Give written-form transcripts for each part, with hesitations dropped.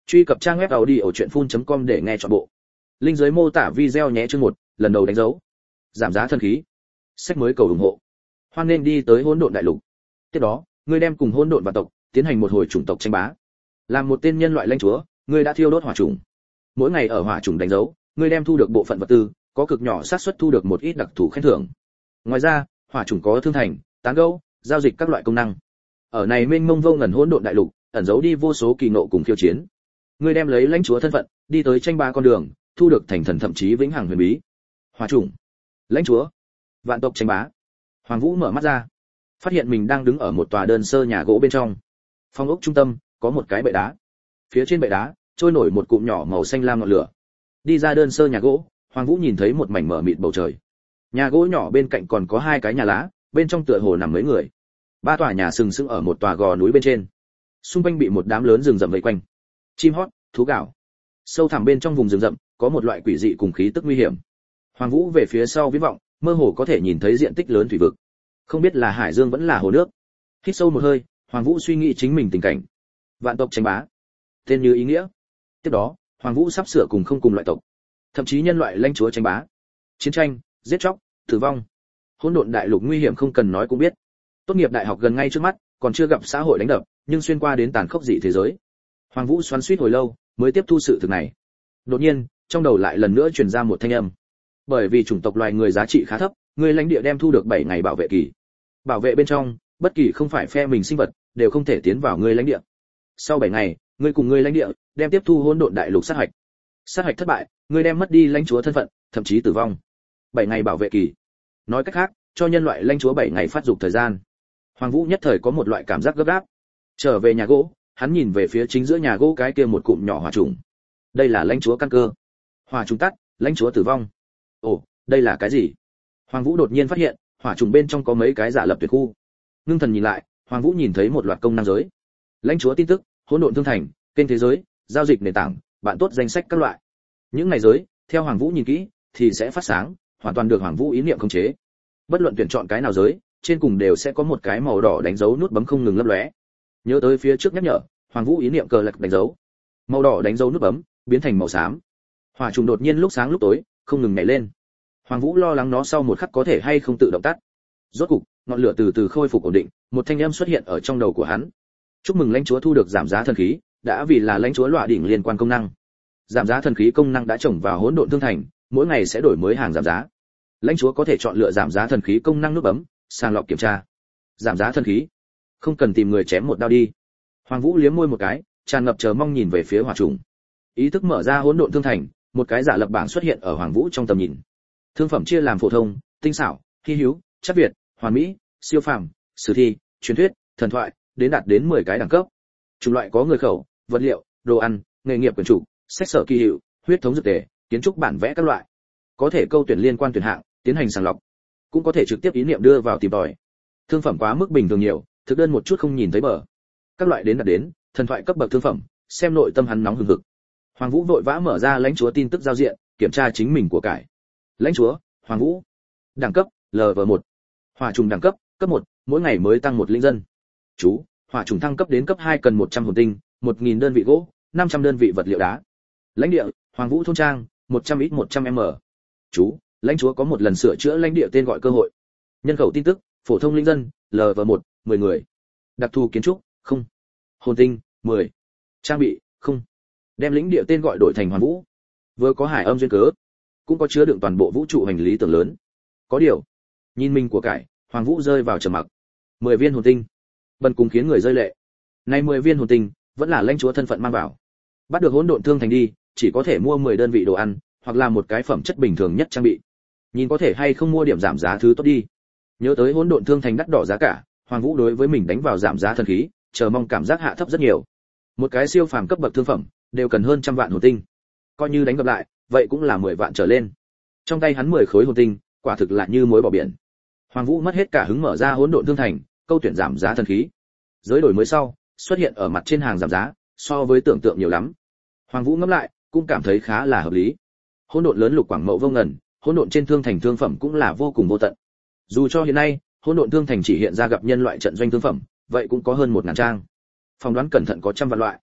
Truy cập trang web audiochuyenphun.com để nghe trọn bộ. Link dưới mô tả video nhé. Chương 1, lần đầu đánh dấu. Giảm giá thần khí. Sách mới cầu ủng hộ. Hoan nên đi tới Hỗn Độn Đại Lục. Tiếp đó, ngươi đem cùng hỗn độn vạn tộc tiến hành một hồi chủng tộc tranh bá. Làm một tên nhân loại lãnh chúa, ngươi đã thiêu đốt hỏa chủng. Mỗi ngày ở hỏa chủng đánh dấu, ngươi đem thu được bộ phận vật tư, có cực nhỏ xác suất thu được một ít đặc thù khen thưởng. Ngoài ra, hỏa chủng có thương thành, tán gẫu, giao dịch các loại công năng. Ở này mênh mông vô ngần hỗn độn đại lục, ẩn giấu đi vô số kỳ ngộ cùng khiêu chiến. Ngươi đem lấy lãnh chúa thân phận, đi tới tranh bá con đường, thu được thành thần thậm chí vĩnh hằng huyền bí. Hỏa chủng, lãnh chúa, vạn tộc tranh bá. Hoàng Vũ mở mắt ra, phát hiện mình đang đứng ở một tòa đơn sơ nhà gỗ bên trong. Phòng ốc trung tâm có một cái bệ đá. Phía trên bệ đá trôi nổi một cụm nhỏ màu xanh lam ngọn lửa. Đi ra đơn sơ nhà gỗ, Hoàng Vũ nhìn thấy một mảnh mờ mịt bầu trời. Nhà gỗ nhỏ bên cạnh còn có hai cái nhà lá, bên trong tựa hồ nằm mấy người. Ba tòa nhà sừng sững ở một tòa gò núi bên trên. Xung quanh bị một đám lớn rừng rậm vây quanh. Chim hót, thú gào. Sâu thẳm bên trong vùng rừng rậm có một loại quỷ dị cùng khí tức nguy hiểm. Hoàng Vũ về phía sau viễn vọng, mơ hồ có thể nhìn thấy diện tích lớn thủy vực. Không biết là hải dương vẫn là hồ nước. Hít sâu một hơi, Hoàng Vũ suy nghĩ chính mình tình cảnh. Vạn tộc tranh bá, tên như ý nghĩa. Tiếp đó, Hoàng Vũ sắp sửa cùng không cùng loại tộc, thậm chí nhân loại lãnh chúa tranh bá. Chiến tranh, giết chóc, tử vong. Hỗn độn đại lục nguy hiểm không cần nói cũng biết. Tốt nghiệp đại học gần ngay trước mắt, còn chưa gặp xã hội đánh đập, nhưng xuyên qua đến tàn khốc dị thế giới. Hoàng Vũ xoắn xuýt hồi lâu, mới tiếp thu sự thực này. Đột nhiên, trong đầu lại lần nữa truyền ra một thanh âm. Bởi vì chủng tộc loài người giá trị khá thấp, người lãnh địa đem thu được 7 ngày bảo vệ kỳ. Bảo vệ bên trong, bất kỳ không phải phe mình sinh vật đều không thể tiến vào người lãnh địa. Sau 7 ngày, ngươi cùng người lãnh địa đem tiếp thu hỗn độn đại lục sát hạch. Sát hạch thất bại, ngươi đem mất đi lãnh chúa thân phận, thậm chí tử vong. 7 ngày bảo vệ kỳ. Nói cách khác, cho nhân loại lãnh chúa 7 ngày phát dục thời gian. Hoàng Vũ nhất thời có một loại cảm giác gấp gáp. Trở về nhà gỗ, hắn nhìn về phía chính giữa nhà gỗ cái kia một cụm nhỏ hỏa trùng. Đây là lãnh chúa căn cơ. Hỏa trùng tắt, lãnh chúa tử vong. Ồ, đây là cái gì? Hoàng Vũ đột nhiên phát hiện, hỏa trùng bên trong có mấy cái giả lập tuyệt khu. Ngưng thần nhìn lại, Hoàng Vũ nhìn thấy một loạt công năng giới. Lãnh chúa tin tức, hỗn độn thương thành, kênh thế giới, giao dịch nền tảng, bạn tốt danh sách các loại. Những này giới, theo Hoàng Vũ nhìn kỹ, thì sẽ phát sáng, hoàn toàn được Hoàng Vũ ý niệm khống chế. Bất luận tuyển chọn cái nào giới, trên cùng đều sẽ có một cái màu đỏ đánh dấu nút bấm không ngừng lấp lóe. Nhớ tới phía trước nhắc nhở, Hoàng Vũ ý niệm cờ lật đánh dấu. Màu đỏ đánh dấu nút bấm, biến thành màu xám. Hỏa trùng đột nhiên lúc sáng lúc tối, không ngừng nhảy lên. Hoàng Vũ lo lắng nó sau một khắc có thể hay không tự động tắt. Rốt cục, ngọn lửa từ từ khôi phục ổn định, một thanh âm xuất hiện ở trong đầu của hắn. Chúc mừng lãnh chúa thu được giảm giá thần khí, đã vì là lãnh chúa loại đỉnh liên quan công năng. Giảm giá thần khí công năng đã trồng vào hỗn độn thương thành, mỗi ngày sẽ đổi mới hàng giảm giá. Lãnh chúa có thể chọn lựa giảm giá thần khí công năng nút bấm, sàng lọc kiểm tra. Giảm giá thần khí, không cần tìm người chém một đao đi. Hoàng Vũ liếm môi một cái, tràn ngập chờ mong nhìn về phía hỏa trùng. Ý thức mở ra hỗn độn thương thành, một cái giả lập bảng xuất hiện ở Hoàng Vũ trong tầm nhìn. Thương phẩm chia làm phổ thông, tinh xảo, hi hữu, chất việt, hoàn mỹ, siêu phàm, sử thi, truyền thuyết, thần thoại, đến đạt đến 10 cái đẳng cấp. Chủng loại có người khẩu, vật liệu, đồ ăn, nghề nghiệp quyền chủ, sách sở kỳ hiệu, huyết thống dược tề, kiến trúc bản vẽ các loại. Có thể câu tuyển liên quan tuyển hạng, tiến hành sàng lọc. Cũng có thể trực tiếp ý niệm đưa vào tìm tòi. Thương phẩm quá mức bình thường nhiều, thực đơn một chút không nhìn thấy bờ. Các loại đến đạt đến, thần thoại cấp bậc thương phẩm, xem nội tâm hắn nóng hừng hực. Hoàng Vũ vội vã mở ra lãnh chúa tin tức giao diện, kiểm tra chính mình của cải. Lãnh chúa, Hoàng Vũ. Đẳng cấp, Lv1. Hỏa trùng đẳng cấp, cấp 1, mỗi ngày mới tăng 1 linh dân. Chú, hỏa trùng thăng cấp đến cấp 2 cần 100 hồn tinh, 1000 đơn vị gỗ, 500 đơn vị vật liệu đá. Lãnh địa, Hoàng Vũ thôn trang, 100 ít 100m. Chú, lãnh chúa có một lần sửa chữa lãnh địa tên gọi cơ hội. Nhân khẩu tin tức, phổ thông linh dân, Lv1, 10 người. Đặc thù kiến trúc, không. Hồn tinh, 10. Trang bị, không. Đem lãnh địa tên gọi đổi thành Hoàng Vũ. Vừa có hải âm duyên cớ, cũng có chứa đựng toàn bộ vũ trụ hành lý tưởng lớn. Có điều, nhìn mình của cải, Hoàng Vũ rơi vào trầm mặc. 10 viên hồn tinh, bần cùng khiến người rơi lệ. Nay 10 viên hồn tinh, vẫn là lãnh chúa thân phận mang vào. Bắt được hỗn độn thương thành đi, chỉ có thể mua 10 đơn vị đồ ăn, hoặc là một cái phẩm chất bình thường nhất trang bị. Nhìn có thể hay không mua điểm giảm giá thứ tốt đi. Nhớ tới hỗn độn thương thành đắt đỏ giá cả, Hoàng Vũ đối với mình đánh vào giảm giá thần khí, chờ mong cảm giác hạ thấp rất nhiều. Một cái siêu phàm cấp bậc thương phẩm, đều cần hơn trăm vạn hồn tinh. Coi như đánh gặp lại, vậy cũng là 10 vạn trở lên. Trong tay hắn 10 khối hồn tinh, quả thực là như muối bỏ biển. Hoàng Vũ mất hết cả hứng mở ra hỗn độn thương thành, câu tuyển giảm giá thần khí. Giới đổi mới sau, xuất hiện ở mặt trên hàng giảm giá, so với tưởng tượng nhiều lắm. Hoàng Vũ ngẫm lại, cũng cảm thấy khá là hợp lý. Hỗn độn lớn lục quảng mậu vô ngần, hỗn độn trên thương thành thương phẩm cũng là vô cùng vô tận. Dù cho hiện nay, hỗn độn thương thành chỉ hiện ra gặp nhân loại trận doanh thương phẩm, vậy cũng có hơn 1000 trang. Phỏng đoán cẩn thận có trăm vạn loại.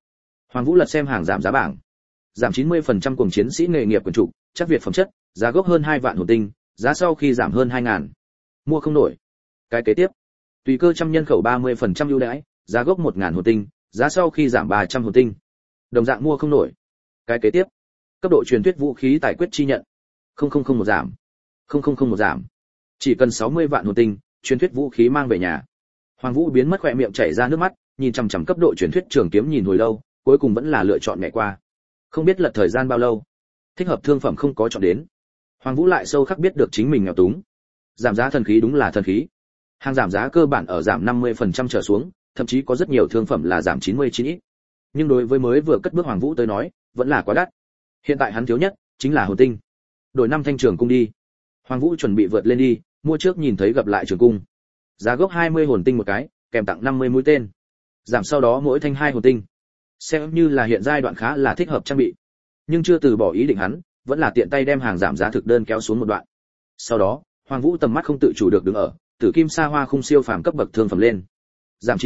Hoàng Vũ lật xem hàng giảm giá bảng. Giảm 90% cùng chiến sĩ nghề nghiệp quyền trục, chắc Việt phẩm chất, giá gốc hơn 2 vạn hồn tinh, giá sau khi giảm hơn 2.000. Mua không nổi. Cái kế tiếp, tùy cơ trăm nhân khẩu 30% ưu đãi, giá gốc 1.000 hồn tinh, giá sau khi giảm 300 hồn tinh. Đồng dạng mua không nổi. Cái kế tiếp, cấp độ truyền thuyết vũ khí tài quyết chi nhận. 0001 giảm. 0001 giảm. Chỉ cần 60 vạn hồn tinh, truyền thuyết vũ khí mang về nhà. Hoàng Vũ biến mất khóe miệng chảy ra nước mắt, nhìn chằm chằm cấp độ truyền thuyết trường kiếm nhìn hồi lâu, cuối cùng vẫn là lựa chọn nhảy qua. Không biết lật thời gian bao lâu, thích hợp thương phẩm không có chọn đến. Hoàng Vũ lại sâu khắc biết được chính mình nghèo túng. Giảm giá thần khí đúng là thần khí. Hàng giảm giá cơ bản ở giảm 50% trở xuống, thậm chí có rất nhiều thương phẩm là giảm 99 ít. Nhưng đối với mới vừa cất bước Hoàng Vũ tới nói, vẫn là quá đắt. Hiện tại hắn thiếu nhất chính là hồn tinh. Đổi 5 thanh trường cung đi. Hoàng Vũ chuẩn bị vượt lên đi, mua trước nhìn thấy gặp lại trường cung. Giá gốc 20 hồn tinh một cái, kèm tặng 50 mũi tên. Giảm sau đó mỗi thanh 2 hồn tinh. Xem như là hiện giai đoạn khá là thích hợp trang bị. Nhưng chưa từ bỏ ý định hắn, vẫn là tiện tay đem hàng giảm giá thực đơn kéo xuống một đoạn. Sau đó, Hoàng Vũ tầm mắt không tự chủ được đứng ở, Tử Kim Sa Hoa khung siêu phàm cấp bậc thương phẩm lên. Giảm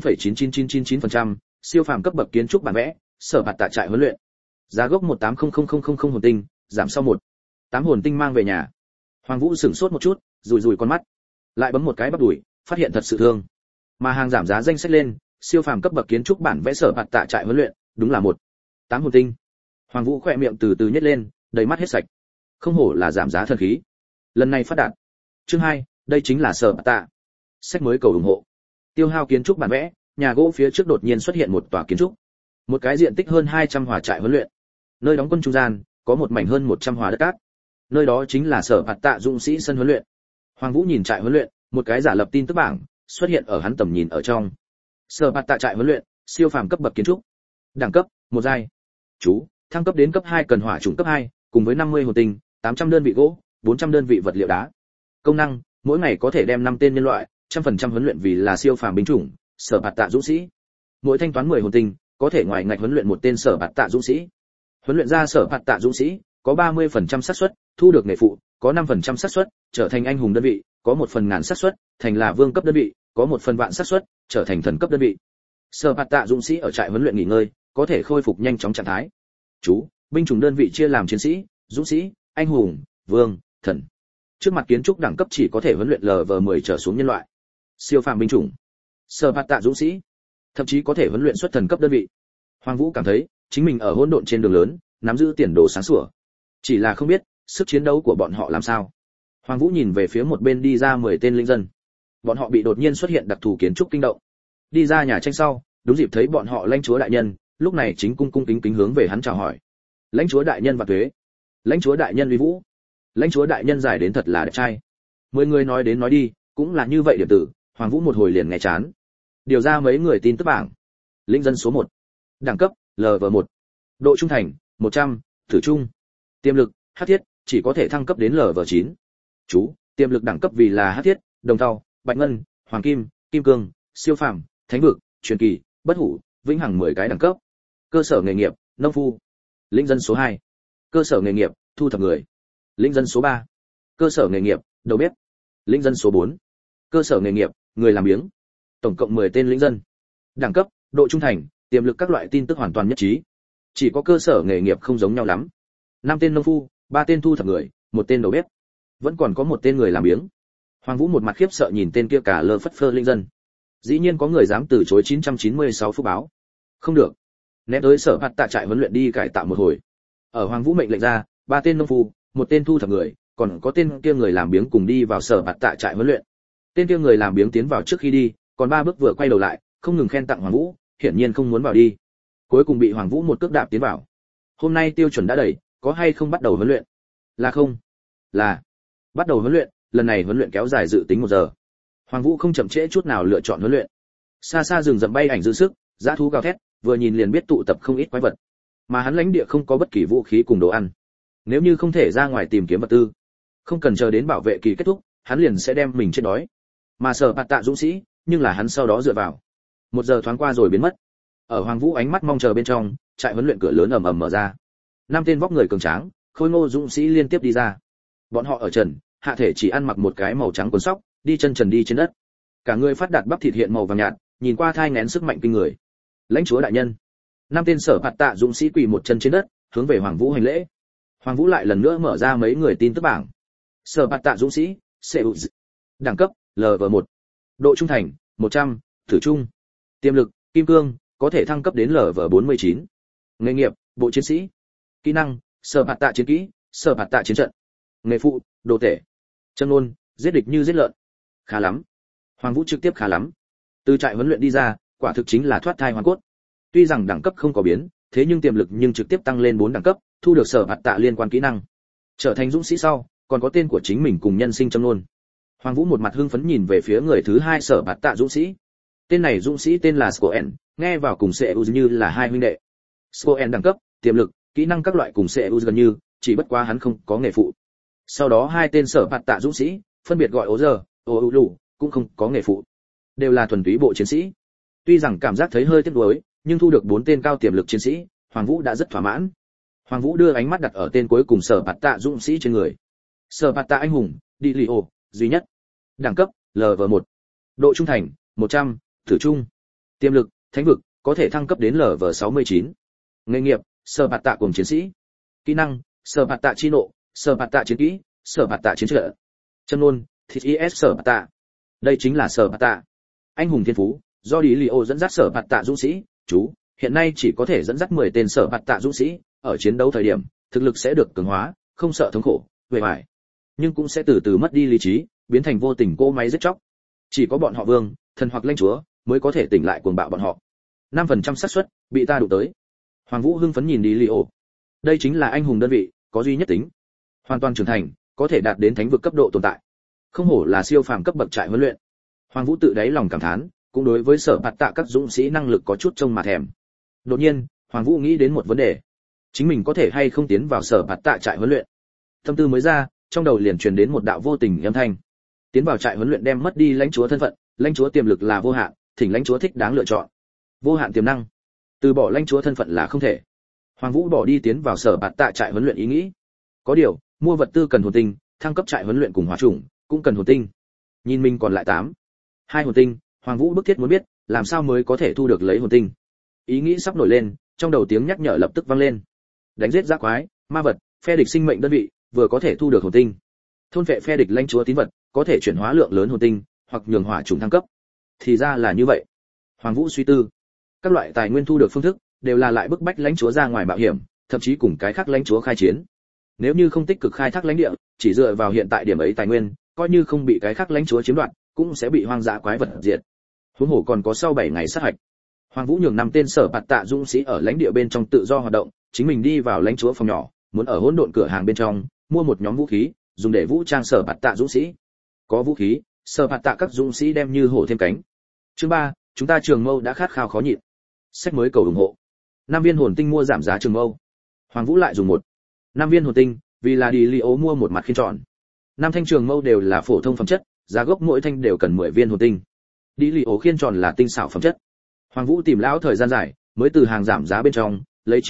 99,99999%, siêu phàm cấp bậc kiến trúc bản vẽ, sở hạt tại trại huấn luyện. Giá gốc 1800000 hồn tinh, giảm sau 8 hồn tinh mang về nhà. Hoàng Vũ sửng sốt một chút, rùi rùi con mắt, lại bấm một cái bắp đùi, phát hiện thật sự thương. Mà hàng giảm giá danh sách lên, siêu phàm cấp bậc kiến trúc bản vẽ sở hạt tại trại huấn luyện, đúng là 8 hồn tinh. Hoàng Vũ khỏe miệng từ từ nhếch lên, đầy mắt hết sạch. Không hổ là giảm giá thần khí. Lần này phát đạt. Chương 2, đây chính là sở hạt tạ. Sách mới cầu ủng hộ. Tiêu hao kiến trúc bản vẽ, nhà gỗ phía trước đột nhiên xuất hiện một tòa kiến trúc. Một cái diện tích hơn 200 hỏa trại huấn luyện. Nơi đóng quân trung gian, có một mảnh hơn 100 hỏa đất cát. Nơi đó chính là sở hạt tạ dũng sĩ sân huấn luyện. Hoàng Vũ nhìn trại huấn luyện, một cái giả lập tin tức bảng xuất hiện ở hắn tầm nhìn ở trong. Sở hạt tạ trại huấn luyện, siêu phàm cấp bậc kiến trúc. Đẳng cấp, 1 giai. Chú, thăng cấp đến cấp 2 cần hỏa chủng cấp 2, cùng với 50 hồn tinh, 800 đơn vị gỗ, 400 đơn vị vật liệu đá. Công năng, mỗi ngày có thể đem 5 tên nhân loại, 100% huấn luyện vì là siêu phàm binh chủng, sở hạt tạ dũng sĩ. Mỗi thanh toán 10 hồn tinh, có thể ngoài ngạch huấn luyện một tên sở hạt tạ dũng sĩ. Huấn luyện ra sở hạt tạ dũng sĩ, có 30% xác suất thu được nghề phụ, có 5% xác suất trở thành anh hùng đơn vị, có 1 phần ngàn xác suất thành là vương cấp đơn vị, có 1 phần vạn xác suất trở thành thần cấp đơn vị. Sở hạt tạ dũng sĩ ở trại huấn luyện nghỉ ngơi, có thể khôi phục nhanh chóng trạng thái. Chú, binh chủng đơn vị chia làm chiến sĩ, dũng sĩ, anh hùng, vương, thần. Trước mặt kiến trúc đẳng cấp chỉ có thể huấn luyện LV10 trở xuống nhân loại. Siêu phàm binh chủng, sở hạt tạ dũng sĩ, thậm chí có thể huấn luyện xuất thần cấp đơn vị. Hoàng Vũ cảm thấy chính mình ở hỗn độn trên đường lớn, nắm giữ tiền đồ sáng sủa. Chỉ là không biết sức chiến đấu của bọn họ làm sao. Hoàng Vũ nhìn về phía một bên đi ra 10 tên linh dân. Bọn họ bị đột nhiên xuất hiện đặc thù kiến trúc kinh động. Đi ra nhà tranh sau, đúng dịp thấy bọn họ lãnh chúa đại nhân, lúc này chính cung cung kính kính hướng về hắn chào hỏi. Lãnh chúa đại nhân và tuế. Lãnh chúa đại nhân uy vũ. Lãnh chúa đại nhân dài đến thật là đẹp trai. 10 người nói đến nói đi, cũng là như vậy điểm tử, Hoàng Vũ một hồi liền nghe chán. Điều ra mấy người tin tức bảng. Linh dân số 1. Đẳng cấp LV1. Độ trung thành 100, thử trung. Tiềm lực hắc thiết, chỉ có thể thăng cấp đến LV9. Chú, tiềm lực đẳng cấp vì là hắc thiết, đồng thau, bạch ngân, hoàng kim, kim cương, siêu phàm, thánh vực, truyền kỳ, bất hủ, vĩnh hằng 10 cái đẳng cấp. Cơ sở nghề nghiệp, nông phu. Linh dân số 2. Cơ sở nghề nghiệp, thu thập người. Linh dân số 3. Cơ sở nghề nghiệp, đầu bếp. Linh dân số 4. Cơ sở nghề nghiệp, người làm biếng. Tổng cộng 10 tên linh dân. Đẳng cấp, độ trung thành, tiềm lực các loại tin tức hoàn toàn nhất trí. Chỉ có cơ sở nghề nghiệp không giống nhau lắm. 5 tên nông phu, 3 tên thu thập người, 1 tên đầu bếp. Vẫn còn có 1 tên người làm biếng. Hoàng Vũ một mặt khiếp sợ nhìn tên kia cả lơ phất phơ linh dân. Dĩ nhiên có người dám từ chối 996 phú báo. Không được. Ném tới sở hạt tạ trại huấn luyện đi cải tạo một hồi. Ở Hoàng Vũ mệnh lệnh ra, 3 tên nông phu, 1 tên thu thập người, còn có tên kia người làm biếng cùng đi vào sở hạt tạ trại huấn luyện. Tên kia người làm biếng tiến vào trước khi đi, còn 3 bước vừa quay đầu lại, không ngừng khen tặng Hoàng Vũ, hiển nhiên không muốn vào đi. Cuối cùng bị Hoàng Vũ một cước đạp tiến vào. Hôm nay tiêu chuẩn đã đầy, có hay không bắt đầu huấn luyện? Là không. Là. Bắt đầu huấn luyện, lần này huấn luyện kéo dài dự tính 1 giờ. Hoàng Vũ không chậm trễ chút nào lựa chọn huấn luyện. Xa xa rừng rậm bay ảnh dư sức, dã thú gào thét, vừa nhìn liền biết tụ tập không ít quái vật. Mà hắn lãnh địa không có bất kỳ vũ khí cùng đồ ăn. Nếu như không thể ra ngoài tìm kiếm vật tư, không cần chờ đến bảo vệ kỳ kết thúc, hắn liền sẽ đem mình chết đói. Mà sở hạt tạ dũng sĩ, nhưng là hắn sau đó dựa vào. 1 giờ thoáng qua rồi biến mất. Ở Hoàng Vũ ánh mắt mong chờ bên trong, trại huấn luyện cửa lớn ầm ầm mở ra. 5 tên vóc người cường tráng, khôi ngô dũng sĩ liên tiếp đi ra. Bọn họ ở trần, hạ thể chỉ ăn mặc một cái màu trắng quần sóc, đi chân trần đi trên đất. Cả người phát đạt bắp thịt hiện màu vàng nhạt, nhìn qua thai nghén sức mạnh kinh người. Lãnh chúa đại nhân, năm tên sở phạt tạ dũng sĩ quỳ một chân trên đất, hướng về Hoàng Vũ hành lễ. Hoàng Vũ lại lần nữa mở ra mấy người tin tức bảng. Sở phạt tạ dũng sĩ, Seuz. Đẳng cấp, LV1. Độ trung thành, 100, thử trung. Tiềm lực, kim cương, có thể thăng cấp đến LV49. Nghề nghiệp, bộ chiến sĩ. Kỹ năng, sở phạt tạ chiến kỹ, sở phạt tạ chiến trận. Nghề phụ, đồ tể. Chân ngôn, giết địch như giết lợn. Khá lắm. Hoàng Vũ trực tiếp khá lắm. Từ trại huấn luyện đi ra, quả thực chính là thoát thai hoàn cốt. Tuy rằng đẳng cấp không có biến, thế nhưng tiềm lực nhưng trực tiếp tăng lên 4 đẳng cấp, thu được sở phạt tạ liên quan kỹ năng. Trở thành dũng sĩ sau, còn có tên của chính mình cùng nhân sinh châm luôn. Hoàng Vũ một mặt hưng phấn nhìn về phía người thứ hai sở phạt tạ dũng sĩ. Tên này dũng sĩ tên là Scoen, nghe vào cùng Seuz như là hai huynh đệ. Scoen đẳng cấp, tiềm lực, kỹ năng các loại cùng Seuz gần như, chỉ bất quá hắn không có nghề phụ. Sau đó hai tên sở phạt tạ dũng sĩ, phân biệt gọi Ozer, Oulu, cũng không có nghề phụ. Đều là thuần túy bộ chiến sĩ. Tuy rằng cảm giác thấy hơi tiếc nuối, nhưng thu được 4 tên cao tiềm lực chiến sĩ, Hoàng Vũ đã rất thỏa mãn. Hoàng Vũ đưa ánh mắt đặt ở tên cuối cùng sở phạt tạ dũng sĩ trên người. Sở phạt tạ anh hùng, Dilio, duy nhất. Đẳng cấp, LV1. Độ trung thành, 100, thử trung. Tiềm lực, thánh vực, có thể thăng cấp đến LV69. Nghề nghiệp, sở phạt tạ cùng chiến sĩ. Kỹ năng, sở phạt tạ chi nộ, sở phạt tạ chiến kỹ, sở phạt tạ chiến trận. Chân ngôn, thịt is sở phạt tạ. Đây chính là sở phạt tạ. Anh hùng thiên phú, do Dilio dẫn dắt sở phạt tạ dũng sĩ, chú, hiện nay chỉ có thể dẫn dắt 10 tên sở phạt tạ dũng sĩ, ở chiến đấu thời điểm, thực lực sẽ được cường hóa, không sợ thống khổ, uể oải, nhưng cũng sẽ từ từ mất đi lý trí, biến thành vô tình cỗ máy giết chóc. Chỉ có bọn họ vương, thần hoặc lãnh chúa mới có thể tỉnh lại cuồng bạo bọn họ. 5% xác suất bị ta đụng tới. Hoàng Vũ hưng phấn nhìn Dilio. Đây chính là anh hùng đơn vị, có duy nhất tính, hoàn toàn trưởng thành, có thể đạt đến thánh vực cấp độ tồn tại. Không hổ là siêu phàm cấp bậc trại huấn luyện. Hoàng Vũ tự đáy lòng cảm thán, cũng đối với sở phạt tạ các dũng sĩ năng lực có chút trông mà thèm. Đột nhiên, Hoàng Vũ nghĩ đến một vấn đề, chính mình có thể hay không tiến vào sở phạt tạ trại huấn luyện. Tâm tư mới ra, trong đầu liền truyền đến một đạo vô tình âm thanh. Tiến vào trại huấn luyện đem mất đi lãnh chúa thân phận, lãnh chúa tiềm lực là vô hạn, thỉnh lãnh chúa thích đáng lựa chọn. Vô hạn tiềm năng, từ bỏ lãnh chúa thân phận là không thể. Hoàng Vũ bỏ đi tiến vào sở phạt tạ trại huấn luyện ý nghĩ. Có điều, mua vật tư cần hồn tinh, thăng cấp trại huấn luyện cùng hỏa chủng cũng cần hồn tinh. Nhìn mình còn lại 2 hồn tinh, Hoàng Vũ bức thiết muốn biết, làm sao mới có thể thu được lấy hồn tinh. Ý nghĩ sắp nổi lên, trong đầu tiếng nhắc nhở lập tức vang lên. Đánh giết dã quái, ma vật, phe địch sinh mệnh đơn vị, vừa có thể thu được hồn tinh. Thôn vệ phe địch lãnh chúa tín vật, có thể chuyển hóa lượng lớn hồn tinh, hoặc nhường hỏa chủng thăng cấp. Thì ra là như vậy. Hoàng Vũ suy tư. Các loại tài nguyên thu được phương thức, đều là lại bức bách lãnh chúa ra ngoài mạo hiểm, thậm chí cùng cái khác lãnh chúa khai chiến. Nếu như không tích cực khai thác lãnh địa, chỉ dựa vào hiện tại điểm ấy tài nguyên, coi như không bị cái khác lãnh chúa chiếm đoạt, cũng sẽ bị hoang dã quái vật diệt. Huống hồ còn có sau 7 ngày sát hạch. Hoàng Vũ nhường 5 tên sở phạt tạ dũng sĩ ở lãnh địa bên trong tự do hoạt động, chính mình đi vào lãnh chúa phòng nhỏ, muốn ở hỗn độn cửa hàng bên trong mua một nhóm vũ khí, dùng để vũ trang sở phạt tạ dũng sĩ. Có vũ khí, sở phạt tạ các dũng sĩ đem như hổ thêm cánh. Chương 3, chúng ta Trường Mâu đã khát khao khó nhịn. Sách mới cầu ủng hộ. 5 viên hồn tinh mua giảm giá Trường Mâu. Hoàng Vũ lại dùng 5 viên hồn tinh, vì là đi Liễu mua một mặt khiên tròn. 5 thanh Trường Mâu đều là phổ thông phẩm chất, giá gốc mỗi thanh đều cần 10 viên hồn tinh. Đi Liễu khiên tròn là tinh xảo phẩm chất. Hoàng Vũ tìm lão thời gian dài, mới từ hàng giảm giá bên trong lấy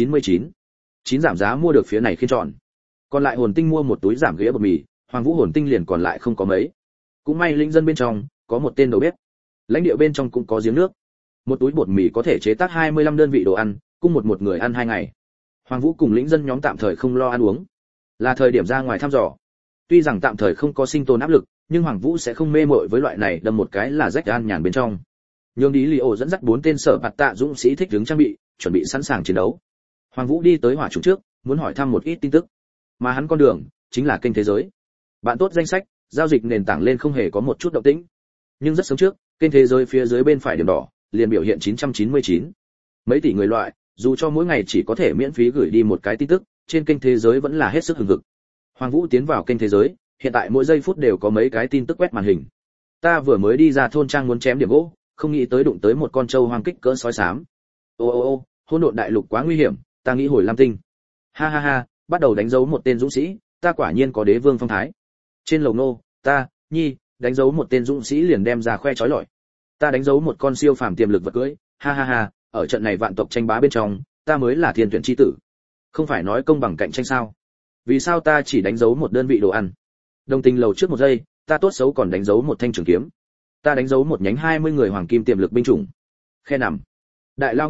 99 giảm giá mua được phía này khiên tròn. Còn lại hồn tinh mua một túi giảm ghế bột mì, Hoàng Vũ hồn tinh liền còn lại không có mấy. Cũng may linh dân bên trong có một tên đầu bếp. Lãnh địa bên trong cũng có giếng nước. Một túi bột mì có thể chế tác 25 đơn vị đồ ăn, cung một người ăn 2 ngày. Hoàng Vũ cùng lĩnh dân nhóm tạm thời không lo ăn uống, là thời điểm ra ngoài thăm dò. Tuy rằng tạm thời không có sinh tồn áp lực, nhưng Hoàng Vũ sẽ không mê mội với loại này, đâm một cái là rách an nhàn bên trong. Nhường đi Liễu dẫn dắt 4 tên sở phạt tạ dũng sĩ thích ứng trang bị, chuẩn bị sẵn sàng chiến đấu. Hoàng Vũ đi tới hỏa trùng trước, muốn hỏi thăm một ít tin tức. Mà hắn con đường chính là kênh thế giới. Bạn tốt danh sách, giao dịch nền tảng lên không hề có một chút động tĩnh. Nhưng rất sớm trước, kênh thế giới phía dưới bên phải điểm đỏ liền biểu hiện 999. Mấy tỷ người loại, dù cho mỗi ngày chỉ có thể miễn phí gửi đi một cái tin tức, trên kênh thế giới vẫn là hết sức hừng hực. Hoàng Vũ tiến vào kênh thế giới, hiện tại mỗi giây phút đều có mấy cái tin tức quét màn hình. Ta vừa mới đi ra thôn trang muốn chém điểm gỗ, không nghĩ tới đụng tới một con trâu hoang kích cỡ sói xám. Ô, hỗn độn đại lục quá nguy hiểm, ta nghĩ hồi Lam Tinh. Ha ha ha, bắt đầu đánh dấu một tên dũng sĩ, ta quả nhiên có đế vương phong thái. Trên lầu nô, ta, Nhi, đánh dấu một tên dũng sĩ liền đem ra khoe chói lọi. Ta đánh dấu một con siêu phàm tiềm lực vật cưỡi, ha ha ha, ở trận này vạn tộc tranh bá bên trong, ta mới là thiên tuyển chi tử. Không phải nói công bằng cạnh tranh sao? Vì sao ta chỉ đánh dấu một đơn vị đồ ăn? Đồng tình lầu trước một giây, ta tốt xấu còn đánh dấu một thanh trường kiếm. Ta đánh dấu một nhánh 20 người hoàng kim tiềm lực binh chủng. Khe nằm. Đại lao như bức,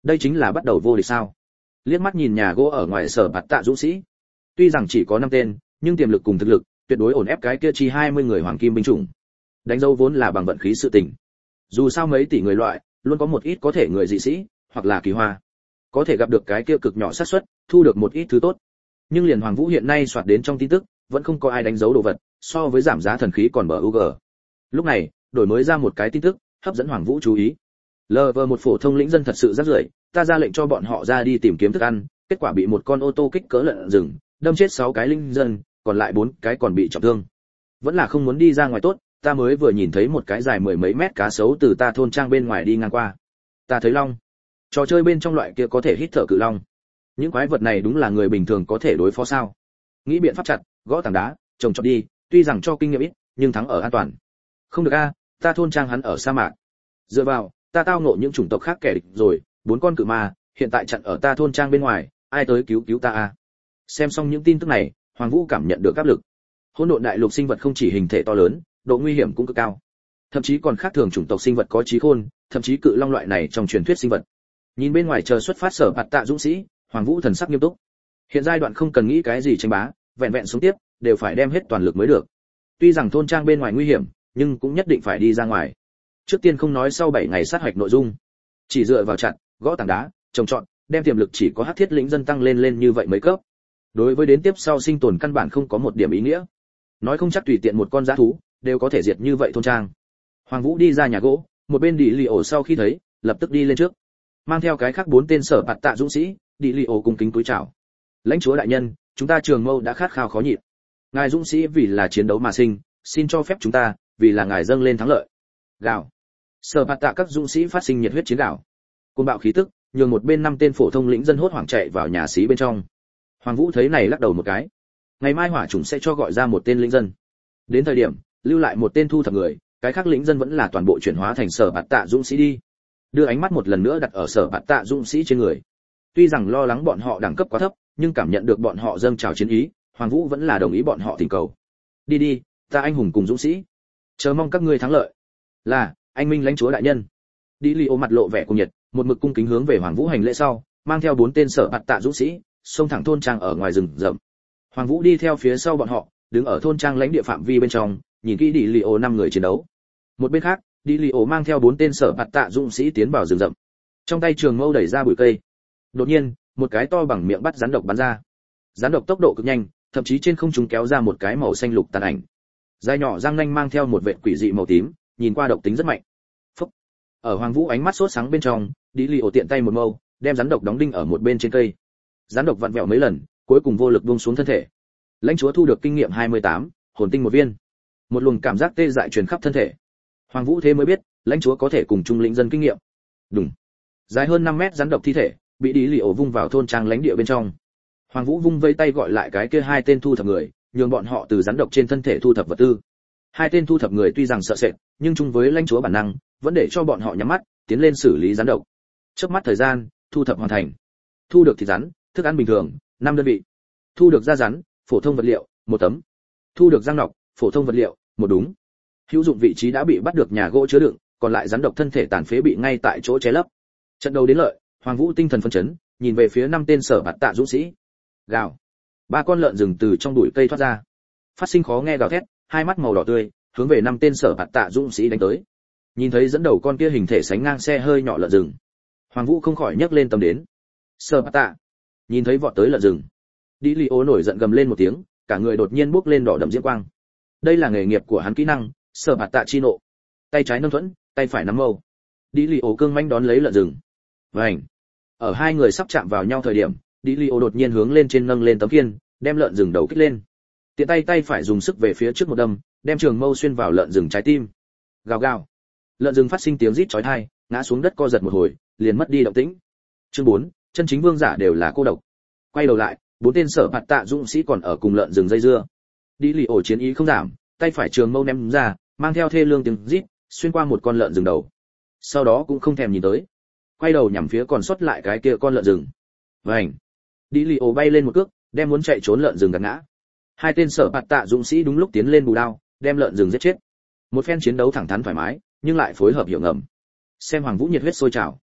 đây chính là bắt đầu vô địch sao? Liếc mắt nhìn nhà gỗ ở ngoài sở bạt tạ dũng sĩ, tuy rằng chỉ có 5 tên, nhưng tiềm lực cùng thực lực tuyệt đối ổn ép cái kia chi 20 người hoàng kim binh chủng. Đánh dấu vốn là bằng vận khí sự tình. Dù sao mấy tỷ người loại, luôn có một ít có thể người dị sĩ, hoặc là kỳ hoa, có thể gặp được cái kia cực nhỏ xác suất thu được một ít thứ tốt. Nhưng liền Hoàng Vũ hiện nay soạt đến trong tin tức, vẫn không có ai đánh dấu đồ vật, so với giảm giá thần khí còn bờ UG. Lúc này, đổi mới ra một cái tin tức, hấp dẫn Hoàng Vũ chú ý. LV1 phổ thông lĩnh dân thật sự rất rưởi, ta ra lệnh cho bọn họ ra đi tìm kiếm thức ăn, kết quả bị một con ô tô kích cỡ lợn rừng đâm chết 6 cái linh dân, còn lại 4 cái còn bị trọng thương. Vẫn là không muốn đi ra ngoài tốt, ta mới vừa nhìn thấy một cái dài mười mấy mét cá sấu từ ta thôn trang bên ngoài đi ngang qua. Ta thấy long. Trò chơi bên trong loại kia có thể hít thở cự long. Những quái vật này đúng là người bình thường có thể đối phó sao? Nghĩ biện pháp chặt, gõ tảng đá, trồng trọt đi, tuy rằng cho kinh nghiệm ít, nhưng thắng ở an toàn. Không được a, ta thôn trang hắn ở sa mạc. Dựa vào, ta tao ngộ những chủng tộc khác kẻ địch rồi, 4 con cự ma, hiện tại chặn ở ta thôn trang bên ngoài, ai tới cứu cứu ta a? Xem xong những tin tức này, Hoàng Vũ cảm nhận được áp lực. Hỗn độn đại lục sinh vật không chỉ hình thể to lớn, độ nguy hiểm cũng cực cao. Thậm chí còn khác thường chủng tộc sinh vật có trí khôn, thậm chí cự long loại này trong truyền thuyết sinh vật. Nhìn bên ngoài chờ xuất phát sở bạt tạ dũng sĩ, Hoàng Vũ thần sắc nghiêm túc. Hiện giai đoạn không cần nghĩ cái gì tranh bá, vẹn vẹn sống tiếp, đều phải đem hết toàn lực mới được. Tuy rằng thôn trang bên ngoài nguy hiểm, nhưng cũng nhất định phải đi ra ngoài. Trước tiên không nói sau 7 ngày sát hoạch nội dung, chỉ dựa vào chặn, gõ tảng đá, trồng trọt, đem tiềm lực chỉ có hắc thiết lĩnh dân tăng lên như vậy mấy cấp. Đối với đến tiếp sau sinh tồn căn bản không có một điểm ý nghĩa. Nói không chắc tùy tiện một con dã thú đều có thể diệt như vậy thôn trang. Hoàng Vũ đi ra nhà gỗ, một bên Đi Lì Ổ sau khi thấy, lập tức đi lên trước, mang theo cái khác 4 tên sở bạt tạ dũng sĩ. Đi Lì Ổ cung kính cúi chào. Lãnh chúa đại nhân, chúng ta Trường Mâu đã khát khao khó nhịn. Ngài dũng sĩ vì là chiến đấu mà sinh, xin cho phép chúng ta, vì là ngài dâng lên thắng lợi. Gào. Sở bạt tạ các dũng sĩ phát sinh nhiệt huyết chiến gào. Cơn bạo khí tức, nhường một bên 5 tên phổ thông lĩnh dân hốt hoảng chạy vào nhà xí bên trong. Hoàng Vũ thấy này lắc đầu một cái. Ngày mai hỏa chủng sẽ cho gọi ra một tên lĩnh dân. Đến thời điểm, lưu lại một tên thu thập người, cái khác lĩnh dân vẫn là toàn bộ chuyển hóa thành sở bạt tạ dũng sĩ đi. Đưa ánh mắt một lần nữa đặt ở sở bạt tạ dũng sĩ trên người. Tuy rằng lo lắng bọn họ đẳng cấp quá thấp, nhưng cảm nhận được bọn họ dâng trào chiến ý, Hoàng Vũ vẫn là đồng ý bọn họ thỉnh cầu. Đi đi, ta anh hùng cùng dũng sĩ, chờ mong các ngươi thắng lợi. Là, anh minh lãnh chúa đại nhân. Đi Lì Ô mặt lộ vẻ cuồng nhiệt, một mực cung kính hướng về Hoàng Vũ hành lễ sau, mang theo 4 tên sở bạt tạ dũng sĩ, xông thẳng thôn trang ở ngoài rừng rậm. Hoàng Vũ đi theo phía sau bọn họ, đứng ở thôn trang lãnh địa phạm vi bên trong, nhìn kỹ Đi Lì Ô 5 người chiến đấu. Một bên khác, Đi Lì Ô mang theo 4 tên sở bạt tạ dũng sĩ tiến vào rừng rậm. Trong tay trường mâu đẩy ra bụi cây. Đột nhiên, một cái to bằng miệng bắt rắn độc bắn ra. Rắn độc tốc độ cực nhanh, thậm chí trên không trung kéo ra một cái màu xanh lục tàn ảnh. Dài nhỏ răng nanh mang theo một vệt quỷ dị màu tím, nhìn qua độc tính rất mạnh. Phốc. Ở Hoàng Vũ ánh mắt sốt sáng bên trong, Đi Lì Ổ tiện tay một mâu, đem rắn độc đóng đinh ở một bên trên cây. Rắn độc vặn vẹo mấy lần, cuối cùng vô lực buông xuống thân thể. Lãnh chúa thu được kinh nghiệm 28, hồn tinh một viên. Một luồng cảm giác tê dại truyền khắp thân thể. Hoàng Vũ thế mới biết, lãnh chúa có thể cùng trung lĩnh dân kinh nghiệm. Đùng. Dài hơn 5 mét rắn độc thi thể, bị Đi Lì Ổ vung vào thôn trang lãnh địa bên trong. Hoàng Vũ vung vây tay gọi lại cái kia 2 tên thu thập người, nhường bọn họ từ rắn độc trên thân thể thu thập vật tư. 2 tên thu thập người tuy rằng sợ sệt, nhưng chung với lãnh chúa bản năng, vẫn để cho bọn họ nhắm mắt, tiến lên xử lý rắn độc. Chớp mắt thời gian, thu thập hoàn thành. Thu được thịt rắn, thức ăn bình thường, 5 đơn vị. Thu được da rắn, phổ thông vật liệu, 1 tấm. Thu được răng nọc, phổ thông vật liệu, 1 đúng. Hữu dụng vị trí đã bị bắt được nhà gỗ chứa đựng, còn lại rắn độc thân thể tàn phế bị ngay tại chỗ che lấp. Trận đấu đến lợi, Hoàng Vũ tinh thần phấn chấn, nhìn về phía 5 tên sở bạt tạ dũng sĩ. Gào. 3 con lợn rừng từ trong bụi cây thoát ra, phát sinh khó nghe gào thét, hai mắt màu đỏ tươi, hướng về 5 tên sở bạt tạ dũng sĩ đánh tới. Nhìn thấy dẫn đầu con kia hình thể sánh ngang xe hơi nhỏ lợn rừng, Hoàng Vũ không khỏi nhấc lên tầm đến. Sở bạt tạ. Nhìn thấy vọt tới lợn rừng, Đi Lì Ô nổi giận gầm lên một tiếng, cả người đột nhiên bốc lên đỏ đậm diễm quang. Đây là nghề nghiệp của hắn kỹ năng, sở bạt tạ chi nộ. Tay trái nâng thuẫn, tay phải nắm mâu. Đi Lì Ô cương manh đón lấy lợn rừng. Vành. Ở hai người sắp chạm vào nhau thời điểm, Đi Lì Ô đột nhiên hướng lên trên nâng lên tấm khiên, đem lợn rừng đầu kích lên. Tiện tay phải dùng sức về phía trước một đâm, đem trường mâu xuyên vào lợn rừng trái tim. Gào gào. Lợn rừng phát sinh tiếng rít chói tai, ngã xuống đất co giật một hồi, liền mất đi động tĩnh. Chương 4, chân chính vương giả đều là cô độc. Quay đầu lại, 4 tên sở bạt tạ dũng sĩ còn ở cùng lợn rừng dây dưa. Đi Lì Ổ chiến ý không giảm, tay phải trường mâu ném ra, mang theo thê lương tiếng rít, xuyên qua một con lợn rừng đầu. Sau đó cũng không thèm nhìn tới, quay đầu nhằm phía còn sót lại cái kia con lợn rừng. Vành. Đi Lì Ổ bay lên một cước, đem muốn chạy trốn lợn rừng gạt ngã. 2 tên sở bạt tạ dũng sĩ đúng lúc tiến lên bù đao, đem lợn rừng giết chết. Một phen chiến đấu thẳng thắn thoải mái, nhưng lại phối hợp hiệu ngầm. Xem Hoàng Vũ nhiệt huyết sôi trào.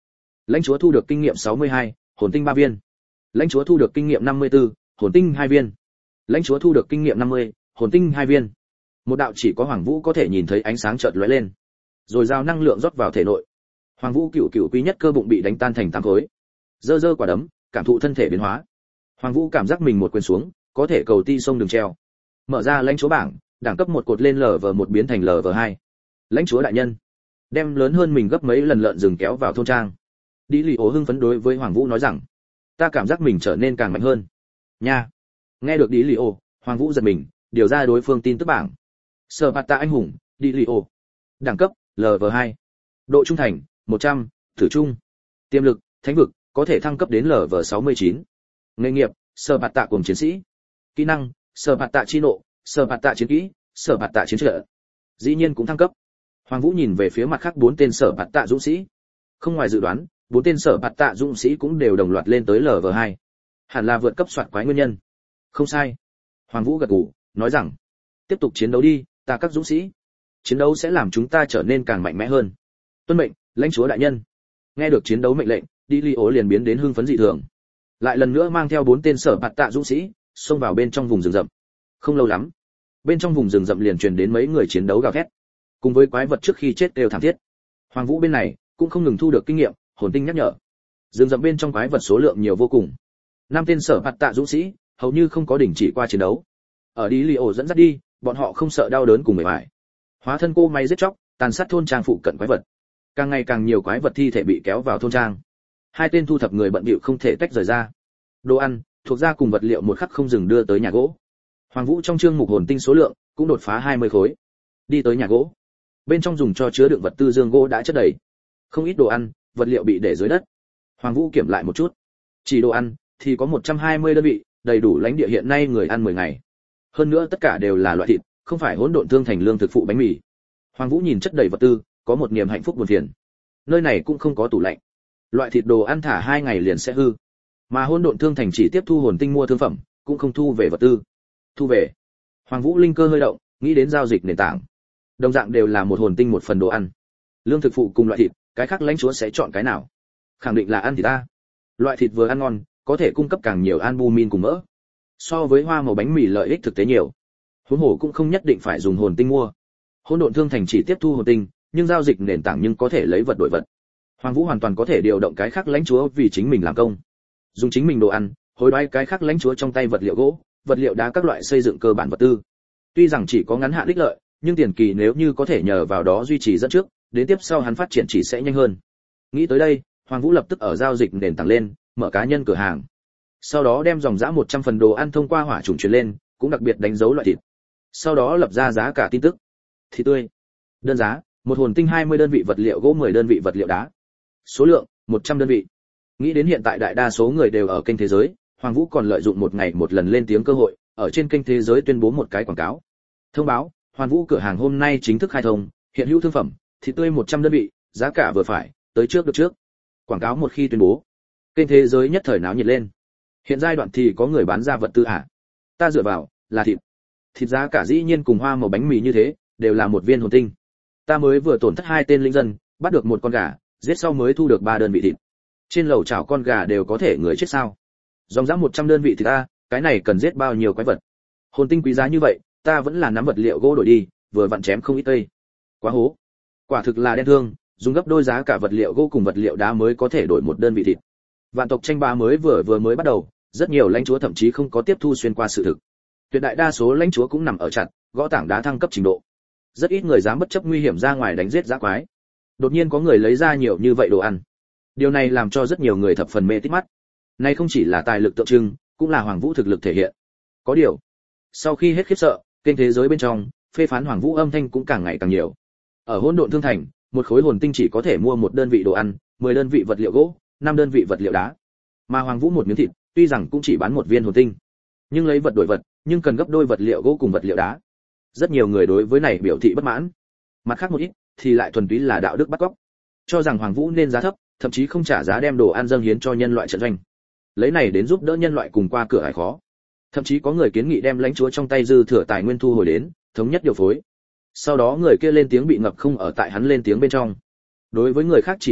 Lãnh chúa thu được kinh nghiệm 62, hồn tinh 3 viên. Lãnh chúa thu được kinh nghiệm 54, hồn tinh 2 viên. Lãnh chúa thu được kinh nghiệm 50, hồn tinh 2 viên. Một đạo chỉ có Hoàng Vũ có thể nhìn thấy ánh sáng chợt lóe lên, rồi giao năng lượng rót vào thể nội. Hoàng Vũ cựu quý nhất cơ bụng bị đánh tan thành 8 khối. Giơ giơ quả đấm, cảm thụ thân thể biến hóa. Hoàng Vũ cảm giác mình một quyền xuống, có thể cầu ti sông đường treo. Mở ra lãnh chúa bảng, đẳng cấp một cột lên LV1 biến thành LV2. Lãnh chúa đại nhân, đem lớn hơn mình gấp mấy lần lợn rừng kéo vào thôn trang. Đi lì ố hưng phấn đối với Hoàng Vũ nói rằng, ta cảm giác mình trở nên càng mạnh hơn. Nha. Nghe được đi lì ố, Hoàng Vũ giật mình, điều ra đối phương tin tức bảng. Sở Bạt Tạ anh hùng, đi lì ố. Đẳng cấp, LV2. Độ trung thành, 100, thử trung. Tiềm lực, thánh vực, có thể thăng cấp đến LV69. Nghề nghiệp, Sở Bạt Tạ cùng chiến sĩ. Kỹ năng, Sở Bạt Tạ chi nộ, Sở Bạt Tạ chiến kỹ, Sở Bạt Tạ chiến trợ. Dĩ nhiên cũng thăng cấp. Hoàng Vũ nhìn về phía mặt khác 4 tên Sở Bạt Tạ dũng sĩ. Không ngoài dự đoán, 4 tên Sở Bạt Tạ dũng sĩ cũng đều đồng loạt lên tới LV2. Hẳn là vượt cấp soạt quái nguyên nhân. Không sai. Hoàng Vũ gật gù, nói rằng, tiếp tục chiến đấu đi, ta các dũng sĩ. Chiến đấu sẽ làm chúng ta trở nên càng mạnh mẽ hơn. Tuân mệnh, lãnh chúa đại nhân. Nghe được chiến đấu mệnh lệnh, Đi Li Ố liền biến đến hưng phấn dị thường. Lại lần nữa mang theo 4 tên Sở Bạt Tạ dũng sĩ, xông vào bên trong vùng rừng rậm. Không lâu lắm, bên trong vùng rừng rậm liền truyền đến mấy người chiến đấu gào thét, cùng với quái vật trước khi chết đều thảm thiết. Hoàng Vũ bên này cũng không ngừng thu được kinh nghiệm, hồn tinh nhắc nhở. Rừng rậm bên trong quái vật số lượng nhiều vô cùng. 5 tên Sở Bạt Tạ dũng sĩ hầu như không có đình chỉ qua chiến đấu. Ở Đi Li Ố dẫn dắt đi, bọn họ không sợ đau đớn cùng mệt mỏi. Hóa thân cô máy giết chóc, tàn sát thôn trang phụ cận quái vật. Càng ngày càng nhiều quái vật thi thể bị kéo vào thôn trang. 2 tên thu thập người bận bịu không thể tách rời ra. Đồ ăn, thuộc ra cùng vật liệu một khắc không dừng đưa tới nhà gỗ. Hoàng Vũ trong chương mục hồn tinh số lượng cũng đột phá 20 khối. Đi tới nhà gỗ. Bên trong dùng cho chứa đựng vật tư dương gỗ đã chất đầy. Không ít đồ ăn, vật liệu bị để dưới đất. Hoàng Vũ kiểm lại một chút. Chỉ đồ ăn thì có 120 đơn vị, đầy đủ lãnh địa hiện nay người ăn 10 ngày. Hơn nữa tất cả đều là loại thịt, không phải hỗn độn thương thành lương thực phụ bánh mì. Hoàng Vũ nhìn chất đầy vật tư, có một niềm hạnh phúc buồn phiền. Nơi này cũng không có tủ lạnh. Loại thịt đồ ăn thả 2 ngày liền sẽ hư. Mà hỗn độn thương thành chỉ tiếp thu hồn tinh mua thương phẩm, cũng không thu về vật tư. Thu về. Hoàng Vũ linh cơ hơi động, nghĩ đến giao dịch nền tảng. Đồng dạng đều là một hồn tinh một phần đồ ăn. Lương thực phụ cùng loại thịt, cái khác lãnh chúa sẽ chọn cái nào? Khẳng định là ăn thịt ta. Loại thịt vừa ăn ngon, có thể cung cấp càng nhiều albumin cùng mỡ. So với hoa màu bánh mì lợi ích thực tế nhiều. Huống hồ cũng không nhất định phải dùng hồn tinh mua. Hỗn độn thương thành chỉ tiếp thu hồn tinh, nhưng giao dịch nền tảng nhưng có thể lấy vật đổi vật. Hoàng Vũ hoàn toàn có thể điều động cái khác lãnh chúa vì chính mình làm công. Dùng chính mình đồ ăn, hối đoái cái khác lãnh chúa trong tay vật liệu gỗ, vật liệu đá các loại xây dựng cơ bản vật tư. Tuy rằng chỉ có ngắn hạn ích lợi, nhưng tiền kỳ nếu như có thể nhờ vào đó duy trì dẫn trước, đến tiếp sau hắn phát triển chỉ sẽ nhanh hơn. Nghĩ tới đây, Hoàng Vũ lập tức ở giao dịch nền tảng lên, mở cá nhân cửa hàng. Sau đó đem dòng giá 100 phần đồ ăn thông qua hỏa trùng truyền lên, cũng đặc biệt đánh dấu loại thịt. Sau đó lập ra giá cả tin tức. Thịt tươi. Đơn giá, một hồn tinh 20 đơn vị vật liệu gỗ 10 đơn vị vật liệu đá. Số lượng, 100 đơn vị. Nghĩ đến hiện tại đại đa số người đều ở kênh thế giới, Hoàng Vũ còn lợi dụng một ngày một lần lên tiếng cơ hội, ở trên kênh thế giới tuyên bố một cái quảng cáo. Thông báo, Hoàng Vũ cửa hàng hôm nay chính thức khai thông, hiện hữu thương phẩm, thịt tươi 100 đơn vị, giá cả vừa phải, tới trước được trước. Quảng cáo một khi tuyên bố, kênh thế giới nhất thời náo nhiệt lên. Hiện giai đoạn thì có người bán ra vật tư à? Ta dựa vào, là thịt. Thịt giá cả dĩ nhiên cùng hoa màu bánh mì như thế, đều là một viên hồn tinh. Ta mới vừa tổn thất 2 tên linh dân, bắt được một con gà, giết sau mới thu được 3 đơn vị thịt. Trên lầu chảo con gà đều có thể người chết sao? Dòng giá 100 đơn vị thì ta, cái này cần giết bao nhiêu quái vật? Hồn tinh quý giá như vậy, ta vẫn là nắm vật liệu gỗ đổi đi, vừa vặn chém không ít cây. Quá hố. Quả thực là đen thương, dùng gấp đôi giá cả vật liệu gỗ cùng vật liệu đá mới có thể đổi một đơn vị thịt. Vạn tộc tranh bá mới vừa mới bắt đầu, rất nhiều lãnh chúa thậm chí không có tiếp thu xuyên qua sự thực. Tuyệt đại đa số lãnh chúa cũng nằm ở chặt, gõ tảng đá thăng cấp trình độ. Rất ít người dám bất chấp nguy hiểm ra ngoài đánh giết dã quái. Đột nhiên có người lấy ra nhiều như vậy đồ ăn. Điều này làm cho rất nhiều người thập phần mê tít mắt. Này không chỉ là tài lực tượng trưng, cũng là Hoàng Vũ thực lực thể hiện. Có điều, sau khi hết khiếp sợ, kênh thế giới bên trong, phê phán Hoàng Vũ âm thanh cũng càng ngày càng nhiều. Ở hỗn độn thương thành, một khối hồn tinh chỉ có thể mua một đơn vị đồ ăn, 10 đơn vị vật liệu gỗ, 5 đơn vị vật liệu đá. Mà Hoàng Vũ một miếng thịt, tuy rằng cũng chỉ bán một viên hồn tinh, nhưng lấy vật đổi vật, nhưng cần gấp đôi vật liệu gỗ cùng vật liệu đá. Rất nhiều người đối với này biểu thị bất mãn. Mặt khác một ít thì lại thuần túy là đạo đức bắt cóc, cho rằng Hoàng Vũ nên giá thấp, thậm chí không trả giá đem đồ ăn dâng hiến cho nhân loại trận doanh. Lấy này đến giúp đỡ nhân loại cùng qua cửa ải khó. Thậm chí có người kiến nghị đem lãnh chúa trong tay dư thừa tài nguyên thu hồi đến, thống nhất điều phối. Sau đó người kia lên tiếng bị ngập không ở tại hắn lên tiếng bên trong. Đối với người khác chỉ trích,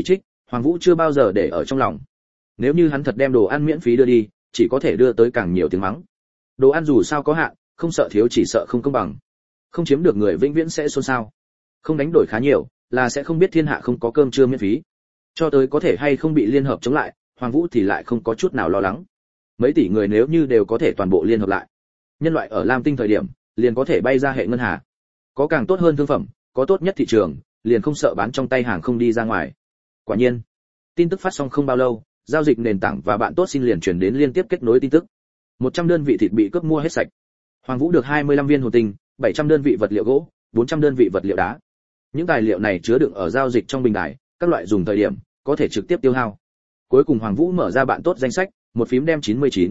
Hoàng Vũ chưa bao giờ để ở trong lòng. Nếu như hắn thật đem đồ ăn miễn phí đưa đi, chỉ có thể đưa tới càng nhiều tiếng mắng. Đồ ăn dù sao có hạn, không sợ thiếu chỉ sợ không công bằng. Không chiếm được người vĩnh viễn sẽ xôn xao. Không đánh đổi khá nhiều, là sẽ không biết thiên hạ không có cơm trưa miễn phí. Cho tới có thể hay không bị liên hợp chống lại, Hoàng Vũ thì lại không có chút nào lo lắng. Mấy tỷ người nếu như đều có thể toàn bộ liên hợp lại, nhân loại ở Lam Tinh thời điểm, liền có thể bay ra hệ ngân hà. Có càng tốt hơn thương phẩm, có tốt nhất thị trường, liền không sợ bán trong tay hàng không đi ra ngoài. Quả nhiên, tin tức phát xong không bao lâu, giao dịch nền tảng và bạn tốt xin liền truyền đến liên tiếp kết nối tin tức. 100 đơn vị thịt bị cướp mua hết sạch. Hoàng Vũ được 25 viên hồn tinh, 700 đơn vị vật liệu gỗ, 400 đơn vị vật liệu đá. Những tài liệu này chứa đựng ở giao dịch trong bình đài, các loại dùng thời điểm có thể trực tiếp tiêu hao. Cuối cùng Hoàng Vũ mở ra bạn tốt danh sách, một phím đem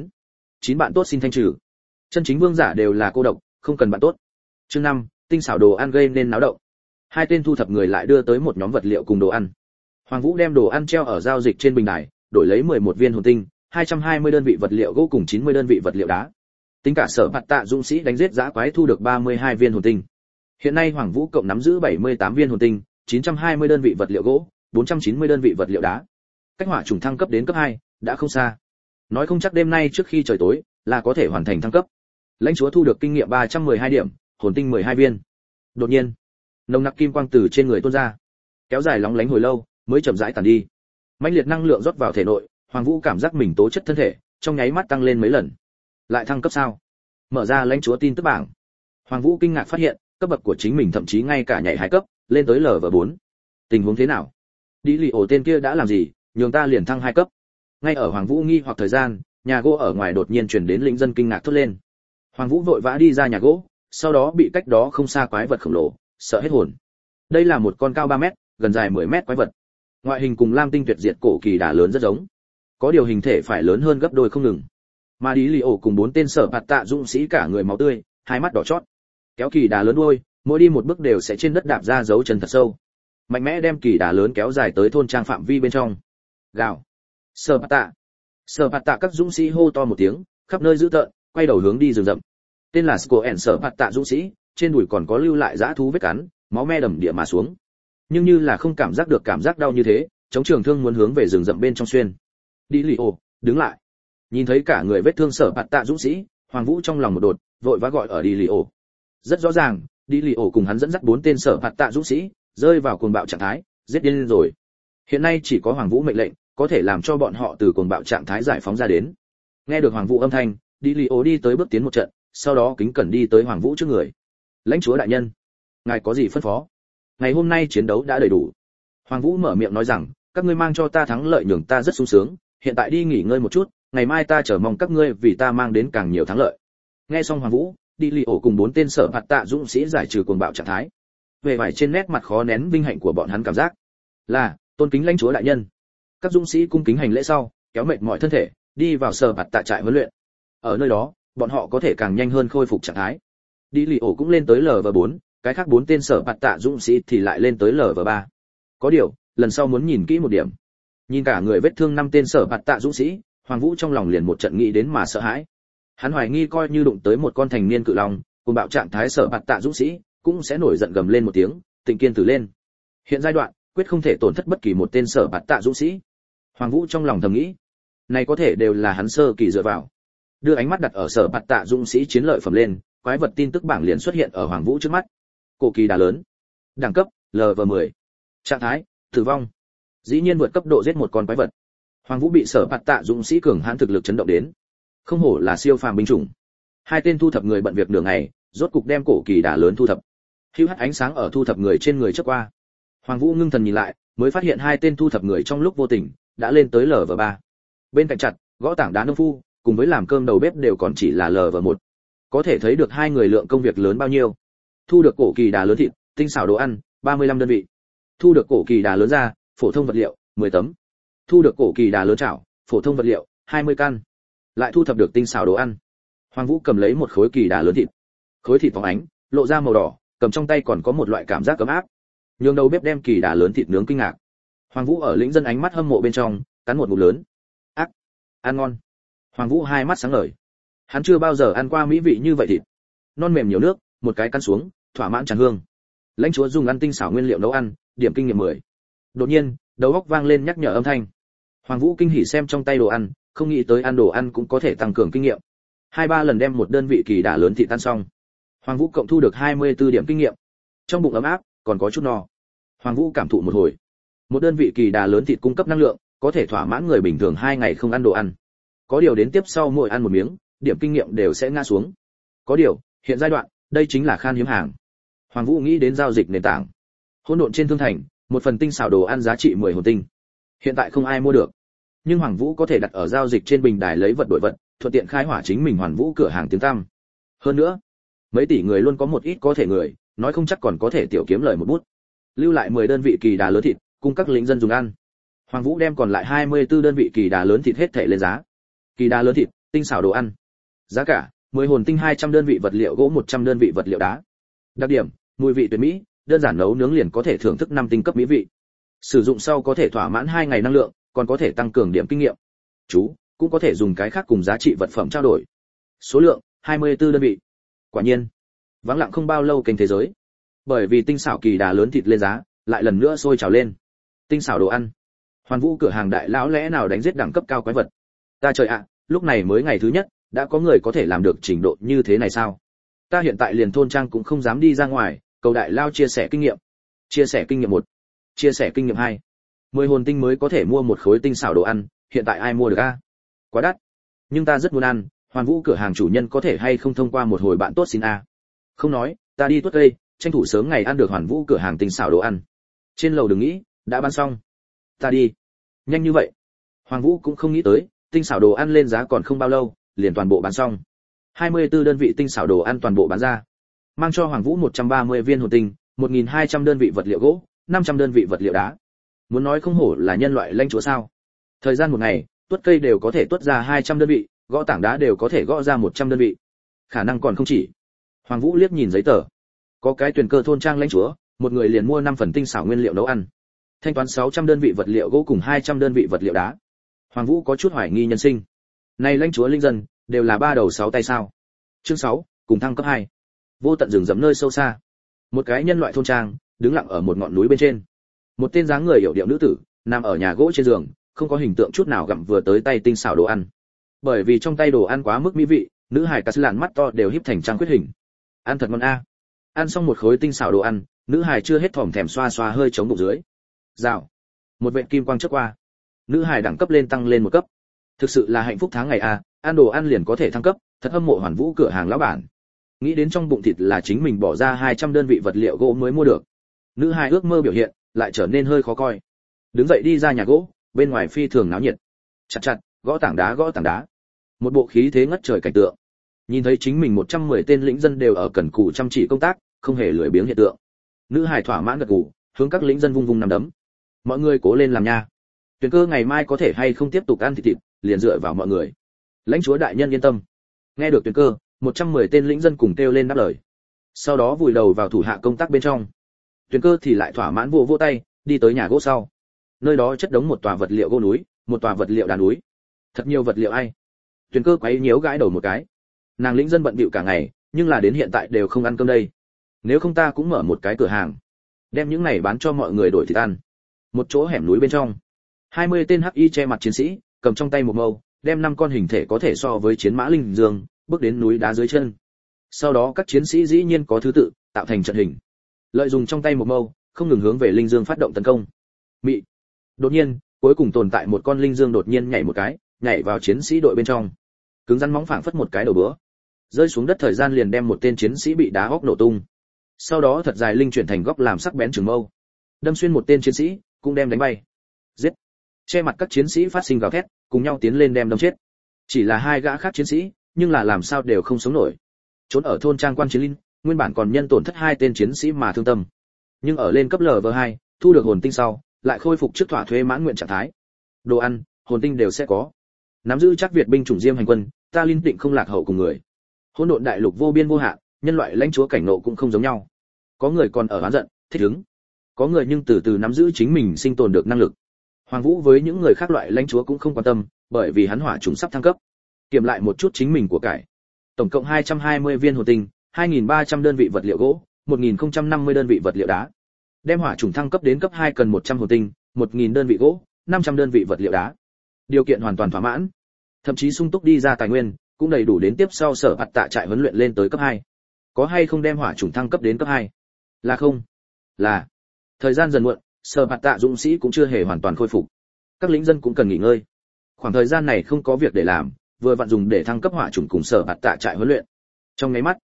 9 bạn tốt xin thanh trừ. Chân chính vương giả đều là cô độc, không cần bạn tốt. Chương 5, tinh xảo đồ ăn gây nên náo động. Hai tên thu thập người lại đưa tới một nhóm vật liệu cùng đồ ăn. Hoàng Vũ đem đồ ăn treo ở giao dịch trên bình đài, đổi lấy 11 viên hồn tinh, 220 đơn vị vật liệu gỗ cùng 90 đơn vị vật liệu đá. Tính cả sở bạt tạ dũng sĩ đánh giết dã quái thu được 32 viên hồn tinh. Hiện nay Hoàng Vũ cộng nắm giữ 78 viên hồn tinh, 920 đơn vị vật liệu gỗ, 490 đơn vị vật liệu đá. Cách hỏa trùng thăng cấp đến cấp 2 đã không xa. Nói không chắc đêm nay trước khi trời tối là có thể hoàn thành thăng cấp. Lãnh chúa thu được kinh nghiệm 312 điểm, hồn tinh 12 viên. Đột nhiên, nồng nặc kim quang từ trên người tuôn ra, kéo dài lóng lánh hồi lâu, mới chậm rãi tàn đi. Mãnh liệt năng lượng rót vào thể nội, Hoàng Vũ cảm giác mình tố chất thân thể trong nháy mắt tăng lên mấy lần. Lại thăng cấp sao? Mở ra lãnh chúa tin tức bảng. Hoàng Vũ kinh ngạc phát hiện, cấp bậc của chính mình thậm chí ngay cả nhảy 2 cấp, lên tới Lv4. Tình huống thế nào? Đi lì ổ tên kia đã làm gì, nhường ta liền thăng 2 cấp? Ngay ở Hoàng Vũ nghi hoặc thời gian, nhà gỗ ở ngoài đột nhiên truyền đến lĩnh dân kinh ngạc thốt lên. Hoàng Vũ vội vã đi ra nhà gỗ, sau đó bị cách đó không xa quái vật khổng lồ sợ hết hồn. Đây là một con cao 3 mét, gần dài 10 mét quái vật. Ngoại hình cùng Lam Tinh tuyệt diệt cổ kỳ đà lớn rất giống, có điều hình thể phải lớn hơn gấp đôi không ngừng. Mà Đi Lì ổ cùng 4 tên sở bạt tạ dũng sĩ cả người máu tươi, hai mắt đỏ chót, kéo kỳ đà lớn đuôi, mỗi đi một bước đều sẽ trên đất đạp ra dấu chân thật sâu. Mạnh mẽ đem kỳ đà lớn kéo dài tới thôn trang phạm vi bên trong. Gào. Sở bạt tạ các dũng sĩ hô to một tiếng, khắp nơi dữ tợn, quay đầu hướng đi rừng rậm. Tên là Scoen sở bạt tạ dũng sĩ, trên đùi còn có lưu lại dã thú vết cắn, máu me đầm địa mà xuống. Nhưng như là không cảm giác được cảm giác đau như thế, chống trường thương muốn hướng về rừng rậm bên trong xuyên. Đi lì ổ, đứng lại. Nhìn thấy cả người vết thương sở bạt tạ dũng sĩ, Hoàng Vũ trong lòng một đột, vội vã gọi ở Đi lì ổ. Rất rõ ràng, Đi lì ổ cùng hắn dẫn dắt 4 tên sở bạt tạ dũng sĩ, rơi vào cuồng bạo trạng thái, giết điên lên rồi. Hiện nay chỉ có Hoàng Vũ mệnh lệnh, có thể làm cho bọn họ từ cuồng bạo trạng thái giải phóng ra đến. Nghe được Hoàng Vũ âm thanh, Đi lì ổ đi tới bước tiến một trận, sau đó kính cẩn đi tới Hoàng Vũ trước người. Lãnh chúa đại nhân, ngài có gì phân phó? Ngày hôm nay chiến đấu đã đầy đủ. Hoàng Vũ mở miệng nói rằng, các ngươi mang cho ta thắng lợi nhường ta rất sung sướng, hiện tại đi nghỉ ngơi một chút, ngày mai ta chờ mong các ngươi vì ta mang đến càng nhiều thắng lợi. Nghe xong Hoàng Vũ, Đi lì ổ cùng 4 tên sở bạt tạ dũng sĩ giải trừ cuồng bạo trạng thái. Về vải trên nét mặt khó nén vinh hạnh của bọn hắn cảm giác. Là, tôn kính lãnh chúa đại nhân. Các dũng sĩ cung kính hành lễ sau, kéo mệt mỏi thân thể, đi vào sở bạt tạ trại huấn luyện. Ở nơi đó, bọn họ có thể càng nhanh hơn khôi phục trạng thái. Đi lì ổ cũng lên tới Lv4, cái khác 4 tên sở bạt tạ dũng sĩ thì lại lên tới Lv3. Có điều, lần sau muốn nhìn kỹ một điểm. Nhìn cả người vết thương 5 tên sở bạt tạ dũng sĩ, Hoàng Vũ trong lòng liền một trận nghĩ đến mà sợ hãi. Hắn hoài nghi coi như đụng tới một con thành niên cự long, cùng bạo trạng thái sở bạt tạ dũng sĩ, cũng sẽ nổi giận gầm lên một tiếng, Tịnh Kiên Tử lên. Hiện giai đoạn, quyết không thể tổn thất bất kỳ một tên sở bạt tạ dũng sĩ. Hoàng Vũ trong lòng thầm nghĩ, này có thể đều là hắn sơ kỳ dựa vào. Đưa ánh mắt đặt ở sở bạt tạ dũng sĩ chiến lợi phẩm lên, quái vật tin tức bảng liền xuất hiện ở Hoàng Vũ trước mắt. Cổ kỳ đà lớn, đẳng cấp Lv10, trạng thái tử vong, dĩ nhiên vượt cấp độ giết một con quái vật. Hoàng Vũ bị sở bạt tạ dũng sĩ cường hãn thực lực chấn động đến, không hổ là siêu phàm binh chủng. Hai tên thu thập người bận việc nửa ngày, rốt cục đem cổ kỳ đà lớn thu thập. Hưu hắt ánh sáng ở thu thập người trên người chớp qua. Hoàng Vũ ngưng thần nhìn lại, mới phát hiện hai tên thu thập người trong lúc vô tình đã lên tới Lv3. Bên cạnh chặt, gõ tảng đá nông phu, cùng với làm cơm đầu bếp đều còn chỉ là Lv1. Có thể thấy được hai người lượng công việc lớn bao nhiêu. Thu được cổ kỳ đà lớn thịt, tinh xảo đồ ăn, 35 đơn vị. Thu được cổ kỳ đà lớn da, phổ thông vật liệu, 10 tấm. Thu được cổ kỳ đà lớn chảo, phổ thông vật liệu, 20 căn. Lại thu thập được tinh xảo đồ ăn. Hoàng Vũ cầm lấy một khối kỳ đà lớn thịt. Khối thịt phóng ánh, lộ ra màu đỏ, cầm trong tay còn có một loại cảm giác ấm áp. Nhường đầu bếp đem kỳ đà lớn thịt nướng kinh ngạc. Hoàng Vũ ở lĩnh dân ánh mắt hâm mộ bên trong, cắn một ngụm lớn. Ác, ăn ngon. Hoàng Vũ hai mắt sáng ngời. Hắn chưa bao giờ ăn qua mỹ vị như vậy thịt. Non mềm nhiều nước, một cái cắn xuống, thỏa mãn tràn hương. Lãnh chúa dùng ăn tinh xảo nguyên liệu nấu ăn, điểm kinh nghiệm 10. Đột nhiên, đầu óc vang lên nhắc nhở âm thanh. Hoàng Vũ kinh hỉ xem trong tay đồ ăn, không nghĩ tới ăn đồ ăn cũng có thể tăng cường kinh nghiệm. 2-3 lần đem một đơn vị kỳ đà lớn thịt tan xong. Hoàng Vũ cộng thu được 24 điểm kinh nghiệm. Trong bụng ấm áp, còn có chút no. Hoàng Vũ cảm thụ một hồi. Một đơn vị kỳ đà lớn thịt cung cấp năng lượng, có thể thỏa mãn người bình thường 2 ngày không ăn đồ ăn. Có điều đến tiếp sau mỗi ăn một miếng, điểm kinh nghiệm đều sẽ ngã xuống. Có điều, hiện giai đoạn, đây chính là khan hiếm hàng. Hoàng Vũ nghĩ đến giao dịch nền tảng. Hỗn độn trên thương thành, một phần tinh xảo đồ ăn giá trị 10 hồn tinh. Hiện tại không ai mua được, nhưng Hoàng Vũ có thể đặt ở giao dịch trên bình đài lấy vật đổi vật, thuận tiện khai hỏa chính mình Hoàn Vũ cửa hàng tiếng tăm. Hơn nữa, mấy tỷ người luôn có một ít có thể người, nói không chắc còn có thể tiểu kiếm lời một bút. Lưu lại 10 đơn vị kỳ đà lớn thịt, cung các lính dân dùng ăn. Hoàng Vũ đem còn lại 24 đơn vị kỳ đà lớn thịt hết thảy lên giá. Kỳ đà lớn thịt, tinh xảo đồ ăn. Giá cả: 10 hồn tinh 200 đơn vị vật liệu gỗ 100 đơn vị vật liệu đá. Đặc điểm: mùi vị tuyệt mỹ, đơn giản nấu nướng liền có thể thưởng thức 5 tinh cấp mỹ vị. Sử dụng sau có thể thỏa mãn 2 ngày năng lượng, còn có thể tăng cường điểm kinh nghiệm. Chú, cũng có thể dùng cái khác cùng giá trị vật phẩm trao đổi. Số lượng: 24 đơn vị. Quả nhiên, vắng lặng không bao lâu kênh thế giới. Bởi vì tinh xảo kỳ đà lớn thịt lên giá, lại lần nữa sôi trào lên. Tinh xảo đồ ăn. Hoàn Vũ cửa hàng đại lão lẽ nào đánh giết đẳng cấp cao quái vật. Ta trời ạ, lúc này mới ngày thứ nhất, đã có người có thể làm được trình độ như thế này sao? Ta hiện tại liền thôn trang cũng không dám đi ra ngoài, cầu đại lao chia sẻ kinh nghiệm. Chia sẻ kinh nghiệm 1, chia sẻ kinh nghiệm 2. 10 hồn tinh mới có thể mua một khối tinh xảo đồ ăn, hiện tại ai mua được a? Quá đắt. Nhưng ta rất muốn ăn, Hoàn Vũ cửa hàng chủ nhân có thể hay không thông qua một hồi bạn tốt xin a? Không nói, ta đi tuốt cây, tranh thủ sớm ngày ăn được Hoàn Vũ cửa hàng tinh xảo đồ ăn. Trên lầu đừng nghĩ, đã bán xong. Ta đi. Nhanh như vậy. Hoàng Vũ cũng không nghĩ tới, tinh xảo đồ ăn lên giá còn không bao lâu, liền toàn bộ bán xong. 24 đơn vị tinh xảo đồ ăn toàn bộ bán ra. Mang cho Hoàng Vũ 130 viên hồn tinh, 1200 đơn vị vật liệu gỗ, 500 đơn vị vật liệu đá. Muốn nói không hổ là nhân loại lãnh chúa sao? Thời gian một ngày, tuốt cây đều có thể tuốt ra 200 đơn vị, gõ tảng đá đều có thể gõ ra 100 đơn vị. Khả năng còn không chỉ. Hoàng Vũ liếc nhìn giấy tờ. Có cái tuyển cơ thôn trang lãnh chúa, một người liền mua 5 phần tinh xảo nguyên liệu nấu ăn. Thanh toán 600 đơn vị vật liệu gỗ cùng 200 đơn vị vật liệu đá. Hoàng Vũ có chút hoài nghi nhân sinh. Này lãnh chúa linh dân, đều là 3 đầu 6 tay sao? Chương 6, cùng thăng cấp 2. Vô tận rừng rậm nơi sâu xa. Một cái nhân loại thôn trang, đứng lặng ở một ngọn núi bên trên. Một tên dáng người hiểu điệu nữ tử, nằm ở nhà gỗ trên giường, không có hình tượng chút nào gặm vừa tới tay tinh xảo đồ ăn. Bởi vì trong tay đồ ăn quá mức mỹ vị, nữ hài cà sư lạn mắt to đều híp thành trang khuyết hình. Ăn thật ngon a. Ăn xong một khối tinh xảo đồ ăn, nữ hài chưa hết thòm thèm xoa xoa hơi chống bụng dưới. Rào. Một vệt kim quang chớp qua. Nữ hài đẳng cấp lên tăng lên một cấp. Thực sự là hạnh phúc tháng ngày a, ăn đồ ăn liền có thể thăng cấp, thật hâm mộ Hoàn Vũ cửa hàng lão bản. Nghĩ đến trong bụng thịt là chính mình bỏ ra 200 đơn vị vật liệu gỗ mới mua được. Nữ hài ước mơ biểu hiện lại trở nên hơi khó coi. Đứng dậy đi ra nhà gỗ, bên ngoài phi thường náo nhiệt. Chặt chặt, gõ tảng đá. Một bộ khí thế ngất trời cảnh tượng. Nhìn thấy chính mình 110 tên lĩnh dân đều ở cần cù chăm chỉ công tác, không hề lười biếng hiện tượng. Nữ hài thỏa mãn gật gù, hướng các lĩnh dân vung vung nắm đấm. Mọi người cố lên làm nha. Tuyển cơ ngày mai có thể hay không tiếp tục ăn thịt, liền dựa vào mọi người. Lãnh chúa đại nhân yên tâm. Nghe được tuyển cơ, 110 tên lĩnh dân cùng kêu lên đáp lời. Sau đó vùi đầu vào thủ hạ công tác bên trong. Tuyển cơ thì lại thỏa mãn vỗ tay, đi tới nhà gỗ sau. Nơi đó chất đống một tòa vật liệu gỗ núi, một tòa vật liệu đá núi. Thật nhiều vật liệu ai. Tuyển cơ quấy nhiễu gãi đầu một cái. Nàng lĩnh dân bận bịu cả ngày, nhưng là đến hiện tại đều không ăn cơm đây. Nếu không ta cũng mở một cái cửa hàng, đem những này bán cho mọi người đổi thịt ăn. Một chỗ hẻm núi bên trong, 20 tên hắc y che mặt chiến sĩ, cầm trong tay một mâu, đem 5 con hình thể có thể so với chiến mã linh dương, bước đến núi đá dưới chân. Sau đó các chiến sĩ dĩ nhiên có thứ tự, tạo thành trận hình. Lợi dụng trong tay một mâu, không ngừng hướng về linh dương phát động tấn công. Mị. Đột nhiên, cuối cùng tồn tại một con linh dương đột nhiên nhảy một cái, nhảy vào chiến sĩ đội bên trong. Cứng rắn móng phảng phất một cái đầu bữa. Rơi xuống đất thời gian liền đem một tên chiến sĩ bị đá hốc nổ tung. Sau đó thật dài linh chuyển thành góc làm sắc bén trường mâu, đâm xuyên một tên chiến sĩ, cũng đem đánh bay. Giết. Che mặt các chiến sĩ phát sinh gào thét, cùng nhau tiến lên đem đâm chết. Chỉ là 2 gã khác chiến sĩ, nhưng là làm sao đều không sống nổi. Trốn ở thôn trang quan chiến linh, nguyên bản còn nhân tổn thất 2 tên chiến sĩ mà thương tâm. Nhưng ở lên cấp LV2, thu được hồn tinh sau, lại khôi phục trước thỏa thuế mãn nguyện trạng thái. Đồ ăn, hồn tinh đều sẽ có. Nắm giữ chắc Việt binh chủng Diêm hành quân, ta linh định không lạc hậu cùng người. Hỗn độn đại lục vô biên vô hạn, nhân loại lãnh chúa cảnh ngộ cũng không giống nhau. Có người còn ở oán giận, thích ứng. Có người nhưng từ từ nắm giữ chính mình sinh tồn được năng lực. Hoàng Vũ với những người khác loại lãnh chúa cũng không quan tâm, bởi vì hắn hỏa trùng sắp thăng cấp. Kiểm lại một chút chính mình của cải. Tổng cộng 220 viên hồn tinh, 2300 đơn vị vật liệu gỗ, 1050 đơn vị vật liệu đá. Đem hỏa trùng thăng cấp đến cấp 2 cần 100 hồn tinh, 1.000 đơn vị gỗ, 500 đơn vị vật liệu đá. Điều kiện hoàn toàn thỏa mãn, thậm chí sung túc đi ra tài nguyên, cũng đầy đủ đến tiếp sau Sở Bạt Tạ trại huấn luyện lên tới cấp 2. Có hay không đem hỏa chủng thăng cấp đến cấp 2? Là không. Là. Thời gian dần muộn, Sở Bạt Tạ dũng sĩ cũng chưa hề hoàn toàn khôi phục. Các lính dân cũng cần nghỉ ngơi. Khoảng thời gian này không có việc để làm, vừa vặn dùng để thăng cấp hỏa chủng cùng Sở Bạt Tạ trại huấn luyện. Trong nháy mắt,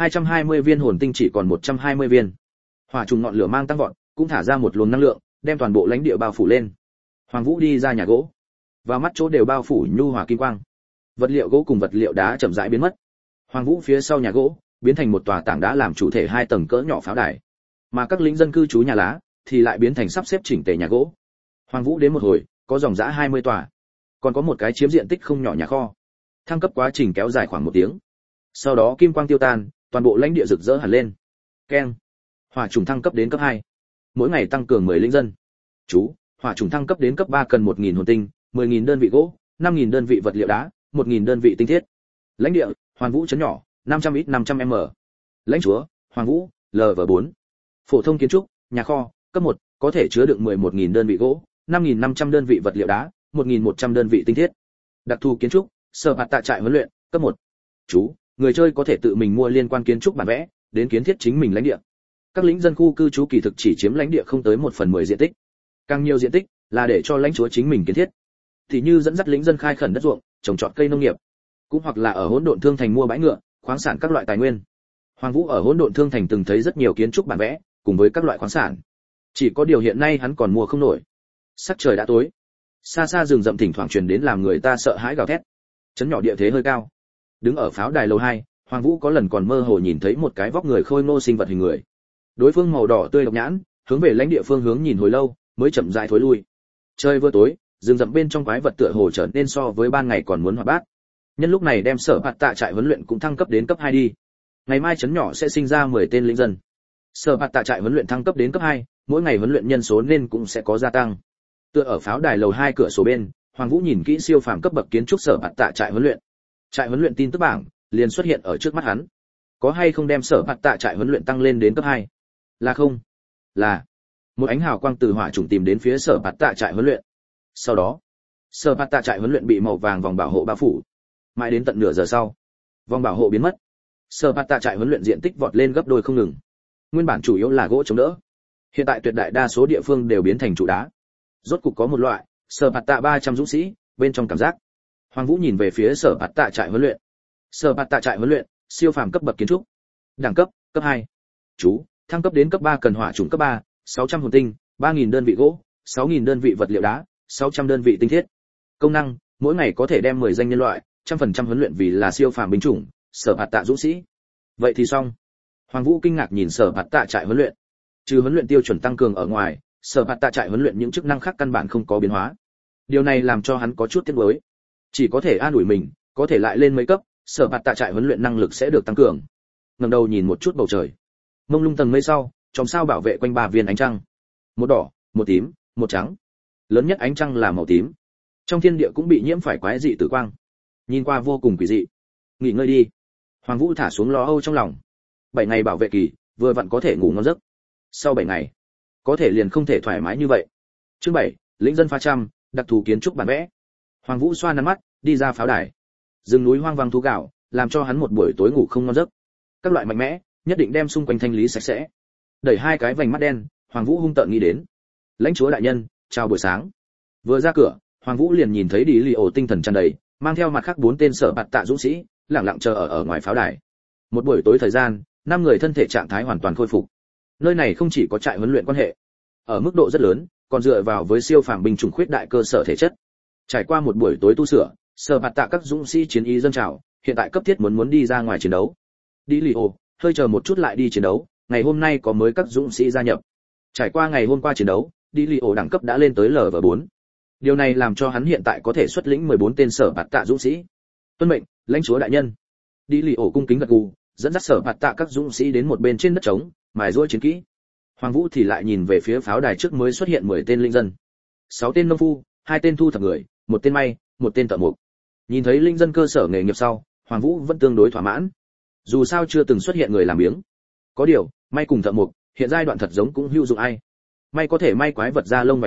220 viên hồn tinh chỉ còn 120 viên. Hỏa trùng ngọn lửa mang tăng vọt, cũng thả ra một luồng năng lượng, đem toàn bộ lãnh địa bao phủ lên. Hoàng Vũ đi ra nhà gỗ, và mắt chỗ đều bao phủ nhu hòa kim quang. Vật liệu gỗ cùng vật liệu đá chậm rãi biến mất. Hoàng Vũ phía sau nhà gỗ biến thành một tòa tảng đá làm chủ thể 2 tầng cỡ nhỏ pháo đài, mà các lính dân cư trú nhà lá thì lại biến thành sắp xếp chỉnh tề nhà gỗ. Hoàng Vũ đến một hồi, có dòng dã 20 tòa, còn có một cái chiếm diện tích không nhỏ nhà kho. Thăng cấp quá trình kéo dài khoảng 1 tiếng. Sau đó kim quang tiêu tan, toàn bộ lãnh địa rực rỡ hẳn lên. Keng. Hỏa chủng thăng cấp đến cấp 2. Mỗi ngày tăng cường 10 lính dân. Chú, hỏa chủng thăng cấp đến cấp 3 cần 1.000 hồn tinh, 10.000 đơn vị gỗ, 5.000 đơn vị vật liệu đá, 1.000 đơn vị tinh thiết. Lãnh địa, Hoàn Vũ trấn nhỏ, 500x500m. Lãnh chúa, Hoàng Vũ, LV4. Phổ thông kiến trúc, nhà kho, cấp 1, có thể chứa đựng 11.000 đơn vị gỗ, 5.500 đơn vị vật liệu đá, 1.100 đơn vị tinh thiết. Đặc thù kiến trúc, Sở Bạt Tạ trại huấn luyện, cấp 1. Chú, người chơi có thể tự mình mua liên quan kiến trúc bản vẽ, đến kiến thiết chính mình lãnh địa. Các lính dân khu cư trú kỳ thực chỉ chiếm lãnh địa không tới 1/10 diện tích. Càng nhiều diện tích là để cho lãnh chúa chính mình kiến thiết. Thì như dẫn dắt lính dân khai khẩn đất ruộng, trồng trọt cây nông nghiệp, cũng hoặc là ở hỗn độn thương thành mua bãi ngựa, khoáng sản các loại tài nguyên. Hoàng Vũ ở hỗn độn thương thành từng thấy rất nhiều kiến trúc bản vẽ, cùng với các loại khoáng sản. Chỉ có điều hiện nay hắn còn mua không nổi. Sắc trời đã tối, xa xa rừng rậm thỉnh thoảng truyền đến làm người ta sợ hãi gào thét. Trấn nhỏ địa thế hơi cao. Đứng ở pháo đài lầu 2, Hoàng Vũ có lần còn mơ hồ nhìn thấy một cái vóc người khôi ngô sinh vật hình người. Đối phương màu đỏ tươi độc nhãn, hướng về lãnh địa phương hướng nhìn hồi lâu, mới chậm rãi thối lui. Trời vừa tối, rừng rậm bên trong quái vật tựa hồ trở nên so với ban ngày còn muốn hoạt bát. Nhân lúc này đem Sở Bạt Tạ trại huấn luyện cũng thăng cấp đến cấp 2 đi. Ngày mai trấn nhỏ sẽ sinh ra 10 tên lính dân. Sở Bạt Tạ trại huấn luyện thăng cấp đến cấp 2, mỗi ngày huấn luyện nhân số nên cũng sẽ có gia tăng. Tựa ở pháo đài lầu 2 cửa sổ bên, Hoàng Vũ nhìn kỹ siêu phàm cấp bậc kiến trúc Sở Bạt Tạ trại huấn luyện. Trại huấn luyện tin tức bảng liền xuất hiện ở trước mắt hắn. Có hay không đem Sở Bạt Tạ trại huấn luyện tăng lên đến cấp 2? Là không. Là. Một ánh hào quang từ hỏa chủng tìm đến phía Sở Bạt Tạ trại huấn luyện. Sau đó, Sở Bạt Tạ trại huấn luyện bị màu vàng vòng bảo hộ bao phủ. Mãi đến tận nửa giờ sau, vòng bảo hộ biến mất. Sở Bạt Tạ trại huấn luyện diện tích vọt lên gấp đôi không ngừng. Nguyên bản chủ yếu là gỗ chống đỡ, hiện tại tuyệt đại đa số địa phương đều biến thành trụ đá. Rốt cục có một loại Sở Bạt Tạ 300 dũng sĩ bên trong cảm giác. Hoàng Vũ nhìn về phía Sở Bạt Tạ trại huấn luyện. Sở Bạt Tạ trại huấn luyện, siêu phàm cấp bậc kiến trúc. Đẳng cấp, cấp 2. Chú, thăng cấp đến cấp 3 cần hỏa chủng cấp 3, 600 hồn tinh, 3000 đơn vị gỗ, 6000 đơn vị vật liệu đá, 600 đơn vị tinh thiết. Công năng, mỗi ngày có thể đem 10 danh nhân loại, 100% huấn luyện vì là siêu phàm binh chủng, Sở Bạt Tạ dũng sĩ. Vậy thì xong. Hoàng Vũ kinh ngạc nhìn Sở Bạt Tạ trại huấn luyện. Trừ huấn luyện tiêu chuẩn tăng cường ở ngoài, Sở Bạt Tạ trại huấn luyện những chức năng khác căn bản không có biến hóa. Điều này làm cho hắn có chút tiếc nuối. Chỉ có thể an ủi mình, có thể lại lên mấy cấp, Sở Bạt Tạ trại huấn luyện năng lực sẽ được tăng cường. Ngẩng đầu nhìn một chút bầu trời. Mông lung tầng mây sau, chòm sao bảo vệ quanh 3 viên ánh trăng. Một đỏ, một tím, một trắng. Lớn nhất ánh trăng là màu tím. Trong thiên địa cũng bị nhiễm phải quái dị tử quang. Nhìn qua vô cùng quỷ dị. Nghỉ ngơi đi. Hoàng Vũ thả xuống lo âu trong lòng. 7 ngày bảo vệ kỳ, vừa vặn có thể ngủ ngon giấc. Sau 7 ngày, có thể liền không thể thoải mái như vậy. Chương 7, lĩnh dân pha trăm, đặc thù kiến trúc bản vẽ. Hoàng Vũ xoa nắn mắt, đi ra pháo đài. Rừng núi hoang vắng thú gạo, làm cho hắn một buổi tối ngủ không ngon giấc. Các loại mạnh mẽ, nhất định đem xung quanh thanh lý sạch sẽ. Đẩy 2 cái vành mắt đen, Hoàng Vũ hung tợn nghĩ đến. Lãnh chúa đại nhân, chào buổi sáng. Vừa ra cửa, Hoàng Vũ liền nhìn thấy Đi Lì ổ tinh thần tràn đầy, mang theo mặt khác 4 tên Sở Bạt Tạ dũng sĩ, lặng lặng chờ ở ngoài pháo đài. Một buổi tối thời gian, 5 người thân thể trạng thái hoàn toàn khôi phục. Nơi này không chỉ có trại huấn luyện quan hệ, ở mức độ rất lớn, còn dựa vào với siêu phàm binh chủng khuyết đại cơ sở thể chất. Trải qua một buổi tối tu sửa, Sở Bạt Tạ các dũng sĩ chiến ý dâng trào, hiện tại cấp thiết muốn đi ra ngoài chiến đấu. Đi Lì ổ, hơi chờ một chút lại đi chiến đấu, ngày hôm nay có mới các dũng sĩ gia nhập. Trải qua ngày hôm qua chiến đấu, Đi Lì ổ đẳng cấp đã lên tới LV4. Điều này làm cho hắn hiện tại có thể xuất lĩnh 14 tên Sở Bạt Tạ dũng sĩ. Tuân mệnh, lãnh chúa đại nhân. Đi Lì ổ cung kính gật gù, dẫn dắt Sở Bạt Tạ các dũng sĩ đến một bên trên đất trống, mài giũa chiến kỹ. Hoàng Vũ thì lại nhìn về phía pháo đài trước mới xuất hiện 10 tên linh dân. 6 tên nông phu, 2 tên thu thập người, 1 tên may, 1 tên thợ mộc. Nhìn thấy linh dân cơ sở nghề nghiệp sau, Hoàng Vũ vẫn tương đối thỏa mãn. Dù sao chưa từng xuất hiện người làm biếng. Có điều, may cùng thợ mộc, hiện giai đoạn thật giống cũng hữu dụng ai. May có thể may quái vật da lông vải giáp,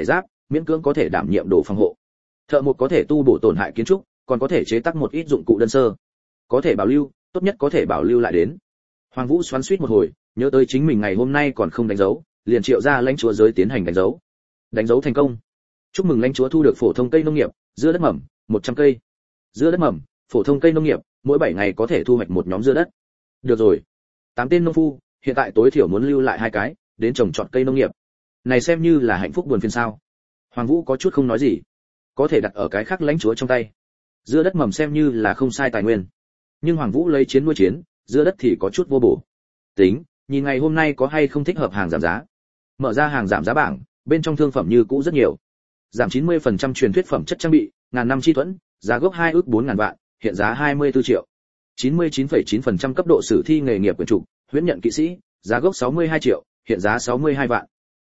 miễn cưỡng có thể đảm nhiệm đồ phòng hộ. Thợ mộc có thể tu bổ tổn hại kiến trúc, còn có thể chế tác một ít dụng cụ đơn sơ. Có thể bảo lưu, tốt nhất có thể bảo lưu lại đến. Hoàng Vũ xoắn xuýt một hồi, nhớ tới chính mình ngày hôm nay còn không đánh dấu, liền triệu ra lãnh chúa giới tiến hành đánh dấu. Đánh dấu thành công. Chúc mừng lãnh chúa thu được phổ thông cây nông nghiệp, dưa đất mầm, 100 cây. Dưa đất mầm, phổ thông cây nông nghiệp, mỗi 7 ngày có thể thu hoạch một nhóm dưa đất. Được rồi. 8 tên nông phu, hiện tại tối thiểu muốn lưu lại 2 cái, đến trồng trọt cây nông nghiệp. Này xem như là hạnh phúc buồn phiền sao? Hoàng Vũ có chút không nói gì. Có thể đặt ở cái khác lãnh chúa trong tay. Dưa đất mầm xem như là không sai tài nguyên. Nhưng Hoàng Vũ lấy chiến nuôi chiến, dưa đất thì có chút vô bổ. Tính, nhìn ngày hôm nay có hay không thích hợp hàng giảm giá. Mở ra hàng giảm giá bảng, bên trong thương phẩm như cũ rất nhiều. Giảm 90% truyền thuyết phẩm chất trang bị, ngàn năm chi thuẫn, giá gốc 2 ức 4.000 vạn, hiện giá 24 triệu. 99,9% cấp độ sử thi nghề nghiệp quyền trục, huyễn nhận kỵ sĩ, giá gốc 62 triệu, hiện giá 62 vạn.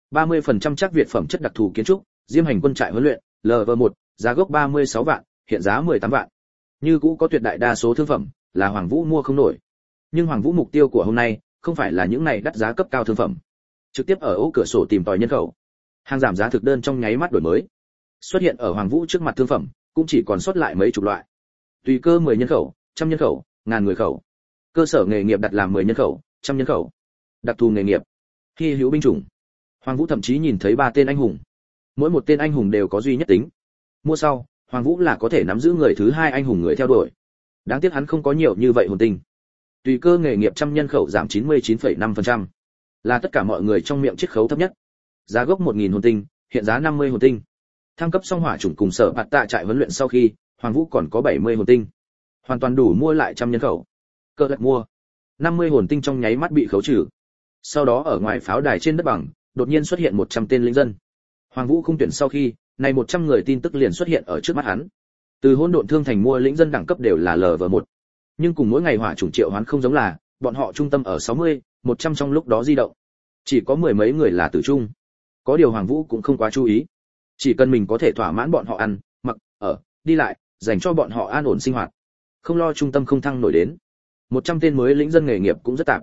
30% chắc Việt phẩm chất đặc thù kiến trúc, Diêm Hành quân trại huấn luyện, LV1, giá gốc 36 vạn, hiện giá 18 vạn. Như cũ có tuyệt đại đa số thương phẩm là Hoàng Vũ mua không nổi. Nhưng Hoàng Vũ mục tiêu của hôm nay không phải là những này đắt giá cấp cao thương phẩm. Trực tiếp ở ổ cửa sổ tìm tòi nhân khẩu. Hàng giảm giá thực đơn trong nháy mắt đổi mới. Xuất hiện ở Hoàng Vũ trước mặt thương phẩm, cũng chỉ còn sót lại mấy chục loại. Tùy cơ 10 nhân khẩu, 100 nhân khẩu, 1000 người khẩu. Cơ sở nghề nghiệp đặt làm 10 nhân khẩu, 100 nhân khẩu. Đặc thù nghề nghiệp. Hy hữu binh chủng. Hoàng Vũ thậm chí nhìn thấy 3 tên anh hùng. Mỗi một tên anh hùng đều có duy nhất tính. Mua sau, Hoàng Vũ là có thể nắm giữ người thứ 2 anh hùng người theo đuổi. Đáng tiếc hắn không có nhiều như vậy hồn tinh. Tùy cơ nghề nghiệp 100 nhân khẩu giảm 99,5%. Là tất cả mọi người trong miệng chiết khấu thấp nhất. Giá gốc 1000 hồn tinh, hiện giá 50 hồn tinh. Thăng cấp xong hỏa chủng cùng sở bạt tạ trại huấn luyện sau khi, Hoàng Vũ còn có 70 hồn tinh. Hoàn toàn đủ mua lại 100 nhân khẩu. Cơ lật mua. 50 hồn tinh trong nháy mắt bị khấu trừ. Sau đó ở ngoài pháo đài trên đất bằng, đột nhiên xuất hiện 100 tên lính dân. Hoàng Vũ không tuyển sau khi, này 100 người tin tức liền xuất hiện ở trước mắt hắn. Từ hỗn độn thương thành mua lính dân đẳng cấp đều là LV1. Nhưng cùng mỗi ngày hỏa chủng triệu hoán không giống là, bọn họ trung tâm ở 60, 100 trong lúc đó di động. Chỉ có mười mấy người là tử trung. Có điều Hoàng Vũ cũng không quá chú ý. Chỉ cần mình có thể thỏa mãn bọn họ ăn, mặc, ở, đi lại, dành cho bọn họ an ổn sinh hoạt. Không lo trung tâm không thăng nổi đến. 100 tên mới lĩnh dân nghề nghiệp cũng rất tạm.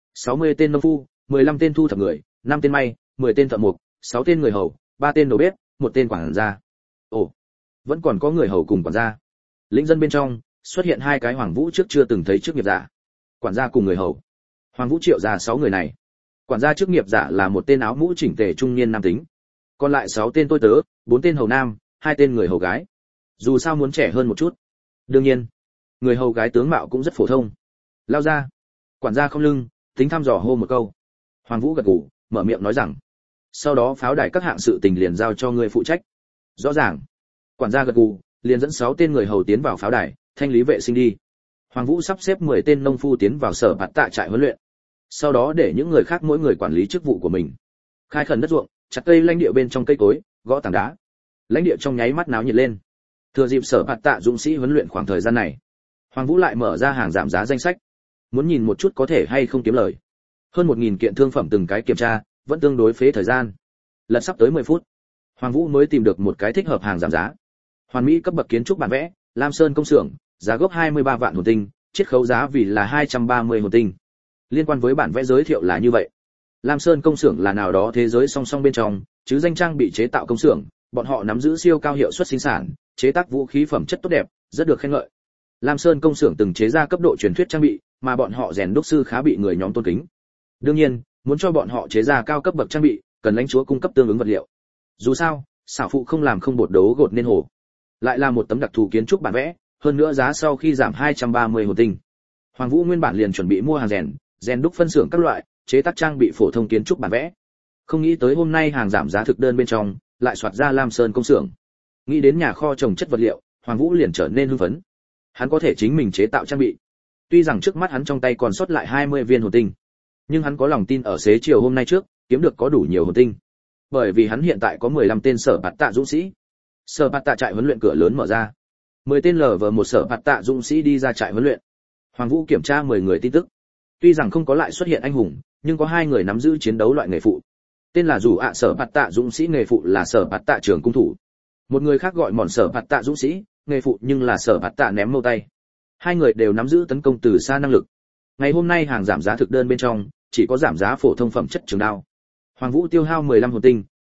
60 tên nông phu, 15 tên thu thập người, 5 tên may, 10 tên thợ mộc, 6 tên người hầu, 3 tên đầu bếp, 1 tên quản gia. Ồ, vẫn còn có người hầu cùng quản gia. Lĩnh dân bên trong xuất hiện 2 cái Hoàng Vũ trước chưa từng thấy chức nghiệp giả. Quản gia cùng người hầu. Hoàng Vũ triệu ra 6 người này. Quản gia chức nghiệp giả là một tên áo mũ chỉnh tề trung niên nam tính. Còn lại 6 tên tôi tớ, 4 tên hầu nam, 2 tên người hầu gái. Dù sao muốn trẻ hơn một chút. Đương nhiên, người hầu gái tướng mạo cũng rất phổ thông. Lao ra. Quản gia không lưng, tính thăm dò hô một câu. Hoàng Vũ gật gù, mở miệng nói rằng: sau đó pháo đài các hạng sự tình liền giao cho người phụ trách. Rõ ràng. Quản gia gật gù, liền dẫn 6 tên người hầu tiến vào pháo đài, thanh lý vệ sinh đi. Hoàng Vũ sắp xếp 10 tên nông phu tiến vào sở bạt tạ trại huấn luyện. Sau đó để những người khác mỗi người quản lý chức vụ của mình. Khai khẩn đất ruộng, chặt cây lãnh địa bên trong cây cối, gõ tảng đá. Lãnh địa trong nháy mắt náo nhiệt lên. Thừa dịp sở bạt tạ dũng sĩ huấn luyện khoảng thời gian này, Hoàng Vũ lại mở ra hàng giảm giá danh sách. Muốn nhìn một chút có thể hay không kiếm lời. Hơn 1000 kiện thương phẩm từng cái kiểm tra, vẫn tương đối phế thời gian. Lật sắp tới 10 phút, Hoàng Vũ mới tìm được một cái thích hợp hàng giảm giá. Hoàn mỹ cấp bậc kiến trúc bản vẽ, Lam Sơn công xưởng, giá gốc 23 vạn hồn tinh, chiết khấu giá vì là 230 hồn tinh. Liên quan với bản vẽ giới thiệu là như vậy. Lam Sơn công xưởng là nào đó thế giới song song bên trong, chứ danh trang bị chế tạo công xưởng, bọn họ nắm giữ siêu cao hiệu suất sinh sản, chế tác vũ khí phẩm chất tốt đẹp, rất được khen ngợi. Lam Sơn công xưởng từng chế ra cấp độ truyền thuyết trang bị, mà bọn họ rèn đúc sư khá bị người nhóm tôn kính. Đương nhiên, muốn cho bọn họ chế ra cao cấp bậc trang bị, cần lãnh chúa cung cấp tương ứng vật liệu. Dù sao, xảo phụ không làm không bột đấu gột nên hồ. Lại là một tấm đặc thù kiến trúc bản vẽ, hơn nữa giá sau khi giảm 230 hồn tinh. Hoàng Vũ nguyên bản liền chuẩn bị mua hàng rèn đúc phân xưởng các loại, chế tác trang bị phổ thông kiến trúc bản vẽ. Không nghĩ tới hôm nay hàng giảm giá thực đơn bên trong, lại soạt ra Lam Sơn công xưởng. Nghĩ đến nhà kho trồng chất vật liệu, Hoàng Vũ liền trở nên hưng phấn. Hắn có thể chính mình chế tạo trang bị. Tuy rằng trước mắt hắn trong tay còn sót lại 20 viên hồn tinh, nhưng hắn có lòng tin ở xế chiều hôm nay trước, kiếm được có đủ nhiều hồn tinh. Bởi vì hắn hiện tại có 15 tên sở bạt tạ dũng sĩ. Sở bạt tạ trại huấn luyện cửa lớn mở ra. 10 tên LV1 sở bạt tạ dũng sĩ đi ra trại huấn luyện. Hoàng Vũ kiểm tra 10 người tin tức. Tuy rằng không có lại xuất hiện anh hùng, nhưng có 2 người nắm giữ chiến đấu loại nghề phụ. Tên là Dù ạ sở bạt tạ dũng sĩ, nghề phụ là sở bạt tạ trường cung thủ. Một người khác gọi Mòn sở bạt tạ dũng sĩ, nghề phụ nhưng là sở bạt tạ ném mâu tay. 2 người đều nắm giữ tấn công từ xa năng lực. Ngày hôm nay hàng giảm giá thực đơn bên trong chỉ có giảm giá phổ thông phẩm chất trường đao. Hoàng Vũ tiêu hao 15 hồn tinh,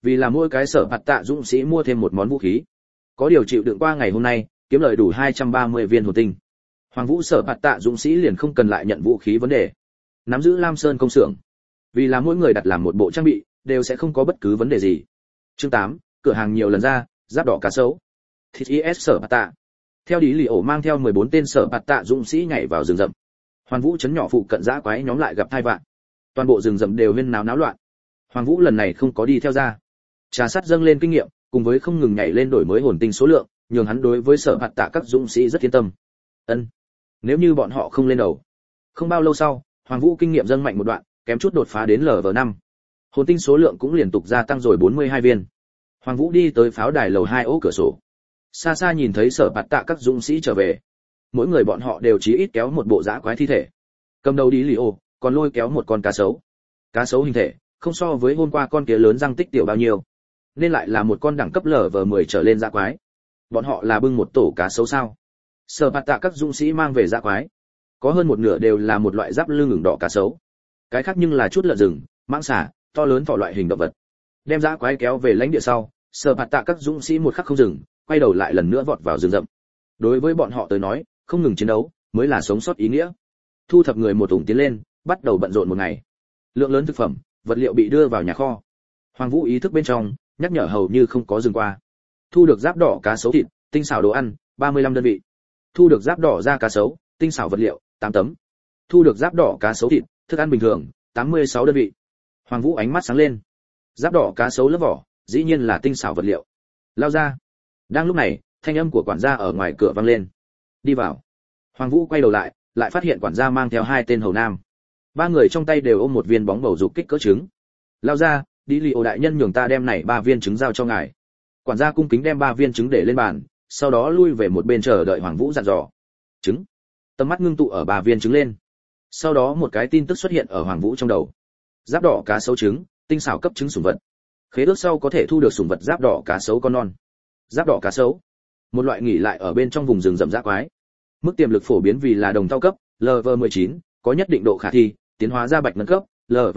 Vì là mỗi cái sở phạt tạ dũng sĩ mua thêm một món vũ khí. Có điều chịu đựng qua ngày hôm nay, kiếm lời đủ 230 viên hồn tinh. Hoàng Vũ sở phạt tạ dũng sĩ liền không cần lại nhận vũ khí vấn đề. Nắm giữ Lam Sơn công xưởng. Vì là mỗi người đặt làm một bộ trang bị, đều sẽ không có bất cứ vấn đề gì. Chương 8, cửa hàng nhiều lần ra, giáp đỏ cá sấu. Thịt IS sở phạt tạ. Theo Lý Lì ổ mang theo 14 tên sở phạt tạ dũng sĩ nhảy vào rừng rậm. Hoàn Vũ trấn nhỏ phụ cận dã quái nhóm lại gặp tai vạn. Toàn bộ rừng rậm đều huyên náo náo loạn. Hoàng Vũ lần này không có đi theo ra. Trà sát dâng lên kinh nghiệm, cùng với không ngừng nhảy lên đổi mới hồn tinh số lượng, nhường hắn đối với sở phạt tạ các dũng sĩ rất yên tâm. Ân, nếu như bọn họ không lên đầu. Không bao lâu sau, Hoàng Vũ kinh nghiệm dâng mạnh một đoạn, kém chút đột phá đến Lv5. Hồn tinh số lượng cũng liên tục gia tăng rồi 42 viên. Hoàng Vũ đi tới pháo đài lầu 2 ố cửa sổ. Xa xa nhìn thấy sở phạt tạ các dũng sĩ trở về. Mỗi người bọn họ đều chí ít kéo một bộ dã quái thi thể. Cầm đầu đi lì ô, còn lôi kéo một con cá sấu. Cá sấu hình thể, không so với hôm qua con kia lớn răng tích tiểu bao nhiêu, nên lại là một con đẳng cấp Lv10 trở lên dã quái. Bọn họ là bưng một tổ cá sấu sao? Sở phạt tạ các dũng sĩ mang về dã quái, có hơn một nửa đều là một loại giáp lưng ửng đỏ cá sấu. Cái khác nhưng là chút lợn rừng, mãng xà, to lớn vỏ loại hình động vật. Đem dã quái kéo về lãnh địa sau, sở phạt tạ các dũng sĩ một khắc không dừng, quay đầu lại lần nữa vọt vào rừng rậm. Đối với bọn họ tới nói, không ngừng chiến đấu mới là sống sót ý nghĩa. Thu thập người một ủng tiến lên, bắt đầu bận rộn một ngày. Lượng lớn thực phẩm, vật liệu bị đưa vào nhà kho. Hoàng Vũ ý thức bên trong, nhắc nhở hầu như không có dừng qua. Thu được giáp đỏ cá sấu thịt, tinh xảo đồ ăn, 35 đơn vị. Thu được giáp đỏ da cá sấu, tinh xảo vật liệu, 8 tấm. Thu được giáp đỏ cá sấu thịt, thức ăn bình thường, 86 đơn vị. Hoàng Vũ ánh mắt sáng lên. Giáp đỏ cá sấu lớp vỏ, dĩ nhiên là tinh xảo vật liệu. Lao ra. Đang lúc này, thanh âm của quản gia ở ngoài cửa vang lên. Đi vào. Hoàng Vũ quay đầu lại, lại phát hiện quản gia mang theo 2 tên hầu nam. 3 người trong tay đều ôm một viên bóng bầu dục kích cỡ trứng. Lao ra, đi lì ổ đại nhân nhường ta đem này 3 viên trứng giao cho ngài. Quản gia cung kính đem 3 viên trứng để lên bàn, sau đó lui về một bên chờ đợi Hoàng Vũ dặn dò. Trứng. Tầm mắt ngưng tụ ở 3 viên trứng lên. Sau đó một cái tin tức xuất hiện ở Hoàng Vũ trong đầu. Giáp đỏ cá sấu trứng, tinh xảo cấp trứng sủng vật. Khế ước sau có thể thu được sủng vật giáp đỏ cá sấu con non. Giáp đỏ cá sấu, một loại nghỉ lại ở bên trong vùng rừng rậm dã quái. Mức tiềm lực phổ biến vì là đồng thau cấp, Lv19, có nhất định độ khả thi, tiến hóa ra bạch ngân cấp,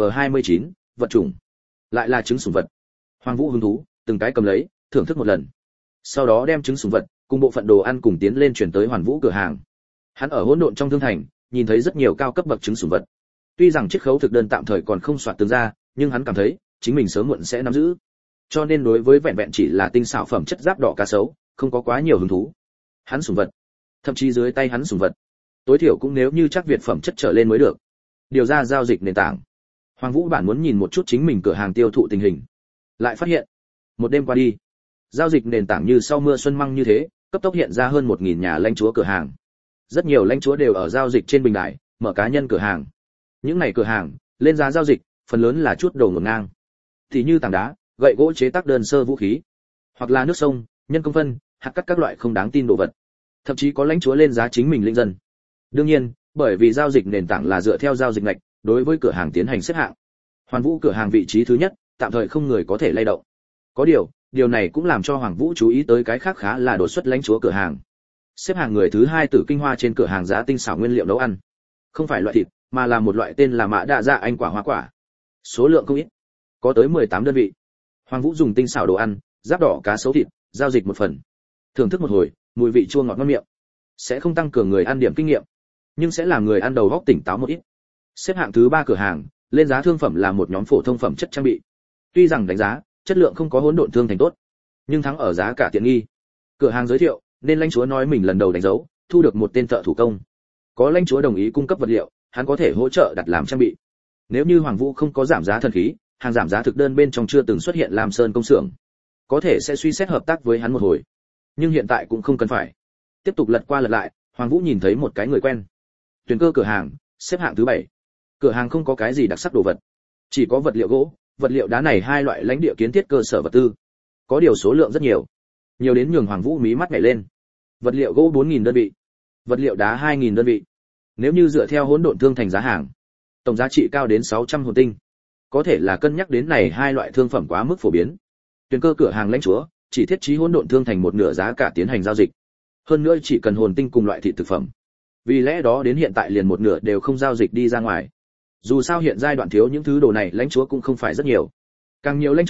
Lv29, vật chủng. Lại là trứng sủng vật. Hoàng Vũ hứng thú, từng cái cầm lấy, thưởng thức một lần. Sau đó đem trứng sủng vật cùng bộ phận đồ ăn cùng tiến lên chuyển tới Hoàn Vũ cửa hàng. Hắn ở hỗn độn trong thương thành, nhìn thấy rất nhiều cao cấp bậc trứng sủng vật. Tuy rằng chiết khấu thực đơn tạm thời còn không soạt tương ra, nhưng hắn cảm thấy chính mình sớm muộn sẽ nắm giữ. Cho nên đối với vẹn vẹn chỉ là tinh xảo phẩm chất giáp đỏ cá sấu, không có quá nhiều hứng thú. Hắn sủng vật, thậm chí dưới tay hắn sủng vật, tối thiểu cũng nếu như chắc việt phẩm chất trở lên mới được. Điều ra giao dịch nền tảng. Hoàng Vũ bản muốn nhìn một chút chính mình cửa hàng tiêu thụ tình hình, lại phát hiện, một đêm qua đi, giao dịch nền tảng như sau mưa xuân măng như thế, cấp tốc hiện ra hơn 1000 nhà lãnh chúa cửa hàng. Rất nhiều lãnh chúa đều ở giao dịch trên bình đài, mở cá nhân cửa hàng. Những này cửa hàng, lên giá giao dịch, phần lớn là chút đồ ngổn ngang. Thì như tảng đá, gậy gỗ chế tác đơn sơ vũ khí, hoặc là nước sông, nhân công phân, hạt cắt các loại không đáng tin đồ vật. Thậm chí có lãnh chúa lên giá chính mình linh dân. Đương nhiên, bởi vì giao dịch nền tảng là dựa theo giao dịch ngạch, đối với cửa hàng tiến hành xếp hạng. Hoàn Vũ cửa hàng vị trí thứ nhất, tạm thời không người có thể lay động. Có điều này cũng làm cho Hoàng Vũ chú ý tới cái khác khá là đột xuất lãnh chúa cửa hàng. Xếp hàng người thứ 2 Tử Kinh Hoa trên cửa hàng giá tinh xảo nguyên liệu nấu ăn. Không phải loại thịt, mà là một loại tên là mã đa dạ anh quả hoa quả. Số lượng không ít, có tới 18 đơn vị. Hoàng Vũ dùng tinh xảo đồ ăn, giáp đỏ cá sấu thịt, giao dịch một phần. Thưởng thức một hồi, mùi vị chua ngọt ngon miệng. Sẽ không tăng cường người ăn điểm kinh nghiệm, nhưng sẽ làm người ăn đầu óc tỉnh táo một ít. Xếp hạng thứ 3 cửa hàng, lên giá thương phẩm là một nhóm phổ thông phẩm chất trang bị. Tuy rằng đánh giá, chất lượng không có hỗn độn thương thành tốt, nhưng thắng ở giá cả tiện nghi. Cửa hàng giới thiệu, nên lãnh chúa nói mình lần đầu đánh dấu, thu được một tên thợ thủ công. Có lãnh chúa đồng ý cung cấp vật liệu, hắn có thể hỗ trợ đặt làm trang bị. Nếu như Hoàng Vũ không có giảm giá thần khí, hàng giảm giá thực đơn bên trong chưa từng xuất hiện Lam Sơn công xưởng, có thể sẽ suy xét hợp tác với hắn một hồi. Nhưng hiện tại cũng không cần phải. Tiếp tục lật qua lật lại, Hoàng Vũ nhìn thấy một cái người quen. Tuyển cơ cửa hàng, xếp hạng thứ 7. Cửa hàng không có cái gì đặc sắc đồ vật, chỉ có vật liệu gỗ, vật liệu đá này 2 loại lãnh địa kiến thiết cơ sở vật tư. Có điều số lượng rất nhiều, nhiều đến nhường Hoàng Vũ mí mắt nhảy lên. Vật liệu gỗ 4000 đơn vị, vật liệu đá 2000 đơn vị. Nếu như dựa theo hỗn độn thương thành giá hàng, tổng giá trị cao đến 600 hồn tinh. Có thể là cân nhắc đến này 2 loại thương phẩm quá mức phổ biến. Tuyển cơ cửa hàng lãnh chúa chỉ thiết trí hỗn độn thương thành một nửa giá cả tiến hành giao dịch. Hơn nữa chỉ cần hồn tinh cùng loại thịt thực phẩm. Vì lẽ đó đến hiện tại liền một nửa đều không giao dịch đi ra ngoài. Dù sao hiện giai đoạn thiếu những thứ đồ này lãnh chúa cũng không phải rất nhiều. Càng nhiều lãnh chúa,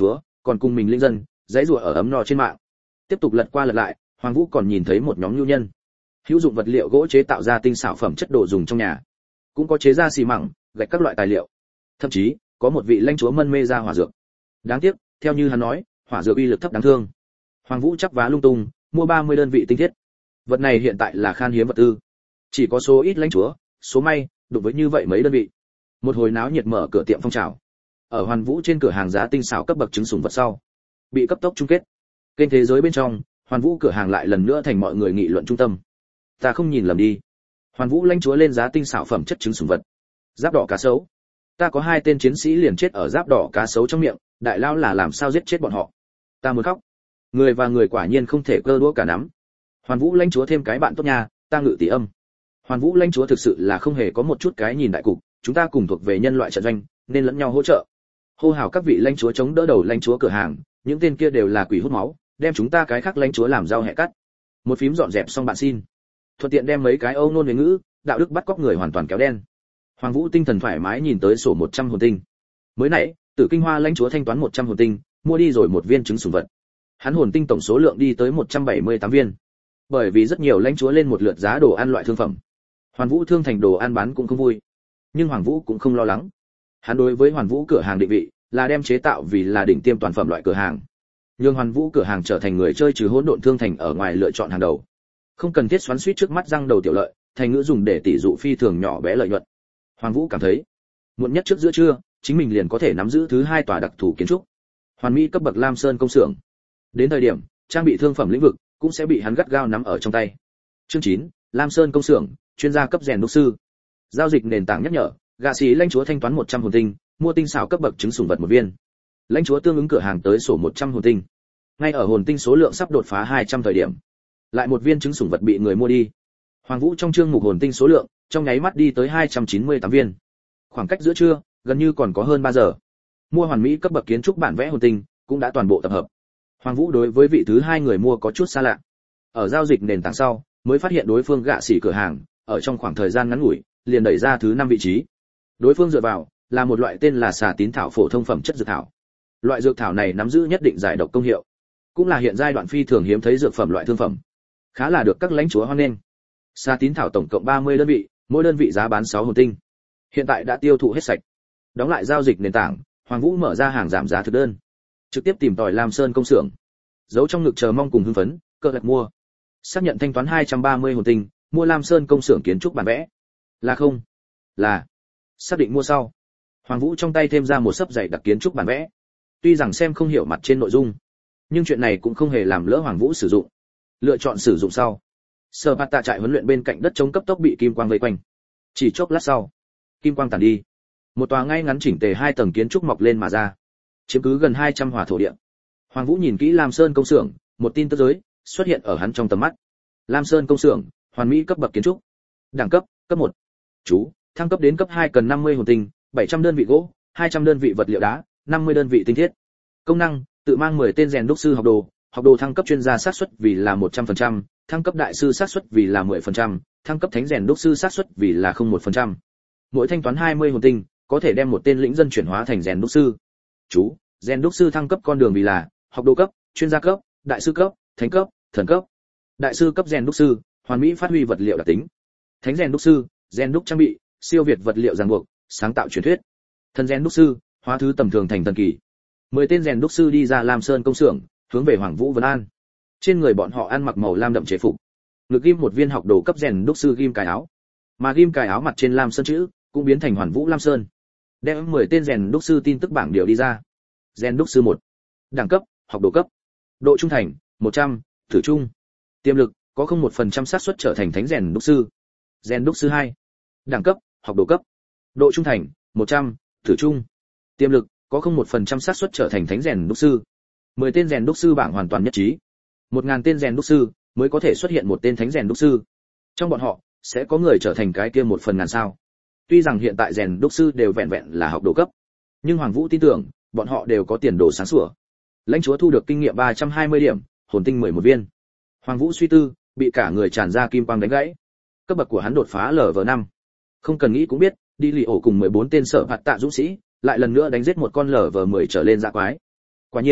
còn cùng mình linh dân dãy rùa ở ấm no trên mạng. Tiếp tục lật qua lật lại, Hoàng Vũ còn nhìn thấy một nhóm nhu nhân hữu dụng vật liệu gỗ chế tạo ra tinh xảo phẩm chất đồ dùng trong nhà, cũng có chế ra xi măng, gạch các loại tài liệu, thậm chí có một vị lãnh chúa mân mê ra hỏa dược. Đáng tiếc, theo như hắn nói, hỏa dược uy lực thấp đáng thương. Hoàng Vũ chắp vá lung tung, mua 30 đơn vị tinh thiết. Vật này hiện tại là khan hiếm vật tư, chỉ có số ít lãnh chúa, số may đụng với như vậy mấy đơn vị. Một hồi náo nhiệt mở cửa tiệm phong trào. Ở Hoàn Vũ trên cửa hàng giá tinh xảo cấp bậc trứng sủng vật sau, bị cấp tốc chung kết. Kênh thế giới bên trong, Hoàn Vũ cửa hàng lại lần nữa thành mọi người nghị luận trung tâm. Ta không nhìn lầm đi. Hoàn Vũ lãnh chúa lên giá tinh xảo phẩm chất trứng sủng vật. Giáp đỏ cá sấu. Ta có 2 tên chiến sĩ liền chết ở giáp đỏ cá sấu trong miệng, đại lao là làm sao giết chết bọn họ? Ta muốn khóc. Người và người quả nhiên không thể cơ đũa cả nắm. Hoàn Vũ lãnh chúa thêm cái bạn tốt nha, ta ngự tỷ âm. Hoàn Vũ lãnh chúa thực sự là không hề có một chút cái nhìn đại cục, chúng ta cùng thuộc về nhân loại trận doanh, nên lẫn nhau hỗ trợ. Hô hào các vị lãnh chúa chống đỡ đầu lãnh chúa cửa hàng, những tên kia đều là quỷ hút máu, đem chúng ta cái khác lãnh chúa làm rau hẹ cắt. Một phím dọn dẹp xong bạn xin, thuận tiện đem mấy cái âu nôn huế ngữ, đạo đức bắt cóc người hoàn toàn kéo đen. Hoàng Vũ tinh thần thoải mái nhìn tới sổ 100 hồn tinh. Mới nãy, Tử Kinh Hoa lãnh chúa thanh toán 100 hồn tinh, mua đi rồi một viên trứng sủng vật. Hắn hồn tinh tổng số lượng đi tới 178 viên. Bởi vì rất nhiều lãnh chúa lên một lượt giá đồ ăn loại thương phẩm. Hoàn Vũ thương thành đồ ăn bán cũng không vui, nhưng Hoàng Vũ cũng không lo lắng. Hắn đối với Hoàn Vũ cửa hàng định vị là đem chế tạo vì là đỉnh tiêm toàn phẩm loại cửa hàng. Nhưng Hoàn Vũ cửa hàng trở thành người chơi trừ hỗn độn thương thành ở ngoài lựa chọn hàng đầu. Không cần thiết xoắn xuýt trước mắt răng đầu tiểu lợi, thành ngữ dùng để tỷ dụ phi thường nhỏ bé lợi nhuận. Hoàng Vũ cảm thấy, muộn nhất trước giữa trưa, chính mình liền có thể nắm giữ thứ 2 tòa đặc thù kiến trúc. Hoàn mỹ cấp bậc Lam Sơn công xưởng. Đến thời điểm, trang bị thương phẩm lĩnh vực cũng sẽ bị hắn gắt gao nắm ở trong tay. Chương 9, Lam Sơn công xưởng, chuyên gia cấp rèn đúc sư. Giao dịch nền tảng nhắc nhở, gạ sĩ lãnh chúa thanh toán 100 hồn tinh, mua tinh xảo cấp bậc trứng sủng vật một viên. Lãnh chúa tương ứng cửa hàng tới sổ 100 hồn tinh. Ngay ở hồn tinh số lượng sắp đột phá 200 thời điểm, lại một viên trứng sủng vật bị người mua đi. Hoàng Vũ trong chương mục hồn tinh số lượng, trong nháy mắt đi tới 298 viên. Khoảng cách giữa trưa, gần như còn có hơn 3 giờ. Mua hoàn mỹ cấp bậc kiến trúc bản vẽ hồn tinh cũng đã toàn bộ tập hợp. Hoàng Vũ đối với vị thứ 2 người mua có chút xa lạ. Ở giao dịch nền tảng sau, mới phát hiện đối phương gạ xỉ cửa hàng, ở trong khoảng thời gian ngắn ngủi, liền đẩy ra thứ 5 vị trí. Đối phương dựa vào là một loại tên là xà tín thảo phổ thông phẩm chất dược thảo. Loại dược thảo này nắm giữ nhất định giải độc công hiệu, cũng là hiện giai đoạn phi thường hiếm thấy dược phẩm loại thương phẩm, khá là được các lãnh chúa hoan nghênh. Xà tín thảo tổng cộng 30 đơn vị, mỗi đơn vị giá bán 6 hồn tinh. Hiện tại đã tiêu thụ hết sạch. Đóng lại giao dịch nền tảng, Hoàng Vũ mở ra hàng giảm giá thực đơn, trực tiếp tìm tòi Lam Sơn công xưởng. Giấu trong ngực chờ mong cùng hưng phấn, cơ gật mua. Xác nhận thanh toán 230 hồn tinh, mua Lam Sơn công xưởng kiến trúc bản vẽ. Là không? Là. Xác định mua sau. Hoàng Vũ trong tay thêm ra một sấp dày đặc kiến trúc bản vẽ. Tuy rằng xem không hiểu mặt trên nội dung, nhưng chuyện này cũng không hề làm lỡ Hoàng Vũ sử dụng. Lựa chọn sử dụng sau, Sở Bạt Tạ trại huấn luyện bên cạnh đất chống cấp tốc bị kim quang vây quanh. Chỉ chốc lát sau, kim quang tàn đi. Một tòa ngay ngắn chỉnh tề 2 tầng kiến trúc mọc lên mà ra, chiếm cứ gần 200 hỏa thổ địa. Hoàng Vũ nhìn kỹ Lam Sơn công xưởng, một tin tức giới xuất hiện ở hắn trong tầm mắt. Lam Sơn công xưởng, hoàn mỹ cấp bậc kiến trúc. Đẳng cấp, cấp 1. Chú, thăng cấp đến cấp 2 cần 50 hồn tinh, 700 đơn vị gỗ, 200 đơn vị vật liệu đá, 50 đơn vị tinh thiết. Công năng, tự mang 10 tên rèn đúc sư học đồ thăng cấp chuyên gia xác suất vì là 100%, thăng cấp đại sư xác suất vì là 10%, thăng cấp thánh rèn đúc sư xác suất vì là 01%. Mỗi thanh toán 20 hồn tinh, có thể đem một tên lĩnh dân chuyển hóa thành rèn đúc sư. Chú, rèn đúc sư thăng cấp con đường vì là học đồ cấp, chuyên gia cấp, đại sư cấp, thánh cấp, thần cấp. Đại sư cấp rèn đúc sư, hoàn mỹ phát huy vật liệu đặc tính. Thánh rèn đúc sư, rèn đúc trang bị, siêu việt vật liệu ràng buộc, sáng tạo truyền thuyết. Thần rèn đúc sư, hóa thứ tầm thường thành thần kỳ. 10 tên rèn đúc sư đi ra Lam Sơn công xưởng, hướng về Hoàng Vũ Vân An. Trên người bọn họ ăn mặc màu lam đậm chế phục, ngực ghim một viên học đồ cấp rèn đúc sư ghim cài áo, mà ghim cài áo mặt trên Lam Sơn chữ cũng biến thành Hoàn Vũ Lam Sơn. Đem 10 tên rèn đúc sư tin tức bảng điều đi ra. Rèn đúc sư 1, đẳng cấp, học đồ cấp, độ trung thành 100, thử trung, tiềm lực có 01% xác suất trở thành thánh rèn đúc sư. Rèn đúc sư 2, đẳng cấp, học đồ cấp, độ trung thành 100, thử trung, tiềm lực có 01% xác suất trở thành thánh rèn đúc sư. 10 tên rèn đúc sư bảng hoàn toàn nhất trí. 1000 tên rèn đúc sư mới có thể xuất hiện một tên thánh rèn đúc sư. Trong bọn họ sẽ có người trở thành cái kia 1/1000 sao. Tuy rằng hiện tại rèn đúc sư đều vẹn vẹn là học đồ cấp, nhưng Hoàng Vũ tin tưởng, bọn họ đều có tiền đồ sáng sủa. Lãnh chúa thu được kinh nghiệm 320 điểm, hồn tinh 11 viên. Hoàng Vũ suy tư, bị cả người tràn ra kim quang đánh gãy. Cấp bậc của hắn đột phá LV5. Không cần nghĩ cũng biết, đi lì ổ cùng 14 tên Sở Bạt Tạ dũng sĩ, lại lần nữa đánh giết một con LV10 trở lên dã quái. Quả nhiên,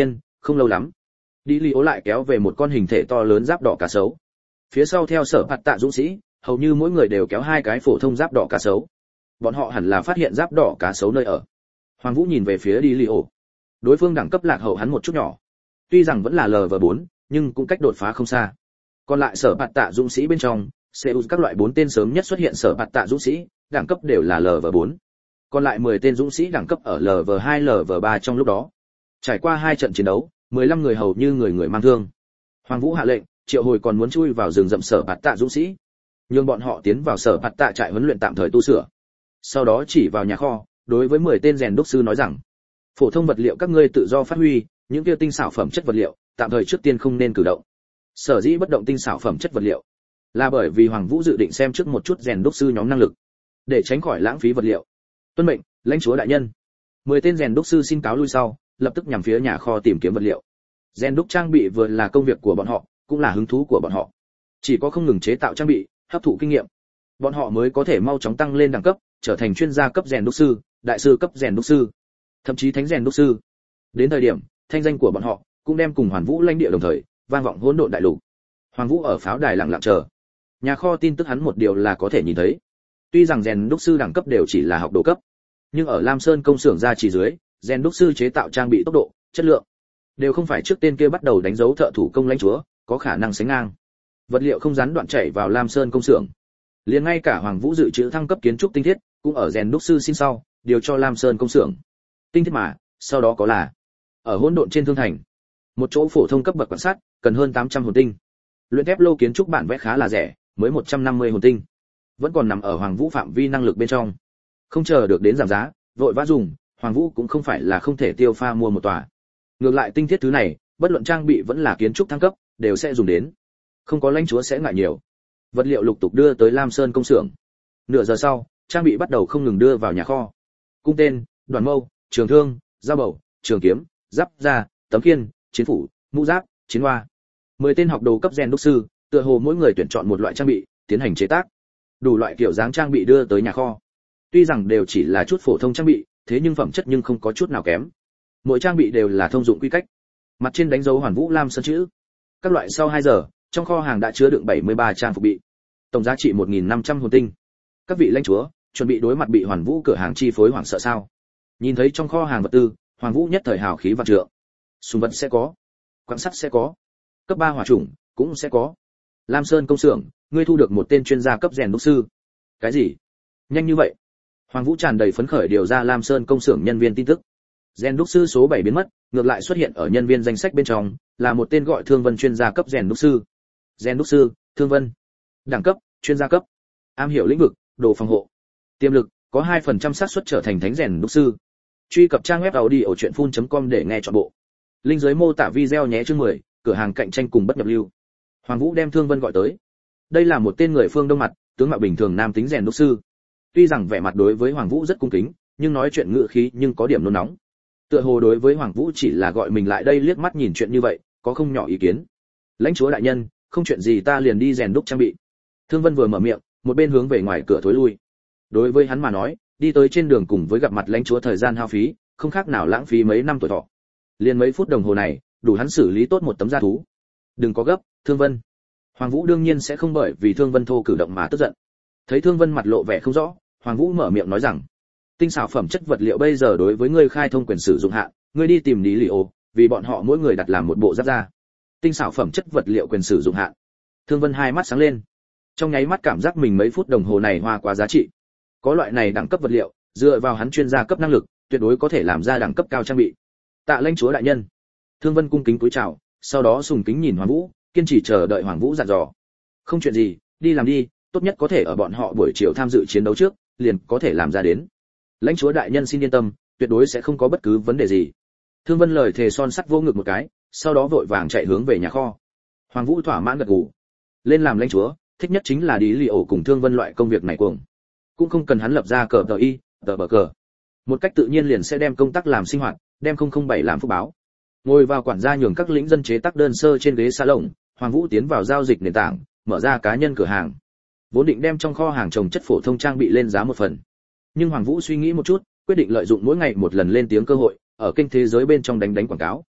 Không lâu lắm, đi li ố lại kéo về một con hình thể to lớn giáp đỏ cá sấu. Phía sau theo sở phạt tạ dũng sĩ, hầu như mỗi người đều kéo 2 cái phổ thông giáp đỏ cá sấu. Bọn họ hẳn là phát hiện giáp đỏ cá sấu nơi ở. Hoàng Vũ nhìn về phía đi li ố. Đối phương đẳng cấp lạc hậu hắn một chút nhỏ. Tuy rằng vẫn là Lv4, nhưng cũng cách đột phá không xa. Còn lại sở phạt tạ dũng sĩ bên trong, Zeus các loại 4 tên sớm nhất xuất hiện sở phạt tạ dũng sĩ, đẳng cấp đều là Lv4. Còn lại 10 tên dũng sĩ đẳng cấp ở Lv2, Lv3 trong lúc đó. Trải qua 2 trận chiến đấu, 15 người hầu như người người mang thương. Hoàng Vũ hạ lệnh, triệu hồi còn muốn chui vào rừng rậm sở phạt tạ dũng sĩ, nhưng bọn họ tiến vào sở phạt tạ trại huấn luyện tạm thời tu sửa. Sau đó chỉ vào nhà kho, đối với 10 tên rèn đúc sư nói rằng, phổ thông vật liệu các ngươi tự do phát huy, những kia tinh xảo phẩm chất vật liệu, tạm thời trước tiên không nên cử động. Sở dĩ bất động tinh xảo phẩm chất vật liệu, là bởi vì Hoàng Vũ dự định xem trước một chút rèn đúc sư nhóm năng lực, để tránh khỏi lãng phí vật liệu. Tuân mệnh, lãnh chúa đại nhân. 10 tên rèn đúc sư xin cáo lui sau, lập tức nhằm phía nhà kho tìm kiếm vật liệu. Rèn đúc trang bị vừa là công việc của bọn họ, cũng là hứng thú của bọn họ. Chỉ có không ngừng chế tạo trang bị, hấp thụ kinh nghiệm, bọn họ mới có thể mau chóng tăng lên đẳng cấp, trở thành chuyên gia cấp rèn đúc sư, đại sư cấp rèn đúc sư, thậm chí thánh rèn đúc sư. Đến thời điểm, thanh danh của bọn họ cũng đem cùng Hoàn Vũ lãnh địa đồng thời vang vọng hỗn độn đại lục. Hoàng Vũ ở pháo đài lặng lặng chờ. Nhà kho tin tức hắn một điều là có thể nhìn thấy. Tuy rằng rèn đúc sư đẳng cấp đều chỉ là học đồ cấp, nhưng ở Lam Sơn công xưởng ra chỉ dưới, rèn đúc sư chế tạo trang bị tốc độ, chất lượng đều không phải trước tên kia bắt đầu đánh dấu thợ thủ công lãnh chúa có khả năng sánh ngang. Vật liệu không gián đoạn chảy vào Lam Sơn công xưởng. Liền ngay cả Hoàng Vũ dự trữ thăng cấp kiến trúc tinh thiết, cũng ở rèn đúc sư xin sau, điều cho Lam Sơn công xưởng. Tinh thiết mà, sau đó có là ở hỗn độn trên thương thành, một chỗ phổ thông cấp bậc quan sát, cần hơn 800 hồn tinh. Luyện thép lô kiến trúc bản vẽ khá là rẻ, mới 150 hồn tinh. Vẫn còn nằm ở Hoàng Vũ phạm vi năng lực bên trong. Không chờ được đến giảm giá, vội vã dùng, Hoàng Vũ cũng không phải là không thể tiêu pha mua một tòa. Ngược lại tinh thiết thứ này, bất luận trang bị vẫn là kiến trúc thăng cấp, đều sẽ dùng đến. Không có lãnh chúa sẽ ngại nhiều. Vật liệu lục tục đưa tới Lam Sơn công xưởng. Nửa giờ sau, trang bị bắt đầu không ngừng đưa vào nhà kho. Cung tên, đoàn mâu, trường thương, dao bầu, trường kiếm, giáp da, tấm khiên, chiến phủ, mũ giáp, chiến hoa. 10 tên học đồ cấp rèn đúc sư, tựa hồ mỗi người tuyển chọn một loại trang bị, tiến hành chế tác. Đủ loại kiểu dáng trang bị đưa tới nhà kho. Tuy rằng đều chỉ là chút phổ thông trang bị, thế nhưng phẩm chất nhưng không có chút nào kém. Mỗi trang bị đều là thông dụng quy cách. Mặt trên đánh dấu Hoàn Vũ Lam Sơn chữ. Các loại sau 2 giờ, trong kho hàng đã chứa đựng 73 trang phục bị. Tổng giá trị 1500 hồn tinh. Các vị lãnh chúa, chuẩn bị đối mặt bị Hoàn Vũ cửa hàng chi phối hoảng sợ sao? Nhìn thấy trong kho hàng vật tư, Hoàn Vũ nhất thời hào khí vạn trượng. Súng vật sẽ có, quặng sắt sẽ có, cấp 3 hỏa chủng cũng sẽ có. Lam Sơn công xưởng, ngươi thu được một tên chuyên gia cấp rèn đúc sư. Cái gì? Nhanh như vậy? Hoàng Vũ tràn đầy phấn khởi điều ra Lam Sơn công xưởng nhân viên tin tức. Rèn đúc sư số 7 biến mất, ngược lại xuất hiện ở nhân viên danh sách bên trong, là một tên gọi Thương Vân chuyên gia cấp rèn đúc sư. Rèn đúc sư, Thương Vân. Đẳng cấp, chuyên gia cấp. Am hiểu lĩnh vực, đồ phòng hộ. Tiềm lực, có 2% xác suất trở thành thánh rèn đúc sư. Truy cập trang web audiochuyenphun.com để nghe trọn bộ. Link dưới mô tả video nhé. Chương 10, cửa hàng cạnh tranh cùng bất nhập lưu. Hoàng Vũ đem Thương Vân gọi tới. Đây là một tên người phương Đông mặt, tướng mạo bình thường nam tính rèn đúc sư. Tuy rằng vẻ mặt đối với Hoàng Vũ rất cung kính, nhưng nói chuyện ngữ khí nhưng có điểm nôn nóng. Tựa hồ đối với Hoàng Vũ chỉ là gọi mình lại đây liếc mắt nhìn chuyện như vậy, có không nhỏ ý kiến. Lãnh chúa đại nhân, không chuyện gì ta liền đi rèn đúc trang bị. Thương Vân vừa mở miệng, một bên hướng về ngoài cửa thối lui. Đối với hắn mà nói, đi tới trên đường cùng với gặp mặt lãnh chúa thời gian hao phí, không khác nào lãng phí mấy năm tuổi thọ. Liền mấy phút đồng hồ này, đủ hắn xử lý tốt một tấm da thú. Đừng có gấp, Thương Vân. Hoàng Vũ đương nhiên sẽ không bởi vì Thương Vân thô cử động mà tức giận. Thấy Thương Vân mặt lộ vẻ không rõ, Hoàng Vũ mở miệng nói rằng: tinh xảo phẩm chất vật liệu bây giờ đối với ngươi khai thông quyền sử dụng hạn, ngươi đi tìm Lý Lì Ô, vì bọn họ mỗi người đặt làm một bộ giáp da. Tinh xảo phẩm chất vật liệu quyền sử dụng hạn. Thương Vân hai mắt sáng lên, trong nháy mắt cảm giác mình mấy phút đồng hồ này hoa quá giá trị. Có loại này đẳng cấp vật liệu, dựa vào hắn chuyên gia cấp năng lực, tuyệt đối có thể làm ra đẳng cấp cao trang bị. Tạ lãnh chúa đại nhân. Thương Vân cung kính cúi chào, sau đó sùng kính nhìn Hoàng Vũ, kiên trì chờ đợi Hoàng Vũ dặn dò. Không chuyện gì, đi làm đi, tốt nhất có thể ở bọn họ buổi chiều tham dự chiến đấu trước, liền có thể làm ra đến. Lãnh chúa đại nhân xin yên tâm, tuyệt đối sẽ không có bất cứ vấn đề gì. Thương Vân lời thề son sắt vô ngực một cái, sau đó vội vàng chạy hướng về nhà kho. Hoàng Vũ thỏa mãn gật gù. Lên làm lãnh chúa, thích nhất chính là đi Lý Ổ cùng Thương Vân loại công việc này cuồng. Cũng không cần hắn lập ra cờ tờ y, tờ bờ cờ. Một cách tự nhiên liền sẽ đem công tác làm sinh hoạt, đem 007 làm phúc báo. Ngồi vào quản gia nhường các lĩnh dân chế tác đơn sơ trên ghế salon, Hoàng Vũ tiến vào giao dịch nền tảng, mở ra cá nhân cửa hàng. Vốn định đem trong kho hàng trồng chất phổ thông trang bị lên giá một phần. Nhưng Hoàng Vũ suy nghĩ một chút, quyết định lợi dụng mỗi ngày một lần lên tiếng cơ hội, ở kênh thế giới bên trong đánh quảng cáo.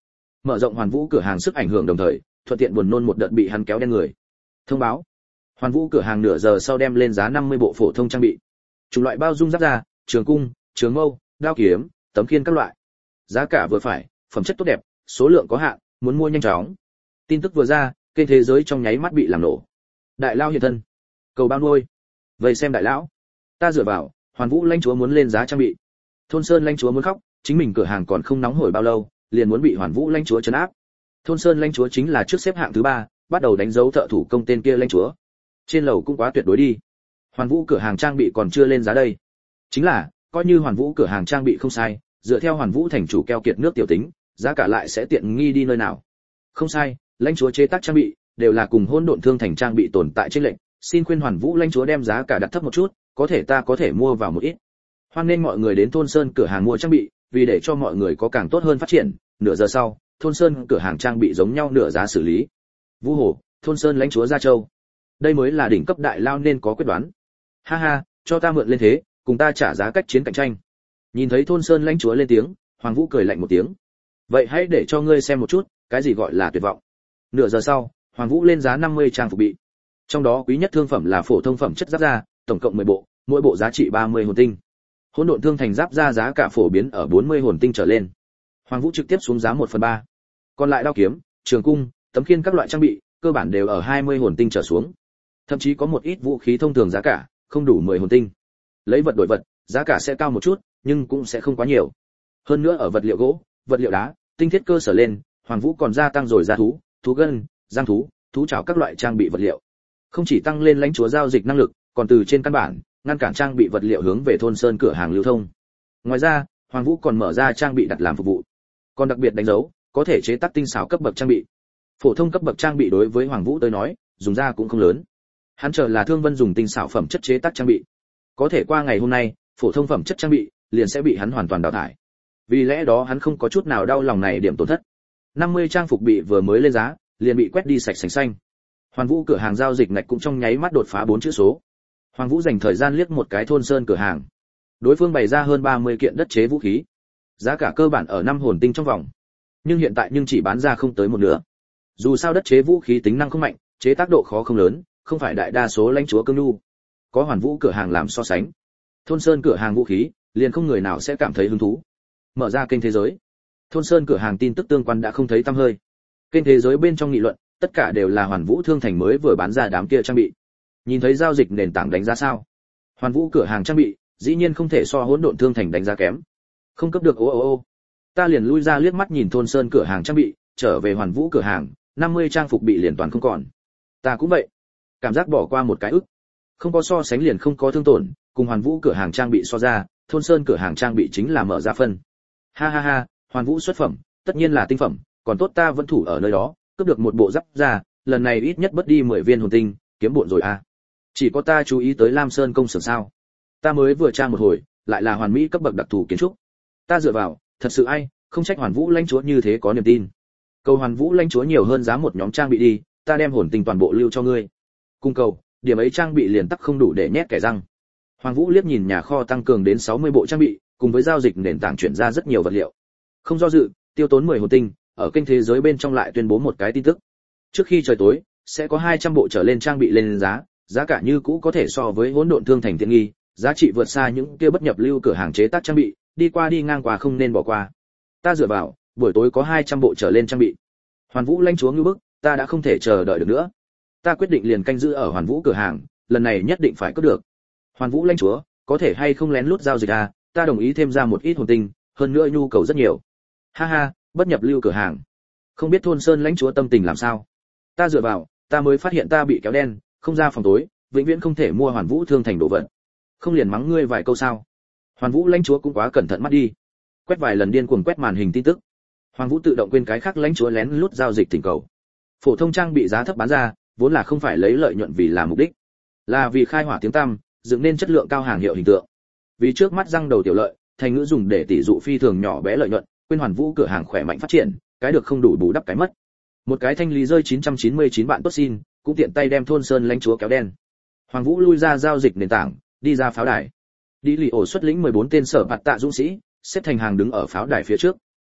Mở rộng Hoàn Vũ cửa hàng sức ảnh hưởng đồng thời, thuận tiện buồn nôn một đợt bị hắn kéo đen người. Thông báo. Hoàn Vũ cửa hàng nửa giờ sau đem lên giá 50 bộ phổ thông trang bị. Chủng loại bao dung giáp da, trường cung, trường mâu, đao kiếm, tấm khiên các loại. Giá cả vừa phải, phẩm chất tốt đẹp, số lượng có hạn, muốn mua nhanh chóng. Tin tức vừa ra, kênh thế giới trong nháy mắt bị làm nổ. Đại lao hiện thân. Cầu bao nuôi. Vậy xem đại lão. Ta dựa vào, Hoàn Vũ lãnh chúa muốn lên giá trang bị. Thôn Sơn lãnh chúa muốn khóc, chính mình cửa hàng còn không nóng hổi bao lâu, liền muốn bị Hoàn Vũ lãnh chúa trấn áp. Thôn Sơn lãnh chúa chính là trước xếp hạng thứ 3, bắt đầu đánh dấu thợ thủ công tên kia lãnh chúa. Trên lầu cũng quá tuyệt đối đi. Hoàn Vũ cửa hàng trang bị còn chưa lên giá đây. Chính là, coi như Hoàn Vũ cửa hàng trang bị không sai, dựa theo Hoàn Vũ thành chủ keo kiệt nước tiểu tính, giá cả lại sẽ tiện nghi đi nơi nào. Không sai, lãnh chúa chế tác trang bị đều là cùng Hỗn Độn Thương thành trang bị tồn tại trên lệnh, xin khuyên Hoàn Vũ lãnh chúa đem giá cả đặt thấp một chút, có thể ta có thể mua vào một ít. Hoan nên mọi người đến Thôn Sơn cửa hàng mua trang bị, vì để cho mọi người có càng tốt hơn phát triển, nửa giờ sau, Thôn Sơn cửa hàng trang bị giống nhau nửa giá xử lý. Vũ Hổ, Thôn Sơn lãnh chúa Gia Châu. Đây mới là đỉnh cấp đại lao nên có quyết đoán. Ha ha, cho ta mượn lên thế, cùng ta trả giá cách chiến cạnh tranh. Nhìn thấy Thôn Sơn lãnh chúa lên tiếng, Hoàng Vũ cười lạnh một tiếng. Vậy hãy để cho ngươi xem một chút, cái gì gọi là tuyệt vọng. Nửa giờ sau, Hoàng Vũ lên giá 50 trang phục bị. Trong đó quý nhất thương phẩm là phổ thông phẩm chất giáp da, tổng cộng 10 bộ, mỗi bộ giá trị 30 hồn tinh. Hỗn Độn Thương thành giáp da giá cả phổ biến ở 40 hồn tinh trở lên. Hoàng Vũ trực tiếp xuống giá 1/3. Còn lại đao kiếm, trường cung, tấm khiên các loại trang bị, cơ bản đều ở 20 hồn tinh trở xuống. Thậm chí có một ít vũ khí thông thường giá cả không đủ 10 hồn tinh. Lấy vật đổi vật, giá cả sẽ cao một chút, nhưng cũng sẽ không quá nhiều. Hơn nữa ở vật liệu gỗ, vật liệu đá, tinh thiết cơ sở lên, Hoàng Vũ còn gia tăng rồi da thú, thú gân, giang thú, thú trảo các loại trang bị vật liệu. Không chỉ tăng lên lãnh chúa giao dịch năng lực, còn từ trên căn bản ngăn cản trang bị vật liệu hướng về Thôn Sơn cửa hàng lưu thông. Ngoài ra, Hoàng Vũ còn mở ra trang bị đặt làm phục vụ. Còn đặc biệt đánh dấu, có thể chế tác tinh xảo cấp bậc trang bị. Phổ thông cấp bậc trang bị đối với Hoàng Vũ tới nói, dùng ra cũng không lớn. Hắn chờ là Thương Vân dùng tinh xảo phẩm chất chế tác trang bị. Có thể qua ngày hôm nay, phổ thông phẩm chất trang bị liền sẽ bị hắn hoàn toàn đào thải. Vì lẽ đó hắn không có chút nào đau lòng này điểm tổn thất. 50 trang phục bị vừa mới lên giá, liền bị quét đi sạch sành xanh. Hoàn Vũ cửa hàng giao dịch ngạch cũng trong nháy mắt đột phá 4 chữ số. Hoàng Vũ dành thời gian liếc một cái Thôn Sơn cửa hàng. Đối phương bày ra hơn 30 kiện đất chế vũ khí. Giá cả cơ bản ở 5 hồn tinh trong vòng. Nhưng hiện tại chỉ bán ra không tới một nửa. Dù sao đất chế vũ khí tính năng không mạnh, chế tác độ khó không lớn, không phải đại đa số lãnh chúa cương nhu. Có Hoàn Vũ cửa hàng làm so sánh. Thôn Sơn cửa hàng vũ khí, liền không người nào sẽ cảm thấy hứng thú. Mở ra kênh thế giới. Thôn Sơn cửa hàng tin tức tương quan đã không thấy tăm hơi. Kênh thế giới bên trong nghị luận, tất cả đều là Hoàn Vũ Thương thành mới vừa bán ra đám kia trang bị. Nhìn thấy giao dịch nền tảng đánh giá sao? Hoàn Vũ cửa hàng trang bị, dĩ nhiên không thể so Hỗn Độn Thương thành đánh giá kém. Không cấp được ô. Ta liền lui ra liếc mắt nhìn Thôn Sơn cửa hàng trang bị, trở về Hoàn Vũ cửa hàng, 50 trang phục bị liền toàn không còn. Ta cũng vậy. Cảm giác bỏ qua một cái ức. Không có so sánh liền không có thương tổn, cùng Hoàn Vũ cửa hàng trang bị so ra, Thôn Sơn cửa hàng trang bị chính là mở ra phân. Ha ha ha, Hoàn Vũ xuất phẩm, tất nhiên là tinh phẩm, còn tốt ta vẫn thủ ở nơi đó, cướp được một bộ giáp ra, lần này ít nhất mất đi 10 viên hồn tinh, kiếm bộn rồi à. Chỉ có ta chú ý tới Lam Sơn công xưởng sao? Ta mới vừa tra một hồi, lại là hoàn mỹ cấp bậc đặc thù kiến trúc. Ta dựa vào, thật sự ai, không trách Hoàn Vũ lãnh chúa như thế có niềm tin. Cầu Hoàn Vũ lãnh chúa nhiều hơn giá một nhóm trang bị đi, ta đem hồn tinh toàn bộ lưu cho ngươi. Cung cầu, điểm ấy trang bị liền tắc không đủ để nhét kẻ răng. Hoàng Vũ liếc nhìn nhà kho tăng cường đến 60 bộ trang bị, cùng với giao dịch nền tảng chuyển ra rất nhiều vật liệu. Không do dự, tiêu tốn 10 hồn tinh, ở kênh thế giới bên trong lại tuyên bố một cái tin tức. Trước khi trời tối, sẽ có 200 bộ trở lên trang bị lên giá, giá cả như cũ có thể so với Hỗn Độn Thương thành tiện nghi, giá trị vượt xa những kia bất nhập lưu cửa hàng chế tác trang bị, đi qua đi ngang qua không nên bỏ qua. Ta dựa vào, buổi tối có 200 bộ trở lên trang bị. Hoàn Vũ lãnh chúa ngưu bức, ta đã không thể chờ đợi được nữa. Ta quyết định liền canh giữ ở Hoàn Vũ cửa hàng, lần này nhất định phải có được. Hoàn Vũ lãnh chúa, có thể hay không lén lút giao dịch à, ta đồng ý thêm ra một ít hồn tinh, hơn nữa nhu cầu rất nhiều. Ha ha, bất nhập lưu cửa hàng. Không biết Thôn Sơn lãnh chúa tâm tình làm sao. Ta dựa vào, ta mới phát hiện ta bị kéo đen, không ra phòng tối, vĩnh viễn không thể mua Hoàn Vũ Thương thành đồ vật. Không liền mắng ngươi vài câu sao? Hoàn Vũ lãnh chúa cũng quá cẩn thận mắt đi. Quét vài lần điên cuồng quét màn hình tin tức. Hoàng Vũ tự động quên cái khác lãnh chúa lén lút giao dịch thỉnh cầu. Phổ thông trang bị giá thấp bán ra, vốn là không phải lấy lợi nhuận vì là mục đích, là vì khai hỏa tiếng tăm, dựng nên chất lượng cao hàng hiệu hình tượng. Vì trước mắt răng đầu tiểu lợi, thành ngữ dùng để tỷ dụ phi thường nhỏ bé lợi nhuận, quên Hoàn Vũ cửa hàng khỏe mạnh phát triển, cái được không đủ bù đắp cái mất. Một cái thanh lý rơi 999 bạn tốt xin, cũng tiện tay đem Thôn Sơn lãnh chúa kéo đen. Hoàng Vũ lui ra giao dịch nền tảng, đi ra pháo đài. Đi lì ổ xuất lĩnh 14 tên sở bạt tạ dũng sĩ, xếp thành hàng đứng ở pháo đài phía trước.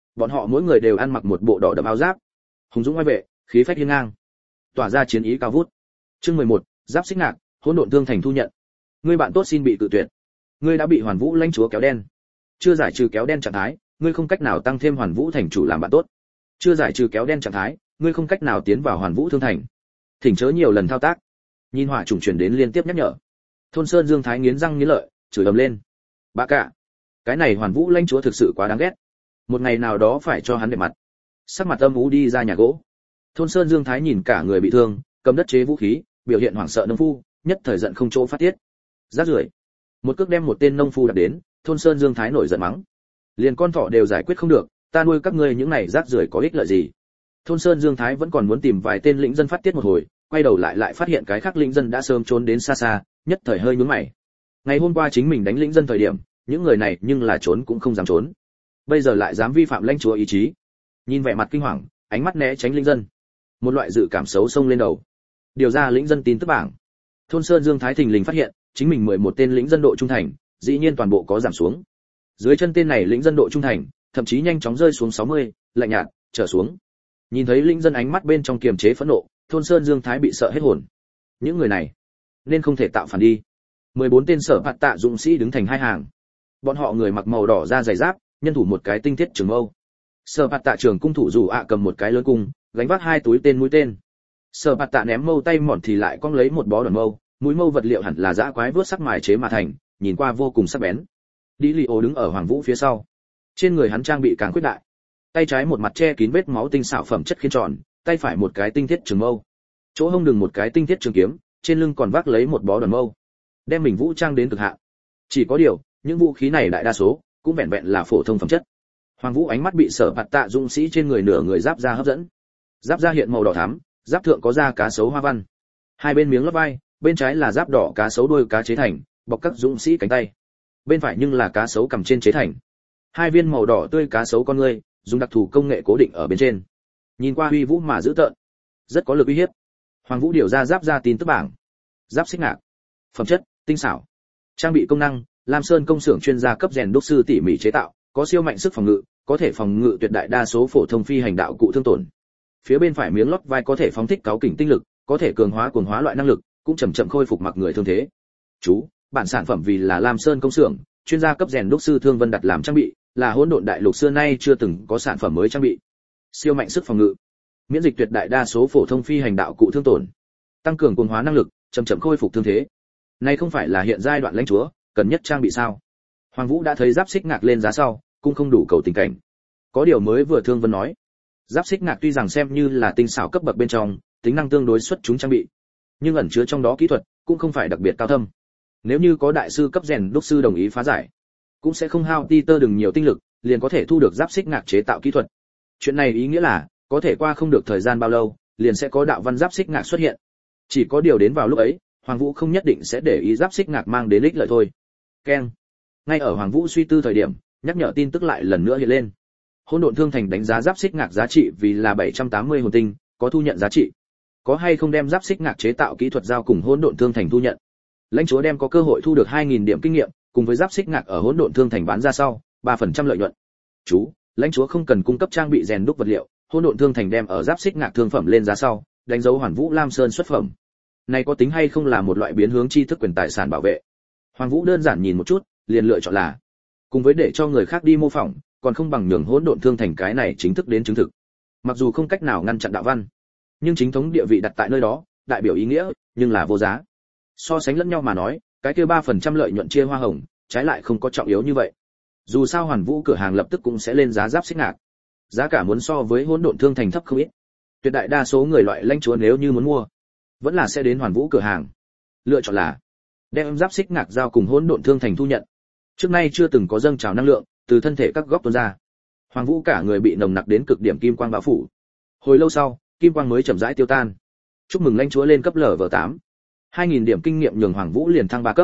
Bọn họ mỗi người đều ăn mặc một bộ đỏ đậm áo giáp, hùng dũng oai vệ, khí phách hiên ngang, tỏa ra chiến ý cao vút. Chương 11, Giáp Xích Ngạc, hỗn độn thương thành thu nhận. Ngươi bạn tốt xin bị cự tuyệt. Ngươi đã bị Hoàn Vũ lãnh chúa kéo đen. Chưa giải trừ kéo đen trạng thái, ngươi không cách nào tăng thêm Hoàn Vũ thành chủ làm bạn tốt. Chưa giải trừ kéo đen trạng thái, ngươi không cách nào tiến vào Hoàn Vũ thương thành. Thỉnh chớ nhiều lần thao tác. Nhìn hỏa trùng chuyển đến liên tiếp nhắc nhở. Thôn Sơn Dương Thái nghiến răng nghiến lợi, chửi ầm lên. Bạ cả, cái này Hoàn Vũ lãnh chúa thực sự quá đáng ghét. Một ngày nào đó phải cho hắn để mặt. Sắc mặt âm u đi ra nhà gỗ. Thôn Sơn Dương Thái nhìn cả người bị thương, cầm đất chế vũ khí, biểu hiện hoảng sợ nông phu, nhất thời giận không chỗ phát tiết. Rác rưởi. Một cước đem một tên nông phu đạp đến, Thôn Sơn Dương Thái nổi giận mắng. Liền con thỏ đều giải quyết không được, ta nuôi các ngươi những này rác rưởi có ích lợi gì? Thôn Sơn Dương Thái vẫn còn muốn tìm vài tên lĩnh dân phát tiết một hồi, quay đầu lại phát hiện cái khác lĩnh dân đã sớm trốn đến xa xa, nhất thời hơi nhướng mày. Ngày hôm qua chính mình đánh lĩnh dân thời điểm, những người này nhưng là trốn cũng không dám trốn. Bây giờ lại dám vi phạm lãnh chúa ý chí. Nhìn vẻ mặt kinh hoàng, ánh mắt né tránh lĩnh dân. Một loại dự cảm xấu xông lên đầu. Điều ra lĩnh dân tin tức bảng. Thôn Sơn Dương Thái thình lình phát hiện, chính mình 11 tên lĩnh dân độ trung thành, dĩ nhiên toàn bộ có giảm xuống. Dưới chân tên này lĩnh dân độ trung thành, thậm chí nhanh chóng rơi xuống 60, lạnh nhạt, trở xuống. Nhìn thấy lĩnh dân ánh mắt bên trong kiềm chế phẫn nộ, Thôn Sơn Dương Thái bị sợ hết hồn. Những người này, nên không thể tạo phản đi. 14 tên sở phạt tạ dũng sĩ đứng thành hai hàng. Bọn họ người mặc màu đỏ da dày giáp, nhân thủ một cái tinh thiết trường mâu. Sở phạt tạ trường cung thủ dù ạ cầm một cái lớn cung, gánh vác hai túi tên mũi tên. Sở phạt tạ ném mâu tay mỏn thì lại cong lấy một bó đòn mâu, mũi mâu vật liệu hẳn là dã quái vớt sắc mài chế mà thành, nhìn qua vô cùng sắc bén. Đi Lì Ô đứng ở Hoàng Vũ phía sau. Trên người hắn trang bị càng khuyết đại. Tay trái một mặt che kín vết máu tinh xảo phẩm chất khiên tròn, tay phải một cái tinh thiết trường mâu. Chỗ hông đừng một cái tinh thiết trường kiếm, trên lưng còn vác lấy một bó đòn mâu. Đem mình vũ trang đến cực hạn. Chỉ có điều, những vũ khí này đại đa số cũng vẹn vẹn là phổ thông phẩm chất. Hoàng Vũ ánh mắt bị Sở phạt tạ dũng sĩ trên người nửa người giáp da hấp dẫn. Giáp da hiện màu đỏ thắm, giáp thượng có da cá sấu hoa văn. Hai bên miếng lót vai, bên trái là giáp đỏ cá sấu đuôi cá chế thành, bọc các dũng sĩ cánh tay. Bên phải nhưng là cá sấu cầm trên chế thành. Hai viên màu đỏ tươi cá sấu con ngươi, dùng đặc thù công nghệ cố định ở bên trên. Nhìn qua uy vũ mà dữ tợn, rất có lực uy hiếp. Hoàng Vũ điều ra giáp da tin tức bảng. Giáp Xích Ngạc. Phẩm chất, tinh xảo. Trang bị công năng, Lam Sơn công xưởng chuyên gia cấp rèn đúc sư tỉ mỉ chế tạo, có siêu mạnh sức phòng ngự, có thể phòng ngự tuyệt đại đa số phổ thông phi hành đạo cụ thương tổn. Phía bên phải miếng lót vai có thể phóng thích cáu kỉnh tinh lực, có thể cường hóa loại năng lực, cũng chậm chậm khôi phục mặc người thương thế. Chú, bản sản phẩm vì là Lam Sơn công xưởng, chuyên gia cấp rèn đúc sư Thương Vân đặt làm trang bị, là hỗn độn đại lục xưa nay chưa từng có sản phẩm mới trang bị. Siêu mạnh sức phòng ngự, miễn dịch tuyệt đại đa số phổ thông phi hành đạo cụ thương tổn, tăng cường cường hóa năng lực, chậm chậm khôi phục thương thế. Này không phải là hiện giai đoạn lãnh chúa cần nhất trang bị sao? Hoàng Vũ đã thấy Giáp Xích Ngạc lên giá sau, cũng không đủ cầu tình cảnh. Có điều mới vừa Thương Vân nói, Giáp Xích Ngạc tuy rằng xem như là tinh xảo cấp bậc bên trong, tính năng tương đối xuất chúng trang bị, nhưng ẩn chứa trong đó kỹ thuật cũng không phải đặc biệt cao thâm. Nếu như có đại sư cấp rèn đúc sư đồng ý phá giải, cũng sẽ không hao ti tơ đừng nhiều tinh lực, liền có thể thu được Giáp Xích Ngạc chế tạo kỹ thuật. Chuyện này ý nghĩa là, có thể qua không được thời gian bao lâu, liền sẽ có đạo văn Giáp Xích Ngạc xuất hiện. Chỉ có điều đến vào lúc ấy, Hoàng Vũ không nhất định sẽ để ý Giáp Xích Ngạc mang đến ích lợi thôi. Keng. Ngay ở Hoàng Vũ suy tư thời điểm, nhắc nhở tin tức lại lần nữa hiện lên. Hỗn độn thương thành đánh giá Giáp Xích Ngạc giá trị vì là 780 hồn tinh, có thu nhận giá trị. Có hay không đem Giáp Xích Ngạc chế tạo kỹ thuật giao cùng hỗn độn thương thành thu nhận. Lãnh chúa đem có cơ hội thu được 2000 điểm kinh nghiệm, cùng với Giáp Xích Ngạc ở hỗn độn thương thành bán ra sau, 3% lợi nhuận. Chú, lãnh chúa không cần cung cấp trang bị rèn đúc vật liệu, hỗn độn thương thành đem ở Giáp Xích Ngạc thương phẩm lên giá sau, đánh dấu Hoàn Vũ Lam Sơn xuất phẩm. Này có tính hay không là một loại biến hướng tri thức quyền tài sản bảo vệ? Hoàng Vũ đơn giản nhìn một chút, liền lựa chọn là cùng với để cho người khác đi mô phỏng, còn không bằng nhường hỗn độn thương thành cái này chính thức đến chứng thực. Mặc dù không cách nào ngăn chặn đạo văn, nhưng chính thống địa vị đặt tại nơi đó, đại biểu ý nghĩa, nhưng là vô giá. So sánh lẫn nhau mà nói, cái kia 3% lợi nhuận chia hoa hồng, trái lại không có trọng yếu như vậy. Dù sao Hoàn Vũ cửa hàng lập tức cũng sẽ lên giá Giáp Xích Ngạc. Giá cả muốn so với hỗn độn thương thành thấp không ít. Tuyệt đại đa số người loại lãnh chúa nếu như muốn mua, vẫn là sẽ đến Hoàn Vũ cửa hàng. Lựa chọn là đem Giáp Xích Ngạc giao cùng hỗn độn thương thành thu nhận. Trước nay chưa từng có dâng trào năng lượng từ thân thể các góc tuôn ra. Hoàng Vũ cả người bị nồng nặc đến cực điểm kim quang bao phủ. Hồi lâu sau, kim quang mới chậm rãi tiêu tan. Chúc mừng lãnh chúa lên cấp LV8. 2000 điểm kinh nghiệm nhường Hoàng Vũ liền thăng 3 cấp.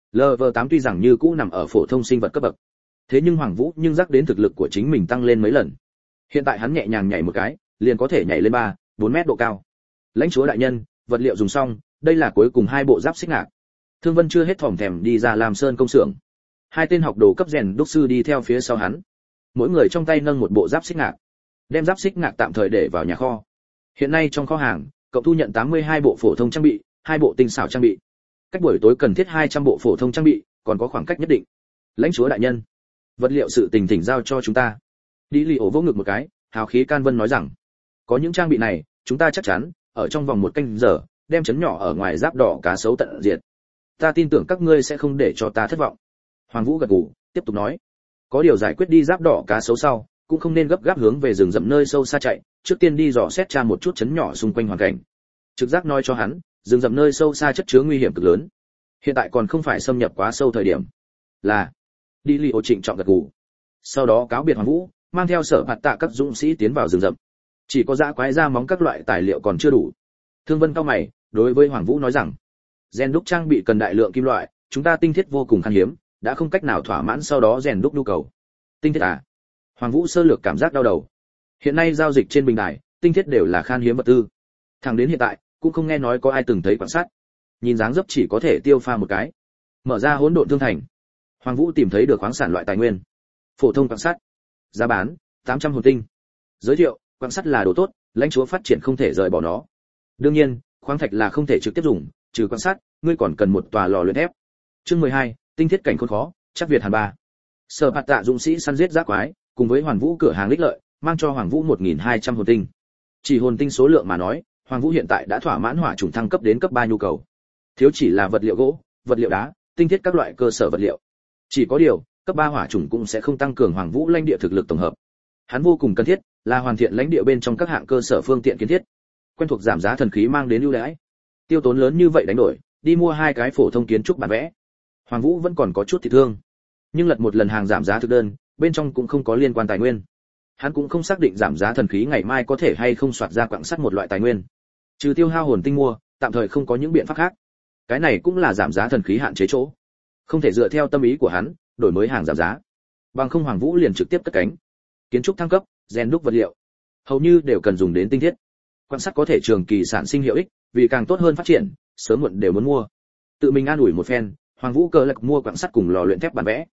LV8 tuy rằng như cũ nằm ở phổ thông sinh vật cấp bậc, thế nhưng Hoàng Vũ nhưng rắc đến thực lực của chính mình tăng lên mấy lần. Hiện tại hắn nhẹ nhàng nhảy một cái, liền có thể nhảy lên 4 mét độ cao. Lãnh chúa đại nhân, vật liệu dùng xong, đây là cuối cùng 2 bộ Giáp Xích Ngạc. Thương Vân chưa hết thòm thèm đi ra Lam Sơn công xưởng. 2 tên học đồ cấp rèn đúc sư đi theo phía sau hắn. mỗi người trong tay nâng một bộ giáp xích ngạc, đem giáp xích ngạc tạm thời để vào nhà kho. Hiện nay trong kho hàng, cậu thu nhận 82 bộ phổ thông trang bị, 2 bộ tinh xảo trang bị. Cách buổi tối cần thiết 200 bộ phổ thông trang bị, còn có khoảng cách nhất định. Lãnh chúa đại nhân, vật liệu sự tình thỉnh giao cho chúng ta. Đi Lì ổ vỗ ngực một cái, hào khí can vân nói rằng, có những trang bị này, chúng ta chắc chắn ở trong vòng 1 canh giờ đem chấn nhỏ ở ngoài giáp đỏ cá sấu tận diệt. Ta tin tưởng các ngươi sẽ không để cho ta thất vọng. Hoàng Vũ gật gù, tiếp tục nói, có điều giải quyết đi giáp đỏ cá sấu sau, cũng không nên gấp gáp hướng về rừng rậm nơi sâu xa chạy, trước tiên đi dò xét tra một chút chấn nhỏ xung quanh hoàn cảnh. Trực giác nói cho hắn, rừng rậm nơi sâu xa chất chứa nguy hiểm cực lớn. Hiện tại còn không phải xâm nhập quá sâu thời điểm. Là. Đi Lì ổ trịnh trọng gật gù. Sau đó cáo biệt Hoàng Vũ, mang theo Sở Bạt Tạ các dũng sĩ tiến vào rừng rậm. Chỉ có dã quái da móng các loại tài liệu còn chưa đủ. Thương Vân cao mày, đối với Hoàng Vũ nói rằng, rèn đúc trang bị cần đại lượng kim loại, chúng ta tinh thiết vô cùng khan hiếm, đã không cách nào thỏa mãn sau đó rèn đúc nhu cầu. Tinh thiết à? Hoàng Vũ sơ lược cảm giác đau đầu. Hiện nay giao dịch trên bình đài, tinh thiết đều là khan hiếm vật tư. Thẳng đến hiện tại, cũng không nghe nói có ai từng thấy quặng sắt. Nhìn dáng dấp chỉ có thể tiêu pha một cái. Mở ra hỗn độn thương thành. Hoàng Vũ tìm thấy được khoáng sản loại tài nguyên. Phổ thông quặng sắt. Giá bán 800 hồn tinh. Giới thiệu, quặng sắt là đồ tốt, lãnh chúa phát triển không thể rời bỏ nó. Đương nhiên, khoáng thạch là không thể trực tiếp dùng, trừ quặng sắt, ngươi còn cần một tòa lò luyện thép. Chương 12, tinh thiết cảnh khốn khó, chắc Việt Hàn 3. Sở Bạt Tạ dũng sĩ săn giết giáp quái, cùng với Hoàn Vũ cửa hàng lích lợi, mang cho Hoàng Vũ 1200 hồn tinh. Chỉ hồn tinh số lượng mà nói, Hoàng Vũ hiện tại đã thỏa mãn hỏa chủng thăng cấp đến cấp 3 nhu cầu. Thiếu chỉ là vật liệu gỗ, vật liệu đá, tinh thiết các loại cơ sở vật liệu. Chỉ có điều, cấp 3 hỏa chủng cũng sẽ không tăng cường Hoàng Vũ lãnh địa thực lực tổng hợp. Hắn vô cùng cần thiết là hoàn thiện lãnh địa bên trong các hạng cơ sở phương tiện kiến thiết. Quen thuộc giảm giá thần khí mang đến ưu đãi. Tiêu tốn lớn như vậy đánh đổi, đi mua 2 cái phổ thông kiến trúc bản vẽ. Hoàng Vũ vẫn còn có chút thị thương. Nhưng lật một lần hàng giảm giá thực đơn, bên trong cũng không có liên quan tài nguyên. Hắn cũng không xác định giảm giá thần khí ngày mai có thể hay không soạt ra quặng sắt một loại tài nguyên. Trừ tiêu hao hồn tinh mua, tạm thời không có những biện pháp khác. Cái này cũng là giảm giá thần khí hạn chế chỗ. Không thể dựa theo tâm ý của hắn, đổi mới hàng giảm giá. Bằng không Hoàng Vũ liền trực tiếp cất cánh. Kiến trúc thăng cấp, rèn đúc vật liệu, hầu như đều cần dùng đến tinh thiết. Quặng sắt có thể trường kỳ sản sinh hiệu ích, vì càng tốt hơn phát triển, sớm muộn đều muốn mua. Tự mình an ủi một phen, Hoàng Vũ cờ lạc mua quặng sắt cùng lò luyện thép bản vẽ.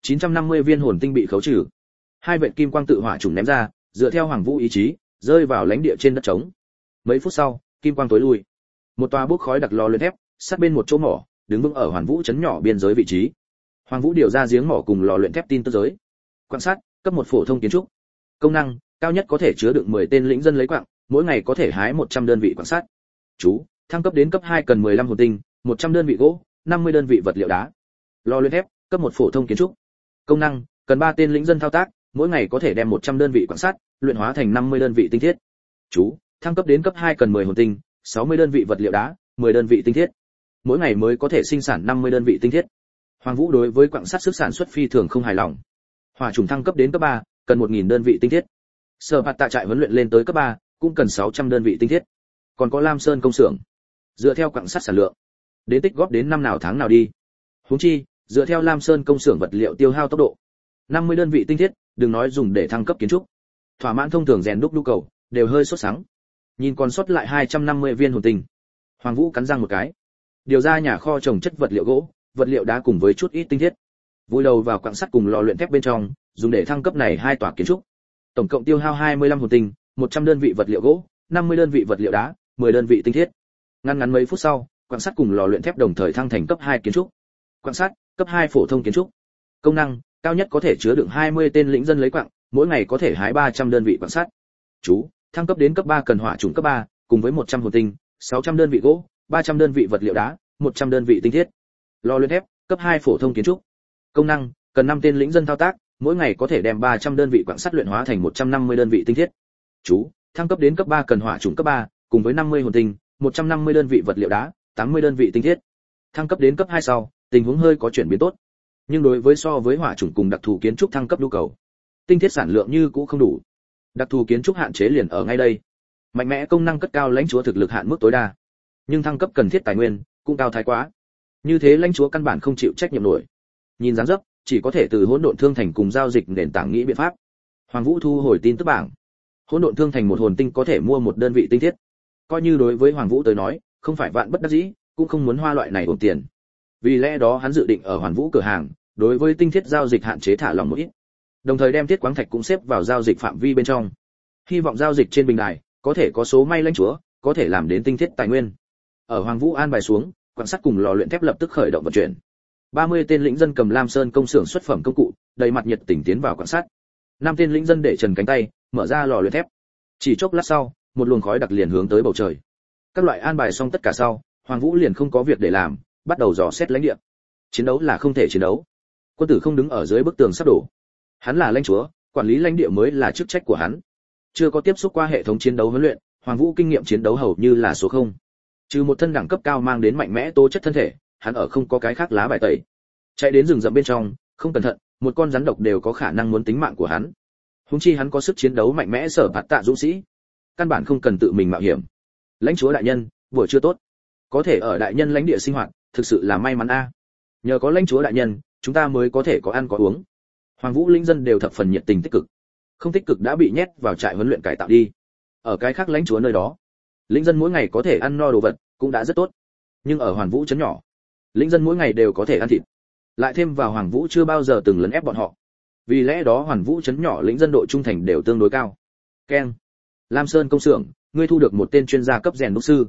950 viên hồn tinh bị khấu trừ. 2 vệt kim quang tự hỏa trùng ném ra, dựa theo Hoàng Vũ ý chí, rơi vào lãnh địa trên đất trống. Mấy phút sau, kim quang tối lui. Một tòa bốc khói đặc lò luyện thép, sát bên một chỗ mỏ, đứng vững ở Hoàn Vũ trấn nhỏ biên giới vị trí. Hoàng Vũ điều ra giếng mỏ cùng lò luyện thép tin tức giới. Quặng sắt, cấp 1 phổ thông kiến trúc. Công năng, cao nhất có thể chứa đựng 10 tên lĩnh dân lấy quặng, mỗi ngày có thể hái 100 đơn vị quặng sắt. Chú, thăng cấp đến cấp 2 cần 15 hồn tinh, 100 đơn vị gỗ, 50 đơn vị vật liệu đá. Lò luyện thép, cấp 1 phổ thông kiến trúc. Công năng, cần 3 tên lĩnh dân thao tác, mỗi ngày có thể đem 100 đơn vị quặng sắt luyện hóa thành 50 đơn vị tinh thiết. Chú, thăng cấp đến cấp 2 cần 10 hồn tinh, 60 đơn vị vật liệu đá, 10 đơn vị tinh thiết. Mỗi ngày mới có thể sinh sản 50 đơn vị tinh thiết. Hoàng Vũ đối với quặng sắt sức sản xuất phi thường không hài lòng. Hỏa trùng thăng cấp đến cấp 3, cần 1000 đơn vị tinh thiết. Sở Bạt Tạ trại huấn luyện lên tới cấp 3, cũng cần 600 đơn vị tinh thiết. Còn có Lam Sơn công xưởng. Dựa theo quặng sắt sản lượng, đến tích góp đến năm nào tháng nào đi. Huống chi, dựa theo Lam Sơn công xưởng vật liệu tiêu hao tốc độ, 50 đơn vị tinh thiết, đừng nói dùng để thăng cấp kiến trúc. Thỏa mãn thông thường rèn đúc nhu cầu, đều hơi sốt sắng. Nhìn còn sót lại 250 viên hồn tinh. Hoàng Vũ cắn răng một cái. Điều ra nhà kho trồng chất vật liệu gỗ, vật liệu đá cùng với chút ít tinh thiết. Vùi đầu vào quặng sắt cùng lò luyện thép bên trong, dùng để thăng cấp này 2 tòa kiến trúc. Tổng cộng tiêu hao 25 hồn tinh, 100 đơn vị vật liệu gỗ, 50 đơn vị vật liệu đá, 10 đơn vị tinh thiết. Ngắn mấy phút sau, quặng sắt cùng lò luyện thép đồng thời thăng thành cấp 2 kiến trúc. Quặng sắt, cấp 2 phổ thông kiến trúc. Công năng, cao nhất có thể chứa đựng 20 tên lĩnh dân lấy quặng, mỗi ngày có thể hái 300 đơn vị quặng sắt. Chú, thăng cấp đến cấp 3 cần hỏa trùng cấp 3, cùng với 100 hồn tinh, 600 đơn vị gỗ, 300 đơn vị vật liệu đá, 100 đơn vị tinh thiết. Lò luyện thép, cấp 2 phổ thông kiến trúc. Công năng, cần 5 tên lĩnh dân thao tác, mỗi ngày có thể đem 300 đơn vị quặng sắt luyện hóa thành 150 đơn vị tinh thiết. Chú, thăng cấp đến cấp 3 cần hỏa trùng cấp 3, cùng với 50 hồn tinh, 150 đơn vị vật liệu đá, 80 đơn vị tinh thiết. Thăng cấp đến cấp 2 sau, tình huống hơi có chuyển biến tốt. Nhưng đối với so với hỏa chủng cùng đặc thù kiến trúc thăng cấp nhu cầu, tinh thiết sản lượng như cũ không đủ. Đặc thù kiến trúc hạn chế liền ở ngay đây. Mạnh mẽ công năng cất cao lãnh chúa thực lực hạn mức tối đa, nhưng thăng cấp cần thiết tài nguyên cũng cao thái quá. Như thế lãnh chúa căn bản không chịu trách nhiệm nổi. Nhìn dáng dấp, chỉ có thể từ hỗn độn thương thành cùng giao dịch nền tảng nghĩ biện pháp. Hoàng Vũ thu hồi tin tức bảng. Hỗn độn thương thành một hồn tinh có thể mua một đơn vị tinh thiết. Coi như đối với Hoàng Vũ tới nói, không phải vạn bất đắc dĩ, cũng không muốn hoa loại này uổng tiền. Vì lẽ đó hắn dự định ở Hoàn Vũ cửa hàng, đối với tinh thiết giao dịch hạn chế thả lỏng một ít. đồng thời đem thiết quáng thạch cũng xếp vào giao dịch phạm vi bên trong. Hy vọng giao dịch trên bình đài có thể có số may lãnh chúa, có thể làm đến tinh thiết tài nguyên. Ở Hoàng Vũ an bài xuống, quan sát cùng lò luyện thép lập tức khởi động vận chuyển. 30 tên lĩnh dân cầm Lam Sơn công xưởng xuất phẩm công cụ, đầy mặt nhiệt tình tiến vào quan sát. 5 tên lĩnh dân để trần cánh tay, mở ra lò luyện thép. Chỉ chốc lát sau, một luồng khói đặc liền hướng tới bầu trời. Các loại an bài xong tất cả sau, Hoàng Vũ liền không có việc để làm, bắt đầu dò xét lãnh địa. Chiến đấu là không thể chiến đấu. Quân tử không đứng ở dưới bức tường sắp đổ. Hắn là lãnh chúa, quản lý lãnh địa mới là chức trách của hắn. Chưa có tiếp xúc qua hệ thống chiến đấu huấn luyện, Hoàng Vũ kinh nghiệm chiến đấu hầu như là số 0. Trừ một thân đẳng cấp cao mang đến mạnh mẽ tố chất thân thể, hắn ở không có cái khác lá bài tẩy. Chạy đến rừng rậm bên trong, không cẩn thận, một con rắn độc đều có khả năng muốn tính mạng của hắn. Huống chi hắn có sức chiến đấu mạnh mẽ sở bạt tạ dũng sĩ, căn bản không cần tự mình mạo hiểm. Lãnh chúa đại nhân, vừa chưa tốt, có thể ở đại nhân lãnh địa sinh hoạt, thực sự là may mắn a. Nhờ có lãnh chúa đại nhân, chúng ta mới có thể có ăn có uống. Hoàng Vũ linh dân đều thập phần nhiệt tình tích cực. Không tích cực đã bị nhét vào trại huấn luyện cải tạo đi. Ở cái khác lãnh chúa nơi đó, linh dân mỗi ngày có thể ăn no đồ vật, cũng đã rất tốt. Nhưng ở Hoàn Vũ trấn nhỏ, linh dân mỗi ngày đều có thể ăn thịt. Lại thêm vào Hoàng Vũ chưa bao giờ từng lấn ép bọn họ. Vì lẽ đó Hoàn Vũ trấn nhỏ lĩnh dân độ trung thành đều tương đối cao. Keng. Lam Sơn công xưởng, ngươi thu được một tên chuyên gia cấp rèn đúc sư.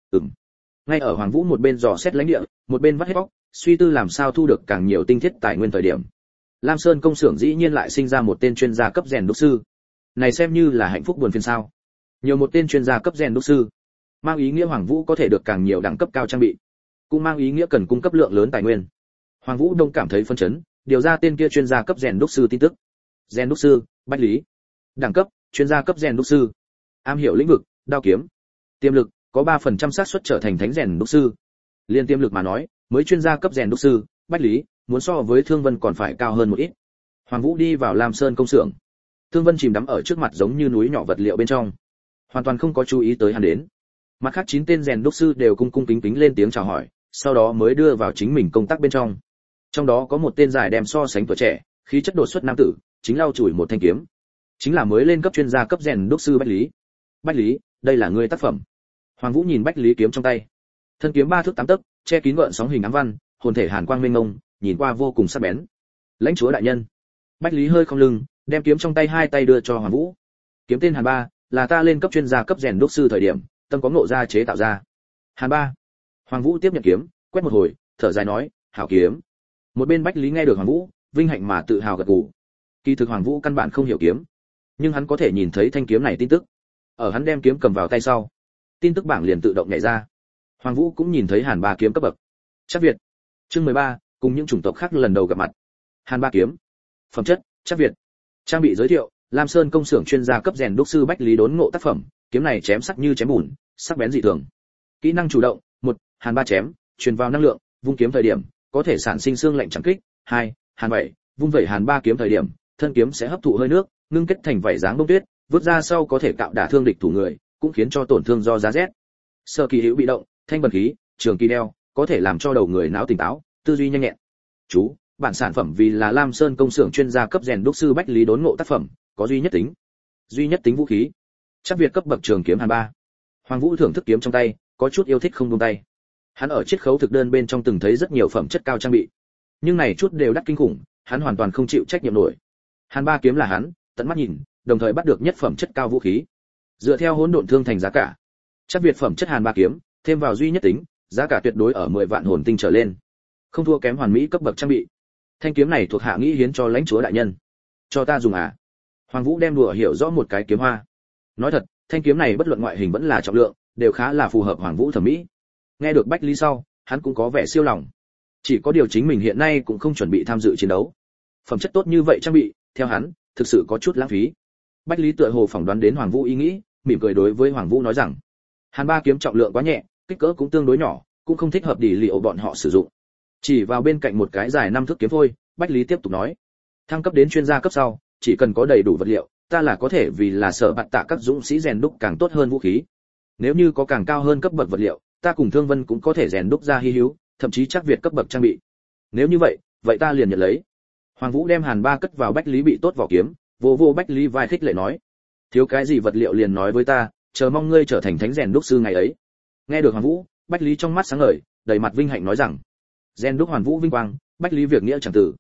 Ngay ở Hoàng Vũ một bên dò xét lãnh địa, một bên vắt hết óc, suy tư làm sao thu được càng nhiều tinh thiết tài nguyên thời điểm. Lam Sơn công xưởng dĩ nhiên lại sinh ra một tên chuyên gia cấp rèn đúc sư. Này xem như là hạnh phúc buồn phiền sao? Nhiều một tên chuyên gia cấp rèn đúc sư, mang ý nghĩa Hoàng Vũ có thể được càng nhiều đẳng cấp cao trang bị, cũng mang ý nghĩa cần cung cấp lượng lớn tài nguyên. Hoàng Vũ đông cảm thấy phân chấn, điều ra tên kia chuyên gia cấp rèn đúc sư tin tức. Rèn đúc sư, Bách Lý. Đẳng cấp, chuyên gia cấp rèn đúc sư. Am hiểu lĩnh vực, đao kiếm. Tiềm lực, có 3% xác suất trở thành thánh rèn đúc sư. Liên tiềm lực mà nói, mới chuyên gia cấp rèn đúc sư, Bách Lý, muốn so với Thương Vân còn phải cao hơn một ít. Hoàng Vũ đi vào Lam Sơn công xưởng. Thương Vân chìm đắm ở trước mặt giống như núi nhỏ vật liệu bên trong, hoàn toàn không có chú ý tới hắn đến. Mặt khác 9 tên rèn đúc sư đều cung cung kính kính lên tiếng chào hỏi, sau đó mới đưa vào chính mình công tác bên trong. Trong đó có một tên dài đem so sánh tuổi trẻ, khí chất đột xuất nam tử, chính lau chùi một thanh kiếm. Chính là mới lên cấp chuyên gia cấp rèn đúc sư Bách Lý. Bách Lý, đây là ngươi tác phẩm. Hoàng Vũ nhìn Bách Lý kiếm trong tay. Thân kiếm 3 thước 8 tấc, che kín gợn sóng hình ám văn, hồn thể hàn quang mênh mông, nhìn qua vô cùng sắc bén. Lãnh chúa đại nhân. Bách Lý hơi không lưng, đem kiếm trong tay hai tay đưa cho Hoàng Vũ. Kiếm tên Hàn Ba, là ta lên cấp chuyên gia cấp rèn đúc sư thời điểm, tâm có ngộ ra chế tạo ra. Hàn Ba. Hoàng Vũ tiếp nhận kiếm, quét một hồi, thở dài nói, hảo kiếm. Một bên Bách Lý nghe được Hoàng Vũ, vinh hạnh mà tự hào gật gù. Kỳ thực Hoàng Vũ căn bản không hiểu kiếm, nhưng hắn có thể nhìn thấy thanh kiếm này tin tức. Ở hắn đem kiếm cầm vào tay sau, tin tức bảng liền tự động nhảy ra. Hoàng Vũ cũng nhìn thấy Hàn Ba kiếm cấp bậc. Chắc Việt. Chương 13, cùng những chủng tộc khác lần đầu gặp mặt. Hàn Ba kiếm. Phẩm chất, Chắc Việt. Trang bị giới thiệu, Lam Sơn công xưởng chuyên gia cấp rèn đúc sư Bách Lý đốn ngộ tác phẩm, kiếm này chém sắc như chém bùn, sắc bén dị thường. Kỹ năng chủ động, 1, Hàn Ba chém, truyền vào năng lượng, vung kiếm thời điểm, có thể sản sinh xương lạnh chẳng kích. 2, Hàn Bảy, vung vẩy Hàn Ba kiếm thời điểm, thân kiếm sẽ hấp thụ hơi nước, ngưng kết thành vảy dáng bông tuyết, vứt ra sau có thể cạo đả thương địch thủ người, cũng khiến cho tổn thương do giá rét. Sơ kỳ hữu bị động, thanh bần khí, trường kỳ đeo, có thể làm cho đầu người não tỉnh táo, tư duy nhanh nhẹn. Chú, bản sản phẩm vì là Lam Sơn công xưởng chuyên gia cấp rèn đúc sư Bách Lý đốn ngộ tác phẩm, có duy nhất tính. Duy nhất tính vũ khí. Chắc Việt cấp bậc trường kiếm Hàn Ba. Hoàng Vũ thưởng thức kiếm trong tay, có chút yêu thích không buông tay. Hắn ở chiết khấu thực đơn bên trong từng thấy rất nhiều phẩm chất cao trang bị, nhưng này chút đều đắt kinh khủng, hắn hoàn toàn không chịu trách nhiệm nổi. Hàn Ba kiếm là hắn tận mắt nhìn, đồng thời bắt được nhất phẩm chất cao vũ khí. Dựa theo hỗn độn thương thành giá cả, Chắc Việt phẩm chất Hàn Ba kiếm, thêm vào duy nhất tính, giá cả tuyệt đối ở 10 vạn hồn tinh trở lên, không thua kém hoàn mỹ cấp bậc trang bị. Thanh kiếm này thuộc hạ nghĩ hiến cho lãnh chúa đại nhân, cho ta dùng à? Hoàng Vũ đem đùa hiểu rõ một cái kiếm hoa. Nói thật, thanh kiếm này bất luận ngoại hình vẫn là trọng lượng, đều khá là phù hợp Hoàng Vũ thẩm mỹ. Nghe được Bách Lý sau, hắn cũng có vẻ siêu lòng. Chỉ có điều chính mình hiện nay cũng không chuẩn bị tham dự chiến đấu. Phẩm chất tốt như vậy trang bị, theo hắn, thực sự có chút lãng phí. Bách Lý tựa hồ phỏng đoán đến Hoàng Vũ ý nghĩ, mỉm cười đối với Hoàng Vũ nói rằng: Hàn Ba kiếm trọng lượng quá nhẹ, kích cỡ cũng tương đối nhỏ, cũng không thích hợp để liệu bọn họ sử dụng. Chỉ vào bên cạnh một cái dài 5 thước kiếm thôi, Bách Lý tiếp tục nói: thăng cấp đến chuyên gia cấp sau, chỉ cần có đầy đủ vật liệu, ta là có thể vì là sở bạt tạ các dũng sĩ rèn đúc càng tốt hơn vũ khí. Nếu như có càng cao hơn cấp bậc vật liệu, ta cùng Thương Vân cũng có thể rèn đúc ra hi hữu, thậm chí Chắc Việt cấp bậc trang bị. Nếu như vậy ta liền nhận lấy. Hoàng Vũ đem Hàn Ba cất vào Bách Lý bị tốt vỏ kiếm, vô Bách Lý vai khích lệ nói: thiếu cái gì vật liệu liền nói với ta, chờ mong ngươi trở thành thánh rèn đúc sư ngày ấy. Nghe được Hoàng Vũ, Bách Lý trong mắt sáng ngời, đầy mặt vinh hạnh nói rằng: rèn đúc Hoàn Vũ vinh quang, Bách Lý việc nghĩa chẳng tử.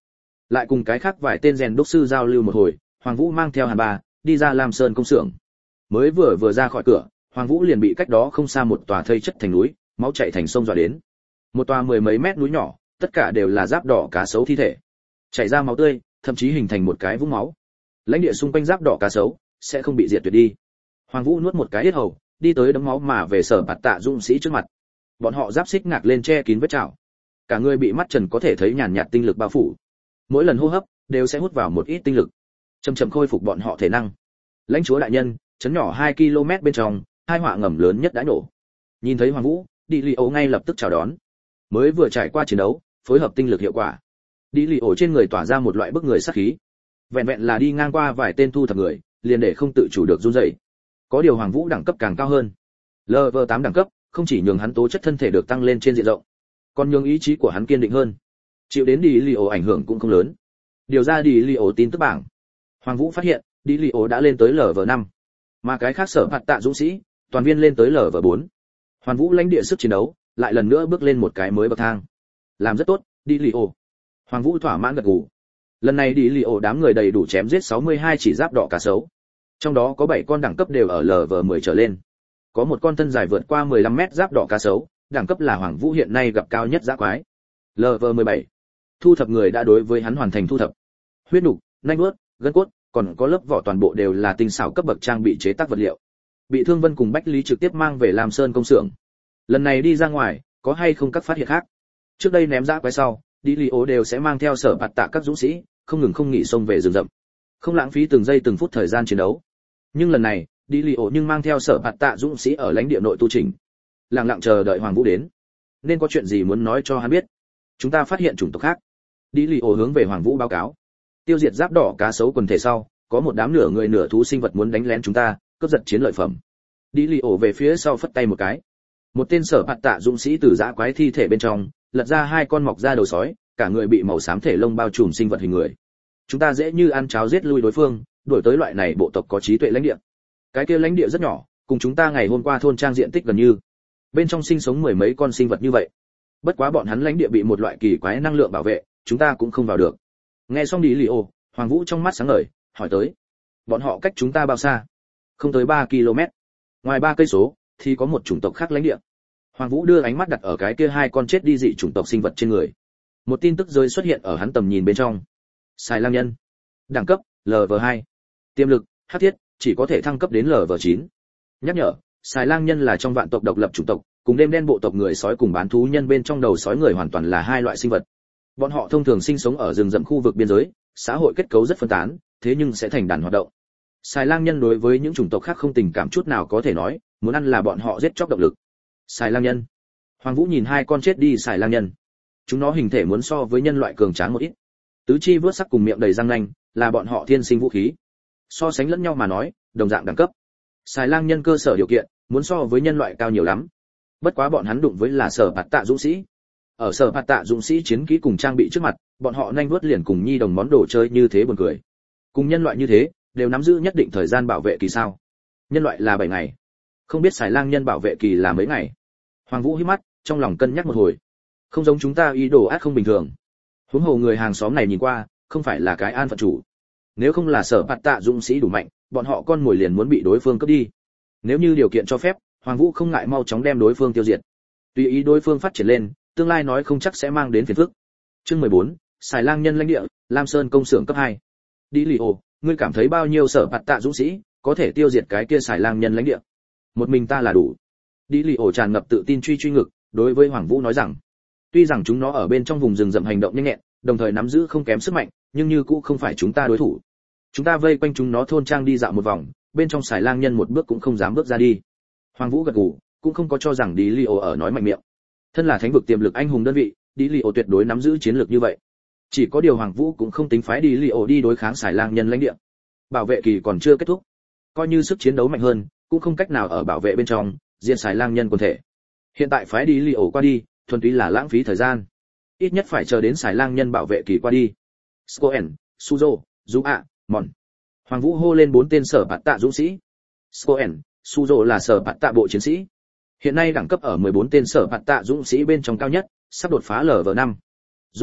Lại cùng cái khác vài tên rèn đúc sư giao lưu một hồi, Hoàng Vũ mang theo Hàn Ba đi ra Lam Sơn công xưởng. Mới vừa ra khỏi cửa, Hoàng Vũ liền bị cách đó không xa một tòa thây chất thành núi, máu chảy thành sông dọa đến. Một tòa mười mấy mét núi nhỏ, tất cả đều là giáp đỏ cá sấu thi thể, chảy ra máu tươi, thậm chí hình thành một cái vũng máu. Lãnh địa xung quanh giáp đỏ cá sấu sẽ không bị diệt tuyệt đi. Hoàng Vũ nuốt một cái yết hầu, đi tới đấm máu mà về Sở Bạt Tạ dũng sĩ trước mặt. Bọn họ giáp xích ngạc lên che kín vết chảo, cả người bị mắt trần có thể thấy nhàn nhạt tinh lực bao phủ. Mỗi lần hô hấp đều sẽ hút vào một ít tinh lực, chậm chậm khôi phục bọn họ thể năng. Lãnh chúa đại nhân, chấn nhỏ 2 km bên trong, hai họa ngầm lớn nhất đã nổ. Nhìn thấy Hoàng Vũ, Đi Lì Ổ ngay lập tức chào đón. Mới vừa trải qua chiến đấu, phối hợp tinh lực hiệu quả. Đi Lì Ổ trên người tỏa ra một loại bức người sát khí. Vẹn vẹn là đi ngang qua vài tên thu thập người, liền để không tự chủ được run rẩy. Có điều Hoàng Vũ đẳng cấp càng cao hơn. Level 8 đẳng cấp, không chỉ nhường hắn tố chất thân thể được tăng lên trên diện rộng, còn nhường ý chí của hắn kiên định hơn. Chịu đến Đi Lì Ổ ảnh hưởng cũng không lớn. Điều ra Đi Lì Ổ tin tức bảng. Hoàng Vũ phát hiện, Đi Lì Ổ đã lên tới Level 5, mà cái khác Sở Bạt Tạ dũng sĩ, toàn viên lên tới Level 4. Hoàng Vũ lãnh địa sức chiến đấu, lại lần nữa bước lên một cái mới bậc thang. Làm rất tốt, Đi Lì Ổ. Hoàng Vũ thỏa mãn gật gù. Lần này Đi Lì Ổ đám người đầy đủ chém giết 62 chỉ giáp đỏ cá sấu. Trong đó có 7 con đẳng cấp đều ở Level 10 trở lên. Có một con thân dài vượt qua 15 mét giáp đỏ cá sấu, đẳng cấp là Hoàng Vũ hiện nay gặp cao nhất dã quái. Level 17. Thu thập người đã đối với hắn hoàn thành thu thập. Huyết nục, nanh nuốt, gân cốt, còn có lớp vỏ toàn bộ đều là tinh xảo cấp bậc trang bị chế tác vật liệu. Bị Thương Vân cùng Bách Lý trực tiếp mang về Lam Sơn công xưởng. Lần này đi ra ngoài, có hay không các phát hiện khác? Trước đây ném dã quái sau, Đi Lì Ổ đều sẽ mang theo Sở Bạt Tạ các dũng sĩ, không ngừng nghỉ xông về rừng rậm, không lãng phí từng giây từng phút thời gian chiến đấu. Nhưng lần này, Đi Lì Ổ nhưng mang theo Sở Bạt Tạ dũng sĩ ở lãnh địa nội tu chỉnh, lặng lặng chờ đợi Hoàng Vũ đến. Nên có chuyện gì muốn nói cho hắn biết? Chúng ta phát hiện chủng tộc khác. Đi Lì Ổ hướng về Hoàng Vũ báo cáo. Tiêu diệt giáp đỏ cá sấu quần thể sau, có một đám nửa người nửa thú sinh vật muốn đánh lén chúng ta, cướp giật chiến lợi phẩm. Đi Lì Ổ về phía sau phất tay một cái. Một tên Sở Bạt Tạ dũng sĩ từ dã quái thi thể bên trong lật ra 2 con mọc ra đầu sói, cả người bị màu xám thể lông bao trùm sinh vật hình người. Chúng ta dễ như ăn cháo giết lui đối phương, đuổi tới loại này bộ tộc có trí tuệ lãnh địa. Cái kia lãnh địa rất nhỏ, cùng chúng ta ngày hôm qua thôn trang diện tích gần như. Bên trong sinh sống mười mấy con sinh vật như vậy. Bất quá bọn hắn lãnh địa bị một loại kỳ quái năng lượng bảo vệ, chúng ta cũng không vào được. Nghe xong Đi Lì Ổ, Hoàng Vũ trong mắt sáng ngời, hỏi tới: bọn họ cách chúng ta bao xa? Không tới 3 km. Ngoài 3 cây số thì có một chủng tộc khác lãnh địa. Hoàng Vũ đưa ánh mắt đặt ở cái kia 2 con chết đi dị chủng tộc sinh vật trên người. Một tin tức rơi xuất hiện ở hắn tầm nhìn bên trong. Xài lang nhân. Đẳng cấp Level 2. Tiềm lực hắc thiết, chỉ có thể thăng cấp đến Level 9. Nhắc nhở, xài lang nhân là trong vạn tộc độc lập chủng tộc, cùng đêm đen bộ tộc người sói cùng bán thú nhân bên trong đầu sói người hoàn toàn là 2 loại sinh vật. Bọn họ thông thường sinh sống ở rừng rậm khu vực biên giới, xã hội kết cấu rất phân tán, thế nhưng sẽ thành đàn hoạt động. Xài lang nhân đối với những chủng tộc khác không tình cảm chút nào có thể nói, muốn ăn là bọn họ giết chóc động lực. Xài lang nhân. Hoàng Vũ nhìn 2 con chết đi xài lang nhân. Chúng nó hình thể muốn so với nhân loại cường tráng một ít. Tứ chi vớt sắc cùng miệng đầy răng nanh, là bọn họ thiên sinh vũ khí. So sánh lẫn nhau mà nói, đồng dạng đẳng cấp. Xài lang nhân cơ sở điều kiện muốn so với nhân loại cao nhiều lắm. Bất quá bọn hắn đụng với là Sở Bạt Tạ dũng sĩ. Ở Sở Bạt Tạ dũng sĩ chiến kỹ cùng trang bị trước mặt, bọn họ nhanh vuốt liền cùng nhi đồng món đồ chơi như thế buồn cười. Cùng nhân loại như thế, đều nắm giữ nhất định thời gian bảo vệ kỳ sao? Nhân loại là 7 ngày. Không biết xài lang nhân bảo vệ kỳ là mấy ngày? Hoàng Vũ híp mắt, trong lòng cân nhắc một hồi. Không giống chúng ta ý đồ ác không bình thường. Huống hồ người hàng xóm này nhìn qua, không phải là cái an phận chủ. Nếu không là Sở Bạt Tạ dũng sĩ đủ mạnh, bọn họ con mồi liền muốn bị đối phương cướp đi. Nếu như điều kiện cho phép, Hoàng Vũ không ngại mau chóng đem đối phương tiêu diệt. Tùy ý đối phương phát triển lên, tương lai nói không chắc sẽ mang đến phiền phức. Chương 14, xài lang nhân lãnh địa, Lam Sơn công xưởng cấp 2. Đi Lì Ổ, ngươi cảm thấy bao nhiêu Sở Bạt Tạ dũng sĩ có thể tiêu diệt cái kia xài lang nhân lãnh địa? Một mình ta là đủ. Đi Lì Ổ tràn ngập tự tin truy ngực, đối với Hoàng Vũ nói rằng, tuy rằng chúng nó ở bên trong vùng rừng rậm hành động nhanh nhẹn, đồng thời nắm giữ không kém sức mạnh, nhưng như cũ không phải chúng ta đối thủ. Chúng ta vây quanh chúng nó thôn trang đi dạo một vòng, bên trong xài lang nhân một bước cũng không dám bước ra đi. Hoàng Vũ gật gù, cũng không có cho rằng Đi Lì Ổ ở nói mạnh miệng. Thân là thánh vực tiềm lực anh hùng đơn vị, Đi Lì Ổ tuyệt đối nắm giữ chiến lược như vậy. Chỉ có điều Hoàng Vũ cũng không tính phái Đi Lì Ổ đi đối kháng xài lang nhân lãnh địa. Bảo vệ kỳ còn chưa kết thúc, coi như sức chiến đấu mạnh hơn, cũng không cách nào ở bảo vệ bên trong diệt xài lang nhân quần thể. Hiện tại phái Đi Lì Ổ qua đi, thuần túy là lãng phí thời gian. Ít nhất phải chờ đến xài lang nhân bảo vệ kỳ qua đi. Scoen, Suzo, Zua, Mon. Hoàng Vũ hô lên 4 tên Sở Bạt Tạ dũng sĩ. Scoen, Suzo là Sở Bạt Tạ bộ chiến sĩ. Hiện nay đẳng cấp ở 14 tên Sở Bạt Tạ dũng sĩ bên trong cao nhất, sắp đột phá Level 5. Zua,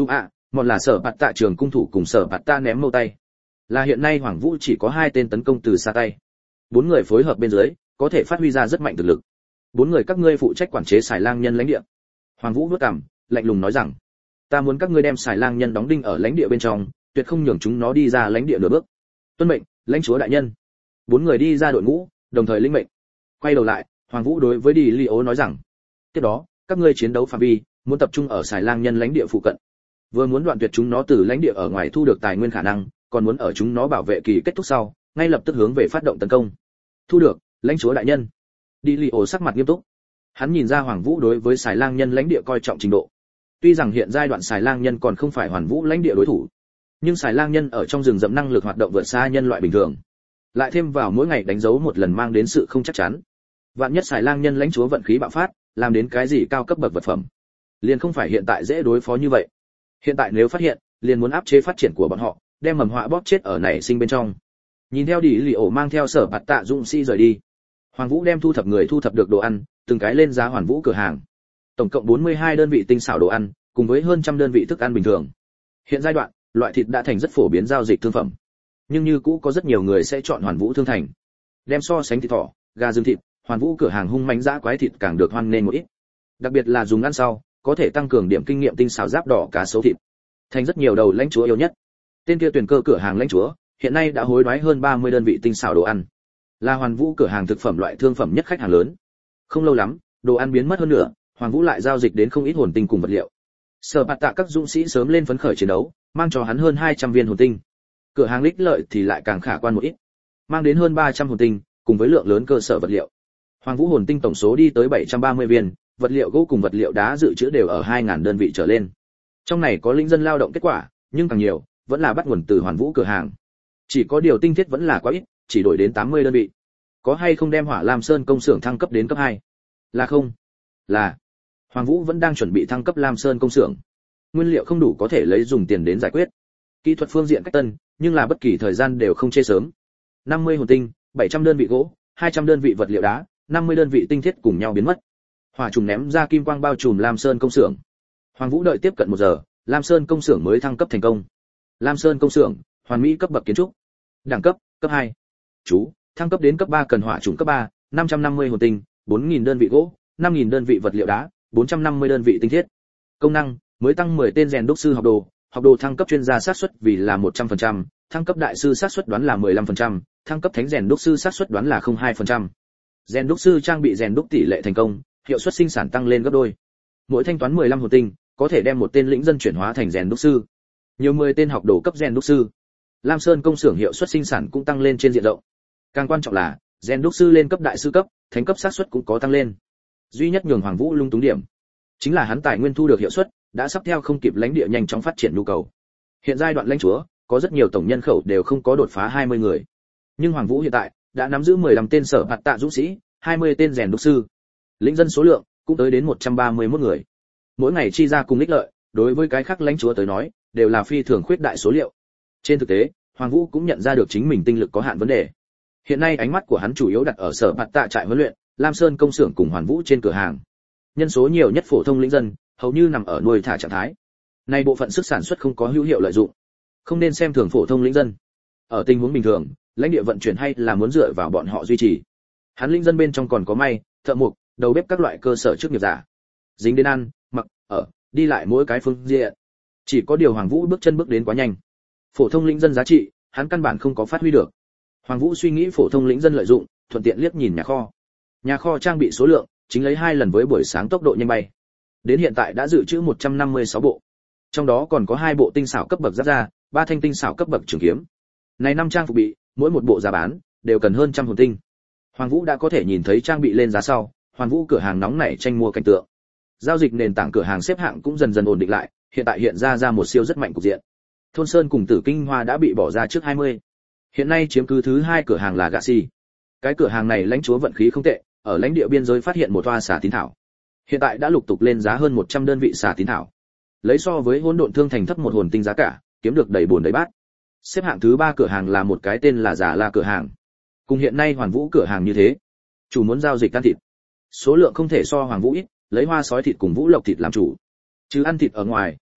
một là Sở Bạt Tạ trường cung thủ cùng Sở Bạt Tạ ném mâu tay. Là hiện nay Hoàng Vũ chỉ có 2 tên tấn công từ xa tay. 4 người phối hợp bên dưới, có thể phát huy ra rất mạnh thực lực. 4 người các ngươi phụ trách quản chế Xài Lang nhân lãnh địa. Hoàng Vũ vuốt cằm, lạnh lùng nói rằng, ta muốn các ngươi đem Xài Lang nhân đóng đinh ở lãnh địa bên trong, tuyệt không nhường chúng nó đi ra lãnh địa nửa bước. Tuân mệnh, lãnh chúa đại nhân. 4 người đi ra đội ngũ, đồng thời lĩnh mệnh. Quay đầu lại, Hoàng Vũ đối với Đi Li Ố nói rằng, tiếp đó, các ngươi chiến đấu phạm vi muốn tập trung ở Xài Lang nhân lãnh địa phụ cận. Vừa muốn đoạn tuyệt chúng nó từ lãnh địa ở ngoài thu được tài nguyên khả năng, còn muốn ở chúng nó bảo vệ kỳ kết thúc sau, ngay lập tức hướng về phát động tấn công. Thu được, lãnh chúa đại nhân. Đi Li Ố sắc mặt nghiêm túc. Hắn nhìn ra Hoàng Vũ đối với Xài Lang nhân lãnh địa coi trọng trình độ. Tuy rằng hiện giai đoạn Xài Lang nhân còn không phải Hoàn Vũ lãnh địa đối thủ, nhưng Xài Lang nhân ở trong rừng rậm năng lực hoạt động vượt xa nhân loại bình thường. Lại thêm vào mỗi ngày đánh dấu một lần mang đến sự không chắc chắn. Vạn nhất Xài Lang nhân lãnh chúa vận khí bạo phát, làm đến cái gì cao cấp bậc vật phẩm, liền không phải hiện tại dễ đối phó như vậy. Hiện tại nếu phát hiện, liền muốn áp chế phát triển của bọn họ, đem mầm họa bóp chết ở nảy sinh bên trong. Nhìn theo Đi Li Ổ mang theo Sở Bạt Tạ dũng sĩ rời đi. Hoàng Vũ đem thu thập người thu thập được đồ ăn, từng cái lên giá Hoàn Vũ cửa hàng. Tổng cộng 42 đơn vị tinh xảo đồ ăn, cùng với hơn trăm đơn vị thức ăn bình thường. Hiện giai đoạn, loại thịt đã thành rất phổ biến giao dịch thương phẩm. Nhưng như cũ có rất nhiều người sẽ chọn Hoàn Vũ thương thành. Đem so sánh thịt thỏ, gà rừng thịt, Hoàn Vũ cửa hàng hung mãnh dã quái thịt càng được hoan nghênh một ít. Đặc biệt là dùng ăn sau, có thể tăng cường điểm kinh nghiệm tinh xảo giáp đỏ cá sấu thịt. Thành rất nhiều đầu lãnh chúa yêu nhất. Tên kia tuyển cơ cửa hàng lãnh chúa, hiện nay đã hối đoái hơn 30 đơn vị tinh xảo đồ ăn. Là Hoàn Vũ cửa hàng thực phẩm loại thương phẩm nhất khách hàng lớn. Không lâu lắm, đồ ăn biến mất hơn nữa, Hoàng Vũ lại giao dịch đến không ít hồn tinh cùng vật liệu. Sở Bạt Tạ các dũng sĩ sớm lên phấn khởi chiến đấu, mang cho hắn hơn 200 viên hồn tinh. Cửa hàng lích lợi thì lại càng khả quan một ít, mang đến hơn 300 hồn tinh, cùng với lượng lớn cơ sở vật liệu. Hoàng Vũ hồn tinh tổng số đi tới 730 viên, vật liệu gỗ cùng vật liệu đá dự trữ đều ở 2000 đơn vị trở lên. Trong này có lĩnh dân lao động kết quả, nhưng càng nhiều vẫn là bắt nguồn từ Hoàn Vũ cửa hàng. Chỉ có điều tinh thiết vẫn là quá ít, chỉ đổi đến 80 đơn vị. Có hay không đem Hỏa Lam Sơn công xưởng thăng cấp đến cấp 2? Là không. Là. Hoàng Vũ vẫn đang chuẩn bị thăng cấp Lam Sơn công xưởng. Nguyên liệu không đủ có thể lấy dùng tiền đến giải quyết. Kỹ thuật phương diện cách tân, nhưng là bất kỳ thời gian đều không chê sớm. 50 hồn tinh, 700 đơn vị gỗ, 200 đơn vị vật liệu đá, 50 đơn vị tinh thiết cùng nhau biến mất. Hỏa trùng ném ra kim quang bao trùm Lam Sơn công xưởng. Hoàng Vũ đợi tiếp cận 1 giờ, Lam Sơn công xưởng mới thăng cấp thành công. Lam Sơn công xưởng, hoàn mỹ cấp bậc kiến trúc. Đẳng cấp, cấp 2. Chú, thăng cấp đến cấp 3 cần hỏa trùng cấp 3, 550 hồn tinh, 4000 đơn vị gỗ, 5000 đơn vị vật liệu đá, 450 đơn vị tinh thiết. Công năng, mới tăng 10 tên rèn đúc sư học đồ thăng cấp chuyên gia xác suất vì là 100%, thăng cấp đại sư xác suất đoán là 15%, thăng cấp thánh rèn đúc sư xác suất đoán là 02%. Rèn đúc sư trang bị rèn đúc tỷ lệ thành công, hiệu suất sinh sản tăng lên gấp đôi. Mỗi thanh toán 15 hồn tinh, có thể đem một tên lĩnh dân chuyển hóa thành rèn đúc sư. Nhiều 10 tên học đồ cấp rèn đúc sư. Lam Sơn công xưởng hiệu suất sinh sản cũng tăng lên trên diện rộng. Càng quan trọng là, rèn đúc sư lên cấp đại sư cấp, thánh cấp xác suất cũng có tăng lên. Duy nhất nhường Hoàng Vũ lung túng điểm, chính là hắn tài nguyên thu được hiệu suất đã sắp theo không kịp lãnh địa nhanh chóng phát triển nhu cầu. Hiện giai đoạn lãnh chúa, có rất nhiều tổng nhân khẩu đều không có đột phá 20 người. Nhưng Hoàng Vũ hiện tại đã nắm giữ 15 tên Sở Bạt Tạ dũng sĩ, 20 tên rèn đúc sư. Lĩnh dân số lượng cũng tới đến 131 người. Mỗi ngày chi ra cùng ích lợi, đối với cái khác lãnh chúa tới nói, đều là phi thường khuyết đại số liệu. Trên thực tế, Hoàng Vũ cũng nhận ra được chính mình tinh lực có hạn vấn đề. Hiện nay ánh mắt của hắn chủ yếu đặt ở Sở Bạt Tạ trại huấn luyện, Lam Sơn công xưởng cùng Hoàn Vũ trên cửa hàng. Nhân số nhiều nhất phổ thông lĩnh dân, hầu như nằm ở nuôi thả trạng thái. Nay bộ phận sức sản xuất không có hữu hiệu lợi dụng. Không nên xem thường phổ thông lĩnh dân. Ở tình huống bình thường, lãnh địa vận chuyển hay là muốn dựa vào bọn họ duy trì. Hắn lĩnh dân bên trong còn có may, thợ mộc, đầu bếp các loại cơ sở chức nghiệp giả. Dính đến ăn, mặc, ở, đi lại mỗi cái phương diện. Chỉ có điều Hoàng Vũ bước chân bước đến quá nhanh. Phổ thông lĩnh dân giá trị, hắn căn bản không có phát huy được. Hoàng Vũ suy nghĩ phổ thông lĩnh dân lợi dụng, thuận tiện liếc nhìn nhà kho. Nhà kho trang bị số lượng, chính lấy 2 lần với buổi sáng tốc độ nhanh bay. Đến hiện tại đã dự trữ 156 bộ. Trong đó còn có 2 bộ tinh xảo cấp bậc giáp da, 3 thanh tinh xảo cấp bậc trường kiếm. Này 5 trang phục bị, mỗi một bộ giá bán đều cần hơn trăm hồn tinh. Hoàng Vũ đã có thể nhìn thấy trang bị lên giá sau, Hoàn Vũ cửa hàng nóng nảy tranh mua cảnh tượng. Giao dịch nền tảng cửa hàng xếp hạng cũng dần dần ổn định lại, hiện tại hiện ra một siêu rất mạnh cục diện. Thôn Sơn cùng Tử Kinh Hoa đã bị bỏ ra trước 20. Hiện nay chiếm cứ thứ 2 cửa hàng là Gạ Xi. Cái cửa hàng này lãnh chúa vận khí không tệ, ở lãnh địa biên giới phát hiện một toa xà tín thảo. Hiện tại đã lục tục lên giá hơn 100 đơn vị xà tín thảo. Lấy so với hỗn độn thương thành thấp một hồn tinh giá cả, kiếm được đầy bồn đầy bát. Xếp hạng thứ 3 cửa hàng là một cái tên là Giả La cửa hàng. Cùng hiện nay Hoàn Vũ cửa hàng như thế, chủ muốn giao dịch ăn thịt. Số lượng không thể so Hoàng Vũ ít, lấy hoa sói thịt cùng vũ lộc thịt làm chủ. Chứ ăn thịt ở ngoài,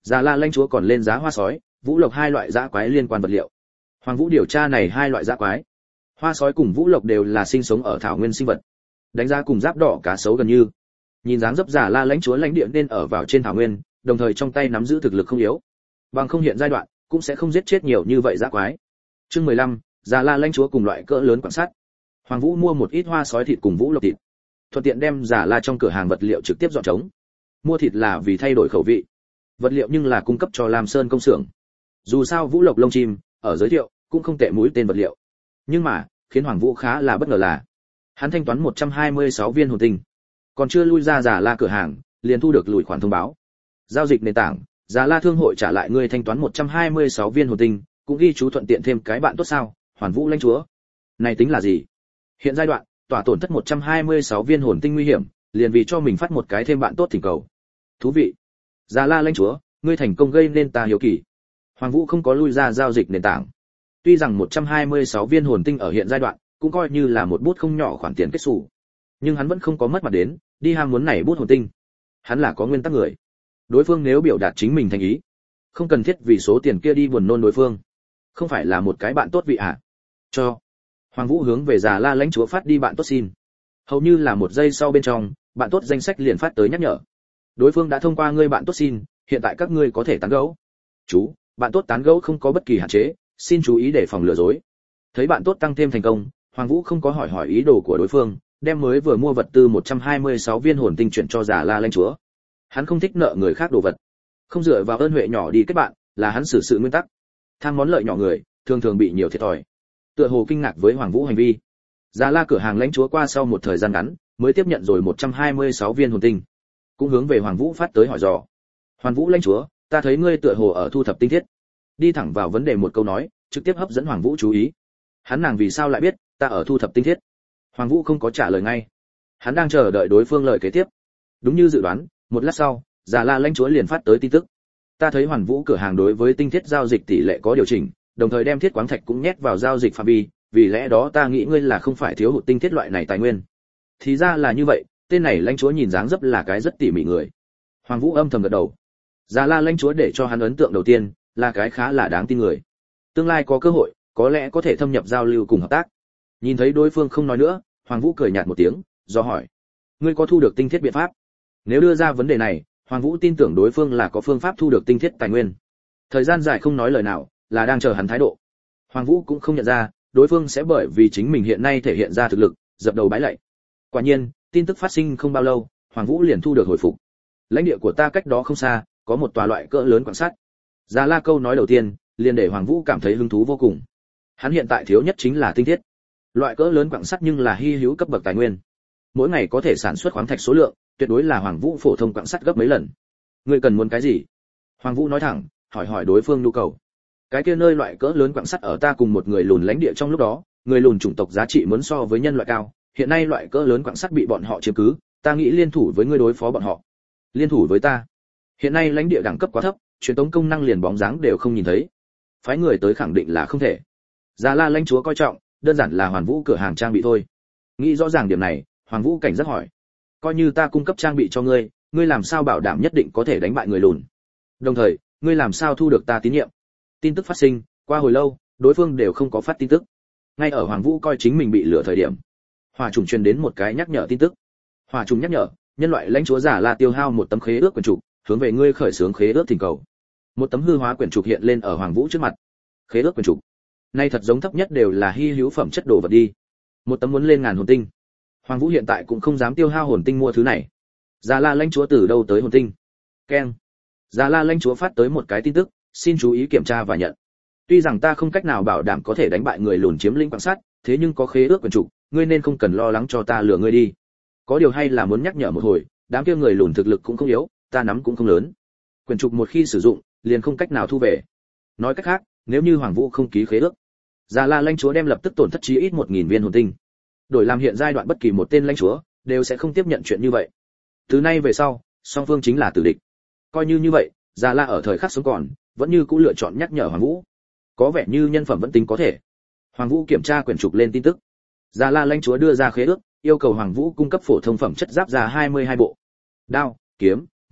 Già La lãnh chúa còn lên giá hoa sói, vũ lộc hai loại dã quái liên quan vật liệu. Hoàng Vũ điều tra này hai loại dã quái. Hoa sói cùng vũ lộc đều là sinh sống ở thảo nguyên sinh vật. Đánh giá cùng giáp đỏ cá sấu gần như. Nhìn dáng dấp Già La lãnh chúa lãnh địa nên ở vào trên thảo nguyên, đồng thời trong tay nắm giữ thực lực không yếu. Bằng không hiện giai đoạn, cũng sẽ không giết chết nhiều như vậy dã quái. Chương 15, Già La lãnh chúa cùng loại cỡ lớn quan sát. Hoàng Vũ mua một ít hoa sói thịt cùng vũ lộc thịt, thuận tiện đem Già La trong cửa hàng vật liệu trực tiếp dọn trống. Mua thịt là vì thay đổi khẩu vị, vật liệu nhưng là cung cấp cho Lam Sơn công xưởng. Dù sao vũ lộc lông chim ở giới thiệu cũng không tệ mũi tên vật liệu, nhưng mà khiến Hoàng Vũ khá là bất ngờ là hắn thanh toán 126 viên hồn tinh, còn chưa lui ra Già La cửa hàng, liền thu được lùi khoản thông báo. Giao dịch nền tảng, Già La thương hội trả lại ngươi thanh toán 126 viên hồn tinh, cũng ghi chú thuận tiện thêm cái bạn tốt sao? Hoàn Vũ lãnh chúa. Này tính là gì? Hiện giai đoạn, tỏa tổn thất 126 viên hồn tinh nguy hiểm, liền vì cho mình phát một cái thêm bạn tốt thỉnh cầu. Thú vị. Già La lãnh chúa, ngươi thành công gây nên ta hiếu kỳ. Hoàng Vũ không có lui ra giao dịch nền tảng. Tuy rằng 126 viên hồn tinh ở hiện giai đoạn, cũng coi như là một bút không nhỏ khoản tiền kết sổ, nhưng hắn vẫn không có mất mặt đến, đi ham muốn này bút hồn tinh. Hắn là có nguyên tắc người. Đối phương nếu biểu đạt chính mình thành ý, không cần thiết vì số tiền kia đi buồn nôn đối phương. Không phải là một cái bạn tốt vị à? Cho. Hoàng Vũ hướng về Già La lãnh chúa phát đi bạn tốt xin. Hầu như là một giây sau bên trong, bạn tốt danh sách liền phát tới nhắc nhở. Đối phương đã thông qua ngươi bạn tốt xin, hiện tại các ngươi có thể tán gẫu. Chú, bạn tốt tán gẫu không có bất kỳ hạn chế, xin chú ý để phòng lừa dối. Thấy bạn tốt tăng thêm thành công, Hoàng Vũ không có hỏi ý đồ của đối phương, đem mới vừa mua vật tư 126 viên hồn tinh chuyển cho Già La lãnh chúa. Hắn không thích nợ người khác đồ vật, không dựa vào ơn huệ nhỏ đi kết bạn, là hắn xử sự nguyên tắc. Tham món lợi nhỏ người, thường thường bị nhiều thiệt thòi. Tựa hồ kinh ngạc với Hoàng Vũ hành vi, Già La cửa hàng lãnh chúa qua sau một thời gian ngắn, mới tiếp nhận rồi 126 viên hồn tinh, cũng hướng về Hoàng Vũ phát tới hỏi dò. Hoàng Vũ lãnh chúa, ta thấy ngươi tựa hồ ở thu thập tinh thiết. Đi thẳng vào vấn đề một câu nói, trực tiếp hấp dẫn Hoàng Vũ chú ý. Hắn nàng vì sao lại biết ta ở thu thập tinh thiết? Hoàng Vũ không có trả lời ngay, hắn đang chờ đợi đối phương lời kế tiếp. Đúng như dự đoán, một lát sau, Già La lãnh chúa liền phát tới tin tức. Ta thấy Hoàn Vũ cửa hàng đối với tinh thiết giao dịch tỷ lệ có điều chỉnh, đồng thời đem thiết quáng thạch cũng nhét vào giao dịch phạm vi, vì lẽ đó ta nghĩ ngươi là không phải thiếu hụt tinh thiết loại này tài nguyên. Thì ra là như vậy, tên này lãnh chúa nhìn dáng dấp là cái rất tỉ mỉ người. Hoàng Vũ âm thầm gật đầu. Già La lãnh chúa để cho hắn ấn tượng đầu tiên là cái khá là đáng tin người. Tương lai có cơ hội, có lẽ có thể thâm nhập giao lưu cùng hợp tác. Nhìn thấy đối phương không nói nữa, Hoàng Vũ cười nhạt một tiếng, do hỏi: ngươi có thu được tinh thiết biện pháp? Nếu đưa ra vấn đề này, Hoàng Vũ tin tưởng đối phương là có phương pháp thu được tinh thiết tài nguyên. Thời gian dài không nói lời nào, là đang chờ hắn thái độ. Hoàng Vũ cũng không nhận ra, đối phương sẽ bởi vì chính mình hiện nay thể hiện ra thực lực, dập đầu bái lạy. Quả nhiên, tin tức phát sinh không bao lâu, Hoàng Vũ liền thu được hồi phục. Lãnh địa của ta cách đó không xa, có một tòa loại cỡ lớn quan sát. Già La câu nói đầu tiên, liền để Hoàng Vũ cảm thấy hứng thú vô cùng. Hắn hiện tại thiếu nhất chính là tinh thiết. Loại cỡ lớn quặng sắt nhưng là hy hữu cấp bậc tài nguyên. Mỗi ngày có thể sản xuất khoáng thạch số lượng, tuyệt đối là Hoàng Vũ phổ thông quặng sắt gấp mấy lần. Ngươi cần muốn cái gì? Hoàng Vũ nói thẳng, hỏi đối phương nhu cầu. Cái kia nơi loại cỡ lớn quặng sắt ở ta cùng một người lùn lãnh địa trong lúc đó, người lùn chủng tộc giá trị muốn so với nhân loại cao, hiện nay loại cỡ lớn quặng sắt bị bọn họ chiếm cứ, ta nghĩ liên thủ với ngươi đối phó bọn họ. Liên thủ với ta? Hiện nay lãnh địa đẳng cấp quá thấp, truyền tống công năng liền bóng dáng đều không nhìn thấy. Phái người tới khẳng định là không thể. Già La lãnh chúa coi trọng, đơn giản là Hoàn Vũ cửa hàng trang bị thôi. Nghĩ rõ ràng điểm này, Hoàng Vũ cảnh giác hỏi: coi như ta cung cấp trang bị cho ngươi, ngươi làm sao bảo đảm nhất định có thể đánh bại người lùn? Đồng thời, ngươi làm sao thu được ta tín nhiệm? Tin tức phát sinh, qua hồi lâu, đối phương đều không có phát tin tức. Ngay ở Hoàng Vũ coi chính mình bị lừa thời điểm, Hỏa trùng truyền đến một cái nhắc nhở tin tức. Hỏa trùng nhắc nhở, nhân loại lãnh chúa Già La tiêu hao một tấm khế ước quyển trục, hướng về ngươi khởi xướng khế ước thỉnh cầu. Một tấm hư hóa quyển trục hiện lên ở Hoàng Vũ trước mặt. Khế ước quyển trục, nay thật giống thấp nhất đều là hy hữu phẩm chất đồ vật đi. Một tấm muốn lên ngàn hồn tinh. Hoàng Vũ hiện tại cũng không dám tiêu hao hồn tinh mua thứ này. Già La lãnh chúa từ đâu tới hồn tinh? Keng. Già La lãnh chúa phát tới một cái tin tức, xin chú ý kiểm tra và nhận. Tuy rằng ta không cách nào bảo đảm có thể đánh bại người lùn chiếm lĩnh quan sát, thế nhưng có khế ước quyển trục, ngươi nên không cần lo lắng cho ta lừa ngươi đi. Có điều hay là muốn nhắc nhở một hồi, đám kia người lùn thực lực cũng không yếu, ta nắm cũng không lớn. Quyển trục một khi sử dụng, liền không cách nào thu về. Nói cách khác, nếu như Hoàng Vũ không ký khế ước, Già La lãnh chúa đem lập tức tổn thất chí ít 1000 viên hồn tinh. Đổi làm hiện giai đoạn bất kỳ một tên lãnh chúa đều sẽ không tiếp nhận chuyện như vậy. Từ nay về sau, song phương chính là tử địch. Coi như vậy, Già La ở thời khắc sống còn, vẫn như cũ lựa chọn nhắc nhở Hoàng Vũ. Có vẻ như nhân phẩm vẫn tính có thể. Hoàng Vũ kiểm tra quyển trục lên tin tức. Già La lãnh chúa đưa ra khế ước, yêu cầu Hoàng Vũ cung cấp phổ thông phẩm chất giáp ra 22 bộ. Đao, kiếm, mâu,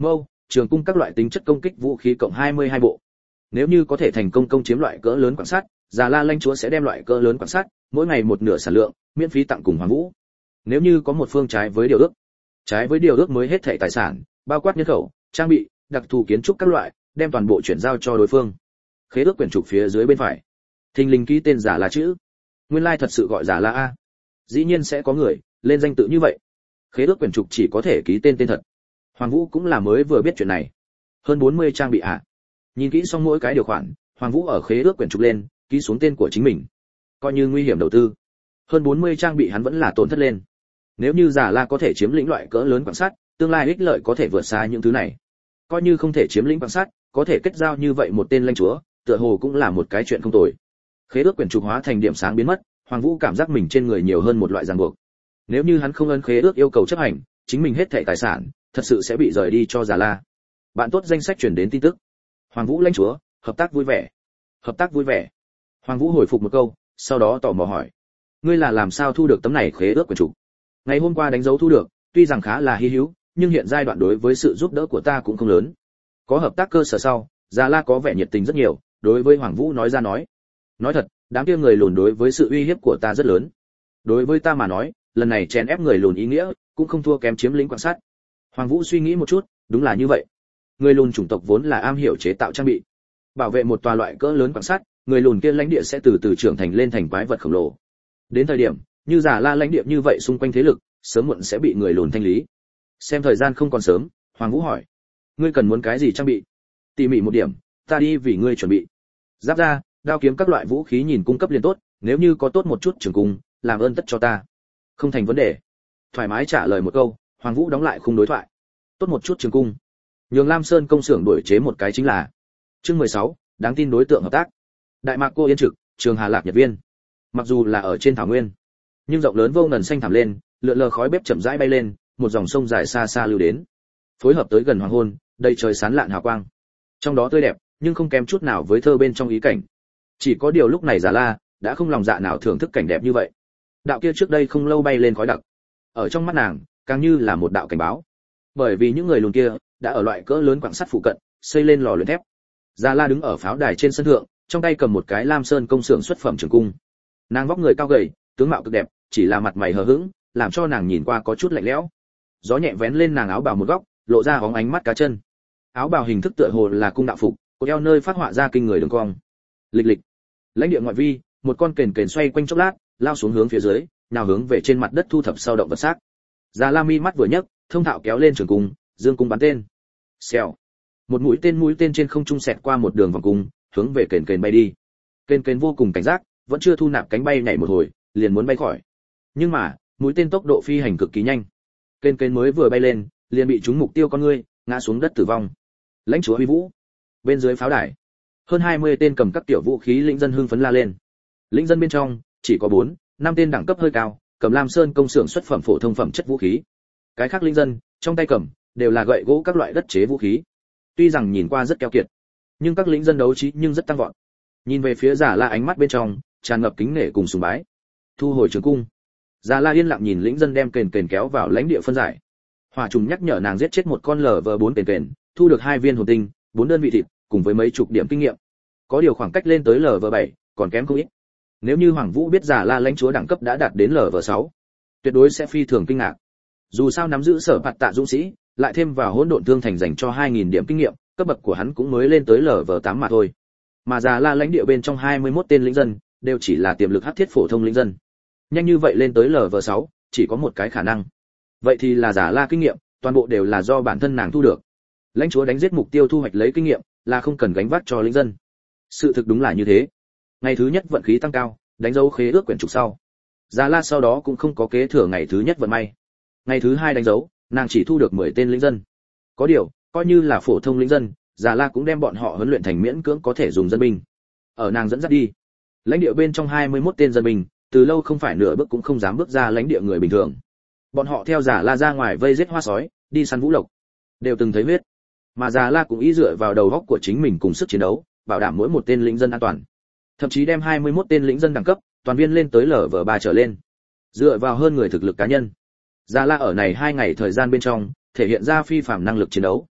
trường cung các loại tính chất công kích vũ khí cộng 22 bộ. Nếu như có thể thành công công chiếm loại cỡ lớn quan sát, Già La lãnh chúa sẽ đem loại cỡ lớn quan sát, mỗi ngày một nửa sản lượng, miễn phí tặng cùng Hoàng Vũ. Nếu như có một phương trái với điều ước, trái với điều ước mới hết thảy tài sản, bao quát nhân khẩu, trang bị, đặc thù kiến trúc các loại, đem toàn bộ chuyển giao cho đối phương. Khế ước quyển trục phía dưới bên phải, thình lình ký tên Già La chữ. Nguyên lai thật sự gọi Già La a. Dĩ nhiên sẽ có người lên danh tự như vậy. Khế ước quyển trục chỉ có thể ký tên thật. Hoàng Vũ cũng là mới vừa biết chuyện này. Hơn 40 trang bị ạ. Nhìn kỹ xong mỗi cái điều khoản, Hoàng Vũ ở khế ước quyển trục lên, ký xuống tên của chính mình. Coi như nguy hiểm đầu tư. Hơn 40 trang bị hắn vẫn là tổn thất lên. Nếu như Già La có thể chiếm lĩnh loại cỡ lớn quan sát, tương lai ích lợi có thể vượt xa những thứ này. Coi như không thể chiếm lĩnh quan sát, có thể kết giao như vậy một tên lãnh chúa, tựa hồ cũng là một cái chuyện không tồi. Khế ước quyển trục hóa thành điểm sáng biến mất, Hoàng Vũ cảm giác mình trên người nhiều hơn một loại ràng buộc. Nếu như hắn không ấn khế ước yêu cầu chấp hành, chính mình hết thảy tài sản, thật sự sẽ bị rời đi cho Già La. Bạn tốt danh sách truyền đến tin tức. Hoàng Vũ lãnh chúa, hợp tác vui vẻ. Hợp tác vui vẻ. Hoàng Vũ hồi phục một câu, sau đó tò mò hỏi: ngươi là làm sao thu được tấm này khế ước quyển trục? Ngày hôm qua đánh dấu thu được, tuy rằng khá là hi hữu, nhưng hiện giai đoạn đối với sự giúp đỡ của ta cũng không lớn. Có hợp tác cơ sở sau, Già La có vẻ nhiệt tình rất nhiều, đối với Hoàng Vũ nói ra nói: nói thật, đám kia người lùn đối với sự uy hiếp của ta rất lớn. Đối với ta mà nói, lần này chèn ép người lùn ý nghĩa cũng không thua kém chiếm lĩnh quan sát. Hoàng Vũ suy nghĩ một chút, đúng là như vậy. Người lùn chủng tộc vốn là am hiểu chế tạo trang bị, bảo vệ một tòa loại cỡ lớn quan sát, người lùn kia lãnh địa sẽ từ từ trưởng thành lên thành quái vật khổng lồ. Đến thời điểm, như Già La lãnh địa như vậy xung quanh thế lực, sớm muộn sẽ bị người lùn thanh lý. Xem thời gian không còn sớm, Hoàng Vũ hỏi: ngươi cần muốn cái gì trang bị? Tỉ mỉ một điểm, ta đi vì ngươi chuẩn bị. Giáp ra, đao kiếm các loại vũ khí nhìn cung cấp liền tốt, nếu như có tốt một chút trường cung, làm ơn tất cho ta. Không thành vấn đề. Thoải mái trả lời một câu, Hoàng Vũ đóng lại khung đối thoại. Tốt một chút trường cung. Nhường Lam Sơn công xưởng đổi chế một cái chính là. Chương 16, đáng tin đối tượng hợp tác. Đại Mạc Cô Yên Trực, Trường Hà Lạc Nhật Viên. Mặc dù là ở trên thảo nguyên, nhưng rộng lớn vô ngần xanh thẳm lên, lượn lờ khói bếp chậm rãi bay lên, một dòng sông dài xa xa lưu đến. Phối hợp tới gần hoàng hôn, đầy trời sáng lạn hào quang. Trong đó tươi đẹp, nhưng không kém chút nào với thơ bên trong ý cảnh. Chỉ có điều lúc này Già La đã không lòng dạ nào thưởng thức cảnh đẹp như vậy. Đạo kia trước đây không lâu bay lên khói đặc, ở trong mắt nàng, càng như là một đạo cảnh báo. Bởi vì những người lùn kia đã ở loại cỡ lớn quặng sắt phụ cận, xây lên lò luyện thép. Già La đứng ở pháo đài trên sân thượng, trong tay cầm một cái Lam Sơn công xưởng xuất phẩm trường cung. Nàng vóc người cao gầy, tướng mạo cực đẹp, chỉ là mặt mày hờ hững, làm cho nàng nhìn qua có chút lạnh lẽo. Gió nhẹ vén lên nàng áo bào một góc, lộ ra bóng ánh mắt cá chân. Áo bào hình thức tựa hồ là cung đạo phục, cổ eo nơi phát họa ra kinh người đường cong. Lịch lịch. Lãnh địa ngoại vi, một con kền kền xoay quanh chốc lát, lao xuống hướng phía dưới, nào hướng về trên mặt đất thu thập sau động vật xác. Già La mi mắt vừa nhấc, thông thạo kéo lên trường cung, dương cung bắn tên. Xèo. Một mũi tên trên không trung xẹt qua một đường vòng cung, hướng về kền kền bay đi. Kền kền vô cùng cảnh giác, vẫn chưa thu nạp cánh bay nhảy một hồi, liền muốn bay khỏi. Nhưng mà, mũi tên tốc độ phi hành cực kỳ nhanh. Kền kền mới vừa bay lên, liền bị trúng mục tiêu con ngươi, ngã xuống đất tử vong. Lãnh chúa uy vũ. Bên dưới pháo đài, hơn 20 tên cầm các tiểu vũ khí lĩnh dân hưng phấn la lên. Lĩnh dân bên trong chỉ có 4-5 tên đẳng cấp hơi cao, cầm Lam Sơn công xưởng xuất phẩm phổ thông phẩm chất vũ khí. Cái khác lĩnh dân, trong tay cầm đều là gậy gỗ các loại đất chế vũ khí. Tuy rằng nhìn qua rất keo kiệt, nhưng các lĩnh dân đấu trí nhưng rất tăng vọt. Nhìn về phía Già La ánh mắt bên trong tràn ngập kính nể cùng sùng bái. Thu hồi trường cung, Già La yên lặng nhìn lĩnh dân đem kền kền kéo vào lãnh địa phân giải. Hỏa trùng nhắc nhở nàng giết chết một con LV4 kền kền, thu được 2 viên hồn tinh, 4 đơn vị thịt, cùng với mấy chục điểm kinh nghiệm. Có điều khoảng cách lên tới LV7 còn kém không ít. Nếu như Hoàng Vũ biết Già La lãnh chúa đẳng cấp đã đạt đến LV6, tuyệt đối sẽ phi thường kinh ngạc. Dù sao nắm giữ sở phạt tạ dũng sĩ, lại thêm vào hỗn độn thương thành dành cho 2000 điểm kinh nghiệm, cấp bậc của hắn cũng mới lên tới LV8 mà thôi. Mà Già La lãnh địa bên trong 21 tên lĩnh dân, đều chỉ là tiềm lực hắc thiết phổ thông lĩnh dân. Nhanh như vậy lên tới LV6, chỉ có một cái khả năng. Vậy thì là Già La kinh nghiệm, toàn bộ đều là do bản thân nàng thu được. Lãnh chúa đánh giết mục tiêu thu hoạch lấy kinh nghiệm, là không cần gánh vác cho lĩnh dân. Sự thực đúng là như thế. Ngày thứ nhất vận khí tăng cao, đánh dấu khế ước quyển trục sau. Già La sau đó cũng không có kế thừa ngày thứ nhất vận may. Ngày thứ hai đánh dấu, nàng chỉ thu được 10 tên lĩnh dân. Có điều, coi như là phổ thông lĩnh dân, Già La cũng đem bọn họ huấn luyện thành miễn cưỡng có thể dùng dân binh. Ở nàng dẫn dắt đi, lãnh địa bên trong 21 tên dân binh, từ lâu không phải nửa bước cũng không dám bước ra lãnh địa người bình thường. Bọn họ theo Già La ra ngoài vây giết hoa sói, đi săn vũ lộc, đều từng thấy huyết. Mà Già La cũng ý dựa vào đầu óc của chính mình cùng sức chiến đấu, bảo đảm mỗi một tên lĩnh dân an toàn. Thậm chí đem 21 tên lĩnh dân đẳng cấp, toàn viên lên tới LV3 trở lên. Dựa vào hơn người thực lực cá nhân, Già La ở này 2 ngày thời gian bên trong, thể hiện ra phi phàm năng lực chiến đấu.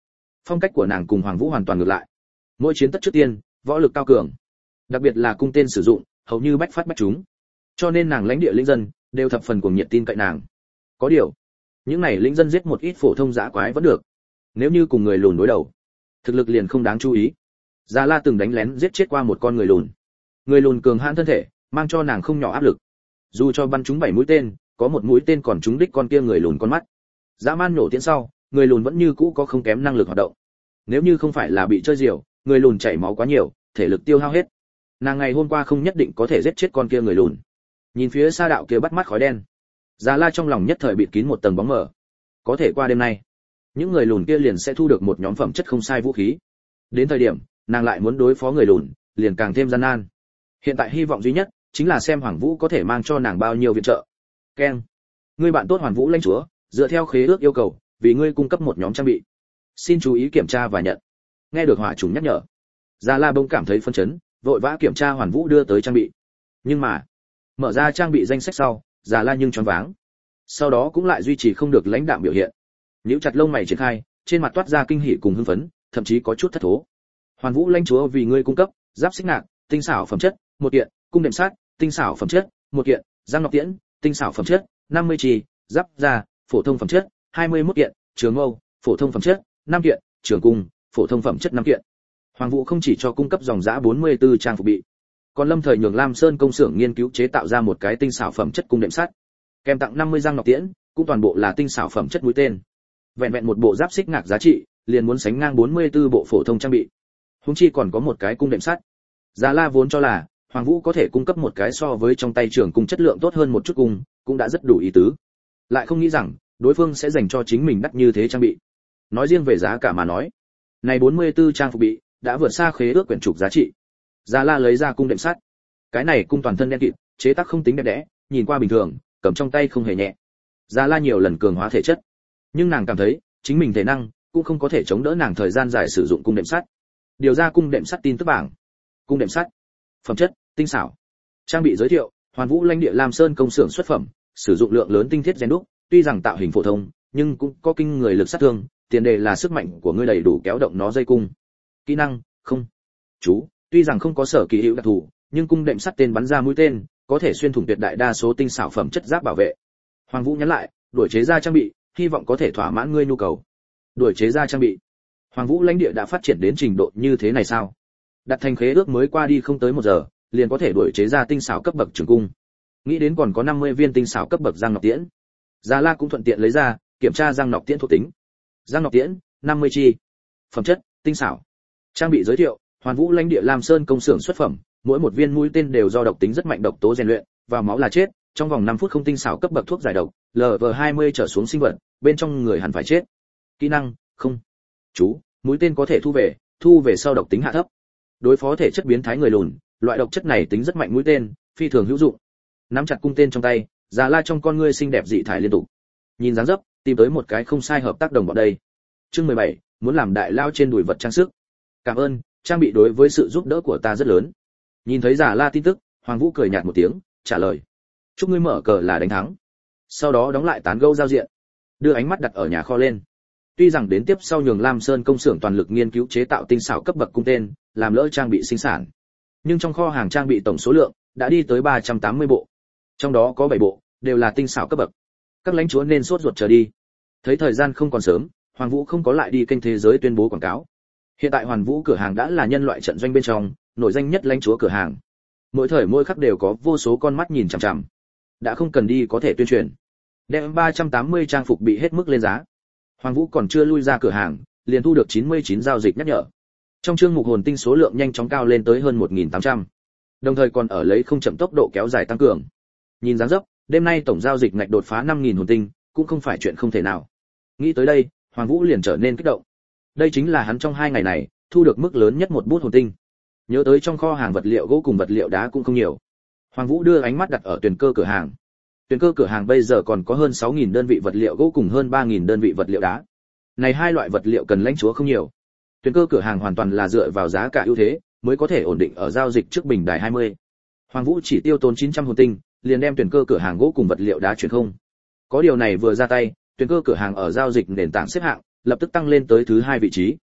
Phong cách của nàng cùng Hoàng Vũ hoàn toàn ngược lại. Mỗi chiến tất trước tiên, võ lực cao cường, đặc biệt là cung tên sử dụng, hầu như bách phát bách trúng. Cho nên nàng lãnh địa linh dân đều thập phần cuồng nhiệt tin cậy nàng. Có điều, những này linh dân giết một ít phổ thông dã quái vẫn được, nếu như cùng người lùn đối đầu, thực lực liền không đáng chú ý. Già La từng đánh lén giết chết qua một con người lùn. Người lùn cường hãn thân thể, mang cho nàng không nhỏ áp lực. Dù cho bắn trúng 7 mũi tên, có một mũi tên còn trúng đích con kia người lùn con mắt. Dã man nổ tiễn sau, người lùn vẫn như cũ có không kém năng lực hoạt động. Nếu như không phải là bị chơi diều, người lùn chảy máu quá nhiều, thể lực tiêu hao hết. Nàng ngày hôm qua không nhất định có thể giết chết con kia người lùn. Nhìn phía xa đạo kia bắt mắt khói đen, Già La trong lòng nhất thời bịt kín một tầng bóng mờ. Có thể qua đêm nay, những người lùn kia liền sẽ thu được một nhóm phẩm chất không sai vũ khí. Đến thời điểm, nàng lại muốn đối phó người lùn, liền càng thêm gian nan. Hiện tại hy vọng duy nhất chính là xem Hoàng Vũ có thể mang cho nàng bao nhiêu viện trợ. Keng, ngươi bạn tốt Hoàn Vũ lãnh chúa, dựa theo khế ước yêu cầu, vì ngươi cung cấp một nhóm trang bị. Xin chú ý kiểm tra và nhận. Nghe được hỏa trùng nhắc nhở, Già La bỗng cảm thấy phân chấn, vội vã kiểm tra Hoàn Vũ đưa tới trang bị. Nhưng mà, mở ra trang bị danh sách sau, Già La nhưng choáng váng. Sau đó cũng lại duy trì không được lãnh đạm biểu hiện. Nhíu chặt lông mày triển khai, trên mặt toát ra kinh hỉ cùng hưng phấn, thậm chí có chút thất thố. Hoàn Vũ lãnh chúa vì ngươi cung cấp giáp xích nạc, tinh xảo phẩm chất, một kiện, cung đệm sát, tinh xảo phẩm chất, một kiện, giang ngọc tiễn, tinh xảo phẩm chất, 50 chi, giáp da, phổ thông phẩm chất, 21 kiện, trường mâu, phổ thông phẩm chất, 5 kiện, trường cung, phổ thông phẩm chất 5 kiện. Hoàng Vũ không chỉ cho cung cấp dòng giá 44 trang phục bị, còn lâm thời nhường Lam Sơn công xưởng nghiên cứu chế tạo ra một cái tinh xảo phẩm chất cung đệm sắt, kèm tặng 50 giang ngọc tiễn, cũng toàn bộ là tinh xảo phẩm chất mũi tên. Vẹn vẹn một bộ giáp xích ngạc giá trị, liền muốn sánh ngang 44 bộ phổ thông trang bị. Huống chi còn có một cái cung đệm sắt. Già La vốn cho là Hoàng Vũ có thể cung cấp một cái so với trong tay trưởng cung chất lượng tốt hơn một chút cung, cũng đã rất đủ ý tứ. Lại không nghĩ rằng, đối phương sẽ dành cho chính mình đắt như thế trang bị. Nói riêng về giá cả mà nói, này 44 trang phục bị đã vượt xa khế ước quyển trục giá trị. Già La lấy ra cung đệm sắt. Cái này cung toàn thân đen kịt, chế tác không tính đẹp đẽ, nhìn qua bình thường, cầm trong tay không hề nhẹ. Già La nhiều lần cường hóa thể chất, nhưng nàng cảm thấy chính mình thể năng cũng không có thể chống đỡ nàng thời gian dài sử dụng cung đệm sắt. Điều ra cung đệm sắt tin tức bảng. Cung đệm sắt, phẩm chất tinh xảo. Trang bị giới thiệu: Hoàn Vũ lãnh địa Lam Sơn công xưởng xuất phẩm, sử dụng lượng lớn tinh thiết rèn đúc, tuy rằng tạo hình phổ thông, nhưng cũng có kinh người lực sát thương, tiền đề là sức mạnh của ngươi đầy đủ kéo động nó dây cung. Kỹ năng: không. Chú: tuy rằng không có sở kỳ hữu đặc thù, nhưng cung đệm sắt tên bắn ra mũi tên, có thể xuyên thủng tuyệt đại đa số tinh xảo phẩm chất giáp bảo vệ. Hoàng Vũ nhắn lại: đổi chế ra trang bị, hy vọng có thể thỏa mãn ngươi nhu cầu. Đổi chế ra trang bị. Hoàng Vũ lãnh địa đã phát triển đến trình độ như thế này sao? Đặt thành khế ước mới qua đi không tới 1 giờ, liền có thể đổi chế ra tinh xảo cấp bậc trường cung. Nghĩ đến còn có 50 viên tinh xảo cấp bậc giang ngọc tiễn. Già La cũng thuận tiện lấy ra, kiểm tra giang ngọc tiễn thuộc tính. Giang ngọc tiễn, 50 chi. Phẩm chất, tinh xảo. Trang bị giới thiệu: Hoàn Vũ lãnh địa Lam Sơn công xưởng xuất phẩm, mỗi một viên mũi tên đều do độc tính rất mạnh độc tố rèn luyện, vào máu là chết, trong vòng 5 phút không tinh xảo cấp bậc thuốc giải độc, LV20 trở xuống sinh vật, bên trong người hẳn phải chết. Kỹ năng: không. Chú: mũi tên có thể thu về sau độc tính hạ thấp. Đối phó thể chất biến thái người lùn, loại độc chất này tính rất mạnh mũi tên, phi thường hữu dụng. Nắm chặt cung tên trong tay, Già La trong con ngươi xinh đẹp dị thải liên tục. Nhìn dáng dấp, tìm tới một cái không sai hợp tác đồng bọn đây. Chương 17, muốn làm đại lao trên đùi vật trang sức. Cảm ơn, trang bị đối với sự giúp đỡ của ta rất lớn. Nhìn thấy Già La tin tức, Hoàng Vũ cười nhạt một tiếng, trả lời: chúc ngươi mở cờ là đánh thắng. Sau đó đóng lại tán gẫu giao diện, đưa ánh mắt đặt ở nhà kho lên. Tuy rằng đến tiếp sau nhường Lam Sơn công xưởng toàn lực nghiên cứu chế tạo tinh xảo cấp bậc cung tên, làm lỡ trang bị sinh sản, nhưng trong kho hàng trang bị tổng số lượng đã đi tới 380 bộ, trong đó có 7 bộ đều là tinh xảo cấp bậc. Các lãnh chúa nên sốt ruột chờ đi. Thấy thời gian không còn sớm, Hoàng Vũ không có lại đi kênh thế giới tuyên bố quảng cáo. Hiện tại Hoàn Vũ cửa hàng đã là nhân loại trận doanh bên trong nổi danh nhất lãnh chúa cửa hàng, mỗi thời mỗi khắc đều có vô số con mắt nhìn chằm chằm. Đã không cần đi có thể tuyên truyền, đem 380 trang phục bị hết mức lên giá. Hoàng Vũ còn chưa lui ra cửa hàng, liền thu được 99 giao dịch nhắc nhở. Trong chương mục hồn tinh số lượng nhanh chóng cao lên tới hơn 1.800, đồng thời còn ở lấy không chậm tốc độ kéo dài tăng cường. Nhìn dáng dấp, đêm nay tổng giao dịch ngạch đột phá 5.000 hồn tinh, cũng không phải chuyện không thể nào. Nghĩ tới đây, Hoàng Vũ liền trở nên kích động. Đây chính là hắn trong 2 ngày này thu được mức lớn nhất một bút hồn tinh. Nhớ tới trong kho hàng vật liệu gỗ cùng vật liệu đá cũng không nhiều. Hoàng Vũ đưa ánh mắt đặt ở Tuyền Cơ cửa hàng. Tuyền Cơ cửa hàng bây giờ còn có hơn 6.000 đơn vị vật liệu gỗ cùng hơn 3.000 đơn vị vật liệu đá. Này hai loại vật liệu cần lãnh chúa không nhiều. Tuyền Cơ cửa hàng hoàn toàn là dựa vào giá cả ưu thế mới có thể ổn định ở giao dịch trước bình đài 20. Hoàng Vũ chỉ tiêu tốn 900 hồn tinh, liền đem Tuyền Cơ cửa hàng gỗ cùng vật liệu đá chuyển không. Có điều này vừa ra tay, Tuyền Cơ cửa hàng ở giao dịch nền tảng xếp hạng lập tức tăng lên tới thứ 2 vị trí.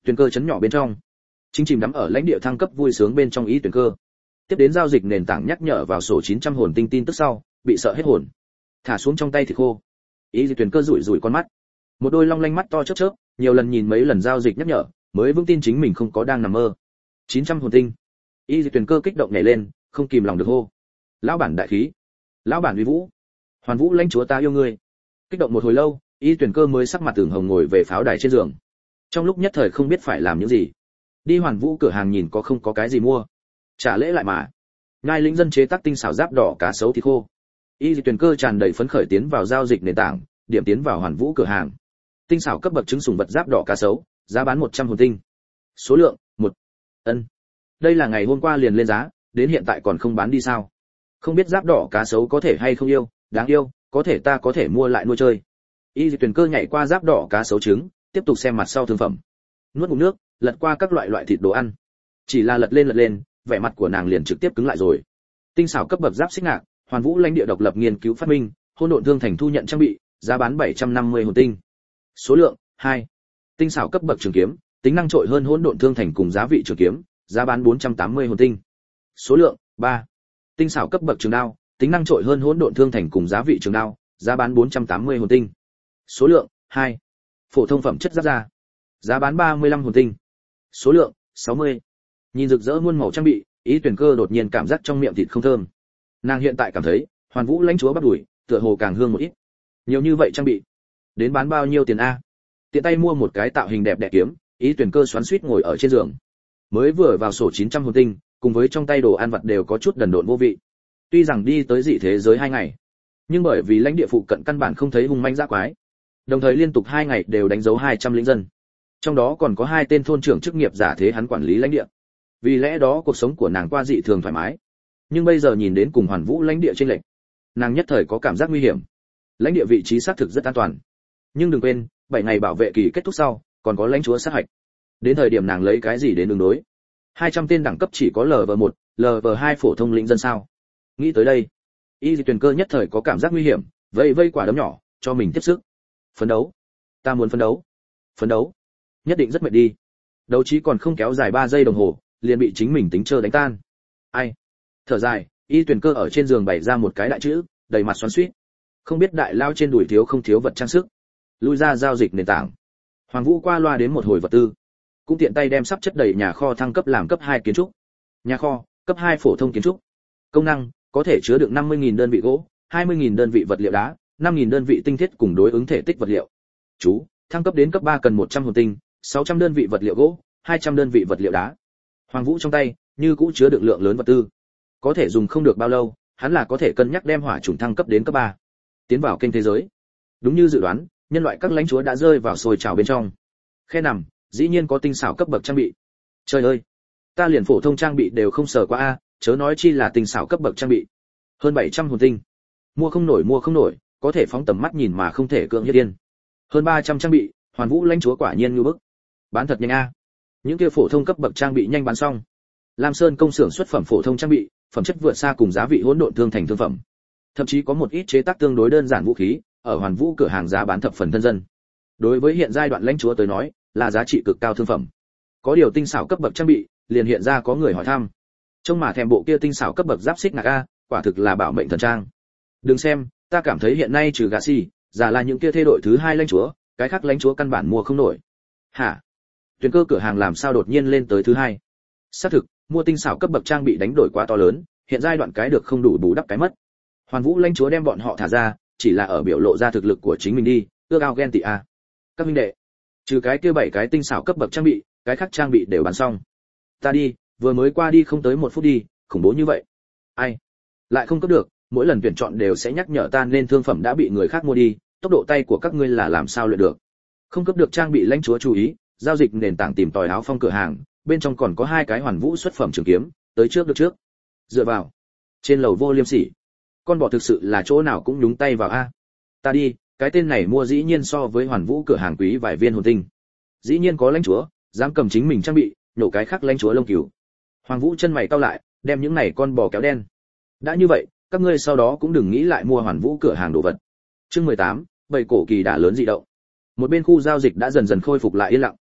Tuyển cơ chấn nhỏ bên trong, chính chìm đắm ở lãnh địa thăng cấp vui sướng bên trong ý tuyển cơ. Tiếp đến giao dịch nền tảng nhắc nhở vào sổ 900 hồn tinh tin tức sau, bị sợ hết hồn. Thả xuống trong tay thì khô. Ý tuyển cơ rủi rủi con mắt. Một đôi long lanh mắt to chớp chớp, nhiều lần nhìn mấy lần giao dịch nhắc nhở, mới vững tin chính mình không có đang nằm mơ. 900 hồn tinh. Ý tuyển cơ kích động nhảy lên, không kìm lòng được hô. Lão bản đại khí, lão bản uy vũ, Hoàn Vũ lãnh chúa ta yêu ngươi. Kích động một hồi lâu, ý tuyển cơ mới sắc mặt tưởng hồng ngồi về pháo đài trên giường. Trong lúc nhất thời không biết phải làm những gì. Đi Hoàn Vũ cửa hàng nhìn có không có cái gì mua, trả lễ lại mà. Ngai lĩnh dân chế tác tinh xảo giáp đỏ cá sấu thịt khô. Y tuyển cơ tràn đầy phấn khởi tiến vào giao dịch nền tảng, điểm tiến vào Hoàn Vũ cửa hàng. Tinh xảo cấp bậc trứng sủng vật giáp đỏ cá sấu, giá bán 100 hồn tinh. Số lượng 1. Ân. Đây là ngày hôm qua liền lên giá, đến hiện tại còn không bán đi sao? Không biết giáp đỏ cá sấu có thể hay không yêu, đáng yêu, có thể ta có thể mua lại nuôi chơi. Y tuyển cơ nhảy qua giáp đỏ cá sấu trứng, tiếp tục xem mặt sau thương phẩm. Nuốt ngụm nước, lật qua các loại thịt đồ ăn. Chỉ là lật lên, vẻ mặt của nàng liền trực tiếp cứng lại rồi. Tinh xảo cấp bậc giáp xích ngạc, Hoàn Vũ lãnh địa độc lập nghiên cứu phát minh, hỗn độn thương thành thu nhận trang bị, giá bán 750 hồn tinh. Số lượng 2. Tinh xảo cấp bậc trường kiếm, tính năng trội hơn hỗn độn thương thành cùng giá vị trường kiếm, giá bán 480 hồn tinh. Số lượng 3. Tinh xảo cấp bậc trường đao, tính năng trội hơn hỗn độn thương thành cùng giá vị trường đao, giá bán 480 hồn tinh. Số lượng 2. Phổ thông phẩm chất giáp da, giá bán 35 hồn tinh. Số lượng 60. Nhìn rực rỡ muôn màu trang bị, ý tuyển cơ đột nhiên cảm giác trong miệng thịt không thơm. Nàng hiện tại cảm thấy Hoàn Vũ lãnh chúa bắt đuổi, tựa hồ càng hương một ít. Nhiều như vậy trang bị, đến bán bao nhiêu tiền a? Tiện tay mua một cái tạo hình đẹp đẽ kiếm, ý tuyển cơ xoắn xuýt ngồi ở trên giường. Mới vừa vào sổ 900 hồn tinh, cùng với trong tay đồ ăn vặt đều có chút đần độn vô vị. Tuy rằng đi tới dị thế giới 2 ngày, nhưng bởi vì lãnh địa phụ cận căn bản không thấy hung manh dã quái, đồng thời liên tục 2 ngày đều đánh dấu 200 lính dân. Trong đó còn có 2 tên thôn trưởng chức nghiệp giả thế hắn quản lý lãnh địa. Vì lẽ đó cuộc sống của nàng qua dị thường thoải mái. Nhưng bây giờ nhìn đến cùng Hoàn Vũ lãnh địa trên lệch, nàng nhất thời có cảm giác nguy hiểm. Lãnh địa vị trí xác thực rất an toàn, nhưng đừng quên, 7 ngày bảo vệ kỳ kết thúc sau, còn có lãnh chúa sát hạch. Đến thời điểm nàng lấy cái gì đến ứng đối? 200 tên đẳng cấp chỉ có LV1, LV2 phổ thông lĩnh dân sao? Nghĩ tới đây, Y Tuyển cơ nhất thời có cảm giác nguy hiểm, vây quả đấm nhỏ, cho mình tiếp sức. Phấn đấu, ta muốn phấn đấu. Phấn đấu, nhất định rất mệt đi. Đấu trí còn không kéo dài 3 giây đồng hồ, liền bị chính mình tính chơi đánh tan. Ai? Thở dài, Y Tuyển cơ ở trên giường bày ra một cái đại chữ, đầy mặt xoắn xuýt. Không biết đại lao trên đùi thiếu không thiếu vật trang sức. Lui ra giao dịch nền tảng. Hoàng Vũ qua loa đến một hồi vật tư, cũng tiện tay đem sắp chất đầy nhà kho thăng cấp làm cấp 2 kiến trúc. Nhà kho, cấp 2 phổ thông kiến trúc. Công năng, có thể chứa đựng 50.000 đơn vị gỗ, 20.000 đơn vị vật liệu đá, 5.000 đơn vị tinh thiết cùng đối ứng thể tích vật liệu. Chú, thăng cấp đến cấp 3 cần 100 hồn tinh, 600 đơn vị vật liệu gỗ, 200 đơn vị vật liệu đá. Hoàng Vũ trong tay, như cũ chứa đựng lượng lớn vật tư. Có thể dùng không được bao lâu, hắn là có thể cân nhắc đem hỏa chủng thăng cấp đến cấp 3. Tiến vào kênh thế giới. Đúng như dự đoán, nhân loại các lãnh chúa đã rơi vào sôi trào bên trong. Khe nằm, dĩ nhiên có tinh xảo cấp bậc trang bị. Trời ơi, ta liền phổ thông trang bị đều không sờ qua a, chớ nói chi là tinh xảo cấp bậc trang bị. Hơn 700 hồn tinh. Mua không nổi, có thể phóng tầm mắt nhìn mà không thể cưỡng hiếp điên. Hơn 300 trang bị, Hoàn Vũ lãnh chúa quả nhiên như bức. Bán thật nhanh a. Những kia phổ thông cấp bậc trang bị nhanh bán xong. Lam Sơn công xưởng xuất phẩm phổ thông trang bị, phẩm chất vượt xa cùng giá vị hỗn độn thương thành thương phẩm. Thậm chí có một ít chế tác tương đối đơn giản vũ khí, ở Hoàn Vũ cửa hàng giá bán thập phần thân dân. Đối với hiện giai đoạn lãnh chúa tới nói, là giá trị cực cao thương phẩm. Có điều tinh xảo cấp bậc trang bị, liền hiện ra có người hỏi thăm. Trông mà thèm bộ kia tinh xảo cấp bậc giáp xích ngạc a, quả thực là bảo mệnh thần trang. Đừng xem, ta cảm thấy hiện nay trừ gà xì, giả là những kia thay đổi thứ 2 lãnh chúa, cái khác lãnh chúa căn bản mua không nổi. Hả? Tuyển cơ cửa hàng làm sao đột nhiên lên tới thứ 2? Xác thực, mua tinh xảo cấp bậc trang bị đánh đổi quá to lớn, hiện giai đoạn cái được không đủ bù đắp cái mất. Hoàn Vũ lãnh chúa đem bọn họ thả ra, chỉ là ở biểu lộ ra thực lực của chính mình đi, ước ao ghen tị a. Các huynh đệ, trừ cái kia 7 cái tinh xảo cấp bậc trang bị, cái khác trang bị đều bán xong. Ta đi, vừa mới qua đi không tới 1 phút đi, khủng bố như vậy. Ai? Lại không cấp được, mỗi lần tuyển chọn đều sẽ nhắc nhở ta nên thương phẩm đã bị người khác mua đi, tốc độ tay của các ngươi là làm sao luyện được? Không cấp được trang bị lãnh chúa chú ý, giao dịch nền tảng tìm tòi áo phong cửa hàng, bên trong còn có 2 cái Hoàn Vũ xuất phẩm trường kiếm, tới trước được trước. Dựa vào. Trên lầu vô liêm sỉ. Con bò thực sự là chỗ nào cũng nhúng tay vào a. Ta đi, cái tên này mua dĩ nhiên so với Hoàn Vũ cửa hàng quý vài viên hồn tinh. Dĩ nhiên có lãnh chúa, dám cầm chính mình trang bị, nhổ cái khác lãnh chúa lông cừu. Hoàng Vũ chân mày cau lại, đem những này con bò kéo đen. Đã như vậy, các ngươi sau đó cũng đừng nghĩ lại mua Hoàn Vũ cửa hàng đồ vật. Chương 18, bầy cổ kỳ đả lớn dị động. Một bên khu giao dịch đã dần dần khôi phục lại yên lặng.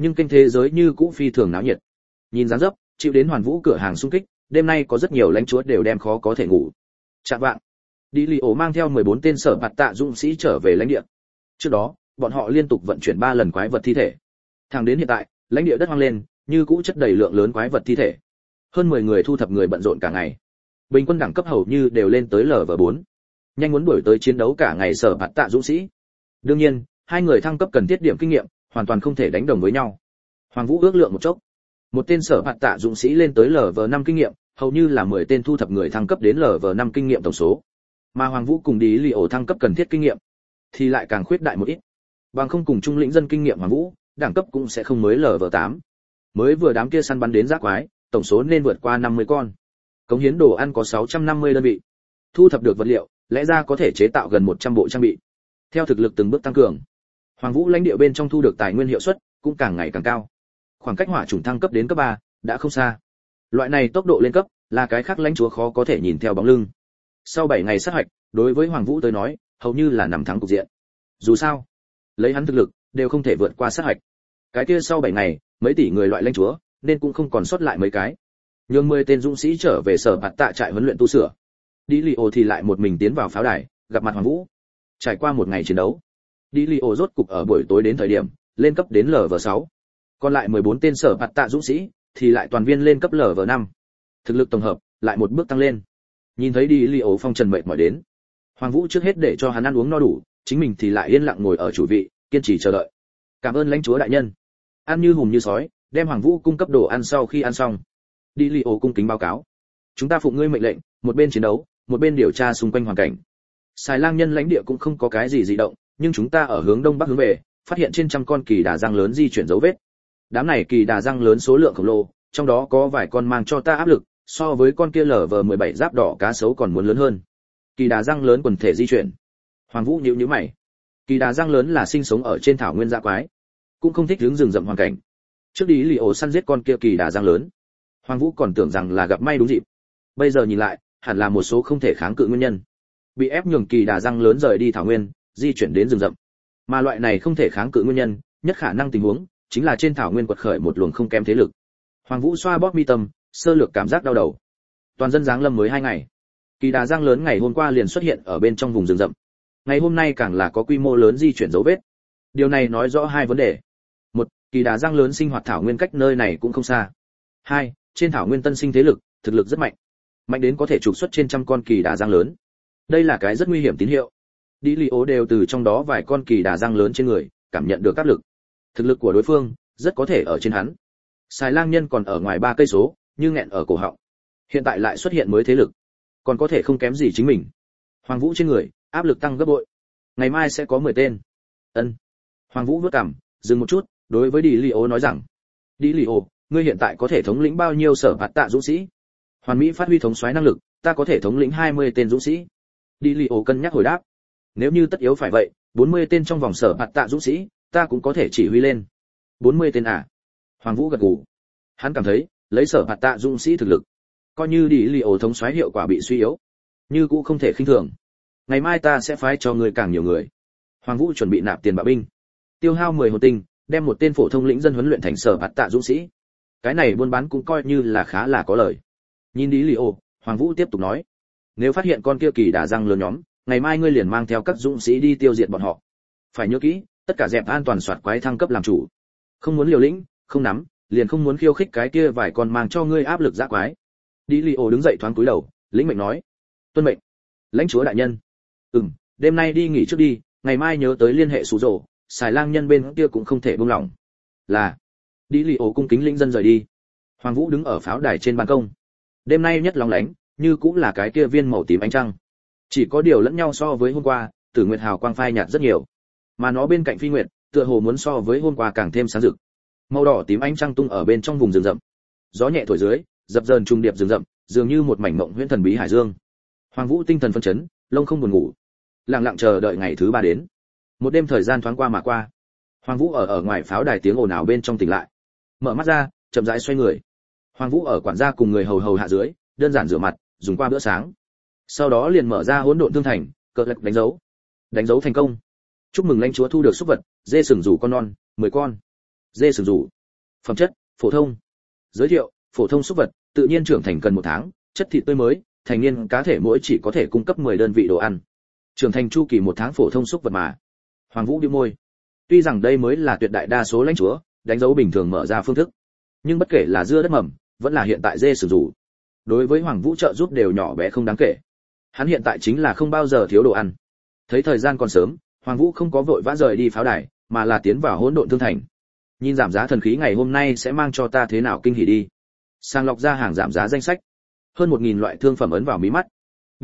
Nhưng kênh thế giới như cũ phi thường náo nhiệt. Nhìn dáng dấp, chịu đến Hoàn Vũ cửa hàng xung kích, đêm nay có rất nhiều lãnh chúa đều đem khó có thể ngủ. Chạng vạng, Đi Lì Ổ mang theo 14 tên sở bạt tạ dũng sĩ trở về lãnh địa. Trước đó, bọn họ liên tục vận chuyển 3 lần quái vật thi thể. Thẳng đến hiện tại, lãnh địa đất hoang lên, như cũ chất đầy lượng lớn quái vật thi thể. Hơn 10 người thu thập người bận rộn cả ngày. Bình quân đẳng cấp hầu như đều lên tới Lv4. Nhanh muốn đuổi tới chiến đấu cả ngày sở bạt tạ dũng sĩ. Đương nhiên, hai người thăng cấp cần thiết điểm kinh nghiệm, hoàn toàn không thể đánh đồng với nhau. Hoàng Vũ ước lượng một chốc. Một tên sở bạt tạ dũng sĩ lên tới Lv5 kinh nghiệm, hầu như là 10 tên thu thập người thăng cấp đến Lv5 kinh nghiệm tổng số. Mà Hoàng Vũ cùng Đi Lì Ổ thăng cấp cần thiết kinh nghiệm thì lại càng khuyết đại một ít. Bằng không cùng trung lĩnh dân kinh nghiệm Hoàng Vũ, đẳng cấp cũng sẽ không mới Lv8. Mới vừa đám kia săn bắn đến giác quái, tổng số nên vượt qua 50 con. Cống hiến đồ ăn có 650 đơn vị. Thu thập được vật liệu, lẽ ra có thể chế tạo gần 100 bộ trang bị. Theo thực lực từng bước tăng cường, Hoàng Vũ lãnh địa bên trong thu được tài nguyên hiệu suất cũng càng ngày càng cao. Khoảng cách hỏa chủng thăng cấp đến cấp 3 đã không xa. Loại này tốc độ lên cấp là cái khác lãnh chúa khó có thể nhìn theo bóng lưng. Sau 7 ngày sát hoạch, đối với Hoàng Vũ tới nói, hầu như là nằm thắng cục diện. Dù sao, lấy hắn thực lực, đều không thể vượt qua sát hoạch. Cái kia sau 7 ngày, mấy tỷ người loại lãnh chúa, nên cũng không còn sót lại mấy cái. Nhưng 10 tên dũng sĩ trở về sở bạt tạ trại huấn luyện tu sửa. Đi Lì Ổ thì lại một mình tiến vào pháo đài, gặp mặt Hoàng Vũ. Trải qua một ngày chiến đấu, Đi Lì Ổ rốt cục ở buổi tối đến thời điểm, lên cấp đến Lv6. Còn lại 14 tên sở bạt tạ dũng sĩ, thì lại toàn viên lên cấp Lv5. Thực lực tổng hợp lại một bước tăng lên. Nhìn thấy Đi Lì Ổ phong trần mệt mỏi đến, Hoàng Vũ trước hết để cho hắn ăn uống no đủ, chính mình thì lại yên lặng ngồi ở chủ vị, kiên trì chờ đợi. Cảm ơn lãnh chúa đại nhân. Ăn như hùm như sói, đem Hoàng Vũ cung cấp đồ ăn sau khi ăn xong. Đi Lì Ổ cung kính báo cáo. Chúng ta phụng ngươi mệnh lệnh, một bên chiến đấu, một bên điều tra xung quanh hoàn cảnh. Xài Lang nhân lãnh địa cũng không có cái gì dị động, nhưng chúng ta ở hướng đông bắc hướng về, phát hiện trên trăm con kỳ đà răng lớn di chuyển dấu vết. Đám này kỳ đà răng lớn số lượng khổng lồ, trong đó có vài con mang cho ta áp lực, so với con kia Lv17 giáp đỏ cá sấu còn muốn lớn hơn. Kỳ đà răng lớn quần thể di chuyển. Hoàng Vũ nhíu nhíu mày. Kỳ đà răng lớn là sinh sống ở trên thảo nguyên dã quái, cũng không thích hướng rừng rậm hoàn cảnh. Trước đi Lì Ổ săn giết con kia kỳ đà răng lớn, Hoàng Vũ còn tưởng rằng là gặp may đúng dịp. Bây giờ nhìn lại, hẳn là một số không thể kháng cự nguyên nhân. Bị ép nhường kỳ đà răng lớn rời đi thảo nguyên, di chuyển đến rừng rậm. Mà loại này không thể kháng cự nguyên nhân, nhất khả năng tình huống chính là trên thảo nguyên quật khởi một luồng không kém thế lực. Hoàng Vũ xoa bóp mi tâm, sơ lược cảm giác đau đầu. Toàn dân giáng lâm mới 2 ngày. Kỳ đà răng lớn ngày hôm qua liền xuất hiện ở bên trong vùng rừng rậm. Ngày hôm nay càng là có quy mô lớn di chuyển dấu vết. Điều này nói rõ hai vấn đề. Một, kỳ đà răng lớn sinh hoạt thảo nguyên cách nơi này cũng không xa. 2, trên thảo nguyên tân sinh thế lực, thực lực rất mạnh. Mạnh đến có thể trục xuất trên trăm con kỳ đà răng lớn. Đây là cái rất nguy hiểm tín hiệu. Đi Lì Ổ đều từ trong đó vài con kỳ đà răng lớn trên người, cảm nhận được áp lực. Thực lực của đối phương rất có thể ở trên hắn. Xài Lang nhân còn ở ngoài 3 cây số, như nghẹn ở cổ họng. Hiện tại lại xuất hiện mới thế lực, còn có thể không kém gì chính mình. Hoàng Vũ trên người, áp lực tăng gấp bội. Ngày mai sẽ có 10 tên. Ân. Hoàng Vũ vuốt cằm, dừng một chút, đối với Đi Lì Ổ nói rằng: "Đi Lì Ổ, ngươi hiện tại có thể thống lĩnh bao nhiêu sở bạt tạ dũng sĩ?" Hoàn Mỹ phát huy thống soái năng lực, ta có thể thống lĩnh 20 tên dũng sĩ. Đi Lì Ổ cân nhắc hồi đáp: "Nếu như tất yếu phải vậy, 40 tên trong vòng sở bạt tạ dũng sĩ, ta cũng có thể chỉ huy lên." 40 tên à? Hoàng Vũ gật gù. Hắn cảm thấy, lấy sở bạt tạ dũng sĩ thực lực, coi như Đi Lì Ổ thống soái hiệu quả bị suy yếu, như cũng không thể khinh thường. Ngày mai ta sẽ phái cho người càng nhiều người. Hoàng Vũ chuẩn bị nạp tiền bạo binh, tiêu hao 10 hồn tinh, đem một tên phổ thông lĩnh dân huấn luyện thành sở bạt tạ dũng sĩ. Cái này buôn bán cũng coi như là khá là có lời. Nhìn Đi Lì Ổ, Hoàng Vũ tiếp tục nói: "Nếu phát hiện con kia kỳ đà răng lớn nhóm, ngày mai ngươi liền mang theo các dũng sĩ đi tiêu diệt bọn họ. Phải nhớ kỹ, tất cả dẹp an toàn soạt quái thăng cấp làm chủ. Không muốn liều lĩnh, không nắm, liền không muốn khiêu khích cái kia vài con mang cho ngươi áp lực dã quái." Đi Lì Ổ đứng dậy thoáng cúi đầu, lĩnh mệnh nói: "Tuân mệnh, lãnh chúa đại nhân." Đêm nay đi nghỉ trước đi, ngày mai nhớ tới liên hệ Sú Rồ, Xài Lang nhân bên kia cũng không thể buông lỏng. Là. Đi Lì Ổ cung kính lĩnh dân rời đi. Hoàng Vũ đứng ở pháo đài trên ban công. Đêm nay nhất lóng lánh, như cũng là cái kia viên màu tím ánh trăng. Chỉ có điều lẫn nhau so với hôm qua, Tử Nguyệt hào quang phai nhạt rất nhiều, mà nó bên cạnh Phi Nguyệt, tựa hồ muốn so với hôm qua càng thêm sáng rực. Màu đỏ tím ánh trăng tung ở bên trong vùng rừng rậm. Gió nhẹ thổi dưới, dập dờn trùng điệp rừng rậm, dường như một mảnh mộng huyễn thần bí hải dương. Hoàng Vũ tinh thần phấn chấn, lông không buồn ngủ, lặng lặng chờ đợi ngày thứ 3 đến. Một đêm thời gian thoáng qua mà qua. Hoàng Vũ ở ngoài pháo đài tiếng ồn ào bên trong tỉnh lại. Mở mắt ra, chậm rãi xoay người. Hoàng Vũ ở quản gia cùng người hầu hầu hạ dưới, đơn giản rửa mặt, dùng qua bữa sáng. Sau đó liền mở ra hỗn độn thương thành, cờ lật đánh dấu. Đánh dấu thành công. Chúc mừng lãnh chúa thu được súc vật, dê sừng rủ con non, 10 con. Dê sừng rủ. Phẩm chất: phổ thông. Giới thiệu: phổ thông súc vật, tự nhiên trưởng thành cần 1 tháng, chất thịt tươi mới, thành niên cá thể mỗi chỉ có thể cung cấp 10 đơn vị đồ ăn. Trưởng thành chu kỳ 1 tháng phổ thông súc vật mà. Hoàng Vũ bĩu môi. Tuy rằng đây mới là tuyệt đại đa số lãnh chúa đánh dấu bình thường mở ra phương thức, nhưng bất kể là dưa đất mầm, vẫn là hiện tại dê sừng rủ, đối với Hoàng Vũ trợ giúp đều nhỏ bé không đáng kể. Hắn hiện tại chính là không bao giờ thiếu đồ ăn. Thấy thời gian còn sớm, Hoàng Vũ không có vội vã rời đi pháo đài, mà là tiến vào hỗn độn thương thành. Nhìn giảm giá thần khí ngày hôm nay sẽ mang cho ta thế nào kinh hỉ đi. Sàng lọc ra hàng giảm giá danh sách. Hơn 1000 loại thương phẩm ấn vào mí mắt.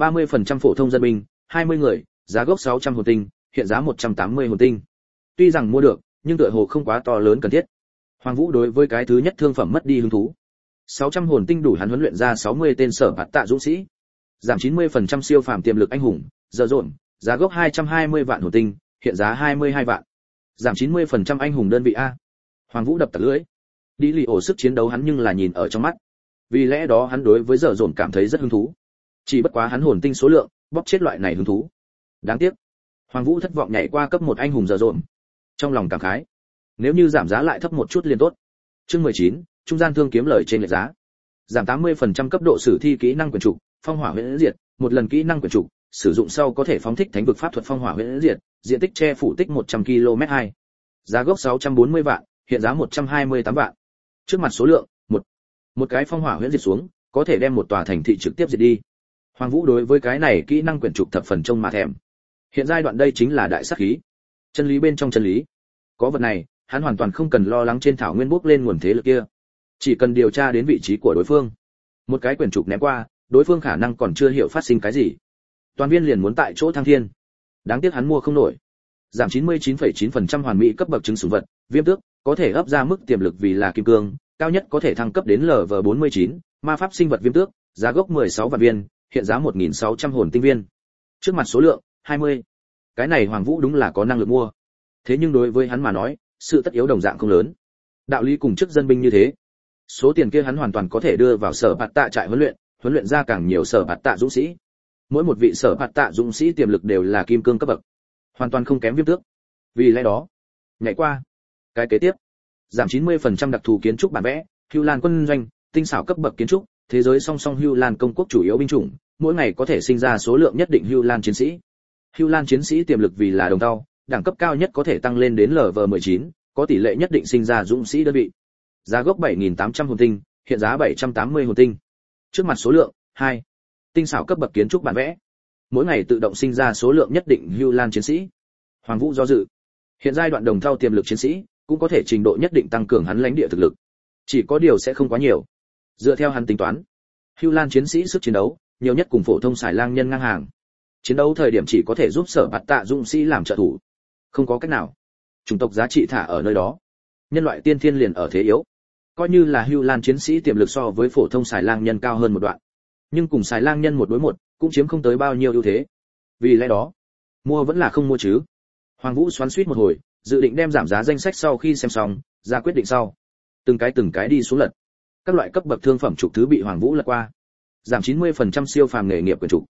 30% phổ thông dân binh, 20 người, giá gốc 600 hồn tinh, hiện giá 180 hồn tinh. Tuy rằng mua được, nhưng tựa hồ không quá to lớn cần thiết. Hoàng Vũ đối với cái thứ nhất thương phẩm mất đi hứng thú. 600 hồn tinh đủ hắn huấn luyện ra 60 tên sở bạt tạ dũng sĩ. Giảm 90% siêu phàm tiềm lực anh hùng, giờ dồn, giá gốc 220 vạn hồn tinh, hiện giá 22 vạn. Giảm 90% anh hùng đơn vị a. Hoàng Vũ đập tật lưỡi. Đi lì ổ sức chiến đấu hắn nhưng là nhìn ở trong mắt. Vì lẽ đó hắn đối với giờ dồn cảm thấy rất hứng thú. Chỉ bất quá hắn hồn tinh số lượng, bóp chết loại này hứng thú. Đáng tiếc. Hoàng Vũ thất vọng nhảy qua cấp 1 anh hùng giờ dồn. Trong lòng cảm khái, nếu như giảm giá lại thấp một chút liền tốt. Chương 19, trung gian thương kiếm lời trên lệch giá. Giảm 80% cấp độ sử thi kỹ năng quyền trục, phong hỏa huyễn diệt, một lần kỹ năng quyền trục, sử dụng sau có thể phóng thích thánh vực pháp thuật phong hỏa huyễn diệt, diện tích che phủ tích 100 km2. Giá gốc 640 vạn, hiện giá 128 vạn. Trước mặt số lượng, một cái phong hỏa huyễn diệt xuống, có thể đem một tòa thành thị trực tiếp diệt đi. Hoàng Vũ đối với cái này kỹ năng quyền trục thập phần trông mà thèm. Hiện giai đoạn đây chính là đại sát khí. Chân lý bên trong chân lý. Có vật này, hắn hoàn toàn không cần lo lắng trên thảo nguyên bốc lên nguồn thế lực kia. Chỉ cần điều tra đến vị trí của đối phương. Một cái quyền trục ném qua, đối phương khả năng còn chưa hiểu phát sinh cái gì. Toàn viên liền muốn tại chỗ thăng thiên. Đáng tiếc hắn mua không nổi. Giảm 99,9% hoàn mỹ cấp bậc chứng sủng vật, viêm tước, có thể ấp ra mức tiềm lực vì là kim cương, cao nhất có thể thăng cấp đến LV49, ma pháp sinh vật viêm tước, giá gốc 16 vạn viên, hiện giá 1600 hồn tinh viên. Trước mặt số lượng 20. Cái này Hoàng Vũ đúng là có năng lực mua. Thế nhưng đối với hắn mà nói, sự tất yếu đồng dạng không lớn. Đạo lý cùng chức dân binh như thế. Số tiền kia hắn hoàn toàn có thể đưa vào sở bạt tạ trại huấn luyện ra càng nhiều sở bạt tạ dũng sĩ. Mỗi một vị sở bạt tạ dũng sĩ tiềm lực đều là kim cương cấp bậc, hoàn toàn không kém viêm tước. Vì lẽ đó, nhảy qua. Cái kế tiếp, giảm 90% đặc thù kiến trúc bản vẽ, Hưu Lan quân doanh, tinh xảo cấp bậc kiến trúc, thế giới song song Hưu Lan công quốc chủ yếu binh chủng, mỗi ngày có thể sinh ra số lượng nhất định Hưu Lan chiến sĩ. Hưu Lan chiến sĩ tiềm lực vì là đồng tao, đẳng cấp cao nhất có thể tăng lên đến LV19, có tỷ lệ nhất định sinh ra dũng sĩ đơn vị. Giá gốc 7800 hồn tinh, hiện giá 780 hồn tinh. Trước mặt số lượng 2. Tinh xảo cấp bậc kiến trúc bản vẽ. Mỗi ngày tự động sinh ra số lượng nhất định Hưu Lan chiến sĩ. Hoàng Vũ do dự. Hiện giai đoạn đồng thau tiềm lực chiến sĩ cũng có thể trình độ nhất định tăng cường hắn lãnh địa thực lực. Chỉ có điều sẽ không quá nhiều. Dựa theo hắn tính toán, Hưu Lan chiến sĩ sức chiến đấu nhiều nhất cùng phổ thông xài lang nhân ngang hàng. Chiến đấu thời điểm chỉ có thể giúp sở bạt tạ dũng sĩ làm trợ thủ. Không có cách nào. Chủng tộc giá trị thả ở nơi đó. Nhân loại tiên thiên liền ở thế yếu. Coi như là Hưu Lan chiến sĩ tiềm lực so với phổ thông xài lang nhân cao hơn một đoạn, nhưng cùng xài lang nhân 1 đối 1 cũng chiếm không tới bao nhiêu ưu thế. Vì lẽ đó, mua vẫn là không mua chứ. Hoàng Vũ xoắn xuýt một hồi, dự định đem giảm giá danh sách sau khi xem xong, ra quyết định sau. Từng cái đi xuống lật. Các loại cấp bậc thương phẩm trục thứ bị Hoàng Vũ lật qua. Giảm 90% siêu phàm nghề nghiệp quyền trục.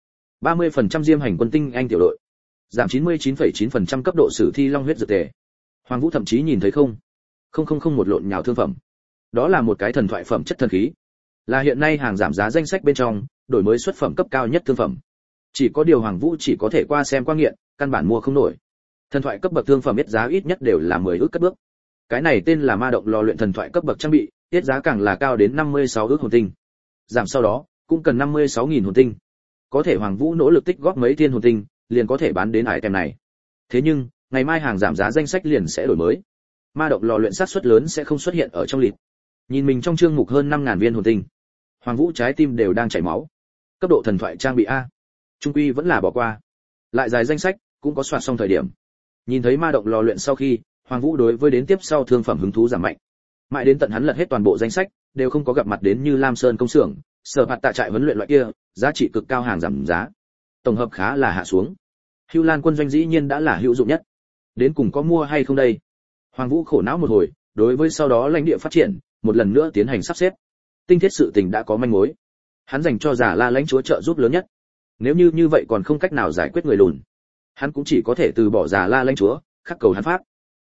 30% diêm hành quân tinh anh tiểu đội. Giảm 99,9% cấp độ sử thi long huyết dược tề. Hoàng Vũ thậm chí nhìn thấy không một lộn nhào thương phẩm. Đó là một cái thần thoại phẩm chất thần khí. Là hiện nay hàng giảm giá danh sách bên trong, đổi mới xuất phẩm cấp cao nhất thương phẩm. Chỉ có điều Hoàng Vũ chỉ có thể qua xem qua nghiện, căn bản mua không nổi. Thần thoại cấp bậc thương phẩm biết giá ít nhất đều là 10 ức cất bước. Cái này tên là ma động lò luyện thần thoại cấp bậc trang bị, tiết giá càng là cao đến 56 ức hồn tinh. Giảm sau đó, cũng cần 56.000 hồn tinh. Có thể Hoàng Vũ nỗ lực tích góp mấy thiên hồn tinh, liền có thể bán đến item này. Thế nhưng, ngày mai hàng giảm giá danh sách liền sẽ đổi mới. Ma động lò luyện xác suất lớn sẽ không xuất hiện ở trong lịch. Nhìn mình trong chương mục hơn 5000 viên hồn tinh, Hoàng Vũ trái tim đều đang chảy máu. Cấp độ thần thoại trang bị a, trung quy vẫn là bỏ qua. Lại dài danh sách, cũng có soạt xong thời điểm. Nhìn thấy ma động lò luyện sau khi, Hoàng Vũ đối với đến tiếp sau thương phẩm hứng thú giảm mạnh. Mãi đến tận hắn lật hết toàn bộ danh sách, đều không có gặp mặt đến như Lam Sơn công xưởng, sở hạt tạ trại huấn luyện loại kia, giá trị cực cao hàng giảm giá. Tổng hợp khá là hạ xuống. Hưu Lan quân doanh dĩ nhiên đã là hữu dụng nhất. Đến cùng có mua hay không đây? Hoàng Vũ khổ não một hồi, đối với sau đó lãnh địa phát triển, một lần nữa tiến hành sắp xếp. Tinh thiết sự tình đã có manh mối. Hắn dành cho Giả La lãnh chúa trợ giúp lớn nhất. Nếu như vậy còn không cách nào giải quyết người lùn, hắn cũng chỉ có thể từ bỏ Giả La lãnh chúa, khắc cầu hắn pháp.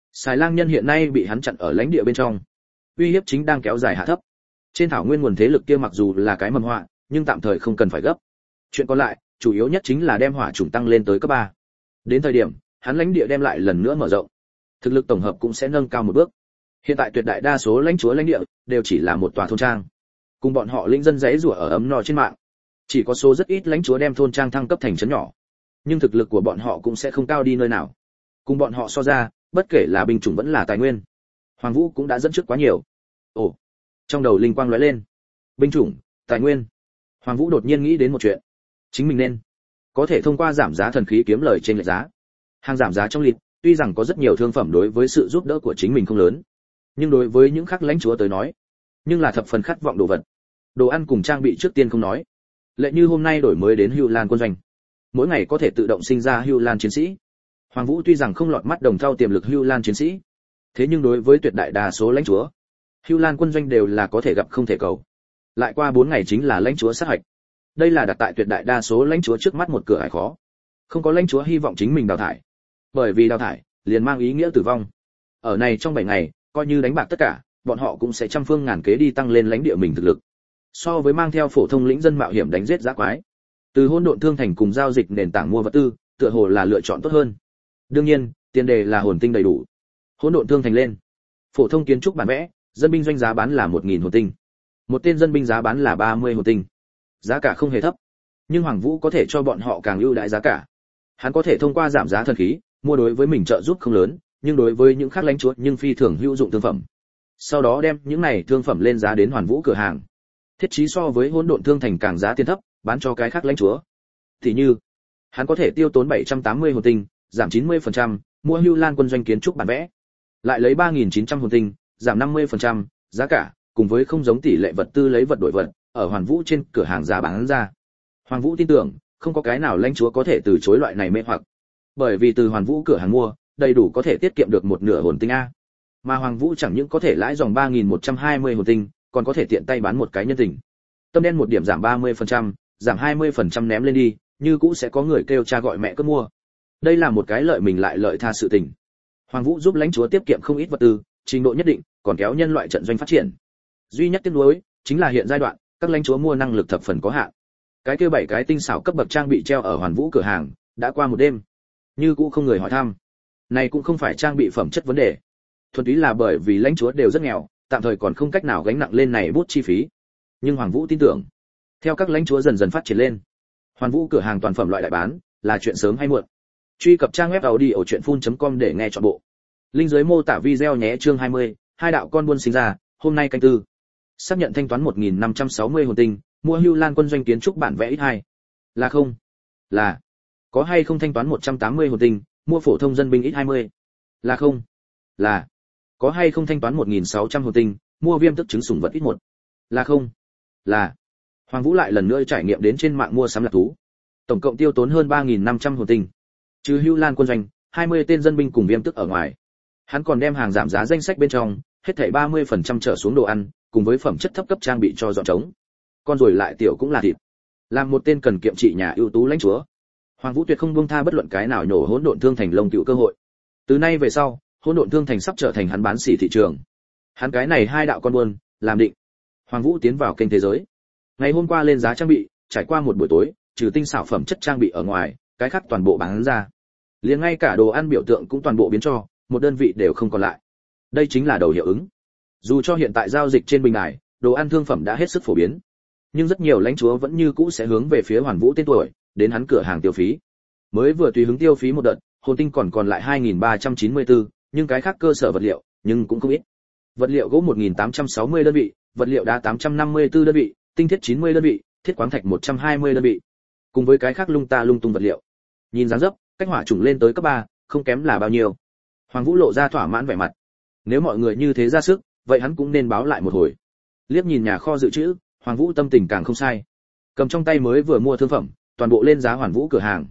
Xài Lang nhân hiện nay bị hắn chặn ở lãnh địa bên trong, uy hiếp chính đang kéo dài hạ thấp. Trên thảo nguyên nguồn thế lực kia mặc dù là cái mầm họa, nhưng tạm thời không cần phải gấp. Chuyện còn lại, chủ yếu nhất chính là đem hỏa chủng tăng lên tới cấp 3. Đến thời điểm, hắn lãnh địa đem lại lần nữa mở rộng, thực lực tổng hợp cũng sẽ nâng cao một bước. Hiện tại tuyệt đại đa số lãnh chúa lãnh địa đều chỉ là một tòa thôn trang, cùng bọn họ linh dân giấy rủa ở ấm no trên mạng. Chỉ có số rất ít lãnh chúa đem thôn trang thăng cấp thành trấn nhỏ, nhưng thực lực của bọn họ cũng sẽ không cao đi nơi nào. Cùng bọn họ so ra, bất kể là binh chủng vẫn là tài nguyên, Hoàng Vũ cũng đã dẫn trước quá nhiều. Ồ, trong đầu linh quang lóe lên. Binh chủng, tài nguyên. Hoàng Vũ đột nhiên nghĩ đến một chuyện. Chính mình nên có thể thông qua giảm giá thần khí kiếm lời trên lệch giá. Hàng giảm giá trong lịch, tuy rằng có rất nhiều thương phẩm đối với sự giúp đỡ của chính mình không lớn, nhưng đối với những khác lãnh chúa tới nói, nhưng là thập phần khát vọng đồ vật. Đồ ăn cùng trang bị trước tiên không nói. Lệ như hôm nay đổi mới đến Hưu Lan quân doanh, mỗi ngày có thể tự động sinh ra Hưu Lan chiến sĩ. Hoàng Vũ tuy rằng không lọt mắt đồng thau tiềm lực Hưu Lan chiến sĩ, thế nhưng đối với tuyệt đại đa số lãnh chúa, Hưu Lan quân doanh đều là có thể gặp không thể cầu. Lại qua 4 ngày chính là lãnh chúa sát hạch. Đây là đặt tại tuyệt đại đa số lãnh chúa trước mắt một cửa ải khó. Không có lãnh chúa hy vọng chính mình đào thải, bởi vì đào thải liền mang ý nghĩa tử vong. Ở này trong 7 ngày, coi như đánh bạc tất cả, bọn họ cũng sẽ trăm phương ngàn kế đi tăng lên lãnh địa mình thực lực. So với mang theo phổ thông lĩnh dân mạo hiểm đánh giết dã quái, từ hỗn độn thương thành cùng giao dịch nền tảng mua vật tư, tựa hồ là lựa chọn tốt hơn. Đương nhiên, tiền đề là hồn tinh đầy đủ. Hỗn độn thương thành lên, phổ thông kiến trúc bản vẽ, dân binh doanh giá bán là 1000 hồn tinh. Một tên dân binh giá bán là 30 hồn tinh. Giá cả không hề thấp, nhưng Hoàng Vũ có thể cho bọn họ càng ưu đãi giá cả. Hắn có thể thông qua giảm giá thần khí, mua đối với mình trợ giúp không lớn, nhưng đối với những khác lãnh chúa nhưng phi thường hữu dụng thương phẩm. Sau đó đem những này thương phẩm lên giá đến Hoàn Vũ cửa hàng. Thiết trí so với hỗn độn thương thành càng giá tiền thấp, bán cho cái khác lãnh chúa. Thì như, hắn có thể tiêu tốn 780 hồn tinh, giảm 90%, mua Hưu Lan quân doanh kiến trúc bản vẽ. Lại lấy 3900 hồn tinh, giảm 50%, giá cả, cùng với không giống tỷ lệ vật tư lấy vật đổi vật, ở Hoàn Vũ trên cửa hàng giá bán ra. Hoàng Vũ tin tưởng, không có cái nào lãnh chúa có thể từ chối loại này mê hoặc. Bởi vì từ Hoàn Vũ cửa hàng mua, đầy đủ có thể tiết kiệm được một nửa hồn tinh a. Mà Hoàng Vũ chẳng những có thể lãi dòng 3120 hồn tinh, còn có thể tiện tay bán một cái nhân tình. Tâm đen một điểm giảm 30%, giảm 20% ném lên đi, như cũ sẽ có người kêu cha gọi mẹ cướp mua. Đây là một cái lợi mình lại lợi tha sự tình. Hoàng Vũ giúp lãnh chúa tiết kiệm không ít vật tư, trình độ nhất định, còn kéo nhân loại trận doanh phát triển. Duy nhất tiếc nuối chính là hiện giai đoạn, các lãnh chúa mua năng lực thập phần có hạn. Cái kia 7 cái tinh xảo cấp bậc trang bị treo ở Hoàn Vũ cửa hàng, đã qua một đêm, như cũ không người hỏi thăm. Này cũng không phải trang bị phẩm chất vấn đề, thuần túy là bởi vì lãnh chúa đều rất nghèo, tạm thời còn không cách nào gánh nặng lên này bút chi phí. Nhưng Hoàng Vũ tin tưởng, theo các lãnh chúa dần dần phát triển lên, Hoàn Vũ cửa hàng toàn phẩm loại đại bán là chuyện sớm hay muộn. Truy cập trang web audiochuyenphun.com để nghe trọn bộ. Link dưới mô tả video nhé. Chương 20, hai đạo con buôn sinh ra, hôm nay canh tư. Xác nhận thanh toán 1560 hồn tinh, mua Hưu Lan quân doanh kiến trúc bản vẽ X2. Là không? Là. Có hay không thanh toán 180 hồn tinh, mua phổ thông dân binh X20? Là không? Là. Có hay không thanh toán 1600 hồn tinh, mua viêm tức trứng sủng vật X1? Là không? Là. Hoàng Vũ lại lần nữa trải nghiệm đến trên mạng mua sắm lạc thú. Tổng cộng tiêu tốn hơn 3500 hồn tinh. Trừ Hưu Lan quân doanh, 20 tên dân binh cùng viêm tức ở ngoài. Hắn còn đem hàng giảm giá danh sách bên trong, hết thảy 30% trở xuống đồ ăn, cùng với phẩm chất thấp cấp trang bị cho dọn trống. Con rồi lại tiểu cũng là thịt. Làm một tên cần kiệm trị nhà ưu tú lãnh chúa, Hoàng Vũ tuyệt không buông tha bất luận cái nào nhổ hỗn độn thương thành lông tiểu cơ hội. Từ nay về sau, hỗn độn thương thành sắp trở thành hắn bán sỉ thị trường. Hắn cái này hai đạo con buôn, làm định. Hoàng Vũ tiến vào kênh thế giới. Ngày hôm qua lên giá trang bị, trải qua một buổi tối, trừ tinh xảo phẩm chất trang bị ở ngoài, cái khác toàn bộ bán ra. Liền ngay cả đồ ăn biểu tượng cũng toàn bộ biến cho, một đơn vị đều không còn lại. Đây chính là đầu hiệu ứng. Dù cho hiện tại giao dịch trên bình đài, đồ ăn thương phẩm đã hết sức phổ biến, nhưng rất nhiều lãnh chúa vẫn như cũ sẽ hướng về phía Hoàn Vũ tên tuổi, đến hắn cửa hàng tiêu phí. Mới vừa tùy hứng tiêu phí một đợt, hồn tinh còn lại 2394, nhưng cái khác cơ sở vật liệu, nhưng cũng không ít. Vật liệu gỗ 1860 đơn vị, vật liệu đá 854 đơn vị, tinh thiết 90 đơn vị, thiết khoáng thạch 120 đơn vị. Cùng với cái khác lung ta lung tung vật liệu. Nhìn dáng dấp, cách hỏa chủng lên tới cấp 3, không kém là bao nhiêu. Hoàng Vũ lộ ra thỏa mãn vẻ mặt. Nếu mọi người như thế ra sức, vậy hắn cũng nên báo lại một hồi. Liếc nhìn nhà kho dự trữ, Hoàng Vũ tâm tình càng không sai. Cầm trong tay mới vừa mua thương phẩm, toàn bộ lên giá Hoàn Vũ cửa hàng.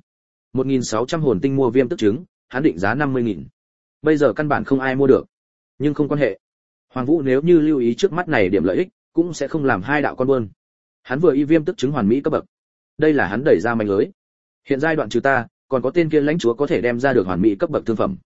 1600 hồn tinh mua viêm tức trứng, hắn định giá 50.000. Bây giờ căn bản không ai mua được. Nhưng không quan hệ. Hoàng Vũ nếu như lưu ý trước mắt này điểm lợi ích, cũng sẽ không làm hai đạo con buôn. Hắn vừa y viêm tức trứng hoàn mỹ cấp bậc. Đây là hắn đẩy ra manh lưới. Hiện giai đoạn trừ ta, còn có tên kia lãnh chúa có thể đem ra được hoàn mỹ cấp bậc thương phẩm.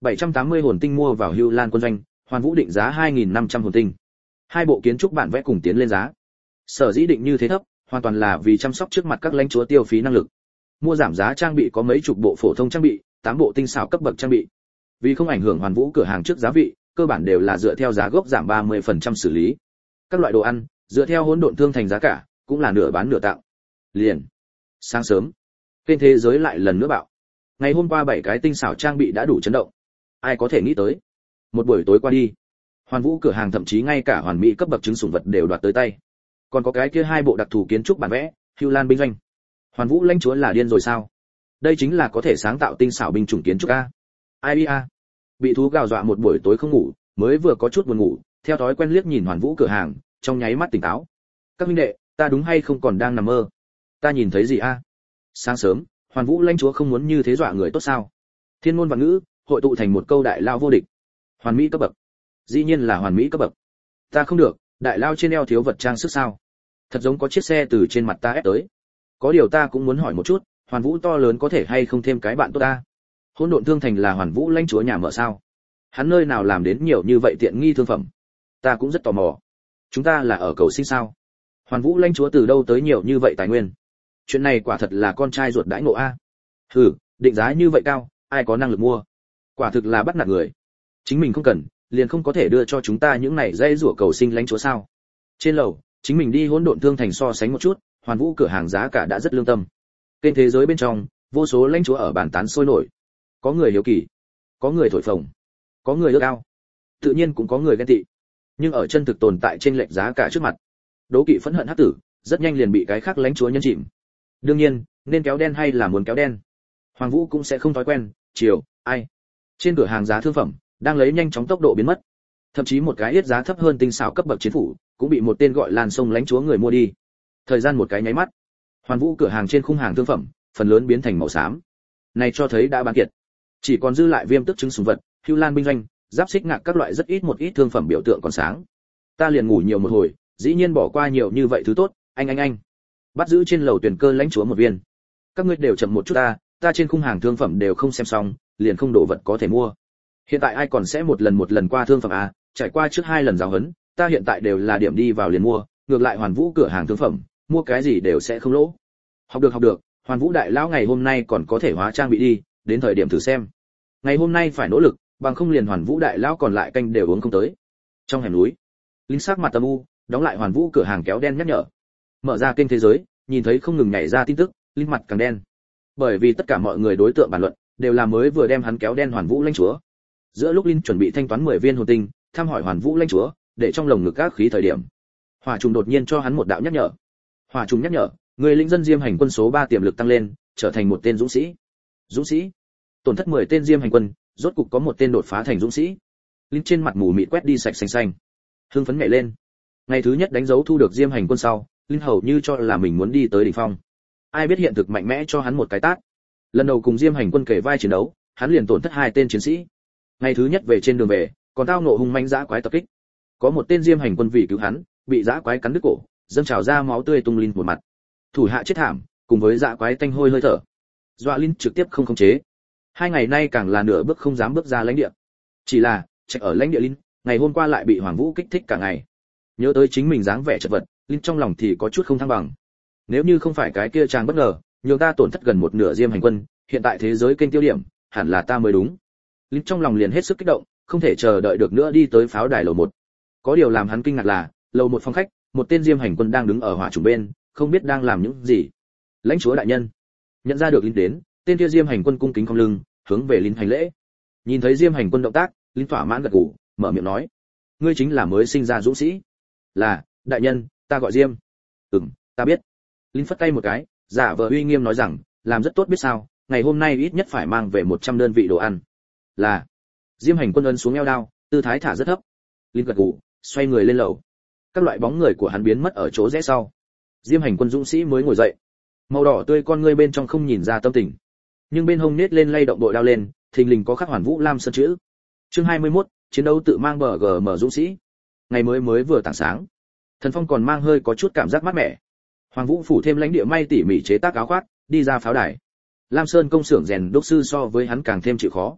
780 hồn tinh mua vào Hưu Lan quân doanh, Hoàn Vũ định giá 2.500 hồn tinh. Hai bộ kiến trúc bản vẽ cùng tiến lên giá. Sở dĩ định như thế thấp, hoàn toàn là vì chăm sóc trước mặt các lãnh chúa tiêu phí năng lực. Mua giảm giá trang bị có mấy chục bộ phổ thông trang bị, 8 bộ tinh xảo cấp bậc trang bị. Vì không ảnh hưởng Hoàn Vũ cửa hàng trước giá vị, cơ bản đều là dựa theo giá gốc giảm 30% xử lý. Các loại đồ ăn, dựa theo hỗn độn thương thành giá cả, cũng là nửa bán nửa tặng. Liền. Sáng sớm, kênh thế giới lại lần nữa bạo. Ngày hôm qua 7 cái tinh xảo trang bị đã đủ chấn động. Ai có thể nghĩ tới? Một buổi tối qua đi, Hoàn Vũ cửa hàng thậm chí ngay cả hoàn mỹ cấp bậc trứng sủng vật đều đoạt tới tay. Còn có cái kia hai bộ đặc thù kiến trúc bản vẽ, Hưu Lan binh doanh. Hoàn Vũ lãnh chúa là điên rồi sao? Đây chính là có thể sáng tạo tinh xảo binh chủng kiến trúc a. Ai a? Bị thú gào dọa một buổi tối không ngủ, mới vừa có chút buồn ngủ, theo thói quen liếc nhìn Hoàn Vũ cửa hàng, trong nháy mắt tỉnh táo. Các huynh đệ, ta đúng hay không còn đang nằm mơ? Ta nhìn thấy gì a? Sáng sớm, Hoàn Vũ lãnh chúa không muốn như thế dọa người tốt sao? Thiên ngôn và ngữ hội tụ thành một câu đại lao vô địch. Hoàn mỹ cấp bậc. Dĩ nhiên là hoàn mỹ cấp bậc. Ta không được, đại lao trên eo thiếu vật trang sức sao? Thật giống có chiếc xe từ trên mặt ta ép tới. Có điều ta cũng muốn hỏi một chút, Hoàn Vũ to lớn có thể hay không thêm cái bạn tốt ta? Hỗn độn thương thành là Hoàn Vũ lãnh chúa nhà mở sao? Hắn nơi nào làm đến nhiều như vậy tiện nghi thương phẩm? Ta cũng rất tò mò. Chúng ta là ở cầu sinh sao? Hoàn Vũ lãnh chúa từ đâu tới nhiều như vậy tài nguyên? Chuyện này quả thật là con trai ruột đãi ngộ a. Hừ, định giá như vậy cao, ai có năng lực mua? Quả thực là bắt nạt người. Chính mình không cần, liền không có thể đưa cho chúng ta những này dây rủa cầu sinh lãnh chúa sao? Trên lầu, chính mình đi hỗn độn thương thành so sánh một chút, Hoàn Vũ cửa hàng giá cả đã rất lương tâm. Kênh thế giới bên trong, vô số lãnh chúa ở bàn tán sôi nổi. Có người hiếu kỳ, có người thổi phồng, có người ước ao, tự nhiên cũng có người ghen tị. Nhưng ở chân thực tồn tại trên lệch giá cả trước mặt, đố kỵ phẫn hận hắc tử, rất nhanh liền bị cái khác lãnh chúa nhân chìm. Đương nhiên, nên kéo đen hay là muốn kéo đen, Hoàng Vũ cũng sẽ không thói quen. Chiều, ai? Trên cửa hàng giá thương phẩm đang lấy nhanh chóng tốc độ biến mất. Thậm chí một cái yết giá thấp hơn tinh xảo cấp bậc chiến phủ, cũng bị một tên gọi Lan Sông lãnh chúa người mua đi. Thời gian một cái nháy mắt, Hoàn Vũ cửa hàng trên khung hàng thương phẩm, phần lớn biến thành màu xám. Này cho thấy đã bán kiệt. Chỉ còn dư lại viêm tức trứng sủng vật, Hưu Lan binh doanh, giáp xích ngạc các loại rất ít một ít thương phẩm biểu tượng còn sáng. Ta liền ngủ nhiều một hồi, dĩ nhiên bỏ qua nhiều như vậy thứ tốt, anh. Bắt giữ trên lầu tuyển cơ lãnh chúa một viên. Các ngươi đều chậm một chút ta trên khung hàng thương phẩm đều không xem xong, liền không đồ vật có thể mua. Hiện tại ai còn sẽ một lần qua thương phẩm à, trải qua trước 2 lần giáo huấn, ta hiện tại đều là điểm đi vào liền mua, ngược lại Hoàn Vũ cửa hàng thương phẩm, mua cái gì đều sẽ không lỗ. Học được, Hoàn Vũ đại lão ngày hôm nay còn có thể hóa trang bị đi, đến thời điểm thử xem. Ngày hôm nay phải nỗ lực, bằng không liền Hoàn Vũ đại lão còn lại canh đều uống không tới. Trong hẻm núi, Linh sắc mặt âm u, đóng lại Hoàn Vũ cửa hàng kéo đen nhắc nhở. Mở ra kênh thế giới, nhìn thấy không ngừng nhảy ra tin tức, Linh mặt càng đen. Bởi vì tất cả mọi người đối tượng bàn luận đều là mới vừa đem hắn kéo đen Hoàn Vũ lãnh chúa. Giữa lúc Linh chuẩn bị thanh toán 10 viên hồn tinh, thăm hỏi Hoàn Vũ lãnh chúa, để trong lồng ngực các khí thời điểm, Hỏa trùng đột nhiên cho hắn một đạo nhắc nhở. Hỏa trùng nhắc nhở, người lĩnh dân Diêm Hành quân số 3 tiềm lực tăng lên, trở thành một tên dũng sĩ. Dũng sĩ? Tổn thất 10 tên Diêm Hành quân, rốt cục có một tên đột phá thành dũng sĩ. Linh trên mặt mù mịt quét đi sạch xanh. Hưng phấn nhảy lên. Ngày thứ nhất đánh dấu thu được Diêm Hành quân sau, Linh hầu như cho là mình muốn đi tới đỉnh phong. Ai biết hiện thực mạnh mẽ cho hắn một cái tát. Lần đầu cùng Diêm Hành quân kể vai chiến đấu, hắn liền tổn thất 2 tên chiến sĩ. Ngày thứ nhất về trên đường về, còn tao ngộ hung manh dã quái tập kích. Có một tên Diêm Hành quân vì cứu hắn, bị dã quái cắn đứt cổ, dâng trào ra máu tươi tung Linh một mặt. Thủ hạ chết thảm, cùng với dã quái tanh hôi hơi thở. Dọa Linh trực tiếp không khống chế. 2 ngày nay càng là nửa bước không dám bước ra lãnh địa. Chỉ là, chạy ở lãnh địa Linh, ngày hôm qua lại bị Hoàng Vũ kích thích cả ngày. Nhớ tới chính mình dáng vẻ chật vật, Linh trong lòng thì có chút không thăng bằng. Nếu như không phải cái kia chàng bất ngờ, nhường ta tổn thất gần một nửa Diêm Hành quân, hiện tại thế giới kênh tiêu điểm, hẳn là ta mới đúng. Linh trong lòng liền hết sức kích động, không thể chờ đợi được nữa đi tới pháo đài lầu 1. Có điều làm hắn kinh ngạc là, lầu 1 phòng khách, một tên Diêm Hành quân đang đứng ở hỏa trùng bên, không biết đang làm những gì. Lãnh chúa đại nhân. Nhận ra được Linh đến, tên kia Diêm Hành quân cung kính cong lưng, hướng về Linh hành lễ. Nhìn thấy Diêm Hành quân động tác, Linh thỏa mãn gật gù, mở miệng nói: "Ngươi chính là mới sinh ra dũng sĩ?" "Là, đại nhân, ta gọi Diêm." Ta biết." Linh phất tay một cái, giả vờ uy nghiêm nói rằng: "Làm rất tốt biết sao, ngày hôm nay ít nhất phải mang về 100 đơn vị đồ ăn." "Là." Diêm Hành quân ấn xuống eo đao, tư thái thả rất thấp. Linh gật gù, xoay người lên lầu. Các loại bóng người của hắn biến mất ở chỗ rẽ sau. Diêm Hành quân dũng sĩ mới ngồi dậy. Màu đỏ tươi con ngươi bên trong không nhìn ra tâm tình, nhưng bên hông nết lên lay động đội đao lên, thình lình có khắc Hoàn Vũ Lam sơn chữ. Chương 21, chiến đấu tự mang bờ GM dũng sĩ. Ngày mới vừa tảng sáng, Thần Phong còn mang hơi có chút cảm giác mát mẻ. Hoàng Vũ phủ thêm lãnh địa may tỉ mỉ chế tác áo khoác, đi ra pháo đài. Lam Sơn công xưởng rèn đúc sư so với hắn càng thêm chịu khó.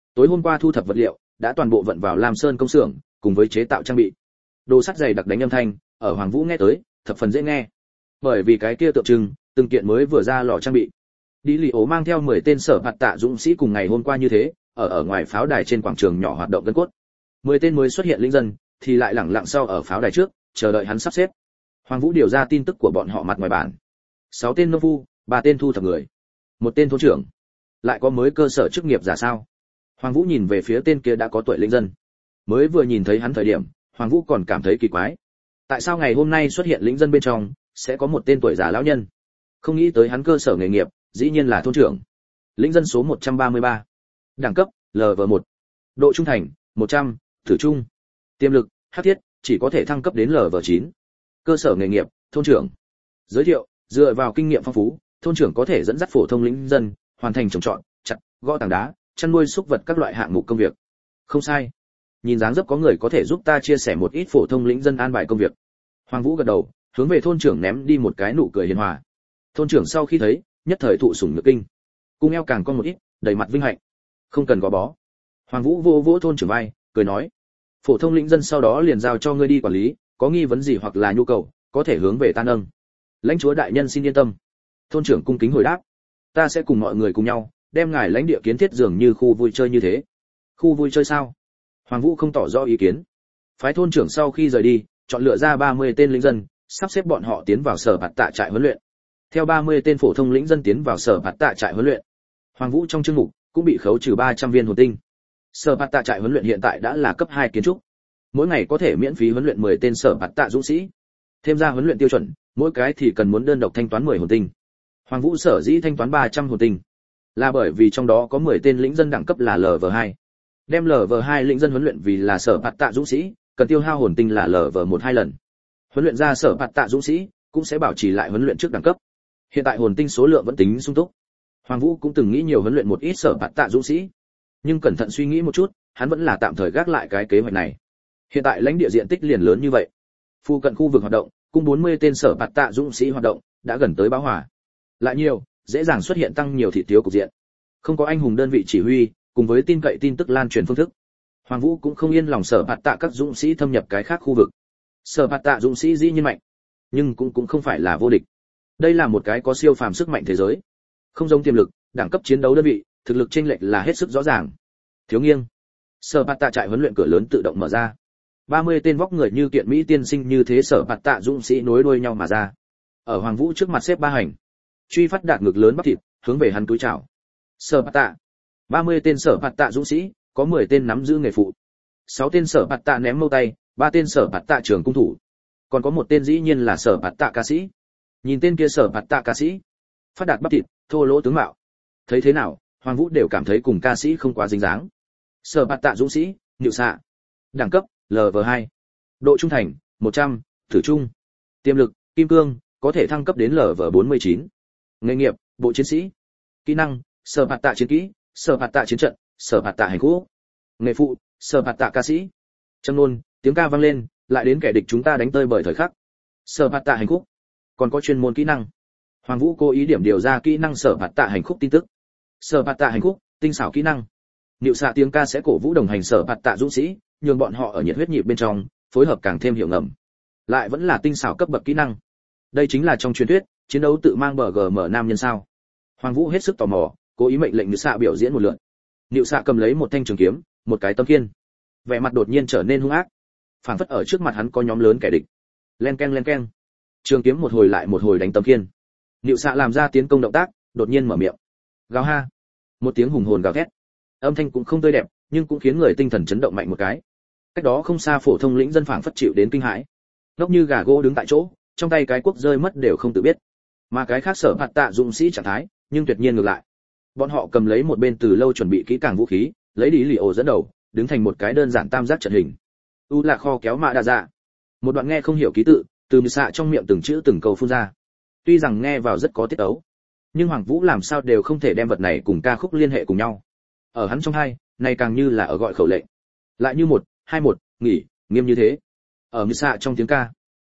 Tối hôm qua thu thập vật liệu đã toàn bộ vận vào Lam Sơn công xưởng, cùng với chế tạo trang bị. Đồ sắt dày đặc đánh âm thanh, ở Hoàng Vũ nghe tới, thập phần dễ nghe. Bởi vì cái kia tượng trưng, từng kiện mới vừa ra lò trang bị. Đi Lý Ố mang theo 10 tên sở bạt tạ dũng sĩ cùng ngày hôm qua như thế, ở ngoài pháo đài trên quảng trường nhỏ hoạt động gân cốt. 10 tên mới xuất hiện linh dân, thì lại lẳng lặng sau ở pháo đài trước, chờ đợi hắn sắp xếp. Hoàng Vũ điều ra tin tức của bọn họ mặt ngoài bản. 6 tên nông phu, 3 tên thu thập người, 1 tên thôn trưởng. Lại có mới cơ sở chức nghiệp giả sao? Hoàng Vũ nhìn về phía tên kia đã có tuổi linh dân. Mới vừa nhìn thấy hắn thời điểm, Hoàng Vũ còn cảm thấy kỳ quái. Tại sao ngày hôm nay xuất hiện linh dân bên trong sẽ có một tên tuổi già lão nhân? Không nghĩ tới hắn cơ sở nghề nghiệp, dĩ nhiên là thôn trưởng. Linh dân số 133. Đẳng cấp LV1. Độ trung thành 100, thử trung. Tiềm lực hắc thiết, chỉ có thể thăng cấp đến LV9. Cơ sở nghề nghiệp thôn trưởng. Giới thiệu, dựa vào kinh nghiệm phong phú, thôn trưởng có thể dẫn dắt phổ thông lính dân hoàn thành trồng trọt, chặt, gõ tảng đá, chăn nuôi súc vật các loại hạng mục công việc. Không sai. Nhìn dáng dấp có người có thể giúp ta chia sẻ một ít phổ thông lính dân an bài công việc. Hoàng Vũ gật đầu, hướng về thôn trưởng ném đi một cái nụ cười hiền hòa. Thôn trưởng sau khi thấy, nhất thời thụ sủng nhược kinh, cung eo càng cong một ít, đầy mặt vinh hạnh. Không cần gò bó. Hoàng Vũ vô vỗ thôn trưởng vai, cười nói: phổ thông lính dân sau đó liền giao cho ngươi đi quản lý, có nghi vấn gì hoặc là nhu cầu, có thể hướng về ta nâng. Lãnh chúa đại nhân xin yên tâm. Thôn trưởng cung kính hồi đáp: ta sẽ cùng mọi người cùng nhau, đem ngài lãnh địa kiến thiết dường như khu vui chơi như thế. Khu vui chơi sao? Hoàng Vũ không tỏ rõ ý kiến. Phái thôn trưởng sau khi rời đi, chọn lựa ra 30 tên lính dân, sắp xếp bọn họ tiến vào sở bạt tạ trại huấn luyện. Theo 30 tên phổ thông lính dân tiến vào sở bạt tạ trại huấn luyện, Hoàng Vũ trong chương mục cũng bị khấu trừ 300 viên hồn tinh. Sở bạt tạ trại huấn luyện hiện tại đã là cấp 2 kiến trúc, mỗi ngày có thể miễn phí huấn luyện 10 tên sở bạt tạ dũng sĩ. Thêm ra huấn luyện tiêu chuẩn, mỗi cái thì cần muốn đơn độc thanh toán 10 hồn tinh. Hoàng Vũ sở dĩ thanh toán 300 hồn tinh, là bởi vì trong đó có 10 tên lính dân đẳng cấp là LV2. Đem LV2 lính dân huấn luyện vì là sở bạt tạ dũng sĩ, cần tiêu hao hồn tinh là LV1 2 lần. Huấn luyện ra sở bạt tạ dũng sĩ, cũng sẽ bảo trì lại huấn luyện trước đẳng cấp. Hiện tại hồn tinh số lượng vẫn tính sung túc. Hoàng Vũ cũng từng nghĩ nhiều huấn luyện một ít sở bạt tạ dũng sĩ, nhưng cẩn thận suy nghĩ một chút, hắn vẫn là tạm thời gác lại cái kế hoạch này. Hiện tại lãnh địa diện tích liền lớn như vậy, phụ cận khu vực hoạt động, cùng 40 tên sở bạt tạ dũng sĩ hoạt động, đã gần tới bão hòa. Lại nhiều, dễ dàng xuất hiện tăng nhiều thị thiếu cục diện. Không có anh hùng đơn vị chỉ huy, cùng với tin cậy tin tức lan truyền phương thức, Hoàng Vũ cũng không yên lòng sở bạt tạ các dũng sĩ thâm nhập cái khác khu vực. Sở bạt tạ dũng sĩ dĩ nhiên mạnh, nhưng cũng không phải là vô địch. Đây là một cái có siêu phàm sức mạnh thế giới. Không giống tiềm lực, đẳng cấp chiến đấu đơn vị, thực lực chênh lệch là hết sức rõ ràng. Thiếu nghiêng. Sở bạt tạ trại huấn luyện cửa lớn tự động mở ra. 30 tên vóc người như kiện mỹ tiên sinh như thế sở bạt tạ dũng sĩ nối đuôi nhau mà ra. Ở Hoàng Vũ trước mặt xếp ba hành. Truy phát đạt ngực lớn bắp thịt, hướng về hắn túi chào. Sở bạt tạ. 30 tên sở bạt tạ dũng sĩ, có 10 tên nắm giữ nghề phụ. 6 tên sở bạt tạ ném mâu tay, 3 tên sở bạt tạ trường cung thủ. Còn có một tên dĩ nhiên là sở bạt tạ ca sĩ. Nhìn tên kia sở bạt tạ ca sĩ, phát đạt bắp thịt, thô lỗ tướng mạo. Thấy thế nào, Hoàng Vũ đều cảm thấy cùng ca sĩ không quá dính dáng. Sở bạt tạ dũng sĩ, nhự xạ. Đẳng cấp LV2. Độ trung thành 100, thử trung. Tiềm lực kim cương, có thể thăng cấp đến LV49. Nghề nghiệp bộ chiến sĩ. Kỹ năng sở bạt tạ chiến kỹ, sở bạt tạ chiến trận, sở bạt tạ hành khúc. Nghề phụ sở bạt tạ ca sĩ. Châm nôn tiếng ca vang lên, lại đến kẻ địch chúng ta đánh tơi bởi thời khắc. Sở bạt tạ hành khúc. Còn có chuyên môn kỹ năng. Hoàng Vũ cố ý điểm điều ra kỹ năng sở bạt tạ hành khúc tin tức. Sở bạt tạ hành khúc, tinh xảo kỹ năng. Niệu xạ tiếng ca sẽ cổ vũ đồng hành sở bạt tạ dũng sĩ, nhường bọn họ ở nhiệt huyết nhịp bên trong, phối hợp càng thêm hiệu ngầm. Lại vẫn là tinh xảo cấp bậc kỹ năng. Đây chính là trong truyền thuyết, chiến đấu tự mang bờ GM nam nhân sao? Hoàng Vũ hết sức tò mò, cố ý mệnh lệnh Niệu xạ biểu diễn một lượt. Niệu xạ cầm lấy một thanh trường kiếm, một cái tấm khiên, vẻ mặt đột nhiên trở nên hung ác, phảng phất ở trước mặt hắn có nhóm lớn kẻ địch. Len keng. Trường kiếm một hồi lại một hồi đánh tấm khiên. Niệu xạ làm ra tiến công động tác, đột nhiên mở miệng. Gào ha. Một tiếng hùng hồn gào thét. Âm thanh cũng không tươi đẹp, nhưng cũng khiến người tinh thần chấn động mạnh một cái. Cách đó không xa phổ thông lĩnh dân phảng phất chịu đến kinh hãi. Ngốc như gà gỗ đứng tại chỗ, trong tay cái cuốc rơi mất đều không tự biết. Mà cái khác sở bạt tạ dũng sĩ trạng thái, nhưng tuyệt nhiên ngược lại. Bọn họ cầm lấy một bên từ lâu chuẩn bị kỹ càng vũ khí, lấy đi lì ổ dẫn đầu, đứng thành một cái đơn giản tam giác trận hình. U là kho kéo mạ đa dạ. Một đoạn nghe không hiểu ký tự, từ xạ trong miệng từng chữ từng câu phun ra. Tuy rằng nghe vào rất có tiết tấu, nhưng Hoàng Vũ làm sao đều không thể đem vật này cùng ca khúc liên hệ cùng nhau. Ở hắn trong hai, này càng như là ở gọi khẩu lệnh. Lại như 1, 2 1, nghỉ, nghiêm như thế. Ở như xạ trong tiếng ca,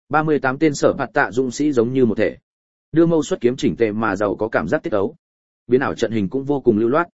38 tên sở bạt tạ dũng sĩ giống như một thể. Đưa mâu xuất kiếm chỉnh tề mà giàu có cảm giác tiết tấu. Biến ảo trận hình cũng vô cùng lưu loát.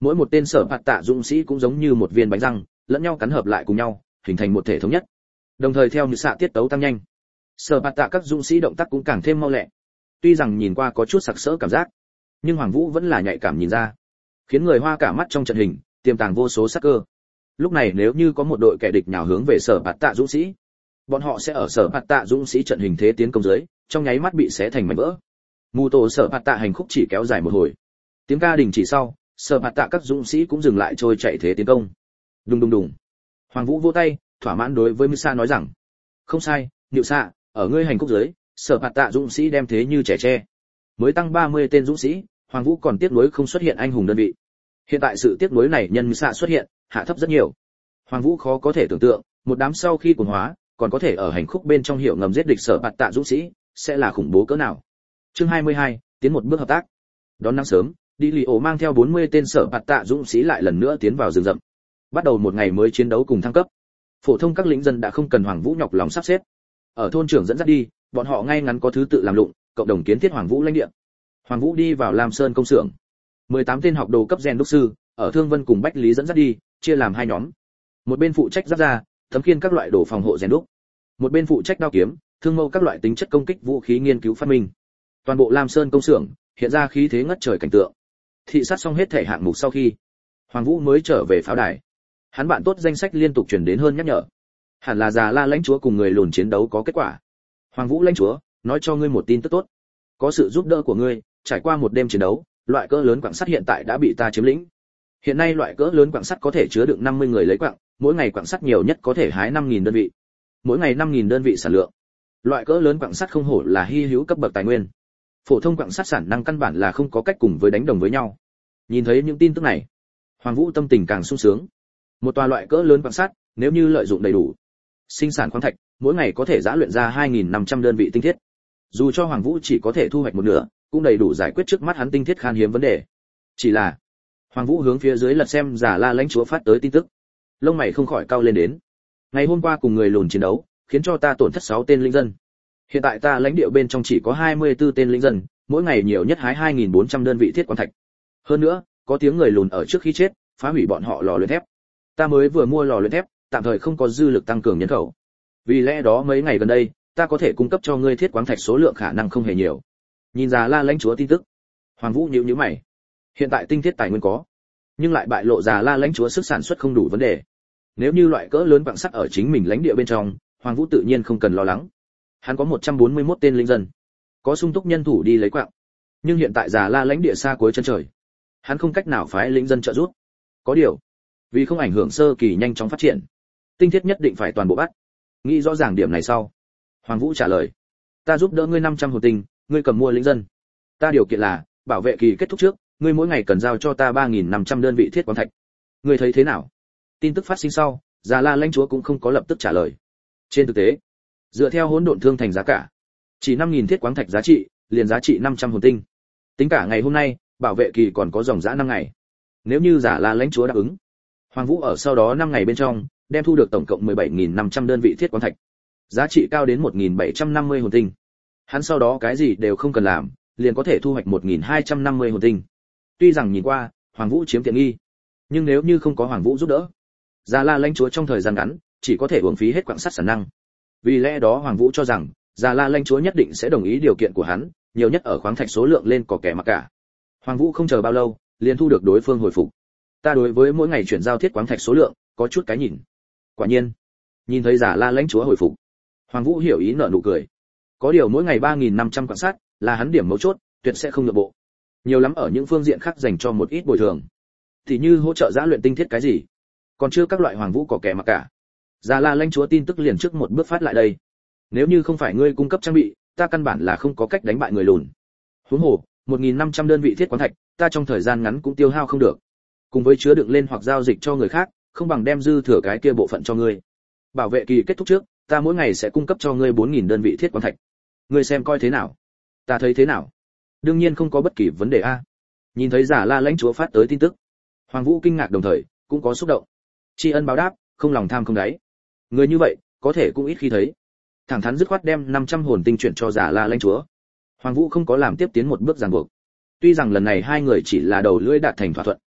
Mỗi một tên sở phạt tạ dũng sĩ cũng giống như một viên bánh răng, lẫn nhau cắn hợp lại cùng nhau, hình thành một thể thống nhất. Đồng thời theo như xạ tiết tấu tăng nhanh, sở phạt tạ các dũng sĩ động tác cũng càng thêm mau lẹ. Tuy rằng nhìn qua có chút sặc sỡ cảm giác, nhưng Hoàng Vũ vẫn là nhạy cảm nhìn ra, khiến người hoa cả mắt trong trận hình, tiềm tàng vô số sắc cơ. Lúc này nếu như có một đội kẻ địch nào hướng về sở phạt tạ dũng sĩ, bọn họ sẽ ở sở phạt tạ dũng sĩ trận hình thế tiến công dưới, trong nháy mắt bị xé thành mảnh vỡ. Mù tổ sở phạt tạ hành khúc chỉ kéo dài một hồi, tiếng ca đình chỉ sau, sở phạt tạ các dũng sĩ cũng dừng lại trôi chạy thế tiến công. Đùng đùng đùng. Hoàng Vũ vỗ tay, thỏa mãn đối với Misa nói rằng, không sai, Niệu Xạ, ở ngươi hành khúc dưới, sở phạt tạ dũng sĩ đem thế như trẻ tre. Mới tăng 30 tên dũng sĩ, Hoàng Vũ còn tiếc nuối không xuất hiện anh hùng đơn vị. Hiện tại sự tiếc nuối này nhân Misa xuất hiện, hạ thấp rất nhiều. Hoàng Vũ khó có thể tưởng tượng, một đám sau khi cuồng hóa, còn có thể ở hành khúc bên trong hiểu ngầm giết địch sở phạt tạ dũng sĩ, sẽ là khủng bố cỡ nào. Chương 22, tiến một bước hợp tác. Đón nắng sớm, Đi Lì Ổ mang theo 40 tên sở phạt tạ dũng sĩ lại lần nữa tiến vào rừng rậm. Bắt đầu một ngày mới chiến đấu cùng thăng cấp. Phổ thông các lính dân đã không cần Hoàng Vũ nhọc lòng sắp xếp. Ở thôn trưởng dẫn dắt đi, bọn họ ngay ngắn có thứ tự làm lụng, cộng đồng kiến thiết Hoàng Vũ lãnh địa. Hoàng Vũ đi vào Lam Sơn công xưởng. 18 tên học đồ cấp rèn đúc sư, ở Thương Vân cùng Bách Lý dẫn dắt đi, chia làm hai nhóm. Một bên phụ trách giáp da, thấm khiên các loại đồ phòng hộ rèn đúc. Một bên phụ trách đao kiếm, thương mâu các loại tính chất công kích vũ khí nghiên cứu phát minh. Toàn bộ Lam Sơn công xưởng hiện ra khí thế ngất trời cảnh tượng. Thị sát xong hết thể hạng mục sau khi, Hoàng Vũ mới trở về pháo đài. Hắn bạn tốt danh sách liên tục truyền đến hơn nhắc nhở. Hẳn là già La lãnh chúa cùng người lùn chiến đấu có kết quả. Hoàng Vũ lãnh chúa, nói cho ngươi một tin tức tốt. Có sự giúp đỡ của ngươi, trải qua một đêm chiến đấu, loại cỡ lớn quặng sắt hiện tại đã bị ta chiếm lĩnh. Hiện nay loại cỡ lớn quặng sắt có thể chứa đựng 50 người lấy quặng, mỗi ngày quặng sắt nhiều nhất có thể hái 5000 đơn vị. Mỗi ngày 5000 đơn vị sản lượng. Loại cỡ lớn quặng sắt không hổ là hy hữu cấp bậc tài nguyên. Phổ thông quặng sắt sản năng căn bản là không có cách cùng với đánh đồng với nhau. Nhìn thấy những tin tức này, Hoàng Vũ tâm tình càng sung sướng. Một tòa loại cỡ lớn quặng sắt, nếu như lợi dụng đầy đủ, sinh sản khoáng thạch, mỗi ngày có thể giã luyện ra 2500 đơn vị tinh thiết. Dù cho Hoàng Vũ chỉ có thể thu hoạch một nửa, cũng đầy đủ giải quyết trước mắt hắn tinh thiết khan hiếm vấn đề. Chỉ là, Hoàng Vũ hướng phía dưới lật xem giả La lãnh chúa phát tới tin tức. Lông mày không khỏi cau lên đến. Ngày hôm qua cùng người lùn chiến đấu, khiến cho ta tổn thất 6 tên linh dân. Hiện tại ta lãnh địa bên trong chỉ có 24 tên linh dân, mỗi ngày nhiều nhất hái 2400 đơn vị thiết quang thạch. Hơn nữa, có tiếng người lùn ở trước khi chết, phá hủy bọn họ lò luyện thép. Ta mới vừa mua lò luyện thép, tạm thời không có dư lực tăng cường nhân khẩu. Vì lẽ đó mấy ngày gần đây, ta có thể cung cấp cho ngươi thiết quáng thạch số lượng khả năng không hề nhiều. Nhìn ra La lãnh chúa tin tức, Hoàng Vũ nhíu nhíu mày. Hiện tại tinh thiết tài nguyên có, nhưng lại bại lộ ra La lãnh chúa sức sản xuất không đủ vấn đề. Nếu như loại cỡ lớn quặng sắt ở chính mình lãnh địa bên trong, Hoàng Vũ tự nhiên không cần lo lắng. Hắn có 141 tên linh dân, có sung túc nhân thủ đi lấy quặng. Nhưng hiện tại Già La lãnh địa xa cuối chân trời, hắn không cách nào phái linh dân trợ giúp. Có điều, vì không ảnh hưởng sơ kỳ nhanh chóng phát triển, tinh thiết nhất định phải toàn bộ bắt. Nghĩ rõ ràng điểm này sau, Hoàng Vũ trả lời: ta giúp đỡ ngươi 500 hồn tinh, ngươi cầm mua linh dân. Ta điều kiện là, bảo vệ kỳ kết thúc trước, ngươi mỗi ngày cần giao cho ta 3500 đơn vị thiết quang thạch. Ngươi thấy thế nào? Tin tức phát sinh sau, Già La lãnh chúa cũng không có lập tức trả lời. Trên thực tế, dựa theo hỗn độn thương thành giá cả, chỉ 5000 thiết quáng thạch giá trị, liền giá trị 500 hồn tinh. Tính cả ngày hôm nay, bảo vệ kỳ còn có dòng dã 5 ngày. Nếu như Già La lãnh chúa đáp ứng, Hoàng Vũ ở sau đó 5 ngày bên trong, đem thu được tổng cộng 17500 đơn vị thiết quáng thạch, giá trị cao đến 1750 hồn tinh. Hắn sau đó cái gì đều không cần làm, liền có thể thu hoạch 1250 hồn tinh. Tuy rằng nhìn qua, Hoàng Vũ chiếm tiện nghi, nhưng nếu như không có Hoàng Vũ giúp đỡ, Già La lãnh chúa trong thời gian ngắn, chỉ có thể uổng phí hết quặng sắt sản năng. Vì lẽ đó Hoàng Vũ cho rằng, Già La lãnh chúa nhất định sẽ đồng ý điều kiện của hắn, nhiều nhất ở khoáng thạch số lượng lên có kẻ mặc cả. Hoàng Vũ không chờ bao lâu, liền thu được đối phương hồi phục. Ta đối với mỗi ngày chuyển giao thiết quáng thạch số lượng, có chút cái nhìn. Quả nhiên, nhìn thấy Già La lãnh chúa hồi phục, Hoàng Vũ hiểu ý nở nụ cười. Có điều mỗi ngày 3500 quặng sắt, là hắn điểm mấu chốt, tuyệt sẽ không nhượng bộ. Nhiều lắm ở những phương diện khác dành cho một ít bồi thường. Thì như hỗ trợ giã luyện tinh thiết cái gì, còn chưa các loại Hoàng Vũ có kẻ mặc cả. Già La lãnh chúa tin tức liền trước một bước phát lại đây. Nếu như không phải ngươi cung cấp trang bị, ta căn bản là không có cách đánh bại người lùn. Huống hồ, 1500 đơn vị thiết quáng thạch, ta trong thời gian ngắn cũng tiêu hao không được. Cùng với chứa đựng lên hoặc giao dịch cho người khác, không bằng đem dư thừa cái kia bộ phận cho ngươi. Bảo vệ kỳ kết thúc trước, ta mỗi ngày sẽ cung cấp cho ngươi 4000 đơn vị thiết quáng thạch. Ngươi xem coi thế nào? Ta thấy thế nào? Đương nhiên không có bất kỳ vấn đề a. Nhìn thấy Già La lãnh chúa phát tới tin tức, Hoàng Vũ kinh ngạc đồng thời cũng có xúc động. Tri ân báo đáp, không lòng tham không đáy. Người như vậy, có thể cũng ít khi thấy. Thẳng thắn dứt khoát đem 500 hồn tinh chuyển cho Già La lãnh chúa. Hoàng Vũ không có làm tiếp tiến một bước ràng buộc. Tuy rằng lần này hai người chỉ là đầu lưỡi đạt thành thỏa thuận,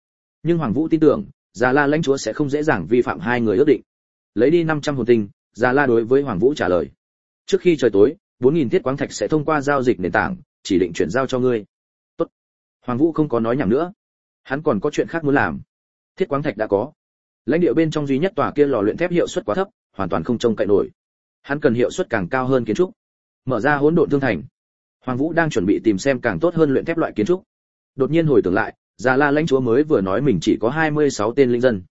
Nhưng Hoàng Vũ tin tưởng, Già La lãnh chúa sẽ không dễ dàng vi phạm hai người ước định. Lấy đi 500 hồn tinh, Già La đối với Hoàng Vũ trả lời. Trước khi trời tối, 4000 thiết quáng thạch sẽ thông qua giao dịch nền tảng, chỉ định chuyển giao cho ngươi. Tốt. Hoàng Vũ không có nói nhảm nữa. Hắn còn có chuyện khác muốn làm. Thiết quáng thạch đã có. Lãnh địa bên trong duy nhất tòa kia lò luyện thép hiệu suất quá thấp, hoàn toàn không trông cậy nổi. Hắn cần hiệu suất càng cao hơn kiến trúc. Mở ra hỗn độn thương thành. Hoàng Vũ đang chuẩn bị tìm xem càng tốt hơn luyện thép loại kiến trúc. Đột nhiên hồi tưởng lại, Già La lãnh chúa mới vừa nói mình chỉ có 26 tên linh dân.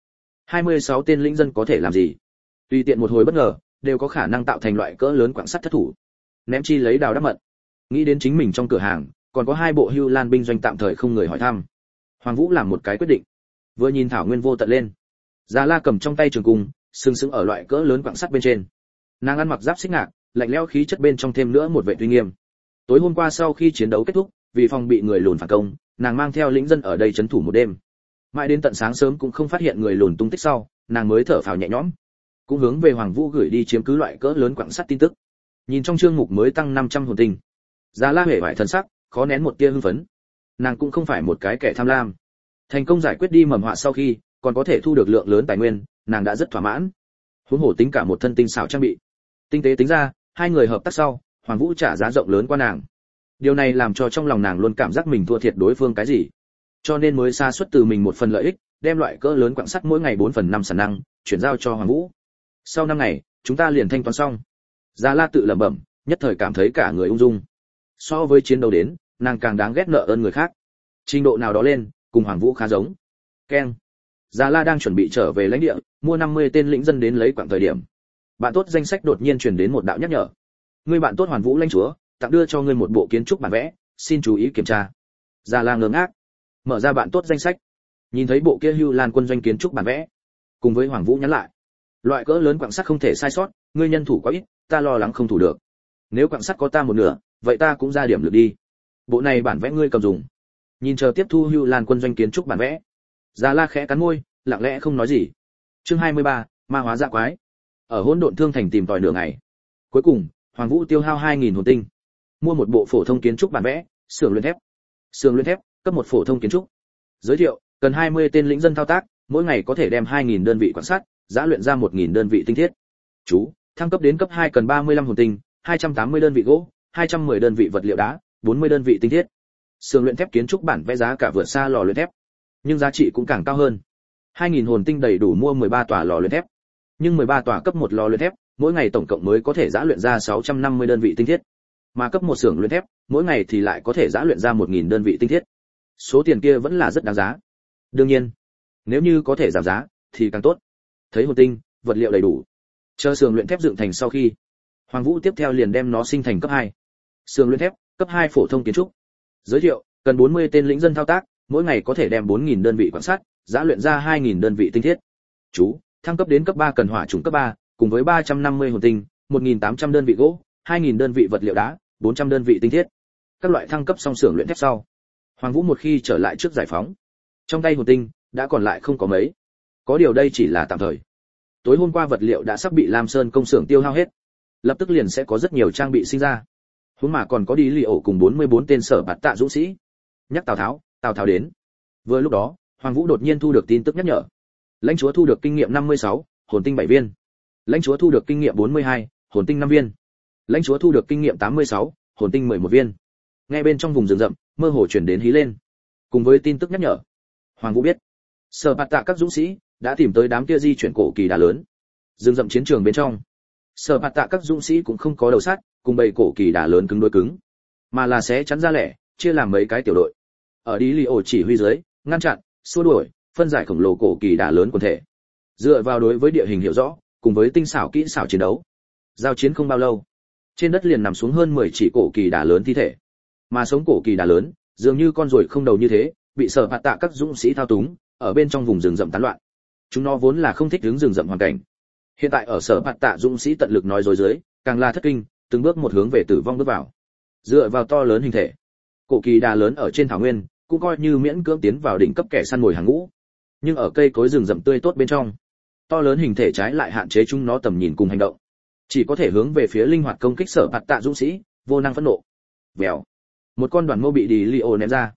26 tên linh dân có thể làm gì? Tùy tiện một hồi bất ngờ, đều có khả năng tạo thành loại cỡ lớn quặng sắt thất thủ. Ném chi lấy đào đắp mận. Nghĩ đến chính mình trong cửa hàng, còn có 2 bộ Hưu Lan binh doanh tạm thời không người hỏi thăm. Hoàng Vũ làm một cái quyết định. Vừa nhìn thảo nguyên vô tận lên, Già La cầm trong tay trường cung, sừng sững ở loại cỡ lớn quặng sắt bên trên. Nàng ăn mặc giáp xích ngạc, lạnh lẽo khí chất bên trong thêm nữa một vẻ uy nghiêm. Tối hôm qua sau khi chiến đấu kết thúc, vì phòng bị người lùn phản công, nàng mang theo lính dân ở đây trấn thủ một đêm. Mãi đến tận sáng sớm cũng không phát hiện người lùn tung tích sau, nàng mới thở phào nhẹ nhõm. Cũng hướng về Hoàng Vũ gửi đi chiếm cứ loại cỡ lớn quặng sắt tin tức. Nhìn trong chương mục mới tăng 500 hồn tinh, Già La hề bại thần sắc, khó nén một tia hưng phấn. Nàng cũng không phải một cái kẻ tham lam. Thành công giải quyết đi mầm họa sau khi, còn có thể thu được lượng lớn tài nguyên, nàng đã rất thỏa mãn. Huống hồ tính cả một thân tinh xảo trang bị. Tinh tế tính ra, hai người hợp tác sau, Hoàng Vũ trả giá rộng lớn qua nàng. Điều này làm cho trong lòng nàng luôn cảm giác mình thua thiệt đối phương cái gì, cho nên mới sa xuất từ mình một phần lợi ích, đem loại cỡ lớn quặng sắt mỗi ngày 4/5 sản năng chuyển giao cho Hoàng Vũ. Sau 5 ngày, chúng ta liền thanh toán xong. Già La tự lẩm bẩm, nhất thời cảm thấy cả người ung dung. So với chiến đấu đến, nàng càng đáng ghét nợ ơn người khác. Trình độ nào đó lên, cùng Hoàng Vũ khá giống. Keng. Già La đang chuẩn bị trở về lãnh địa, mua 50 tên lĩnh dân đến lấy quặng thời điểm. Bạn tốt danh sách đột nhiên truyền đến một đạo nhắc nhở. Ngươi bạn tốt Hoàn Vũ lãnh chúa, tặng đưa cho ngươi một bộ kiến trúc bản vẽ, xin chú ý kiểm tra. Già La ngơ ngác, mở ra bạn tốt danh sách, nhìn thấy bộ kia Hưu Lan quân doanh kiến trúc bản vẽ, cùng với Hoàng Vũ nhắn lại. Loại cỡ lớn quặng sắt không thể sai sót, ngươi nhân thủ quá ít, ta lo lắng không thủ được. Nếu quặng sắt có ta một nửa, vậy ta cũng ra điểm lượt đi. Bộ này bản vẽ ngươi cầm dùng. Nhìn chờ tiếp thu Hưu Lan quân doanh kiến trúc bản vẽ. Già La khẽ cắn môi, lặng lẽ không nói gì. Chương 23, ma hóa dạ quái. Ở hỗn độn thương thành tìm tòi nửa ngày. Cuối cùng, Hoàng Vũ tiêu hao 2000 hồn tinh, mua một bộ phổ thông kiến trúc bản vẽ, xưởng luyện thép. Xưởng luyện thép, cấp một phổ thông kiến trúc. Giới thiệu, cần 20 tên lĩnh dân thao tác, mỗi ngày có thể đem 2000 đơn vị quan sát, giã luyện ra 1000 đơn vị tinh thiết. Chú, thăng cấp đến cấp 2 cần 35 hồn tinh, 280 đơn vị gỗ, 210 đơn vị vật liệu đá, 40 đơn vị tinh thiết. Xưởng luyện thép kiến trúc bản vẽ giá cả vượt xa lò luyện thép, nhưng giá trị cũng càng cao hơn. 2000 hồn tinh đầy đủ mua 13 tòa lò luyện thép. Nhưng 13 tòa cấp 1 lò luyện thép, mỗi ngày tổng cộng mới có thể giã luyện ra 650 đơn vị tinh thiết. Mà cấp 1 xưởng luyện thép, mỗi ngày thì lại có thể giã luyện ra 1000 đơn vị tinh thiết. Số tiền kia vẫn là rất đáng giá. Đương nhiên, nếu như có thể giảm giá thì càng tốt. Thấy hồn tinh, vật liệu đầy đủ. Chờ xưởng luyện thép dựng thành sau khi, Hoàng Vũ tiếp theo liền đem nó sinh thành cấp 2. Xưởng luyện thép, cấp 2 phổ thông kiến trúc. Giới thiệu, cần 40 tên lĩnh dân thao tác, mỗi ngày có thể đem 4000 đơn vị quan sát, giã luyện ra 2000 đơn vị tinh thiết. Chú, thăng cấp đến cấp 3 cần hỏa trùng cấp 3, cùng với 350 hồn tinh, 1800 đơn vị gỗ, 2000 đơn vị vật liệu đá, 400 đơn vị tinh thiết. Các loại thăng cấp xong xưởng luyện thép sau, Hoàng Vũ một khi trở lại trước giải phóng, trong tay hồn tinh đã còn lại không có mấy. Có điều đây chỉ là tạm thời. Tối hôm qua vật liệu đã sắp bị Lam Sơn công xưởng tiêu hao hết, lập tức liền sẽ có rất nhiều trang bị sinh ra. Huống mà còn có đi lì ổ cùng 44 tên sở bạt tạ dũng sĩ. Nhắc Tào Tháo đến. Vừa lúc đó, Hoàng Vũ đột nhiên thu được tin tức nhắc nhở. Lãnh chúa thu được kinh nghiệm 56, hồn tinh 7 viên. Lãnh chúa thu được kinh nghiệm 42, hồn tinh 5 viên. Lãnh chúa thu được kinh nghiệm 86, hồn tinh 11 viên. Ngay bên trong vùng rừng rậm, mơ hồ truyền đến hí lên. Cùng với tin tức nhắc nhở, Hoàng Vũ biết, sở bạt tạ các dũng sĩ đã tìm tới đám kia di chuyển cổ kỳ đà lớn. Rừng rậm chiến trường bên trong, sở bạt tạ các dũng sĩ cũng không có đầu sắt, cùng bầy cổ kỳ đà lớn cứng đối cứng, mà là sẽ chắn ra lẻ, chia làm mấy cái tiểu đội. Ở đi lì ổ chỉ huy dưới, ngăn chặn, xua đuổi, phân giải khổng lồ cổ kỳ đà lớn quần thể. Dựa vào đối với địa hình hiểu rõ, cùng với tinh xảo kỹ xảo chiến đấu, giao chiến không bao lâu, trên đất liền nằm xuống hơn 10 chỉ cổ kỳ đà lớn thi thể. Mà sống cổ kỳ đà lớn, dường như con ruồi không đầu như thế, bị sở bạt tạ các dũng sĩ thao túng, ở bên trong vùng rừng rậm tán loạn. Chúng nó vốn là không thích ứng rừng rậm hoàn cảnh. Hiện tại ở sở bạt tạ dũng sĩ tận lực nói dối dưới, càng là thất kinh, từng bước một hướng về tử vong bước vào. Dựa vào to lớn hình thể, cổ kỳ đà lớn ở trên thảo nguyên, cũng coi như miễn cưỡng tiến vào đỉnh cấp kẻ săn mồi hàng ngũ. Nhưng ở cây cối rừng rậm tươi tốt bên trong, to lớn hình thể trái lại hạn chế chúng nó tầm nhìn cùng hành động, chỉ có thể hướng về phía linh hoạt công kích sở bạt tạ dũng sĩ, vô năng phẫn nộ. Vèo, một con đoàn mâu bị đi Leo ném ra,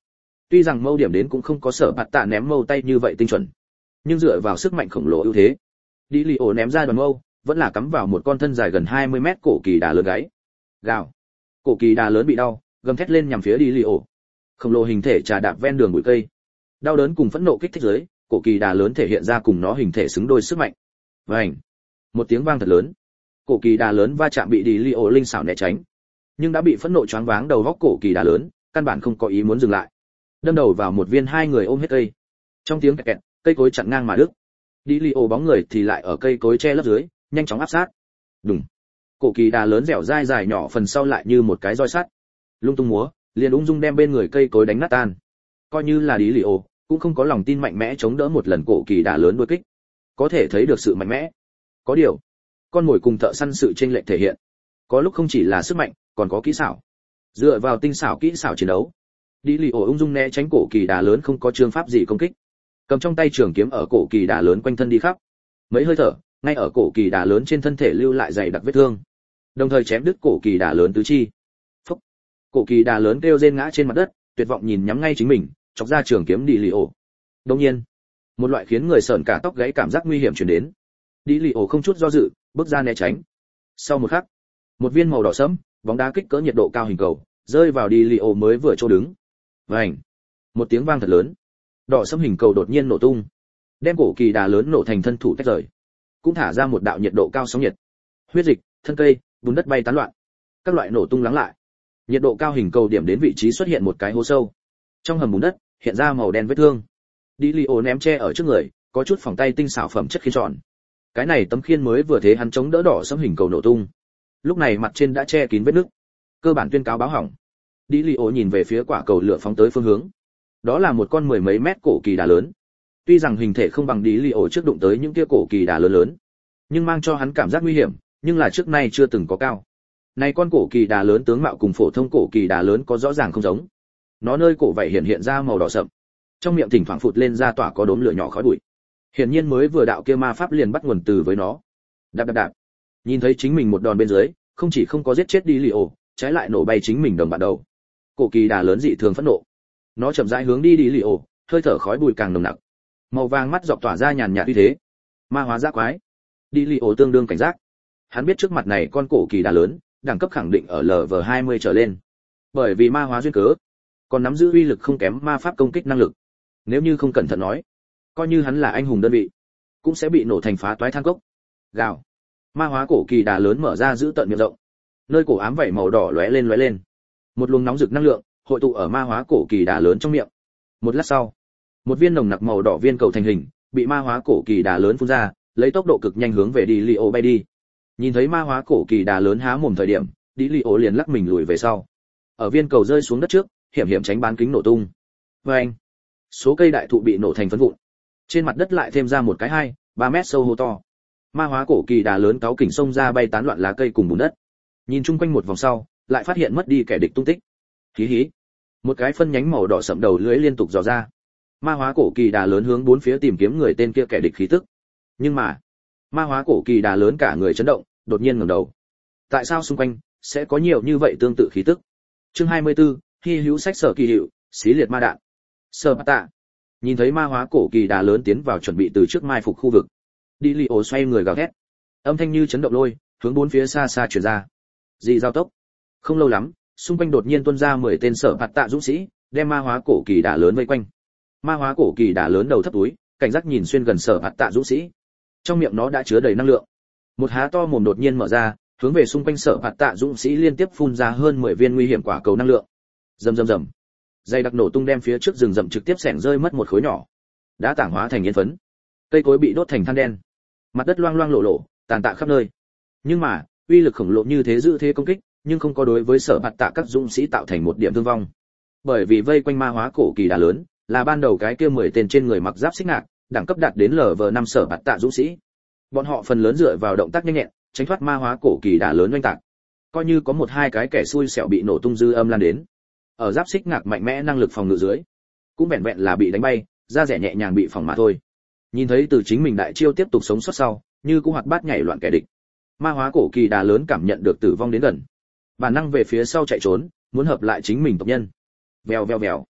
Tuy rằng mâu điểm đến cũng không có Sở Bạt Tạ ném mâu tay như vậy tinh chuẩn, nhưng dựa vào sức mạnh khổng lồ ưu thế, đi lì ổ ném ra đoàn mâu vẫn là cắm vào một con thân dài gần 20 mét cổ kỳ đà lớn gáy. Gào. Cổ kỳ đà lớn bị đau, gầm thét lên nhằm phía đi lì ổ. Khổng lồ hình thể trà đạp ven đường bụi cây. Đau đớn cùng phẫn nộ kích thích dưới, cổ kỳ đà lớn thể hiện ra cùng nó hình thể xứng đôi sức mạnh. Vành. Một tiếng vang thật lớn. Cổ kỳ đà lớn va chạm bị đi lì ổ linh xảo né tránh, nhưng đã bị phẫn nộ choáng váng đầu góc cổ kỳ đà lớn, căn bản không có ý muốn dừng lại. Đâm đầu vào một viên hai người ôm hết cây. Trong tiếng kẹt kẹt, cây cối chặn ngang mà đứt. Đi lì ổ bóng người thì lại ở cây cối che lấp dưới, nhanh chóng áp sát. Đùng. Cổ kỳ đà lớn dẻo dai dài nhỏ phần sau lại như một cái roi sắt, lung tung múa, liền ung dung đem bên người cây cối đánh nát tan. Coi như là đi lì ổ, cũng không có lòng tin mạnh mẽ chống đỡ một lần cổ kỳ đà lớn đuôi kích. Có thể thấy được sự mạnh mẽ. Có điều, con mồi cùng thợ săn sự chênh lệch thể hiện, có lúc không chỉ là sức mạnh, còn có kỹ xảo. Dựa vào tinh xảo kỹ xảo chiến đấu, đi lì ổ ung dung né tránh cổ kỳ đà lớn không có chương pháp gì công kích, cầm trong tay trường kiếm ở cổ kỳ đà lớn quanh thân đi khắp. Mấy hơi thở, ngay ở cổ kỳ đà lớn trên thân thể lưu lại dày đặc vết thương, đồng thời chém đứt cổ kỳ đà lớn tứ chi. Phốc. Cổ kỳ đà lớn kêu rên ngã trên mặt đất, tuyệt vọng nhìn nhắm ngay chính mình, chọc ra trường kiếm đi lì ổ. Đương nhiên, một loại khiến người sởn cả tóc gáy cảm giác nguy hiểm truyền đến. Đi lì ổ không chút do dự, bước ra né tránh. Sau một khắc, một viên màu đỏ sẫm, bóng đá kích cỡ nhiệt độ cao hình cầu, rơi vào đi lì ổ mới vừa chỗ đứng. Vành. Một tiếng vang thật lớn. Đỏ sẫm hình cầu đột nhiên nổ tung, đem cổ kỳ đà lớn nổ thành thân thủ tách rời, cũng thả ra một đạo nhiệt độ cao sóng nhiệt. Huyết dịch, thân cây, bùn đất bay tán loạn, các loại nổ tung lắng lại. Nhiệt độ cao hình cầu điểm đến vị trí xuất hiện một cái hố sâu. Trong hầm bùn đất hiện ra màu đen vết thương. Đi lì ổ ném che ở trước người, có chút phòng tay tinh xảo phẩm chất khiên tròn. Cái này tấm khiên mới vừa thế hắn chống đỡ đỏ sẫm hình cầu nổ tung, lúc này mặt trên đã che kín vết nứt, cơ bản tuyên cáo báo hỏng. Đi lì ổ nhìn về phía quả cầu lửa phóng tới phương hướng, đó là một con mười mấy mét cổ kỳ đà lớn. Tuy rằng hình thể không bằng đi lì ổ trước đụng tới những kia cổ kỳ đà lớn lớn, nhưng mang cho hắn cảm giác nguy hiểm, nhưng là trước nay chưa từng có cao. Này con cổ kỳ đà lớn tướng mạo cùng phổ thông cổ kỳ đà lớn có rõ ràng không giống. Nó nơi cổ vảy hiện ra màu đỏ sậm, trong miệng thỉnh thoảng phụt lên ra tỏa có đốm lửa nhỏ khói bụi. Hiển nhiên mới vừa đạo kia ma pháp liền bắt nguồn từ với nó. Đạp đạp đạp. Nhìn thấy chính mình một đòn bên dưới, không chỉ không có giết chết đi lì ổ, trái lại nổ bay chính mình đồng bạn đầu. Cổ kỳ đà lớn dị thường phẫn nộ. Nó chậm rãi hướng đi lì ổ, hơi thở khói bụi càng nồng nặc. Màu vàng mắt dọc tỏa ra nhàn nhạt uy thế. Ma hóa dã quái. Đi lì ổ tương đương cảnh giác. Hắn biết trước mặt này con cổ kỳ đà lớn, đẳng cấp khẳng định ở LV20 trở lên. Bởi vì ma hóa duyên cớ, còn nắm giữ uy lực không kém ma pháp công kích năng lực. Nếu như không cẩn thận nói, coi như hắn là anh hùng đơn vị, cũng sẽ bị nổ thành phá toái than cốc. Gào. Ma hóa cổ kỳ đà lớn mở ra giữ tận miệng rộng, nơi cổ ám vảy màu đỏ lóe lên. Một luồng nóng rực năng lượng hội tụ ở ma hóa cổ kỳ đà lớn trong miệng. Một lát sau, một viên nồng nặc màu đỏ viên cầu thành hình, bị ma hóa cổ kỳ đà lớn phun ra, lấy tốc độ cực nhanh hướng về đi Leo bay đi. Nhìn thấy ma hóa cổ kỳ đà lớn há mồm thời điểm, đi Leo liền lắc mình lùi về sau. Ở viên cầu rơi xuống đất trước, hiểm hiểm tránh bán kính nổ tung. Oeng! Số cây đại thụ bị nổ thành phấn vụn. Trên mặt đất lại thêm ra một cái 2-3 mét sâu hố to. Ma hóa cổ kỳ đà lớn cáu kỉnh xông ra bay tán loạn lá cây cùng bùn đất. Nhìn chung quanh một vòng sau, lại phát hiện mất đi kẻ địch tung tích. Hí hí. Một cái phân nhánh màu đỏ sậm đầu lưỡi liên tục dò ra. Ma hóa cổ kỳ đà lớn hướng bốn phía tìm kiếm người tên kia kẻ địch khí tức. Nhưng mà, ma hóa cổ kỳ đà lớn cả người chấn động, đột nhiên ngẩng đầu. Tại sao xung quanh sẽ có nhiều như vậy tương tự khí tức? Chương 24, Hy hữu sách sở kỳ hiệu, xí liệt ma đạn. Sở Tạ. Nhìn thấy ma hóa cổ kỳ đà lớn tiến vào chuẩn bị từ trước mai phục khu vực. Đi Leo xoay người gào thét. Âm thanh như chấn động lôi, hướng bốn phía xa xa truyền ra. Dị giao tốc. Không lâu lắm, xung quanh đột nhiên tuôn ra 10 tên Sở Tạ dũng sĩ, đem ma hóa cổ kỳ đà lớn vây quanh. Ma hóa cổ kỳ đà lớn đầu thấp túi, cảnh giác nhìn xuyên gần Sở Tạ dũng sĩ. Trong miệng nó đã chứa đầy năng lượng. Một há to mồm đột nhiên mở ra, hướng về xung quanh Sở Tạ dũng sĩ liên tiếp phun ra hơn 10 viên nguy hiểm quả cầu năng lượng. Rầm rầm rầm. Dây đặc nổ tung đem phía trước rừng rậm trực tiếp xẻng rơi mất một khối nhỏ. Đã tảng hóa thành yên phấn. Cây cối bị đốt thành than đen. Mặt đất loang loang lổ lổ, tàn tạ khắp nơi. Nhưng mà, uy lực khổng lồ như thế giữ thế công kích, nhưng không có đối với Sở Tạ các dũng sĩ tạo thành một điểm thương vong. Bởi vì vây quanh ma hóa cổ kỳ đà lớn, là ban đầu cái kia 10 tên trên người mặc giáp xích ngạc, đẳng cấp đạt đến LV5 Sở Tạ dũng sĩ. Bọn họ phần lớn dựa vào động tác nhanh nhẹn, tránh thoát ma hóa cổ kỳ đà lớn oanh tạc. Coi như có một hai cái kẻ xui xẻo bị nổ tung dư âm lan đến. Ở giáp xích ngạc mạnh mẽ năng lực phòng ngự dưới, cũng vẹn vẹn là bị đánh bay, da rẻ nhẹ nhàng bị phỏng mà thôi. Nhìn thấy từ chính mình đại chiêu tiếp tục sống sót sau, như cũng hoạt bát nhảy loạn kẻ địch. Ma hóa cổ kỳ đà lớn cảm nhận được tử vong đến gần, bản năng về phía sau chạy trốn, muốn hợp lại chính mình tộc nhân. Vèo vèo vèo.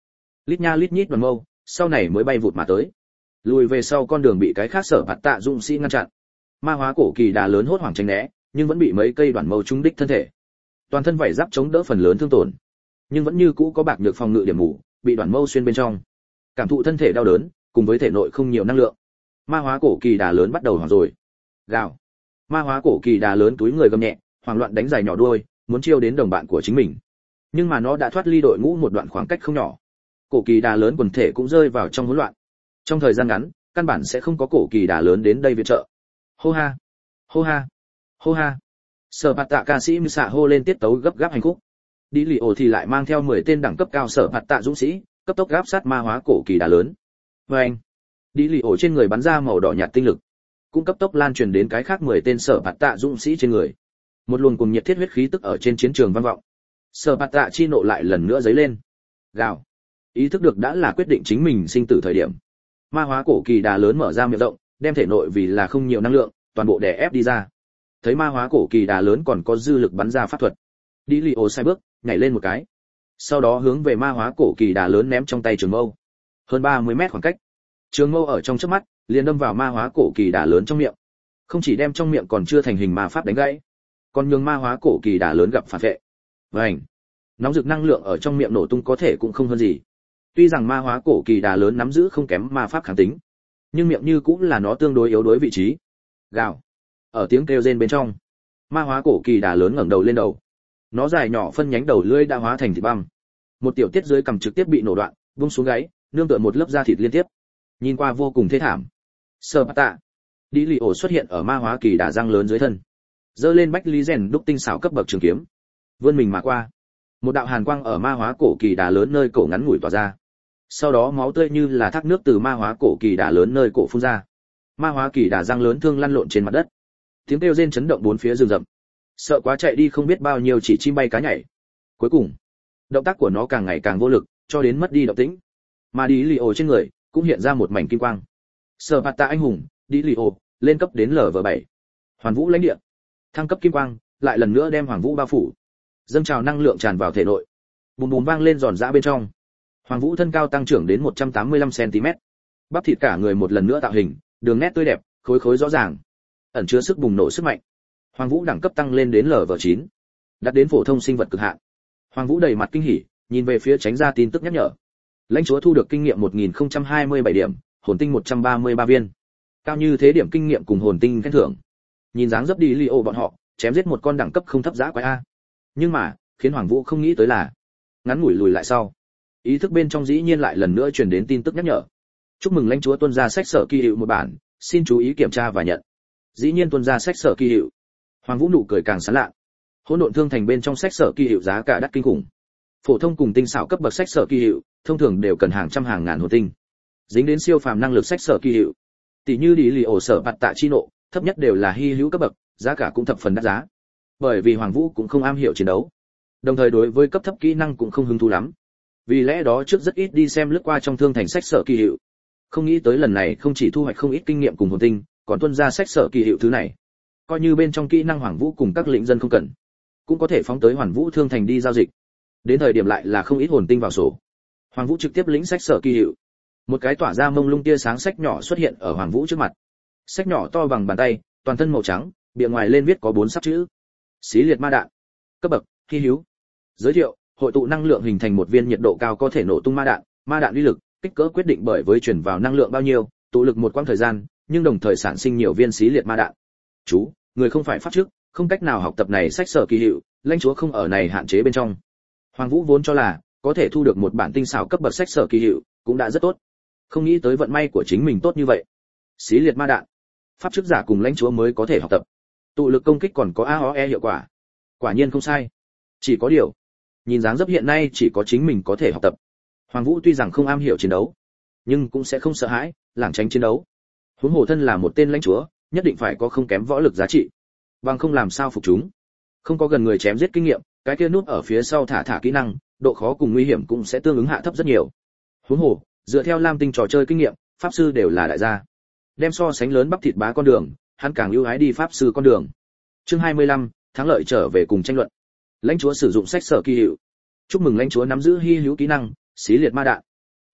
Lít nha lít nhít đoàn mâu, sau này mới bay vụt mà tới. Lùi về sau con đường bị cái khác Sở Bạt Tạ dũng sĩ ngăn chặn. Ma hóa cổ kỳ đà lớn hốt hoảng tránh né, nhưng vẫn bị mấy cây đoàn mâu trúng đích thân thể. Toàn thân vảy giáp chống đỡ phần lớn thương tổn, nhưng vẫn như cũ có bạc nhược phòng ngự điểm mù, bị đoàn mâu xuyên bên trong. Cảm thụ thân thể đau đớn, cùng với thể nội không nhiều năng lượng. Ma hóa cổ kỳ đà lớn bắt đầu hoảng rồi. Gào. Ma hóa cổ kỳ đà lớn túi người gầm nhẹ, hoảng loạn đánh dài nhỏ đuôi, muốn chiêu đến đồng bạn của chính mình. Nhưng mà nó đã thoát ly đội ngũ một đoạn khoảng cách không nhỏ. Cổ kỳ đà lớn quần thể cũng rơi vào trong hỗn loạn. Trong thời gian ngắn, căn bản sẽ không có cổ kỳ đà lớn đến đây viện trợ. Hô ha, hô ha, hô ha. Sở Bạt Tạ ca sĩ xạ hô lên tiết tấu gấp gáp hành khúc. Đi lì ổ thì lại mang theo 10 tên đẳng cấp cao Sở Bạt Tạ dũng sĩ, cấp tốc gáp sát ma hóa cổ kỳ đà lớn. Và anh, đi lì ổ trên người bắn ra màu đỏ nhạt tinh lực, cũng cấp tốc lan truyền đến cái khác 10 tên Sở Bạt Tạ dũng sĩ trên người. Một luồng cùng nhiệt thiết huyết khí tức ở trên chiến trường vang vọng. Sở Bạt Tạ chi nộ lại lần nữa dấy lên. Gào. Ý thức được đã là quyết định chính mình sinh tử thời điểm. Ma hóa cổ kỳ đà lớn mở ra miệng rộng, đem thể nội vì là không nhiều năng lượng, toàn bộ đè ép đi ra. Thấy ma hóa cổ kỳ đà lớn còn có dư lực bắn ra pháp thuật. Đi lì ổ sai bước, nhảy lên một cái. Sau đó hướng về ma hóa cổ kỳ đà lớn ném trong tay trường mâu. Hơn 30 mét khoảng cách. Trường mâu ở trong chớp mắt, liền đâm vào ma hóa cổ kỳ đà lớn trong miệng. Không chỉ đem trong miệng còn chưa thành hình ma pháp đánh gãy, còn nhường ma hóa cổ kỳ đà lớn gặp phản vệ. Vành. Nóng rực năng lượng ở trong miệng nổ tung có thể cũng không hơn gì. Tuy rằng ma hóa cổ kỳ đà lớn nắm giữ không kém ma pháp kháng tính, nhưng miệng như cũng là nó tương đối yếu đối vị trí. Gào. Ở tiếng kêu rên bên trong, ma hóa cổ kỳ đà lớn ngẩng đầu lên đầu. Nó dài nhỏ phân nhánh đầu lưỡi đã hóa thành thịt băm. Một tiểu tiết dưới cằm trực tiếp bị nổ đoạn, vung xuống gáy, nương tựa một lớp da thịt liên tiếp. Nhìn qua vô cùng thê thảm. Sở Bạt Tạ. Đi lì ổ xuất hiện ở ma hóa kỳ đà răng lớn dưới thân. Giơ lên bách lý rèn đúc tinh xảo cấp bậc trường kiếm. Vươn mình mà qua. Một đạo hàn quang ở ma hóa cổ kỳ đà lớn nơi cổ ngắn ngủi tỏa ra. Sau đó máu tươi như là thác nước từ ma hóa cổ kỳ đà lớn nơi cổ phun ra. Ma hóa kỳ đà răng lớn thương lăn lộn trên mặt đất. Tiếng kêu rên chấn động bốn phía rừng rậm. Sợ quá chạy đi không biết bao nhiêu chỉ chim bay cá nhảy. Cuối cùng, động tác của nó càng ngày càng vô lực, cho đến mất đi động tĩnh. Mà đi lì ổ trên người cũng hiện ra một mảnh kim quang. Sở Bạt Tạ anh hùng, đi lì ổ lên cấp đến LV7. Hoàn Vũ lãnh địa, thăng cấp kim quang, lại lần nữa đem Hoàng Vũ bao phủ. Dâng trào năng lượng tràn vào thể nội. Bùm bùm vang lên giòn giã bên trong. Hoàng Vũ thân cao tăng trưởng đến 185 cm. Bắp thịt cả người một lần nữa tạo hình, đường nét tươi đẹp, khối khối rõ ràng, ẩn chứa sức bùng nổ sức mạnh. Hoàng Vũ đẳng cấp tăng lên đến LV9, đạt đến phổ thông sinh vật cực hạn. Hoàng Vũ đầy mặt kinh hỉ, nhìn về phía tránh ra tin tức nhắc nhở. Lãnh chúa thu được kinh nghiệm 1027 điểm, hồn tinh 133 viên. Cao như thế điểm kinh nghiệm cùng hồn tinh khen thưởng. Nhìn dáng dấp đi Leo bọn họ, chém giết một con đẳng cấp không thấp dã quái a. Nhưng mà, khiến Hoàng Vũ không nghĩ tới là, ngắn ngủi lùi lại sau, ý thức bên trong dĩ nhiên lại lần nữa truyền đến tin tức nhắc nhở. Chúc mừng lãnh chúa tuân ra sách sở kỳ hiệu một bản, xin chú ý kiểm tra và nhận. Dĩ nhiên tuân ra sách sở kỳ hiệu. Hoàng Vũ nụ cười càng sán lạ. Hỗn độn thương thành bên trong sách sở kỳ hiệu giá cả đắt kinh khủng. Phổ thông cùng tinh xảo cấp bậc sách sở kỳ hiệu, thông thường đều cần hàng trăm hàng ngàn hồn tinh. Dính đến siêu phàm năng lực sách sở kỳ hiệu, tỷ như đi lì ổ Sở Bạt Tạ chi nộ, thấp nhất đều là hy hữu cấp bậc, giá cả cũng thập phần đắt giá. Bởi vì Hoàng Vũ cũng không am hiểu chiến đấu, đồng thời đối với cấp thấp kỹ năng cũng không hứng thú lắm. Vì lẽ đó trước rất ít đi xem lướt qua trong thương thành sách sở kỳ hiệu. Không nghĩ tới lần này không chỉ thu hoạch không ít kinh nghiệm cùng hồn tinh, còn tuân ra sách sở kỳ hiệu thứ này. Coi như bên trong kỹ năng Hoàng Vũ cùng các lĩnh dân không cần, cũng có thể phóng tới Hoàn Vũ thương thành đi giao dịch. Đến thời điểm lại là không ít hồn tinh vào sổ. Hoàng Vũ trực tiếp lĩnh sách sở kỳ hiệu. Một cái tỏa ra mông lung tia sáng sách nhỏ xuất hiện ở Hoàng Vũ trước mặt. Sách nhỏ to bằng bàn tay, toàn thân màu trắng, bìa ngoài lên viết có 4 sắp chữ. Xí liệt ma đạn. Cấp bậc: hy hữu. Giới thiệu: hội tụ năng lượng hình thành một viên nhiệt độ cao có thể nổ tung ma đạn uy lực, kích cỡ quyết định bởi với truyền vào năng lượng bao nhiêu, tụ lực một quãng thời gian, nhưng đồng thời sản sinh nhiều viên xí liệt ma đạn. Chú, người không phải pháp trước, không cách nào học tập này sách sở kỳ hiệu, lãnh chúa không ở này hạn chế bên trong. Hoàng Vũ vốn cho là có thể thu được một bản tinh xảo cấp bậc sách sở kỳ hiệu, cũng đã rất tốt. Không nghĩ tới vận may của chính mình tốt như vậy. Xí liệt ma đạn, pháp chức giả cùng lãnh chúa mới có thể học tập. Tụ lực công kích còn có AOE hiệu quả. Quả nhiên không sai. Chỉ có điều, nhìn dáng dấp hiện nay chỉ có chính mình có thể học tập. Hoàng Vũ tuy rằng không am hiểu chiến đấu, nhưng cũng sẽ không sợ hãi, lảng tránh chiến đấu. Huống hồ thân là một tên lãnh chúa, nhất định phải có không kém võ lực giá trị, bằng không làm sao phục chúng. Không có gần người chém giết kinh nghiệm, cái kia nút ở phía sau thả kỹ năng, độ khó cùng nguy hiểm cũng sẽ tương ứng hạ thấp rất nhiều. Huống hồ, dựa theo Lam Tinh trò chơi kinh nghiệm, pháp sư đều là đại gia. Đem so sánh lớn bắp thịt bá con đường, hắn càng ưu ái đi pháp sư con đường. Chương 25, thắng lợi trở về cùng tranh luận. Lãnh chúa sử dụng sách sở kỳ hiệu. Chúc mừng lãnh chúa nắm giữ hy hữu kỹ năng, xí liệt ma đạn.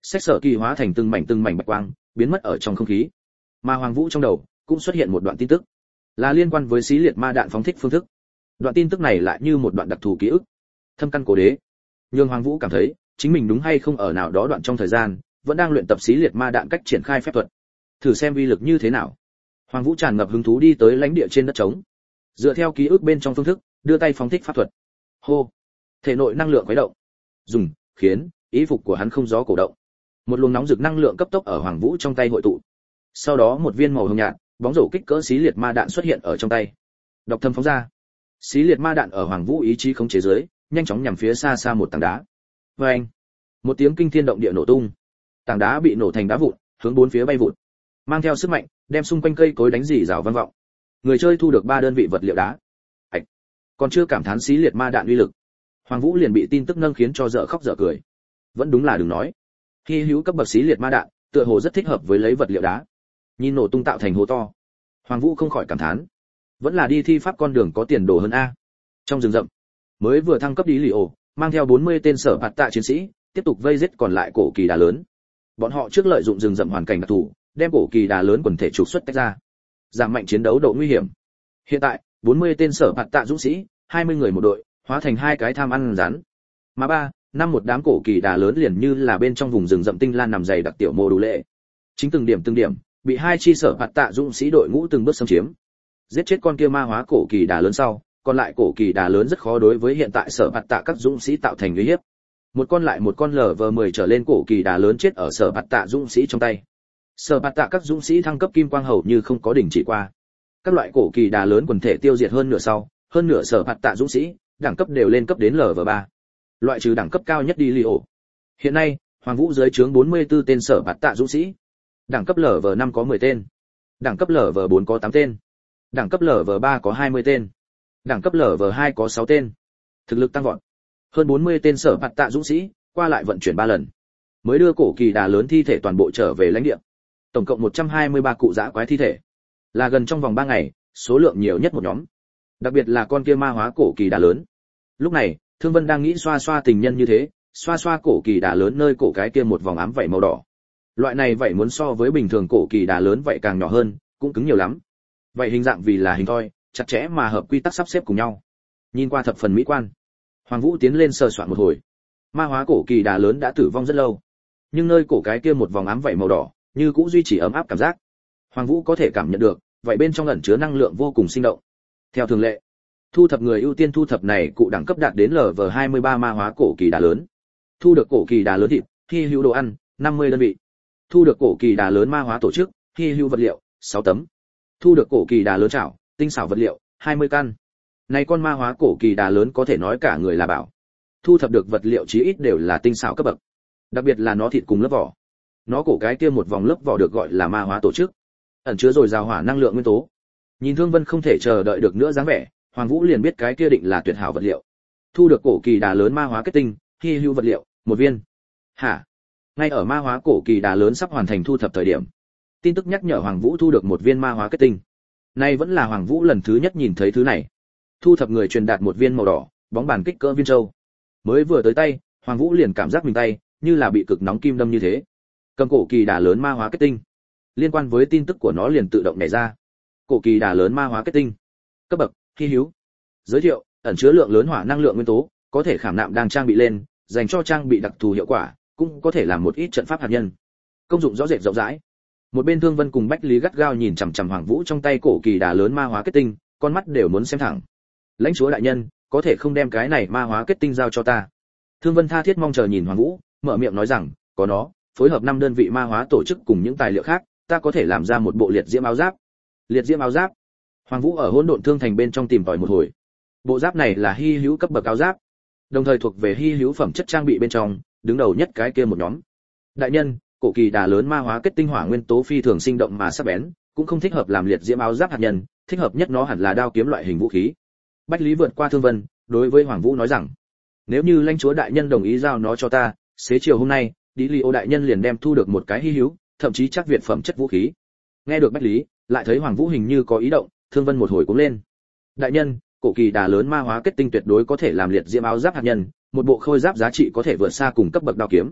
Sách sở kỳ hóa thành từng mảnh bạch quang, biến mất ở trong không khí. Mà Hoàng Vũ trong đầu cũng xuất hiện một đoạn tin tức, là liên quan với xí liệt ma đạn phóng thích phương thức. Đoạn tin tức này lại như một đoạn đặc thù ký ức, thâm căn cố đế. Nhưng Hoàng Vũ cảm thấy, chính mình đúng hay không ở nào đó đoạn trong thời gian, vẫn đang luyện tập xí liệt ma đạn cách triển khai phép thuật. Thử xem uy lực như thế nào. Hoàng Vũ tràn ngập hứng thú đi tới lãnh địa trên đất trống. Dựa theo ký ức bên trong phương thức, đưa tay phóng thích pháp thuật. Hô, thể nội năng lượng khuấy động. Dùng, khiến ý phục của hắn không gió cổ động. Một luồng nóng rực năng lượng cấp tốc ở Hoàng Vũ trong tay hội tụ. Sau đó một viên màu hồng nhạt, bóng rổ kích cỡ xí liệt ma đạn xuất hiện ở trong tay. Độc thâm phóng ra. Xí liệt ma đạn ở Hoàng Vũ ý chí khống chế dưới, nhanh chóng nhằm phía xa xa một tảng đá. Oeng! Một tiếng kinh thiên động địa nổ tung. Tảng đá bị nổ thành đá vụn, hướng bốn phía bay vụt. Mang theo sức mạnh, đem xung quanh cây cối đánh rỉ rào vang vọng. Người chơi thu được 3 đơn vị vật liệu đá. Ảch! Còn chưa cảm thán xí liệt ma đạn uy lực, Hoàng Vũ liền bị tin tức nâng khiến cho dở khóc dở cười. Vẫn đúng là đừng nói. Hy hữu cấp bậc xí liệt ma đạn, tựa hồ rất thích hợp với lấy vật liệu đá. Nhìn nổ tung tạo thành hố to, Hoàng Vũ không khỏi cảm thán, vẫn là đi thi pháp con đường có tiền đồ hơn a. Trong rừng rậm, mới vừa thăng cấp đi lì ổ, mang theo 40 tên sở bạt tạ chiến sĩ, tiếp tục vây giết còn lại cổ kỳ đà lớn. Bọn họ trước lợi dụng rừng rậm hoàn cảnh đặc thù, đem cổ kỳ đà lớn quần thể trục xuất tách ra, giảm mạnh chiến đấu độ nguy hiểm. Hiện tại, 40 tên sở bạt tạ dũng sĩ, 20 người một đội, hóa thành 2 cái tham ăn rắn. Mà 3, 5 một đám cổ kỳ đà lớn liền như là bên trong vùng rừng rậm tinh lan nằm dày đặc tiểu mô đủ lệ. Chính từng điểm bị 2 chi sở bạt tạ dũng sĩ đội ngũ từng bước xâm chiếm. Giết chết con kia ma hóa cổ kỳ đà lớn sau, còn lại cổ kỳ đà lớn rất khó đối với hiện tại sở bạt tạ các dũng sĩ tạo thành uy hiếp. Một con lại một con LV10 trở lên cổ kỳ đà lớn chết ở sở bạt tạ dũng sĩ trong tay. Sở bạt tạ các dũng sĩ thăng cấp kim quang hầu như không có đình chỉ qua. Các loại cổ kỳ đà lớn quần thể tiêu diệt hơn nửa sau, hơn nửa sở bạt tạ dũng sĩ, đẳng cấp đều lên cấp đến LV3. Loại trừ đẳng cấp cao nhất đi Lio. Hiện nay, Hoàng Vũ dưới trướng 44 tên sở bạt tạ dũng sĩ. Đẳng cấp LV5 có 10 tên. Đẳng cấp LV4 có 8 tên. Đẳng cấp LV3 có 20 tên. Đẳng cấp LV2 có 6 tên. Thực lực tăng vọt. Hơn 40 tên sở bạt tạ dũng sĩ, qua lại vận chuyển 3 lần. Mới đưa cổ kỳ đà lớn thi thể toàn bộ trở về lãnh địa. Tổng cộng 123 cụ dã quái thi thể. Là gần trong vòng 3 ngày, số lượng nhiều nhất một nhóm. Đặc biệt là con kia ma hóa cổ kỳ đà lớn. Lúc này, Thương Vân đang nghĩ xoa xoa tình nhân như thế, xoa xoa cổ kỳ đà lớn nơi cổ cái kia một vòng ám vảy màu đỏ. Loại này vảy muốn so với bình thường cổ kỳ đà lớn vậy càng nhỏ hơn, cũng cứng nhiều lắm. Vậy hình dạng vì là hình thoi, chặt chẽ mà hợp quy tắc sắp xếp cùng nhau. Nhìn qua thập phần mỹ quan. Hoàng Vũ tiến lên sờ soạn một hồi. Ma hóa cổ kỳ đà lớn đã tử vong rất lâu, nhưng nơi cổ cái kia một vòng ám vảy màu đỏ, như cũng duy trì ấm áp cảm giác. Hoàng Vũ có thể cảm nhận được, vậy bên trong ẩn chứa năng lượng vô cùng sinh động. Theo thường lệ, thu thập người ưu tiên thu thập này cụ đẳng cấp đạt đến LV23 ma hóa cổ kỳ đà lớn. Thu được cổ kỳ đà lớn thịt, hy hữu đồ ăn, 50 đơn vị. Thu được cổ kỳ đà lớn ma hóa tổ chức, hy hữu vật liệu, 6 tấm. Thu được cổ kỳ đà lớn chảo, tinh xảo vật liệu, 20 căn. Này con ma hóa cổ kỳ đà lớn có thể nói cả người là bảo. Thu thập được vật liệu chí ít đều là tinh xảo cấp bậc. Đặc biệt là nó thịt cùng lớp vỏ. Nó cổ cái kia một vòng lớp vỏ được gọi là ma hóa tổ chức, ẩn chứa dồi dào hỏa năng lượng nguyên tố. Nhìn Thương Vân không thể chờ đợi được nữa dáng vẻ, Hoàng Vũ liền biết cái kia định là tuyệt hảo vật liệu. Thu được cổ kỳ đà lớn ma hóa kết tinh, hy hữu vật liệu, 1 viên. Hả? Ngay ở ma hóa cổ kỳ đà lớn sắp hoàn thành thu thập thời điểm, tin tức nhắc nhở Hoàng Vũ thu được 1 viên ma hóa kết tinh. Nay vẫn là Hoàng Vũ lần thứ nhất nhìn thấy thứ này. Thu thập người truyền đạt 1 viên màu đỏ, bóng bàn kích cỡ viên châu. Mới vừa tới tay, Hoàng Vũ liền cảm giác mình tay như là bị cực nóng kim đâm như thế. Cầm cổ kỳ đà lớn ma hóa kết tinh. Liên quan với tin tức của nó liền tự động nhảy ra. Cổ kỳ đà lớn ma hóa kết tinh. Cấp bậc: hy hữu. Giới thiệu: ẩn chứa lượng lớn hỏa năng lượng nguyên tố, có thể khảm nạm đang trang bị lên, dành cho trang bị đặc thù hiệu quả, cũng có thể làm một ít trận pháp hạt nhân. Công dụng rõ rệt rộng rãi. Một bên Thương Vân cùng Bách Lý gắt gao nhìn chằm chằm Hoàng Vũ trong tay cổ kỳ đà lớn ma hóa kết tinh, con mắt đều muốn xem thẳng. Lãnh chúa đại nhân, có thể không đem cái này ma hóa kết tinh giao cho ta? Thương Vân tha thiết mong chờ nhìn Hoàng Vũ, mở miệng nói rằng, có nó, phối hợp 5 đơn vị ma hóa tổ chức cùng những tài liệu khác, ta có thể làm ra một bộ liệt diễm áo giáp. Liệt diễm áo giáp? Hoàng Vũ ở hỗn độn thương thành bên trong tìm tòi một hồi. Bộ giáp này là hy hữu cấp bậc áo giáp, đồng thời thuộc về hy hữu phẩm chất trang bị bên trong, đứng đầu nhất cái kia một nhóm. Đại nhân, cổ kỳ đà lớn ma hóa kết tinh hỏa nguyên tố phi thường sinh động mà sắc bén, cũng không thích hợp làm liệt diễm áo giáp hạt nhân, thích hợp nhất nó hẳn là đao kiếm loại hình vũ khí. Bách Lý vượt qua Thương Vân, đối với Hoàng Vũ nói rằng, nếu như lãnh chúa đại nhân đồng ý giao nó cho ta, xế chiều hôm nay, Đi Lio đại nhân liền đem thu được một cái hy hữu, thậm chí chắc việt phẩm chất vũ khí. Nghe được Bách Lý, lại thấy Hoàng Vũ hình như có ý động, Thương Vân một hồi cũng lên. Đại nhân, cổ kỳ đà lớn ma hóa kết tinh tuyệt đối có thể làm liệt diễm áo giáp hạt nhân, một bộ khôi giáp giá trị có thể vượt xa cùng cấp bậc đao kiếm.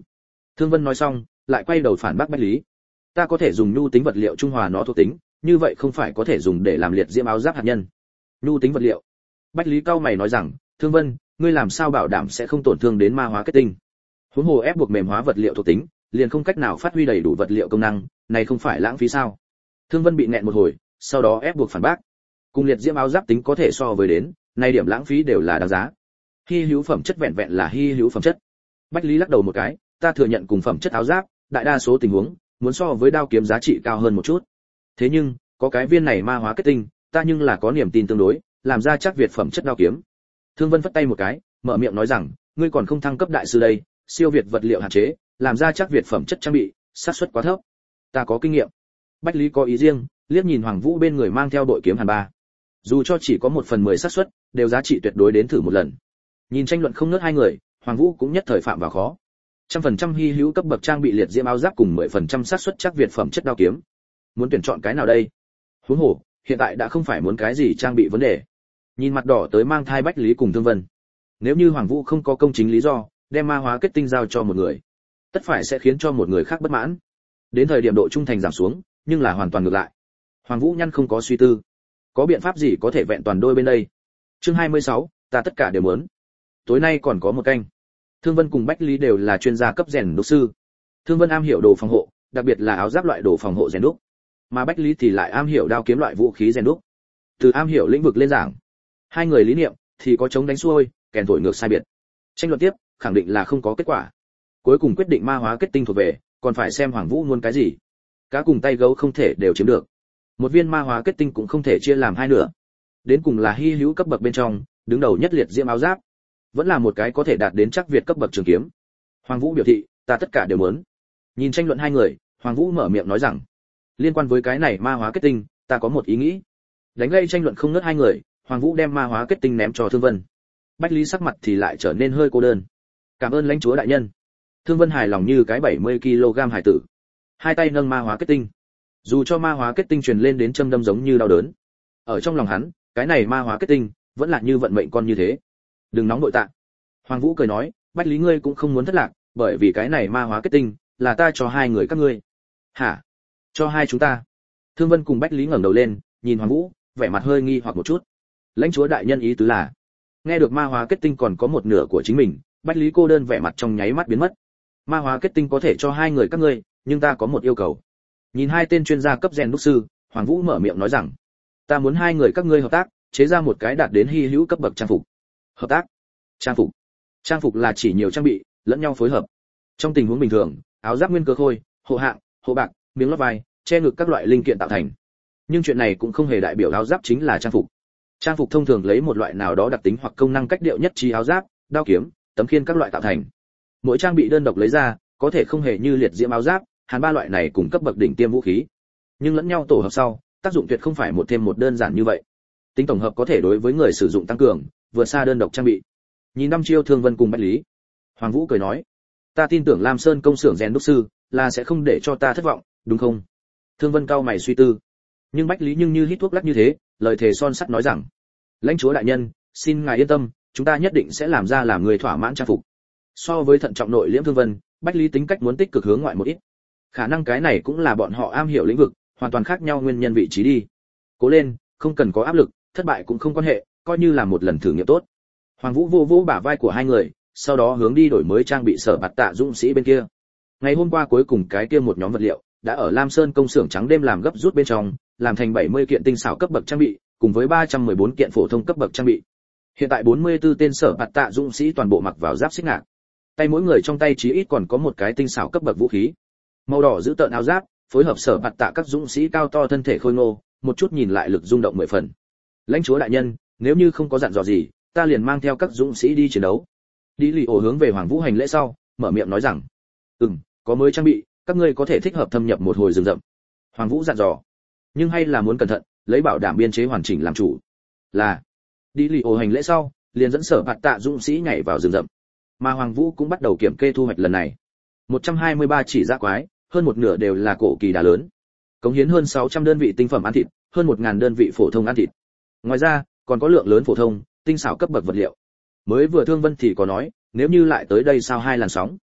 Thương Vân nói xong, lại quay đầu phản bác Bách Lý. Ta có thể dùng nhu tính vật liệu trung hòa nó thuộc tính, như vậy không phải có thể dùng để làm liệt diễm áo giáp hạt nhân. Nhu tính vật liệu. Bách Lý cao mày nói rằng, Thương Vân, ngươi làm sao bảo đảm sẽ không tổn thương đến ma hóa kết tinh? Huống hồ ép buộc mềm hóa vật liệu thuộc tính, liền không cách nào phát huy đầy đủ vật liệu công năng, này không phải lãng phí sao? Thương Vân bị nghẹn một hồi, sau đó ép buộc phản bác. Cùng liệt diễm áo giáp tính có thể so với đến, này điểm lãng phí đều là đáng giá. Hi hữu phẩm chất vẹn vẹn là hi hữu phẩm chất. Bách Lý lắc đầu một cái, ta thừa nhận cùng phẩm chất áo giáp, đại đa số tình huống, muốn so với đao kiếm giá trị cao hơn một chút. Thế nhưng, có cái viên này ma hóa kết tinh, ta nhưng là có niềm tin tương đối, làm ra chắc việt phẩm chất đao kiếm. Thương Vân phất tay một cái, mở miệng nói rằng, ngươi còn không thăng cấp đại sư đây, siêu việt vật liệu hạn chế, làm ra chắc việt phẩm chất trang bị, xác suất quá thấp. Ta có kinh nghiệm. Bách Lý có ý riêng, liếc nhìn Hoàng Vũ bên người mang theo đội kiếm hàn ba. Dù cho chỉ có 1/10 xác suất, đều giá trị tuyệt đối đến thử một lần. Nhìn tranh luận không ngớt hai người, Hoàng Vũ cũng nhất thời phạm vào khó. 100% hi hữu cấp bậc trang bị liệt diễm áo giáp cùng 10% xác suất chắc việt phẩm chất đao kiếm. Muốn tuyển chọn cái nào đây? Huống hồ, hiện tại đã không phải muốn cái gì trang bị vấn đề. Nhìn mặt đỏ tới mang thai Bách Lý cùng Thương Vân. Nếu như Hoàng Vũ không có công chính lý do, đem ma hóa kết tinh giao cho một người, tất phải sẽ khiến cho một người khác bất mãn. Đến thời điểm độ trung thành giảm xuống, nhưng là hoàn toàn ngược lại. Hoàng Vũ nhăn không có suy tư. Có biện pháp gì có thể vẹn toàn đôi bên đây? Chương 26, ta tất cả đều muốn. Tối nay còn có một canh. Thương Vân cùng Bách Lý đều là chuyên gia cấp rèn đúc sư. Thương Vân am hiểu đồ phòng hộ, đặc biệt là áo giáp loại đồ phòng hộ rèn đúc, mà Bách Lý thì lại am hiểu đao kiếm loại vũ khí rèn đúc. Từ am hiểu lĩnh vực lên giảng, hai người lý niệm thì có chống đánh xuôi, kèn thổi ngược sai biệt. Tranh luận tiếp, khẳng định là không có kết quả. Cuối cùng quyết định ma hóa kết tinh thuộc về, còn phải xem Hoàng Vũ muốn cái gì. Cá cùng tay gấu không thể đều chiếm được. Một viên ma hóa kết tinh cũng không thể chia làm hai nửa. Đến cùng là hi hữu cấp bậc bên trong, đứng đầu nhất liệt diễm áo giáp, vẫn là một cái có thể đạt đến chắc việt cấp bậc trường kiếm. Hoàng Vũ biểu thị, ta tất cả đều muốn. Nhìn tranh luận hai người, Hoàng Vũ mở miệng nói rằng, liên quan với cái này ma hóa kết tinh, ta có một ý nghĩ. Đánh gây tranh luận không ngớt hai người, Hoàng Vũ đem ma hóa kết tinh ném cho Thương Vân. Bách Lý sắc mặt thì lại trở nên hơi cô đơn. Cảm ơn lãnh chúa đại nhân. Thương Vân hài lòng như cái 70 kg hải tử. Hai tay nâng ma hóa kết tinh. Dù cho ma hóa kết tinh truyền lên đến châm đâm giống như đau đớn, ở trong lòng hắn, cái này ma hóa kết tinh vẫn là như vận mệnh con như thế. Đừng nóng nội tạ. Hoàng Vũ cười nói, Bách Lý ngươi cũng không muốn thất lạc, bởi vì cái này ma hóa kết tinh là ta cho hai người các ngươi. Hả? Cho hai chúng ta? Thương Vân cùng Bách Lý ngẩng đầu lên, nhìn Hoàng Vũ, vẻ mặt hơi nghi hoặc một chút. Lãnh chúa đại nhân ý tứ là? Nghe được ma hóa kết tinh còn có một nửa của chính mình, Bách Lý cô đơn vẻ mặt trong nháy mắt biến mất. Ma hóa kết tinh có thể cho hai người các ngươi, nhưng ta có một yêu cầu. Nhìn hai tên chuyên gia cấp rèn đúc sư, Hoàng Vũ mở miệng nói rằng, ta muốn hai người các ngươi hợp tác, chế ra một cái đạt đến hi hữu cấp bậc trang phục. Hợp tác? Trang phục là chỉ nhiều trang bị, lẫn nhau phối hợp. Trong tình huống bình thường, áo giáp nguyên cơ khôi, hộ hạng, hộ bạc, miếng lót vai, che ngực các loại linh kiện tạo thành. Nhưng chuyện này cũng không hề đại biểu áo giáp chính là trang phục. Trang phục thông thường lấy một loại nào đó đặc tính hoặc công năng cách điệu nhất trí áo giáp, đao kiếm, tấm khiên các loại tạo thành. Mỗi trang bị đơn độc lấy ra, có thể không hề như liệt diễm áo giáp, hàn ba loại này cùng cấp bậc đỉnh tiêm vũ khí. Nhưng lẫn nhau tổ hợp sau, tác dụng tuyệt không phải một thêm một đơn giản như vậy. Tính tổng hợp có thể đối với người sử dụng tăng cường, vượt xa đơn độc trang bị. Nhìn năm chiêu Thương Vân cùng Bách Lý, Hoàng Vũ cười nói, ta tin tưởng Lam Sơn công xưởng rèn đúc sư là sẽ không để cho ta thất vọng, đúng không? Thương Vân cao mày suy tư, nhưng Bách Lý nhưng như hít thuốc lắc như thế, lời thề son sắt nói rằng, lãnh chúa đại nhân, xin ngài yên tâm, chúng ta nhất định sẽ làm ra làm người thỏa mãn trang phục. So với thận trọng nội liễm Thương Vân, Bách Lý tính cách muốn tích cực hướng ngoại một ít. Khả năng cái này cũng là bọn họ am hiểu lĩnh vực, hoàn toàn khác nhau nguyên nhân vị trí đi. Cố lên, không cần có áp lực, thất bại cũng không quan hệ, coi như là một lần thử nghiệm tốt. Hoàng Vũ vô vô bả vai của hai người, sau đó hướng đi đổi mới trang bị sở bạt tạ dũng sĩ bên kia. Ngày hôm qua cuối cùng cái kia một nhóm vật liệu đã ở Lam Sơn công xưởng trắng đêm làm gấp rút bên trong, làm thành 70 kiện tinh xảo cấp bậc trang bị, cùng với 314 kiện phổ thông cấp bậc trang bị. Hiện tại 44 tên sở bạt tạ dũng sĩ toàn bộ mặc vào giáp xích ngạc. Tay mỗi người trong tay chí ít còn có một cái tinh xảo cấp bậc vũ khí. Màu đỏ giữ tợn áo giáp, phối hợp sở bạt tạ các dũng sĩ cao to thân thể khôi ngô, một chút nhìn lại lực rung động 10 phần. Lãnh chúa đại nhân, nếu như không có dặn dò gì, ta liền mang theo các dũng sĩ đi chiến đấu. Đi lì ổ hướng về Hoàng Vũ hành lễ sau, mở miệng nói rằng, có mới trang bị, các ngươi có thể thích hợp thâm nhập một hồi rừng rậm. Hoàng Vũ dặn dò, nhưng hay là muốn cẩn thận, lấy bảo đảm biên chế hoàn chỉnh làm chủ. Là. Đi lì ổ hành lễ sau, liền dẫn sở bạt tạ dũng sĩ nhảy vào rừng rậm. Mà Hoàng Vũ cũng bắt đầu kiểm kê thu hoạch lần này. 123 chỉ dã quái, hơn một nửa đều là cổ kỳ đá lớn. Cống hiến hơn 600 đơn vị tinh phẩm ăn thịt, hơn 1000 đơn vị phổ thông ăn thịt. Ngoài ra, còn có lượng lớn phổ thông, tinh xảo cấp bậc vật liệu. Mới vừa Thương Vân thì có nói, nếu như lại tới đây sao hai làn sóng.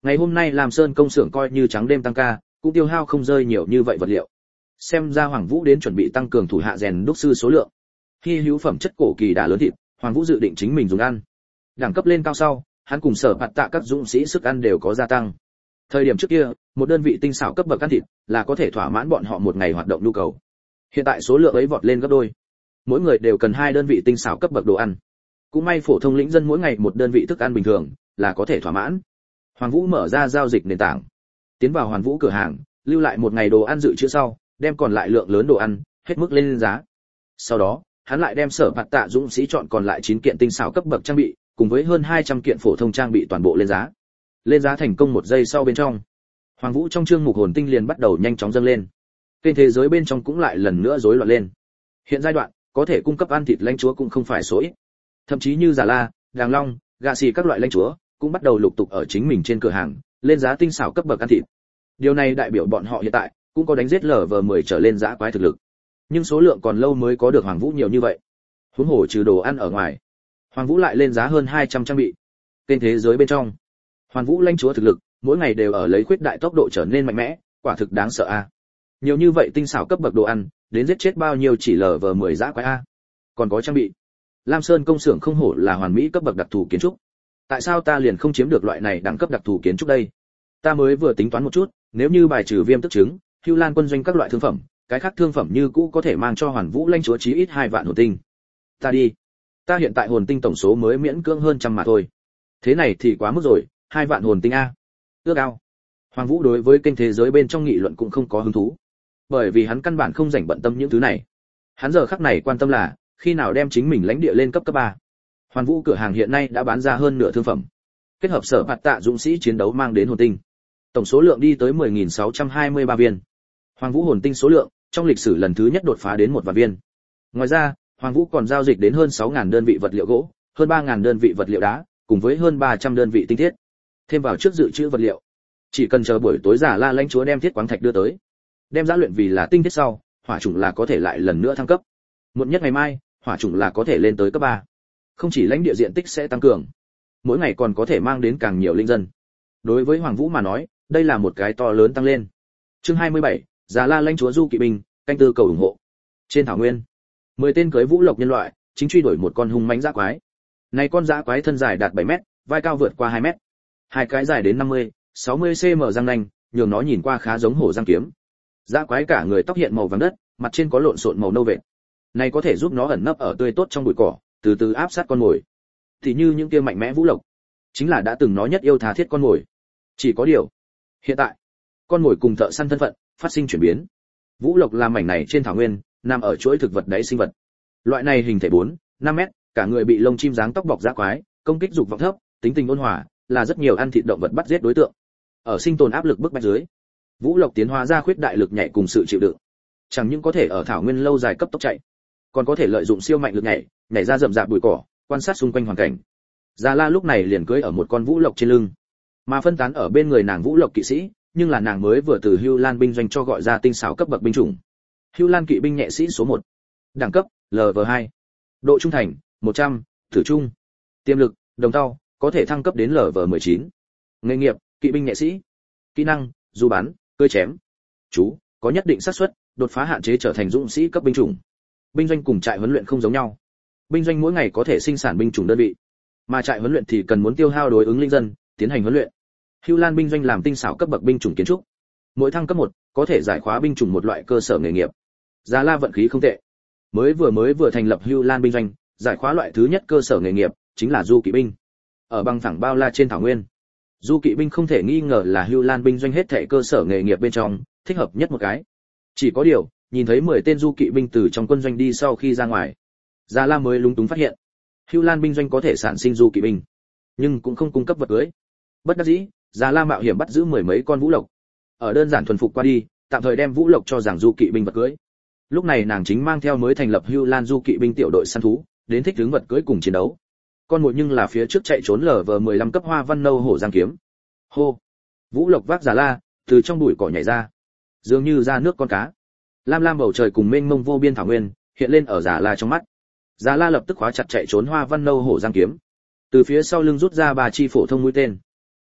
Ngày hôm nay Lam Sơn công xưởng coi như trắng đêm tăng ca, cũng tiêu hao không rơi nhiều như vậy vật liệu. Xem ra Hoàng Vũ đến chuẩn bị tăng cường thủ hạ rèn đúc sư số lượng. Hy hữu phẩm chất cổ kỳ đã lớn thịt, Hoàng Vũ dự định chính mình dùng ăn. Đẳng cấp lên cao sau, hắn cùng Sở Bạt Tạ các dũng sĩ sức ăn đều có gia tăng. Thời điểm trước kia, một đơn vị tinh xảo cấp bậc ăn thịt là có thể thỏa mãn bọn họ một ngày hoạt động nhu cầu. Hiện tại số lượng ấy vọt lên gấp đôi. Mỗi người đều cần 2 đơn vị tinh xảo cấp bậc đồ ăn. Cũng may phổ thông lĩnh dân mỗi ngày một đơn vị thức ăn bình thường là có thể thỏa mãn. Hoàng Vũ mở ra giao dịch nền tảng, tiến vào Hoàn Vũ cửa hàng, lưu lại một ngày đồ ăn dự trữ sau, đem còn lại lượng lớn đồ ăn hết mức lên giá. Sau đó, hắn lại đem Sở Bạt Tạ dũng sĩ chọn còn lại 9 kiện tinh xảo cấp bậc trang bị, cùng với hơn 200 kiện phổ thông trang bị toàn bộ lên giá. Lên giá thành công 1 giây sau bên trong, Hoàng Vũ trong chương mục hồn tinh liền bắt đầu nhanh chóng dâng lên. Kênh thế giới bên trong cũng lại lần nữa rối loạn lên. Hiện giai đoạn, có thể cung cấp ăn thịt lãnh chúa cũng không phải số ít. Thậm chí như Già La, Đàng Long, Gà Xì các loại lãnh chúa cũng bắt đầu lục tục ở chính mình trên cửa hàng lên giá tinh xảo cấp bậc ăn thịt. Điều này đại biểu bọn họ hiện tại cũng có đánh giết LV10 trở lên dã quái thực lực. Nhưng số lượng còn lâu mới có được Hoàng Vũ nhiều như vậy. Huống hồ trừ đồ ăn ở ngoài, Hoàng Vũ lại lên giá hơn 200 trang bị. Kênh thế giới bên trong, Hoàn Vũ lãnh chúa thực lực mỗi ngày đều ở lấy khuyết đại tốc độ trở nên mạnh mẽ, quả thực đáng sợ a. Nhiều như vậy tinh xảo cấp bậc đồ ăn, đến giết chết bao nhiêu chỉ LV10 dã quái a. Còn có trang bị. Lam Sơn công xưởng không hổ là hoàn mỹ cấp bậc đặc thù kiến trúc. Tại sao ta liền không chiếm được loại này đẳng cấp đặc thù kiến trúc đây? Ta mới vừa tính toán một chút, nếu như bài trừ viêm tức trứng, Hưu Lan quân doanh các loại thương phẩm, cái khác thương phẩm như cũ có thể mang cho Hoàn Vũ lãnh chúa chí ít 2 vạn hồn tinh. Ta đi. Ta hiện tại hồn tinh tổng số mới miễn cưỡng hơn trăm mà thôi. Thế này thì quá mức rồi, 2 vạn hồn tinh a. Ước ao. Hoàng Vũ đối với kênh thế giới bên trong nghị luận cũng không có hứng thú, bởi vì hắn căn bản không rảnh bận tâm những thứ này. Hắn giờ khắc này quan tâm là khi nào đem chính mình lãnh địa lên cấp 3. Hoàn Vũ cửa hàng hiện nay đã bán ra hơn nửa thương phẩm. Kết hợp Sở Bạt Tạ dũng sĩ chiến đấu mang đến hồn tinh, tổng số lượng đi tới 10.623 viên. Hoàng Vũ hồn tinh số lượng trong lịch sử lần thứ nhất đột phá đến 1 vạn viên. Ngoài ra, Hoàng Vũ còn giao dịch đến hơn 6.000 đơn vị vật liệu gỗ, hơn 3.000 đơn vị vật liệu đá, cùng với hơn 300 đơn vị tinh thiết. Thêm vào trước dự trữ vật liệu, chỉ cần chờ buổi tối Già La lãnh chúa đem thiết quáng thạch đưa tới, đem giá luyện vì là tinh thiết sau, hỏa chủng là có thể lại lần nữa thăng cấp. Muộn nhất ngày mai, hỏa chủng là có thể lên tới cấp 3. Không chỉ lãnh địa diện tích sẽ tăng cường, mỗi ngày còn có thể mang đến càng nhiều linh dân. Đối với Hoàng Vũ mà nói, đây là một cái to lớn tăng lên. Chương 27, Già La lãnh chúa du kỵ binh, canh tư cầu ủng hộ. Trên thảo nguyên, 10 tên cưới vũ lộc nhân loại chính truy đuổi một con hung mãnh dã quái. Này con dã quái thân dài đạt 7 mét, vai cao vượt qua 2 mét. Hai cái dài đến 50, 60 cm răng nanh, nhường nó nhìn qua khá giống hổ răng kiếm. Dã quái cả người tóc hiện màu vàng đất, mặt trên có lộn xộn màu nâu vệt. Này có thể giúp nó ẩn nấp ở tươi tốt trong bụi cỏ, từ từ áp sát con mồi. Thì như những kia mạnh mẽ vũ lộc, chính là đã từng nó nhất yêu tha thiết con mồi. Chỉ có điều, hiện tại, con mồi cùng thợ săn thân phận phát sinh chuyển biến. Vũ lộc là mảnh này trên thảo nguyên, nằm ở chuỗi thực vật đáy sinh vật. Loại này hình thể 4, 5 mét, cả người bị lông chim dáng tóc bọc dã quái, công kích dục vọng thấp, tính tình ôn hòa, là rất nhiều ăn thịt động vật bắt giết đối tượng. Ở sinh tồn áp lực bức bách dưới, vũ lộc tiến hóa ra khuyết đại lực nhạy cùng sự chịu đựng. Chẳng những có thể ở thảo nguyên lâu dài cấp tốc chạy, còn có thể lợi dụng siêu mạnh lực nhảy ra rậm rạp bụi cỏ, quan sát xung quanh hoàn cảnh. Già La lúc này liền cưỡi ở một con vũ lộc trên lưng, mà phân tán ở bên người nàng vũ lộc kỵ sĩ, nhưng là nàng mới vừa từ Hưu Lan binh doanh cho gọi ra tinh xảo cấp bậc binh chủng. Hưu Lan kỵ binh nhẹ sĩ số 1, đẳng cấp LV2, độ trung thành 100, thử trung, tiềm lực đồng tao, có thể thăng cấp đến LV19. Nghề nghiệp kỵ binh nhẹ sĩ, kỹ năng du bắn, cưỡi chém. Chú có nhất định xác suất đột phá hạn chế trở thành dũng sĩ cấp binh chủng. Binh doanh cùng trại huấn luyện không giống nhau. Binh doanh mỗi ngày có thể sinh sản binh chủng đơn vị, mà trại huấn luyện thì cần muốn tiêu hao đối ứng linh dân tiến hành huấn luyện. Hưu Lan binh doanh làm tinh xảo cấp bậc binh chủng kiến trúc, mỗi thăng cấp 1 có thể giải khóa binh chủng một loại cơ sở nghề nghiệp. Già La vận khí không tệ, mới vừa thành lập Hưu Lan binh doanh, giải khóa loại thứ nhất cơ sở nghề nghiệp chính là du kỵ binh. Ở băng thẳng bao la trên thảo nguyên, du kỵ binh không thể nghi ngờ là Hưu Lan binh doanh hết thảy cơ sở nghề nghiệp bên trong thích hợp nhất một cái. Chỉ có điều, nhìn thấy 10 tên du kỵ binh từ trong quân doanh đi sau khi ra ngoài, Già La mới lúng túng phát hiện, Hưu Lan binh doanh có thể sản sinh du kỵ binh, nhưng cũng không cung cấp vật cưới. Bất đắc dĩ, Già La mạo hiểm bắt giữ 10 mấy con vũ lộc. Ở đơn giản thuần phục qua đi, tạm thời đem vũ lộc cho rằng du kỵ binh vật cưới. Lúc này nàng chính mang theo mới thành lập Hưu Lan du kỵ binh tiểu đội săn thú, đến thích ứng vật cưới cùng chiến đấu. Con mồi nhưng là phía trước chạy trốn LV15 cấp hoa văn nâu hổ giang kiếm. Hô! Vũ lộc vác Già La từ trong bụi cỏ nhảy ra, dường như ra nước con cá. Lam lam bầu trời cùng mênh mông vô biên thảo nguyên hiện lên ở Già La trong mắt. Già La lập tức khóa chặt chạy trốn hoa văn nâu hổ giang kiếm, từ phía sau lưng rút ra 3 chi phổ thông mũi tên.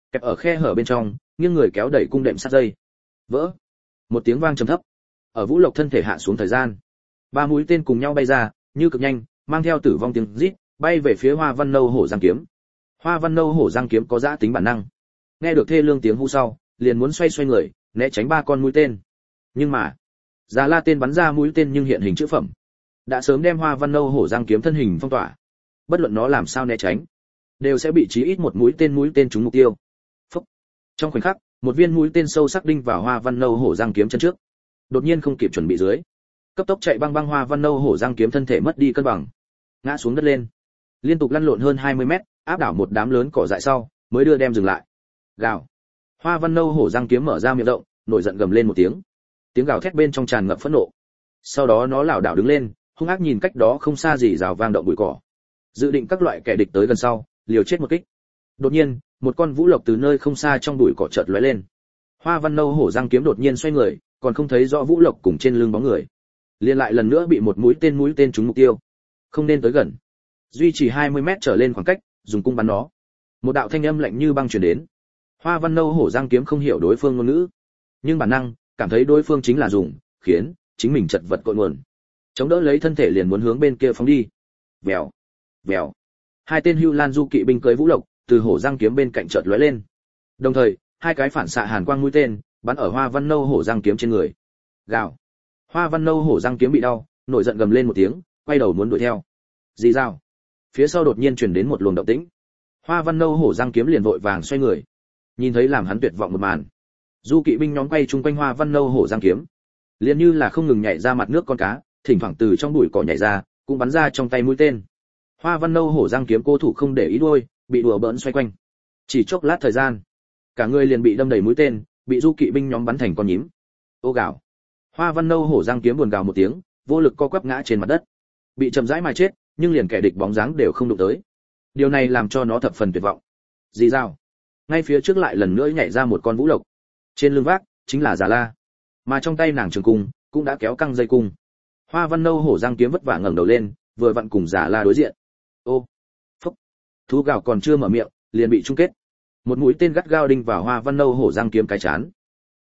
kẹp ở khe hở bên trong, nghiêng người kéo đẩy cung đệm sắt dây. Vỡ. Một tiếng vang trầm thấp. Ở Vũ Lộc thân thể hạ xuống thời gian, ba mũi tên cùng nhau bay ra, như cực nhanh, mang theo tử vong tiếng rít, bay về phía Hoa Văn Nâu hổ giang kiếm. Hoa Văn Nâu hổ giang kiếm có dã tính bản năng. Nghe được thê lương tiếng hú sau, liền muốn xoay người, né tránh ba con mũi tên. Nhưng mà, Già La tên bắn ra mũi tên nhưng hiện hình chữ phẩm, đã sớm đem Hoa Văn Nâu hổ giang kiếm thân hình phong tỏa. Bất luận nó làm sao né tránh, đều sẽ bị chí ít một mũi tên trúng mục tiêu. Phốc. Trong khoảnh khắc, một viên mũi tên sâu sắc đinh vào Hoa Văn Nâu hổ giang kiếm chân trước. Đột nhiên không kịp chuẩn bị dưới, cấp tốc chạy băng Hoa Văn Nâu hổ giang kiếm thân thể mất đi cân bằng, ngã xuống đất lên, liên tục lăn lộn hơn 20 mét, áp đảo một đám lớn cỏ dại sau, mới đưa đem dừng lại. Gào. Hoa Văn Nâu hổ giang kiếm mở ra miệng rộng, nổi giận gầm lên một tiếng. Tiếng gào thét bên trong tràn ngập phẫn nộ. Sau đó nó lảo đảo đứng lên, hung ác nhìn cách đó không xa gì rào vang động bụi cỏ, dự định các loại kẻ địch tới gần sau, liều chết một kích. Đột nhiên, một con vũ lộc từ nơi không xa trong bụi cỏ chợt lóe lên. Hoa Văn Nâu hổ giang kiếm đột nhiên xoay người, còn không thấy rõ vũ lộc cùng trên lưng bóng người, liền lại lần nữa bị một mũi tên trúng mục tiêu. Không nên tới gần. Duy trì 20 mét trở lên khoảng cách, dùng cung bắn nó. Một đạo thanh âm lạnh như băng truyền đến. Hoa Văn Nâu hổ giang kiếm không hiểu đối phương ngôn ngữ, nhưng bản năng cảm thấy đối phương chính là dùng khiến chính mình chật vật cội nguồn. Chống đỡ lấy thân thể liền muốn hướng bên kia phóng đi. Vèo, vèo. Hai tên Hưu Lan Du kỵ binh cưỡi vũ lộc từ hổ giang kiếm bên cạnh chợt lóe lên. Đồng thời, hai cái phản xạ hàn quang mũi tên bắn ở Hoa Văn Nâu hổ giang kiếm trên người. Gào. Hoa Văn Nâu hổ giang kiếm bị đau, nổi giận gầm lên một tiếng, quay đầu muốn đuổi theo. Rì rào. Phía sau đột nhiên truyền đến một luồng động tĩnh. Hoa Văn Nâu hổ giang kiếm liền vội vàng xoay người. Nhìn thấy làm hắn tuyệt vọng một màn. Du kỵ binh nhóm quay chung quanh Hoa Văn Nâu hổ giang kiếm, liền như là không ngừng nhảy ra mặt nước con cá, thỉnh thoảng từ trong bụi cỏ nhảy ra, cũng bắn ra trong tay mũi tên. Hoa Văn Nâu hổ giang kiếm cô thủ không để ý đuôi, bị đùa bỡn xoay quanh. Chỉ chốc lát thời gian, cả người liền bị đâm đầy mũi tên, bị du kỵ binh nhóm bắn thành con nhím. Ô gào. Hoa Văn Nâu hổ giang kiếm buồn gào một tiếng, vô lực co quắp ngã trên mặt đất, bị chậm rãi mà chết, nhưng liền kẻ địch bóng dáng đều không đụng tới. Điều này làm cho nó thập phần tuyệt vọng. Dì dao. Ngay phía trước lại lần nữa nhảy ra một con vũ lộc, trên lưng vác chính là Già La, mà trong tay nàng trường cung cũng đã kéo căng dây cung. Hoa Văn Nâu hổ giang kiếm vất vả ngẩng đầu lên, vừa vặn cùng Già La đối diện. Ô, phốc. Thú gào còn chưa mở miệng, liền bị chung kết. Một mũi tên gắt gao đinh vào Hoa Văn Nâu hổ giang kiếm cái chán.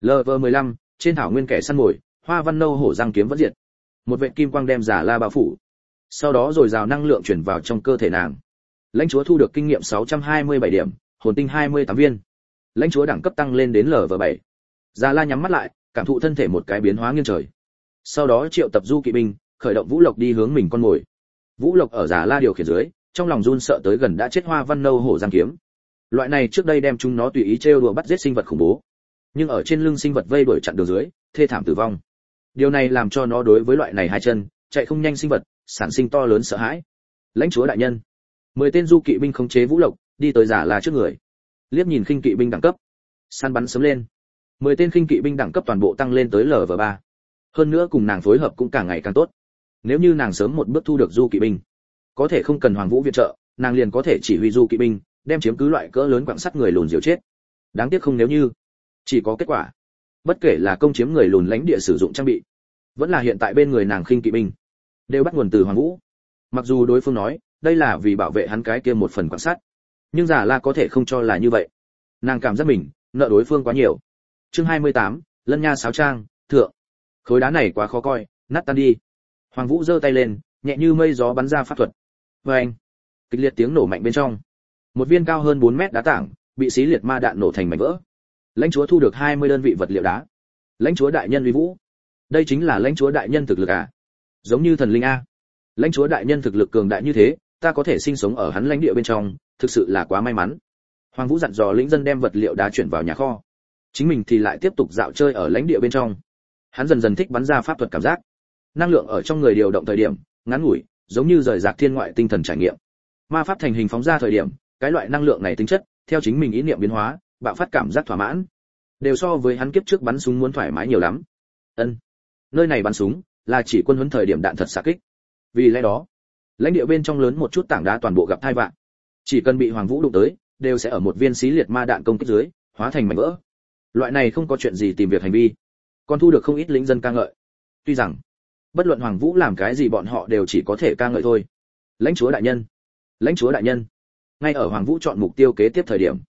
LV15, trên thảo nguyên kẻ săn mồi, Hoa Văn Nâu hổ giang kiếm vẫn diệt. Một vệt kim quang đem Già La bao phủ. Sau đó rồi rào năng lượng chuyển vào trong cơ thể nàng. Lãnh chúa thu được kinh nghiệm 627 điểm, hồn tinh 28 viên. Lãnh chúa đẳng cấp tăng lên đến LV7. Già La nhắm mắt lại, cảm thụ thân thể một cái biến hóa nghiêng trời. Sau đó triệu tập du kỵ binh, khởi động vũ lộc đi hướng mình con mồi. Vũ lộc ở Già La điều khiển dưới, trong lòng run sợ tới gần đã chết Hoa Văn Nâu hổ giang kiếm. Loại này trước đây đem chúng nó tùy ý trêu đùa bắt giết sinh vật khủng bố, nhưng ở trên lưng sinh vật vây đuổi chặn đường dưới, thê thảm tử vong. Điều này làm cho nó đối với loại này hai chân chạy không nhanh sinh vật sản sinh to lớn sợ hãi. Lãnh chúa đại nhân, 10 tên du kỵ binh khống chế vũ lộc, đi tới Già La trước người. Liếc nhìn khinh kỵ binh đẳng cấp, săn bắn sớm lên. 10 tên khinh kỵ binh đẳng cấp toàn bộ tăng lên tới LV3. Hơn nữa cùng nàng phối hợp cũng càng ngày càng tốt. Nếu như nàng sớm một bước thu được du kỵ binh, có thể không cần Hoàng Vũ viện trợ, nàng liền có thể chỉ huy du kỵ binh, đem chiếm cứ loại cỡ lớn quặng sắt người lùn diều chết. Đáng tiếc không nếu như, chỉ có kết quả. Bất kể là công chiếm người lùn lãnh địa sử dụng trang bị, vẫn là hiện tại bên người nàng khinh kỵ binh, đều bắt nguồn từ Hoàng Vũ. Mặc dù đối phương nói, đây là vì bảo vệ hắn cái kia một phần quặng sắt, nhưng Già La có thể không cho là như vậy. Nàng cảm giác mình nợ đối phương quá nhiều. Chương 28, Lân Nha sáo trang, thượng. Khối đá này quá khó coi, nát tan đi. Hoàng Vũ giơ tay lên, nhẹ như mây gió bắn ra pháp thuật. Oeng! Kịch liệt tiếng nổ mạnh bên trong. Một viên cao hơn 4 mét đá tảng bị xí liệt ma đạn nổ thành mảnh vỡ. Lãnh chúa thu được 20 đơn vị vật liệu đá. Lãnh chúa đại nhân uy vũ. Đây chính là lãnh chúa đại nhân thực lực à? Giống như thần linh a. Lãnh chúa đại nhân thực lực cường đại như thế, ta có thể sinh sống ở hắn lãnh địa bên trong, thực sự là quá may mắn. Hoàng Vũ dặn dò lĩnh dân đem vật liệu đá chuyển vào nhà kho. Chính mình thì lại tiếp tục dạo chơi ở lãnh địa bên trong. Hắn dần dần thích bắn ra pháp thuật cảm giác. Năng lượng ở trong người điều động thời điểm, ngắn ngủi, giống như rời rạc thiên ngoại tinh thần trải nghiệm. Ma pháp thành hình phóng ra thời điểm, cái loại năng lượng này tính chất, theo chính mình ý niệm biến hóa, bạo phát cảm giác thỏa mãn. Đều so với hắn kiếp trước bắn súng muốn thoải mái nhiều lắm. Ân. Nơi này bắn súng, là chỉ quân huấn thời điểm đạn thật xạ kích. Vì lẽ đó, lãnh địa bên trong lớn một chút tảng đá toàn bộ gặp tai vạn. Chỉ cần bị Hoàng Vũ đụng tới, đều sẽ ở một viên xí liệt ma đạn công kích dưới, hóa thành mảnh vỡ. Loại này không có chuyện gì tìm việc hành vi, còn thu được không ít lính dân ca ngợi. Tuy rằng, bất luận Hoàng Vũ làm cái gì bọn họ đều chỉ có thể ca ngợi thôi. Lãnh chúa đại nhân, lãnh chúa đại nhân. Ngay ở Hoàng Vũ chọn mục tiêu kế tiếp thời điểm,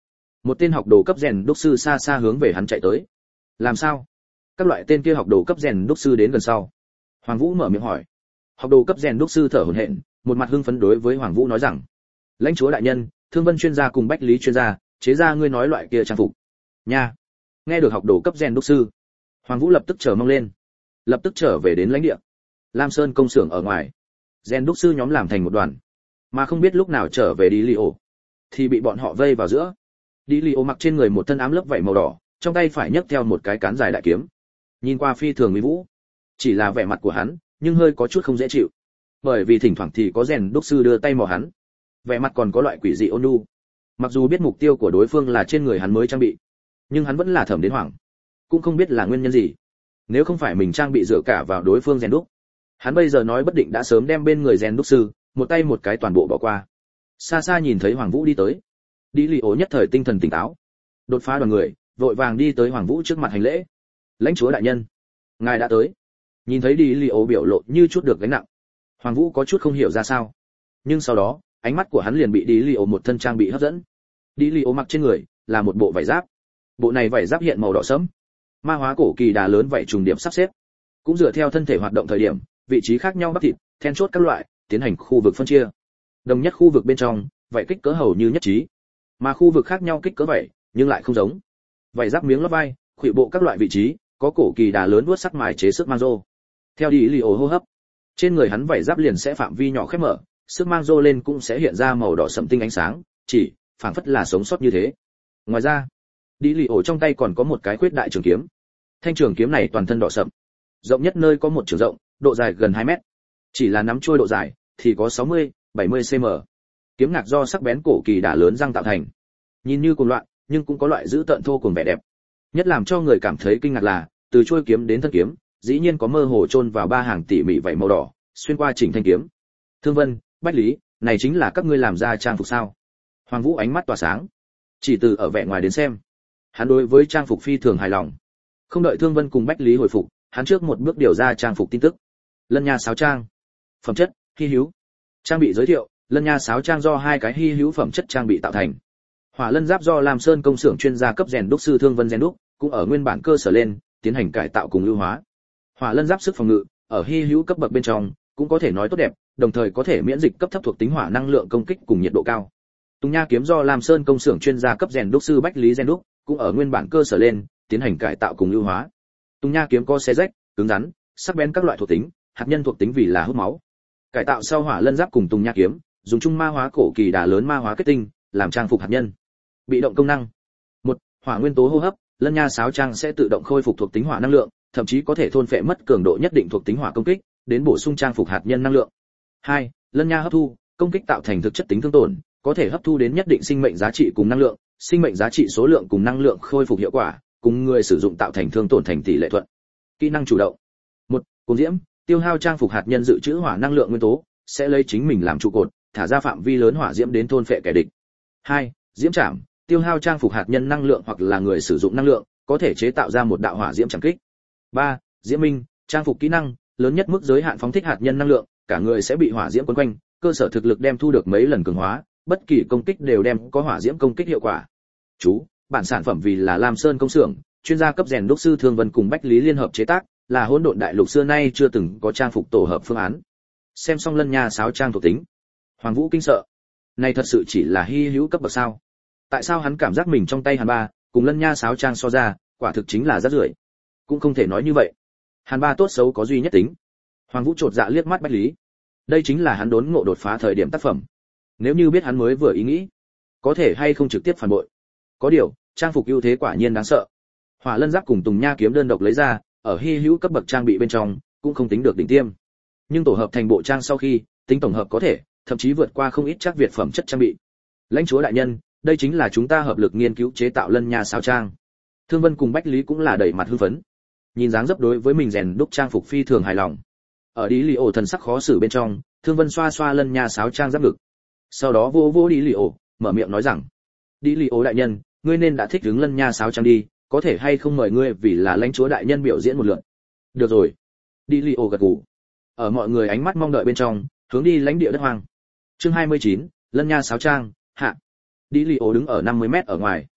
Một tên học đồ cấp rèn đúc sư xa xa hướng về hắn chạy tới. Làm sao? Các loại tên kia học đồ cấp rèn đúc sư đến gần sau. Hoàng Vũ mở miệng hỏi. Học đồ cấp rèn đúc sư thở hổn hển, một mặt hưng phấn đối với Hoàng Vũ nói rằng: "Lãnh chúa đại nhân, Thương Vân chuyên gia cùng Bách Lý chuyên gia, chế ra ngươi nói loại kia trang phục." Nha. Nghe được học đồ cấp rèn đúc sư, Hoàng Vũ lập tức chờ mong lên, lập tức trở về đến lãnh địa. Lam Sơn công xưởng ở ngoài, rèn đúc sư nhóm làm thành một đoàn, mà không biết lúc nào trở về đi Lio, thì bị bọn họ vây vào giữa. Đi Lio mặc trên người một thân ám lớp vảy màu đỏ, trong tay phải nhấc theo một cái cán dài đại kiếm, nhìn qua phi thường uy vũ. Chỉ là vẻ mặt của hắn, nhưng hơi có chút không dễ chịu, bởi vì thỉnh thoảng thì có rèn đúc sư đưa tay mò hắn, vẻ mặt còn có loại quỷ dị ôn nhu. Mặc dù biết mục tiêu của đối phương là trên người hắn mới trang bị, nhưng hắn vẫn là thầm đến hoảng, cũng không biết là nguyên nhân gì. Nếu không phải mình trang bị dựa cả vào đối phương rèn đúc, hắn bây giờ nói bất định đã sớm đem bên người rèn đúc sư một tay một cái toàn bộ bỏ qua. Xa xa nhìn thấy Hoàng Vũ đi tới, Đi Lì Ố nhất thời tinh thần tỉnh táo, đột phá đoàn người, vội vàng đi tới Hoàng Vũ trước mặt hành lễ. "Lãnh chúa đại nhân, ngài đã tới." Nhìn thấy Đi Lì Ố biểu lộ như chút được gánh nặng, Hoàng Vũ có chút không hiểu ra sao, nhưng sau đó ánh mắt của hắn liền bị Đi Lì Ố một thân trang bị hấp dẫn. Đi Lì Ố mặc trên người là một bộ vải giáp, bộ này vải giáp hiện màu đỏ sẫm, ma hóa cổ kỳ đà lớn vảy trùng điểm sắp xếp, cũng dựa theo thân thể hoạt động thời điểm, vị trí khác nhau bắp thịt, then chốt các loại, tiến hành khu vực phân chia. Đồng nhất khu vực bên trong, vảy kích cỡ hầu như nhất trí, mà khu vực khác nhau kích cỡ vảy, nhưng lại không giống. Vảy giáp miếng lót vai, khuỷu bộ các loại vị trí, có cổ kỳ đà lớn vuốt sắc mài chế sức mang rô. Theo Đi Lì Ố hô hấp, trên người hắn vảy giáp liền sẽ phạm vi nhỏ khép mở, sức mang rô lên cũng sẽ hiện ra màu đỏ sẫm tinh ánh sáng, chỉ phảng phất là sống sót như thế. Ngoài ra, Đi Lì Ố trong tay còn có một cái khuyết đại trường kiếm. Thanh trường kiếm này toàn thân đỏ sẫm, rộng nhất nơi có một trường rộng, độ dài gần 2 mét. Chỉ là nắm chuôi độ dài thì có 60, 70 cm. Kiếm ngạc do sắc bén cổ kỳ đà lớn răng tạo thành. Nhìn như cuồng loạn, nhưng cũng có loại giữ tợn thô cuồng vẻ đẹp. Nhất làm cho người cảm thấy kinh ngạc là, từ chuôi kiếm đến thân kiếm, dĩ nhiên có mơ hồ chôn vào 3 hàng tỉ mỉ vảy màu đỏ, xuyên qua chỉnh thanh kiếm. Thương Vân, Bách Lý, này chính là các ngươi làm ra trang phục sao? Hoàng Vũ ánh mắt tỏa sáng. Chỉ từ ở vẻ ngoài đến xem, hắn đối với trang phục phi thường hài lòng. Không đợi Thương Vân cùng Bách Lý hồi phục, hắn trước một bước điều ra trang phục tin tức. Lân nha sáo trang. Phẩm chất: hi hữu. Trang bị giới thiệu: Lân nha sáo trang do 2 cái hi hữu phẩm chất trang bị tạo thành. Hỏa lân giáp do Lam Sơn công xưởng chuyên gia cấp rèn đúc sư Thương Vân rèn đúc, cũng ở nguyên bản cơ sở lên, tiến hành cải tạo cùng ưu hóa. Hỏa lân giáp sức phòng ngự, ở hi hữu cấp bậc bên trong, cũng có thể nói tốt đẹp, đồng thời có thể miễn dịch cấp thấp thuộc tính hỏa năng lượng công kích cùng nhiệt độ cao. Tùng nha kiếm do Lam Sơn công xưởng chuyên gia cấp rèn đúc sư Bách Lý rèn đúc, cũng ở nguyên bản cơ sở lên, tiến hành cải tạo cùng ưu hóa. Tùng nha kiếm có xé rách, cứng rắn, sắc bén các loại thuộc tính, hạt nhân thuộc tính vì là hút máu. Cải tạo sau hỏa lân giáp cùng tùng nha kiếm, dùng chung ma hóa cổ kỳ đà lớn ma hóa kết tinh, làm trang phục hạt nhân. Bị động công năng: 1. Hỏa nguyên tố hô hấp, lân nha sáo trang sẽ tự động khôi phục thuộc tính hỏa năng lượng, thậm chí có thể thôn phệ mất cường độ nhất định thuộc tính hỏa công kích, đến bổ sung trang phục hạt nhân năng lượng. 2. Lân nha hấp thu, công kích tạo thành thực chất tính thương tổn, có thể hấp thu đến nhất định sinh mệnh giá trị cùng năng lượng, sinh mệnh giá trị số lượng cùng năng lượng khôi phục hiệu quả, cùng người sử dụng tạo thành thương tổn thành tỷ lệ thuận. Kỹ năng chủ động: 1. Cuồng diễm, tiêu hao trang phục hạt nhân dự trữ hỏa năng lượng nguyên tố, sẽ lấy chính mình làm trụ cột, thả ra phạm vi lớn hỏa diễm đến thôn phệ kẻ địch. 2. Diễm trảm, tiêu hao trang phục hạt nhân năng lượng hoặc là người sử dụng năng lượng, có thể chế tạo ra một đạo hỏa diễm trảm kích. 3. Diễm minh, trang phục kỹ năng, lớn nhất mức giới hạn phóng thích hạt nhân năng lượng, cả người sẽ bị hỏa diễm quấn quanh, cơ sở thực lực đem thu được mấy lần cường hóa, bất kỳ công kích đều đem có hỏa diễm công kích hiệu quả. Chú, bản sản phẩm vì là Lam Sơn công xưởng, chuyên gia cấp rèn đúc sư Thương Vân cùng Bách Lý liên hợp chế tác, là hỗn độn đại lục xưa nay chưa từng có trang phục tổ hợp phương án. Xem xong lân nha sáo trang thuộc tính, Hoàng Vũ kinh sợ. Này thật sự chỉ là hi hữu cấp bậc sao? Tại sao hắn cảm giác mình trong tay Hàn Ba cùng lân nha sáo trang so ra, quả thực chính là rác rưởi. Cũng không thể nói như vậy. Hàn Ba tốt xấu có duy nhất tính. Hoàng Vũ chột dạ liếc mắt Bách Lý. Đây chính là hắn đốn ngộ đột phá thời điểm tác phẩm. Nếu như biết hắn mới vừa ý nghĩ, có thể hay không trực tiếp phản bội. Có điều, trang phục ưu thế quả nhiên đáng sợ. Hỏa lân giáp cùng tùng nha kiếm đơn độc lấy ra, ở hi hữu cấp bậc trang bị bên trong, cũng không tính được đỉnh tiêm. Nhưng tổ hợp thành bộ trang sau khi, tính tổng hợp có thể, thậm chí vượt qua không ít chắc việt phẩm chất trang bị. Lãnh chúa đại nhân, đây chính là chúng ta hợp lực nghiên cứu chế tạo lân nha sao trang. Thương Vân cùng Bách Lý cũng là đầy mặt hưng phấn. Nhìn dáng dấp đối với mình rèn đúc trang phục phi thường hài lòng. Ở Đi Lì Ổ thần sắc khó xử bên trong, Thương Vân xoa xoa lân nha sáo trang giáp ngực. Sau đó vô vô Đi Lì Ổ, mở miệng nói rằng: Đi Lì Ổ đại nhân, ngươi nên đã thích ứng lân nha sáo trang đi, có thể hay không mời ngươi vì là lãnh chúa đại nhân biểu diễn một lượt. Được rồi. Đi Lì Ổ gật gù. Ở mọi người ánh mắt mong đợi bên trong, hướng đi lãnh địa đất hoang. Chương 29, lân nha sáo trang hạ. Đi Lì Ổ đứng ở 50 mét ở ngoài,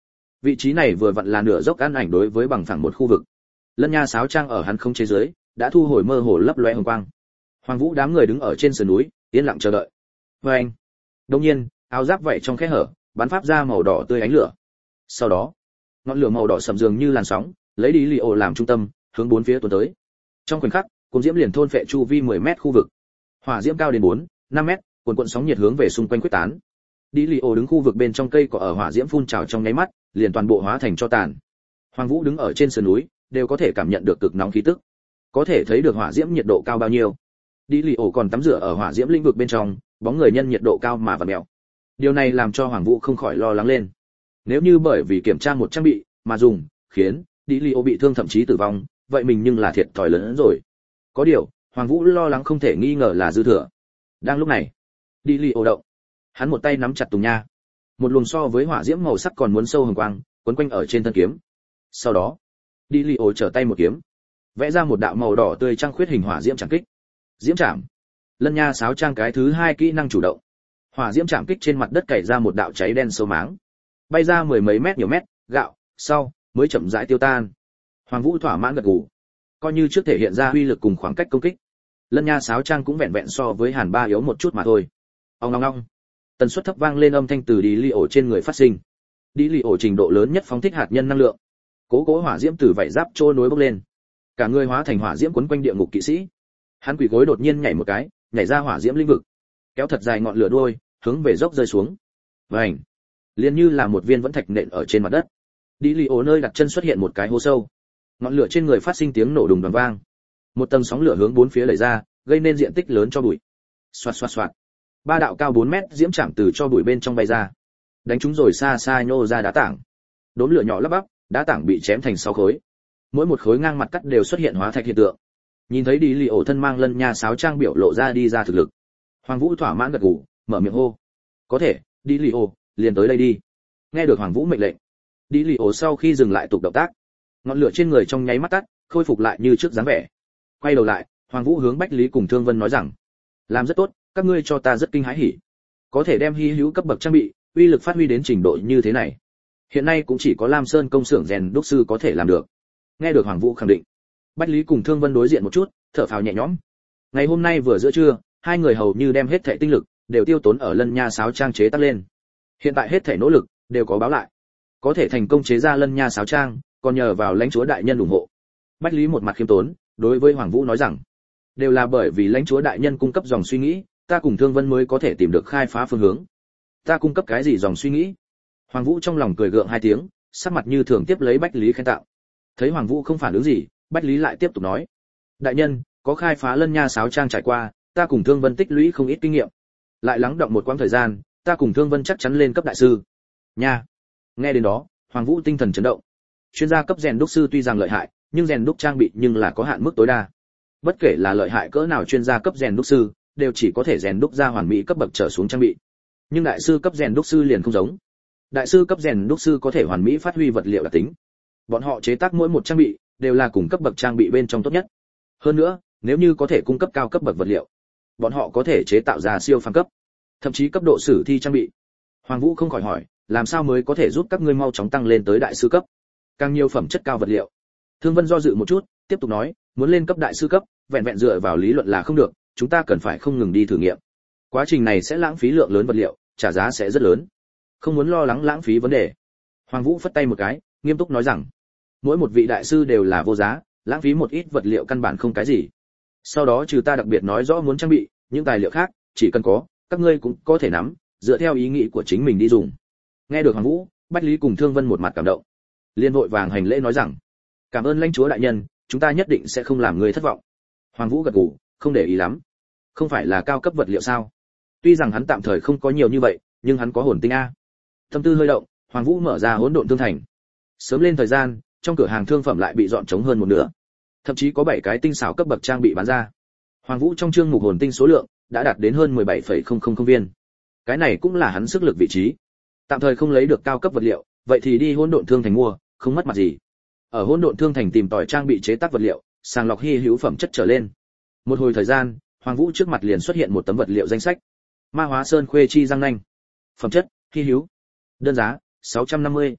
Vị trí này vừa vặn là nửa dốc ăn ảnh đối với bằng phẳng một khu vực. Lân Nha Sáo Trang ở hắn không chế dưới, đã thu hồi mơ hồ lấp lóe hồng quang. Hoàng Vũ đám người đứng ở trên sườn núi, yên lặng chờ đợi. Oeng! Đột nhiên, áo giáp vậy trong khe hở, bắn phát ra màu đỏ tươi ánh lửa. Sau đó, ngọn lửa màu đỏ sầm dường như làn sóng, lấy đi Lily làm trung tâm, hướng bốn phía tuôn tới. Trong khoảnh khắc, cuồng diễm liền thôn phệ chu vi 10 mét khu vực. Hỏa diễm cao đến 4-5 mét, cuồn cuộn sóng nhiệt hướng về xung quanh quyết tán. Đi Lily đứng khu vực bên trong cây cỏ ở hỏa diễm phun trào trong nháy mắt, liền toàn bộ hóa thành tro tàn. Hoàng Vũ đứng ở trên sườn núi, đều có thể cảm nhận được cực nóng khí tức, có thể thấy được hỏa diễm nhiệt độ cao bao nhiêu. Đi Lily còn tắm rửa ở hỏa diễm lĩnh vực bên trong, bóng người nhân nhiệt độ cao mà vặn mèo. Điều này làm cho Hoàng Vũ không khỏi lo lắng lên. Nếu như bởi vì kiểm tra một trang bị mà dùng khiến Đi Lily bị thương thậm chí tử vong, vậy mình nhưng là thiệt thòi lớn hơn rồi. Có điều, Hoàng Vũ lo lắng không thể nghi ngờ là dư thừa. Đang lúc này, Đi Lily động. Hắn một tay nắm chặt tùng nha, một luồng so với hỏa diễm màu sắc còn muốn sâu hồng quang quấn quanh ở trên thân kiếm. Sau đó, Đi Lily trở tay một kiếm, vẽ ra một đạo màu đỏ tươi trăng khuyết hình hỏa diễm chạm kích. Diễm chạm. Lân Nha Sáo Trang cái thứ hai kỹ năng chủ động. Hỏa diễm chạm kích trên mặt đất cày ra một đạo cháy đen sâu máng, bay ra mười mấy mét nhiều mét, gạo, sau mới chậm rãi tiêu tan. Hoàng Vũ thỏa mãn gật gù, coi như trước thể hiện ra uy lực cùng khoảng cách công kích. Lân Nha Sáo Trang cũng vẹn vẹn so với Hàn Ba yếu một chút mà thôi. Ong ong ong. Tần suất thấp vang lên âm thanh từ đi li ổ trên người phát sinh. Đi li ổ trình độ lớn nhất phóng thích hạt nhân năng lượng. Cố hỏa diễm từ vảy giáp trôi nối bốc lên, cả người hóa thành hỏa diễm quấn quanh địa ngục kỵ sĩ. Hắn quỳ gối đột nhiên nhảy một cái, nhảy ra hỏa diễm lĩnh vực, kéo thật dài ngọn lửa đuôi, hướng về dốc rơi xuống. Vành, liền như là một viên vẫn thạch nện ở trên mặt đất. Đi li ổ nơi đặt chân xuất hiện một cái hố sâu, ngọn lửa trên người phát sinh tiếng nổ đùng đoàng vang, một tầng sóng lửa hướng bốn phía lầy ra, gây nên diện tích lớn cho bụi. Xoạt xoạt xoạt, ba đạo cao 4 mét diễm chạm từ cho bụi bên trong bay ra, đánh chúng rồi xa xa nhô ra đá tảng. Đốm lửa nhỏ lấp bắp, đá tảng bị chém thành 6 khối, mỗi một khối ngang mặt cắt đều xuất hiện hóa thạch hiện tượng. Nhìn thấy đi li ổ thân mang Lân Nha Sáo Trang biểu lộ ra đi ra thực lực, Hoàng Vũ thỏa mãn gật gù, mở miệng hô: "Có thể, đi li ổ, liền tới đây đi." Nghe được Hoàng Vũ mệnh lệnh, đi li ổ sau khi dừng lại tục động tác, ngọn lửa trên người trong nháy mắt tắt, khôi phục lại như trước dáng vẻ. Quay đầu lại, Hoàng Vũ hướng Bách Lý cùng Thương Vân nói rằng: "Làm rất tốt, các ngươi cho ta rất kinh hãi hỉ. Có thể đem hi hữu cấp bậc trang bị, uy lực phát huy đến trình độ như thế này, hiện nay cũng chỉ có Lam Sơn công xưởng rèn đúc sư có thể làm được." Nghe được Hoàng Vũ khẳng định, Bách Lý cùng Thương Vân đối diện một chút, thở phào nhẹ nhõm. Ngày hôm nay vừa giữa trưa, hai người hầu như đem hết thảy tinh lực đều tiêu tốn ở Lân Nha Sáo Trang chế tác lên. Hiện tại hết thảy nỗ lực đều có báo lại, có thể thành công chế ra Lân Nha Sáo Trang, còn nhờ vào lãnh chúa đại nhân ủng hộ. Bách Lý một mặt khiêm tốn, đối với Hoàng Vũ nói rằng, đều là bởi vì lãnh chúa đại nhân cung cấp dòng suy nghĩ, ta cùng Thương Vân mới có thể tìm được khai phá phương hướng. Ta cung cấp cái gì dòng suy nghĩ? Hoàng Vũ trong lòng cười gượng hai tiếng, sắc mặt như thường tiếp lấy Bách Lý khen tạo. Thấy Hoàng Vũ không phản ứng gì, Bách Lý lại tiếp tục nói, đại nhân, có khai phá Lân Nha Sáo Trang trải qua, ta cùng Thương Vân tích lũy không ít kinh nghiệm. Lại lắng động một quãng thời gian, ta cùng Thương Vân chắc chắn lên cấp đại sư. Nha. Nghe đến đó, Hoàng Vũ tinh thần chấn động. Chuyên gia cấp rèn đúc sư tuy rằng lợi hại, nhưng rèn đúc trang bị nhưng là có hạn mức tối đa. Bất kể là lợi hại cỡ nào chuyên gia cấp rèn đúc sư, đều chỉ có thể rèn đúc ra hoàn mỹ cấp bậc trở xuống trang bị. Nhưng đại sư cấp rèn đúc sư liền không giống. Đại sư cấp rèn đúc sư có thể hoàn mỹ phát huy vật liệu đặc tính. Bọn họ chế tác mỗi một trang bị đều là cùng cấp bậc trang bị bên trong tốt nhất. Hơn nữa, nếu như có thể cung cấp cao cấp bậc vật liệu, bọn họ có thể chế tạo ra siêu phàm cấp, thậm chí cấp độ sử thi trang bị. Hoàng Vũ không khỏi hỏi, làm sao mới có thể giúp các ngươi mau chóng tăng lên tới đại sư cấp? Càng nhiều phẩm chất cao vật liệu. Thương Vân do dự một chút, tiếp tục nói, muốn lên cấp đại sư cấp, vẹn vẹn dựa vào lý luận là không được, chúng ta cần phải không ngừng đi thử nghiệm. Quá trình này sẽ lãng phí lượng lớn vật liệu, trả giá sẽ rất lớn. Không muốn lo lắng lãng phí vấn đề. Hoàng Vũ phất tay một cái, nghiêm túc nói rằng, mỗi một vị đại sư đều là vô giá, lãng phí một ít vật liệu căn bản không cái gì. Sau đó trừ ta đặc biệt nói rõ muốn trang bị, những tài liệu khác, chỉ cần có, các ngươi cũng có thể nắm, dựa theo ý nghĩ của chính mình đi dùng. Nghe được Hoàng Vũ, Bách Lý cùng Thương Vân một mặt cảm động, liên vội vàng hành lễ nói rằng, cảm ơn lãnh chúa đại nhân, chúng ta nhất định sẽ không làm người thất vọng. Hoàng Vũ gật gù, không để ý lắm. Không phải là cao cấp vật liệu sao? Tuy rằng hắn tạm thời không có nhiều như vậy, nhưng hắn có hồn tinh a. Tâm tư hơi động, Hoàng Vũ mở ra hỗn độn thương thành. Sớm lên thời gian, trong cửa hàng thương phẩm lại bị dọn trống hơn một nửa, thậm chí có 7 cái tinh xảo cấp bậc trang bị bán ra. Hoàng Vũ trong chương mục hồn tinh số lượng đã đạt đến hơn 17,000 viên. Cái này cũng là hắn sức lực vị trí. Tạm thời không lấy được cao cấp vật liệu, vậy thì đi hỗn độn thương thành mua, không mất mặt gì. Ở hỗn độn thương thành tìm tòi trang bị chế tác vật liệu, sàng lọc hi hữu phẩm chất trở lên. Một hồi thời gian, Hoàng Vũ trước mặt liền xuất hiện một tấm vật liệu danh sách. Ma hóa sơn khuê chi răng nanh. Phẩm chất: hi hữu. Đơn giá: 650.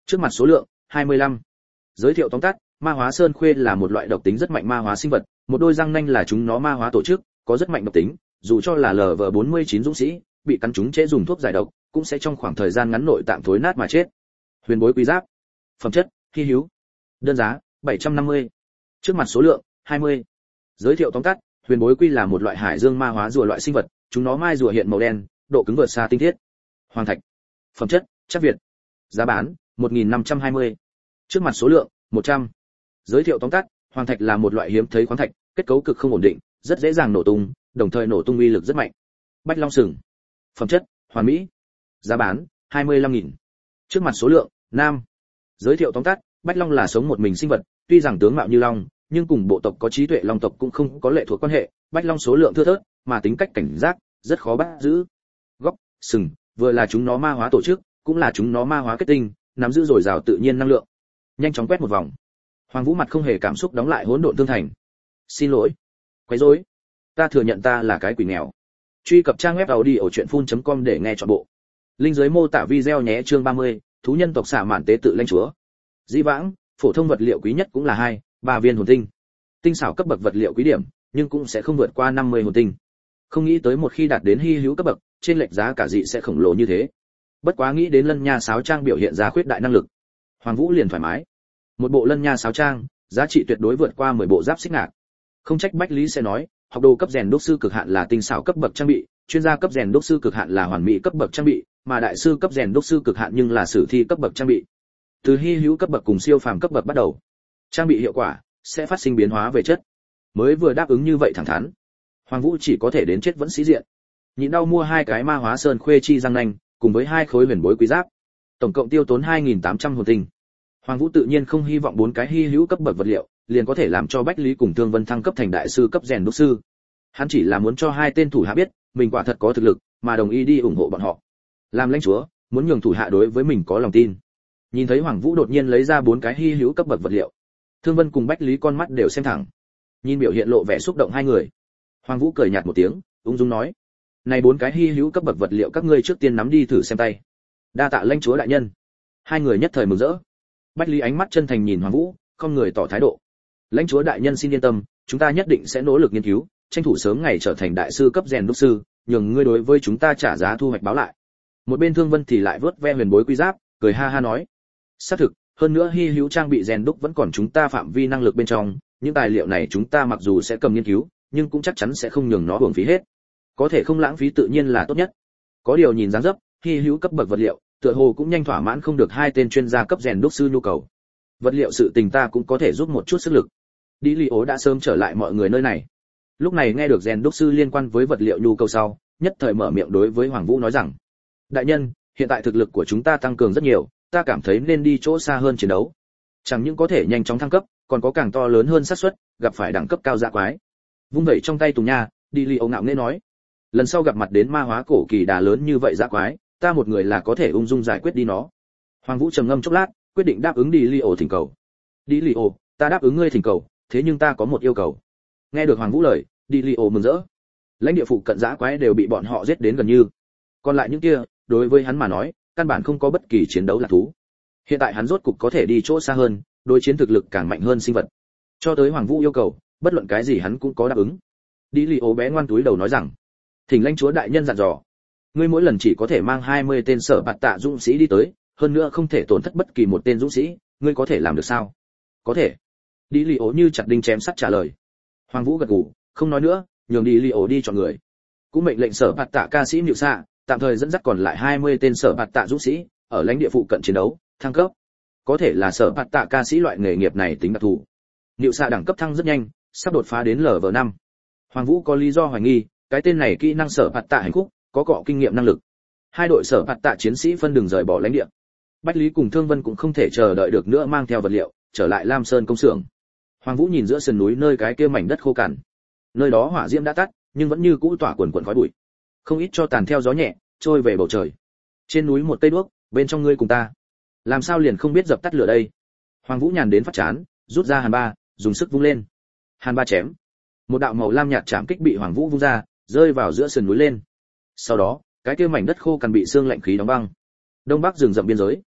Trước mặt số lượng 25. Giới thiệu tóm tắt, ma hóa sơn khuê là một loại độc tính rất mạnh ma hóa sinh vật, một đôi răng nanh là chúng nó ma hóa tổ chức, có rất mạnh độc tính, dù cho là LV49 dũng sĩ, bị cắn trúng trễ dùng thuốc giải độc, cũng sẽ trong khoảng thời gian ngắn nội tạng thối nát mà chết. Huyền bối quý giáp. Phẩm chất: hi hữu. Đơn giá: 750. Trước mặt số lượng 20. Giới thiệu tóm tắt, huyền bối quy là một loại hải dương ma hóa rùa loại sinh vật, chúng nó mai rùa hiện màu đen, độ cứng vượt xa tinh thiết. Hoàng thạch. Phẩm chất: chắc việt. Giá bán: 1520. Trước mặt số lượng 100. Giới thiệu tóm tắt, hoàng thạch là một loại hiếm thấy khoáng thạch, kết cấu cực không ổn định, rất dễ dàng nổ tung, đồng thời nổ tung uy lực rất mạnh. Bách long sừng. Phẩm chất: hoàn mỹ. Giá bán: 25.000. Trước mặt số lượng 5. Giới thiệu tóm tắt, bách long là sống một mình sinh vật, tuy rằng tướng mạo như long, nhưng cùng bộ tộc có trí tuệ long tộc cũng không có lệ thuộc quan hệ, bách long số lượng thưa thớt, mà tính cách cảnh giác, rất khó bắt giữ. Góc, sừng, vừa là chúng nó ma hóa tổ chức, cũng là chúng nó ma hóa kết tinh, nắm giữ dồi dào tự nhiên năng lượng. Nhanh chóng quét một vòng. Hoàng Vũ mặt không hề cảm xúc đóng lại hỗn độn tương thành. Xin lỗi, quấy rối. Ta thừa nhận ta là cái quỷ nghèo. Truy cập trang web audiochuyenphun.com để nghe trọn bộ. Link dưới mô tả video nhé. Chương 30, thú nhân tộc xả mạn tế tự lãnh chúa. Dĩ vãng, phổ thông vật liệu quý nhất cũng là 2-3 viên hồn tinh. Tinh xảo cấp bậc vật liệu quý điểm, nhưng cũng sẽ không vượt qua 50 hồn tinh. Không nghĩ tới một khi đạt đến hi hữu cấp bậc, trên lệch giá cả dị sẽ khổng lồ như thế. Bất quá nghĩ đến Lân Nha sáo trang biểu hiện ra khuyết đại năng lực, Hoàng Vũ liền thoải mái. Một bộ Lân Nha sáo trang, giá trị tuyệt đối vượt qua 10 bộ giáp xích ngạc. Không trách Bách Lý sẽ nói, học đồ cấp rèn đúc sư cực hạn là tinh xảo cấp bậc trang bị, chuyên gia cấp rèn đúc sư cực hạn là hoàn mỹ cấp bậc trang bị, mà đại sư cấp rèn đúc sư cực hạn nhưng là sử thi cấp bậc trang bị. Từ hi hữu cấp bậc cùng siêu phàm cấp bậc bắt đầu, trang bị hiệu quả sẽ phát sinh biến hóa về chất. Mới vừa đáp ứng như vậy thẳng thắn, Hoàng Vũ chỉ có thể đến chết vẫn sĩ diện. Nhịn đau mua 2 cái ma hóa sơn khuê chi răng nanh, cùng với 2 khối huyền bối quý giáp, tổng cộng tiêu tốn 2.800 hồn tinh. Hoàng Vũ tự nhiên không hy vọng 4 cái hi hữu cấp bậc vật liệu liền có thể làm cho Bách Lý cùng Thương Vân thăng cấp thành đại sư cấp rèn đúc sư. Hắn chỉ là muốn cho 2 tên thủ hạ biết, mình quả thật có thực lực, mà đồng ý đi ủng hộ bọn họ. Làm lãnh chúa, muốn nhường thủ hạ đối với mình có lòng tin. Nhìn thấy Hoàng Vũ đột nhiên lấy ra 4 cái hi hữu cấp bậc vật liệu, Thương Vân cùng Bách Lý con mắt đều xem thẳng. Nhìn biểu hiện lộ vẻ xúc động hai người, Hoàng Vũ cười nhạt một tiếng, ung dung nói: "Này 4 cái hi hữu cấp bậc vật liệu các ngươi trước tiên nắm đi thử xem tay." Đa tạ lãnh chúa đại nhân. Hai người nhất thời mừng rỡ. Bách Lý ánh mắt chân thành nhìn Hoàng Vũ, không người tỏ thái độ. "Lãnh chúa đại nhân xin yên tâm, chúng ta nhất định sẽ nỗ lực nghiên cứu, tranh thủ sớm ngày trở thành đại sư cấp rèn đúc sư, nhường ngươi đối với chúng ta trả giá thu hoạch báo lại." Một bên Thương Vân thì lại vớt ve huyền bối quý giáp, cười ha ha nói: "Xác thực, hơn nữa hi hữu trang bị rèn đúc vẫn còn chúng ta phạm vi năng lực bên trong, những tài liệu này chúng ta mặc dù sẽ cầm nghiên cứu, nhưng cũng chắc chắn sẽ không nhường nó uổng phí hết. Có thể không lãng phí tự nhiên là tốt nhất. Có điều nhìn dáng dấp, hi hữu cấp bậc vật liệu, tựa hồ cũng nhanh thỏa mãn không được 2 tên chuyên gia cấp rèn đúc sư nhu cầu. Vật liệu sự tình ta cũng có thể giúp một chút sức lực." Đi Lý Ố đã sớm trở lại mọi người nơi này. Lúc này nghe được rèn đúc sư liên quan với vật liệu nhu cầu sau, nhất thời mở miệng đối với Hoàng Vũ nói rằng: "Đại nhân, hiện tại thực lực của chúng ta tăng cường rất nhiều, ta cảm thấy nên đi chỗ xa hơn chiến đấu. Chẳng những có thể nhanh chóng thăng cấp, còn có càng to lớn hơn xác suất gặp phải đẳng cấp cao dã quái." Vung vẩy trong tay tùng nha, đi Lý Âu ngạo nghễ nói: "Lần sau gặp mặt đến ma hóa cổ kỳ đà lớn như vậy dã quái, ta một người là có thể ung dung giải quyết đi nó." Hoàng Vũ trầm ngâm chốc lát, quyết định đáp ứng đi Lý Âu thỉnh cầu. "Đi Lý Âu, ta đáp ứng ngươi thỉnh cầu, thế nhưng ta có một yêu cầu." Nghe được Hoàng Vũ lời, đi Lý Âu mừng rỡ. Lãnh địa phụ cận dã quái đều bị bọn họ giết đến gần như, còn lại những kia, đối với hắn mà nói, căn bản không có bất kỳ chiến đấu là thú. Hiện tại hắn rốt cục có thể đi chỗ xa hơn, đối chiến thực lực càng mạnh hơn sinh vật. Cho tới Hoàng Vũ yêu cầu, bất luận cái gì hắn cũng có đáp ứng. Đi Lý Ố bé ngoan túi đầu nói rằng: "Thỉnh lãnh chúa đại nhân dặn dò, ngươi mỗi lần chỉ có thể mang 20 tên sở bạt tạ dũng sĩ đi tới, hơn nữa không thể tổn thất bất kỳ một tên dũng sĩ, ngươi có thể làm được sao?" "Có thể." Đi Lý Ố như chặt đinh chém sắt trả lời. Hoàng Vũ gật gù, không nói nữa, nhường đi Lý Ố đi chọn người. Cũng mệnh lệnh sở bạt tạ ca sĩ Niệu Xạ tạm thời dẫn dắt còn lại 20 tên sở bạt tạ dũng sĩ ở lãnh địa phụ cận chiến đấu, thăng cấp. Có thể là sở bạt tạ ca sĩ loại nghề nghiệp này tính đặc thù. Niệu Xạ đẳng cấp thăng rất nhanh, sắp đột phá đến LV5. Hoàng Vũ có lý do hoài nghi, cái tên này kỹ năng sở bạt tạ hành khúc, có cọ kinh nghiệm năng lực. Hai đội sở bạt tạ chiến sĩ phân đường rời bỏ lãnh địa. Bách Lý cùng Thương Vân cũng không thể chờ đợi được nữa mang theo vật liệu, trở lại Lam Sơn công xưởng. Hoàng Vũ nhìn giữa sườn núi nơi cái kia mảnh đất khô cằn. Nơi đó hỏa diễm đã tắt, nhưng vẫn như cũ tỏa quần quần khói bụi. Không ít cho tàn theo gió nhẹ, trôi về bầu trời. Trên núi một cây đuốc, bên trong ngươi cùng ta. Làm sao liền không biết dập tắt lửa đây? Hoàng Vũ nhàn đến phát chán, rút ra hàn ba, dùng sức vung lên. Hàn ba chém. Một đạo màu lam nhạt chạm kích bị Hoàng Vũ vung ra, rơi vào giữa sườn núi lên. Sau đó, cái kia mảnh đất khô cằn bị xương lạnh khí đóng băng. Đông Bắc rừng rậm biên giới.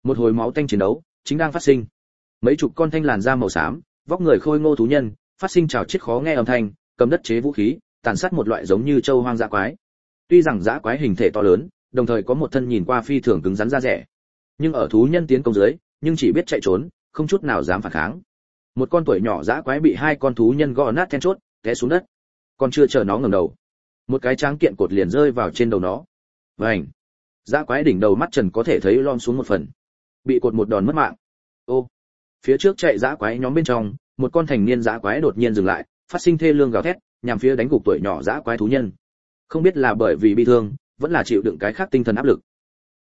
Một hồi máu tanh chiến đấu chính đang phát sinh. Mấy chục con thanh làn da màu xám, vóc người khôi ngô thú nhân, phát sinh trào chiết khó nghe âm thanh, cầm đất chế vũ khí, tàn sát một loại giống như châu hoang dã quái. Tuy rằng dã quái hình thể to lớn, đồng thời có một thân nhìn qua phi thường cứng rắn da rẻ, nhưng ở thú nhân tiến công dưới, nhưng chỉ biết chạy trốn, không chút nào dám phản kháng. Một con tuổi nhỏ dã quái bị hai con thú nhân gõ nát then chốt, té xuống đất. Còn chưa chờ nó ngẩng đầu, một cái tráng kiện cột liền rơi vào trên đầu nó. Vành. Dã quái đỉnh đầu mắt trần có thể thấy lom xuống một phần, bị cột một đòn mất mạng. Ô. Phía trước chạy dã quái nhóm bên trong, một con thành niên dã quái đột nhiên dừng lại, phát sinh thê lương gào thét, nhằm phía đánh gục tuổi nhỏ dã quái thú nhân. Không biết là bởi vì bị thương, vẫn là chịu đựng cái khác tinh thần áp lực.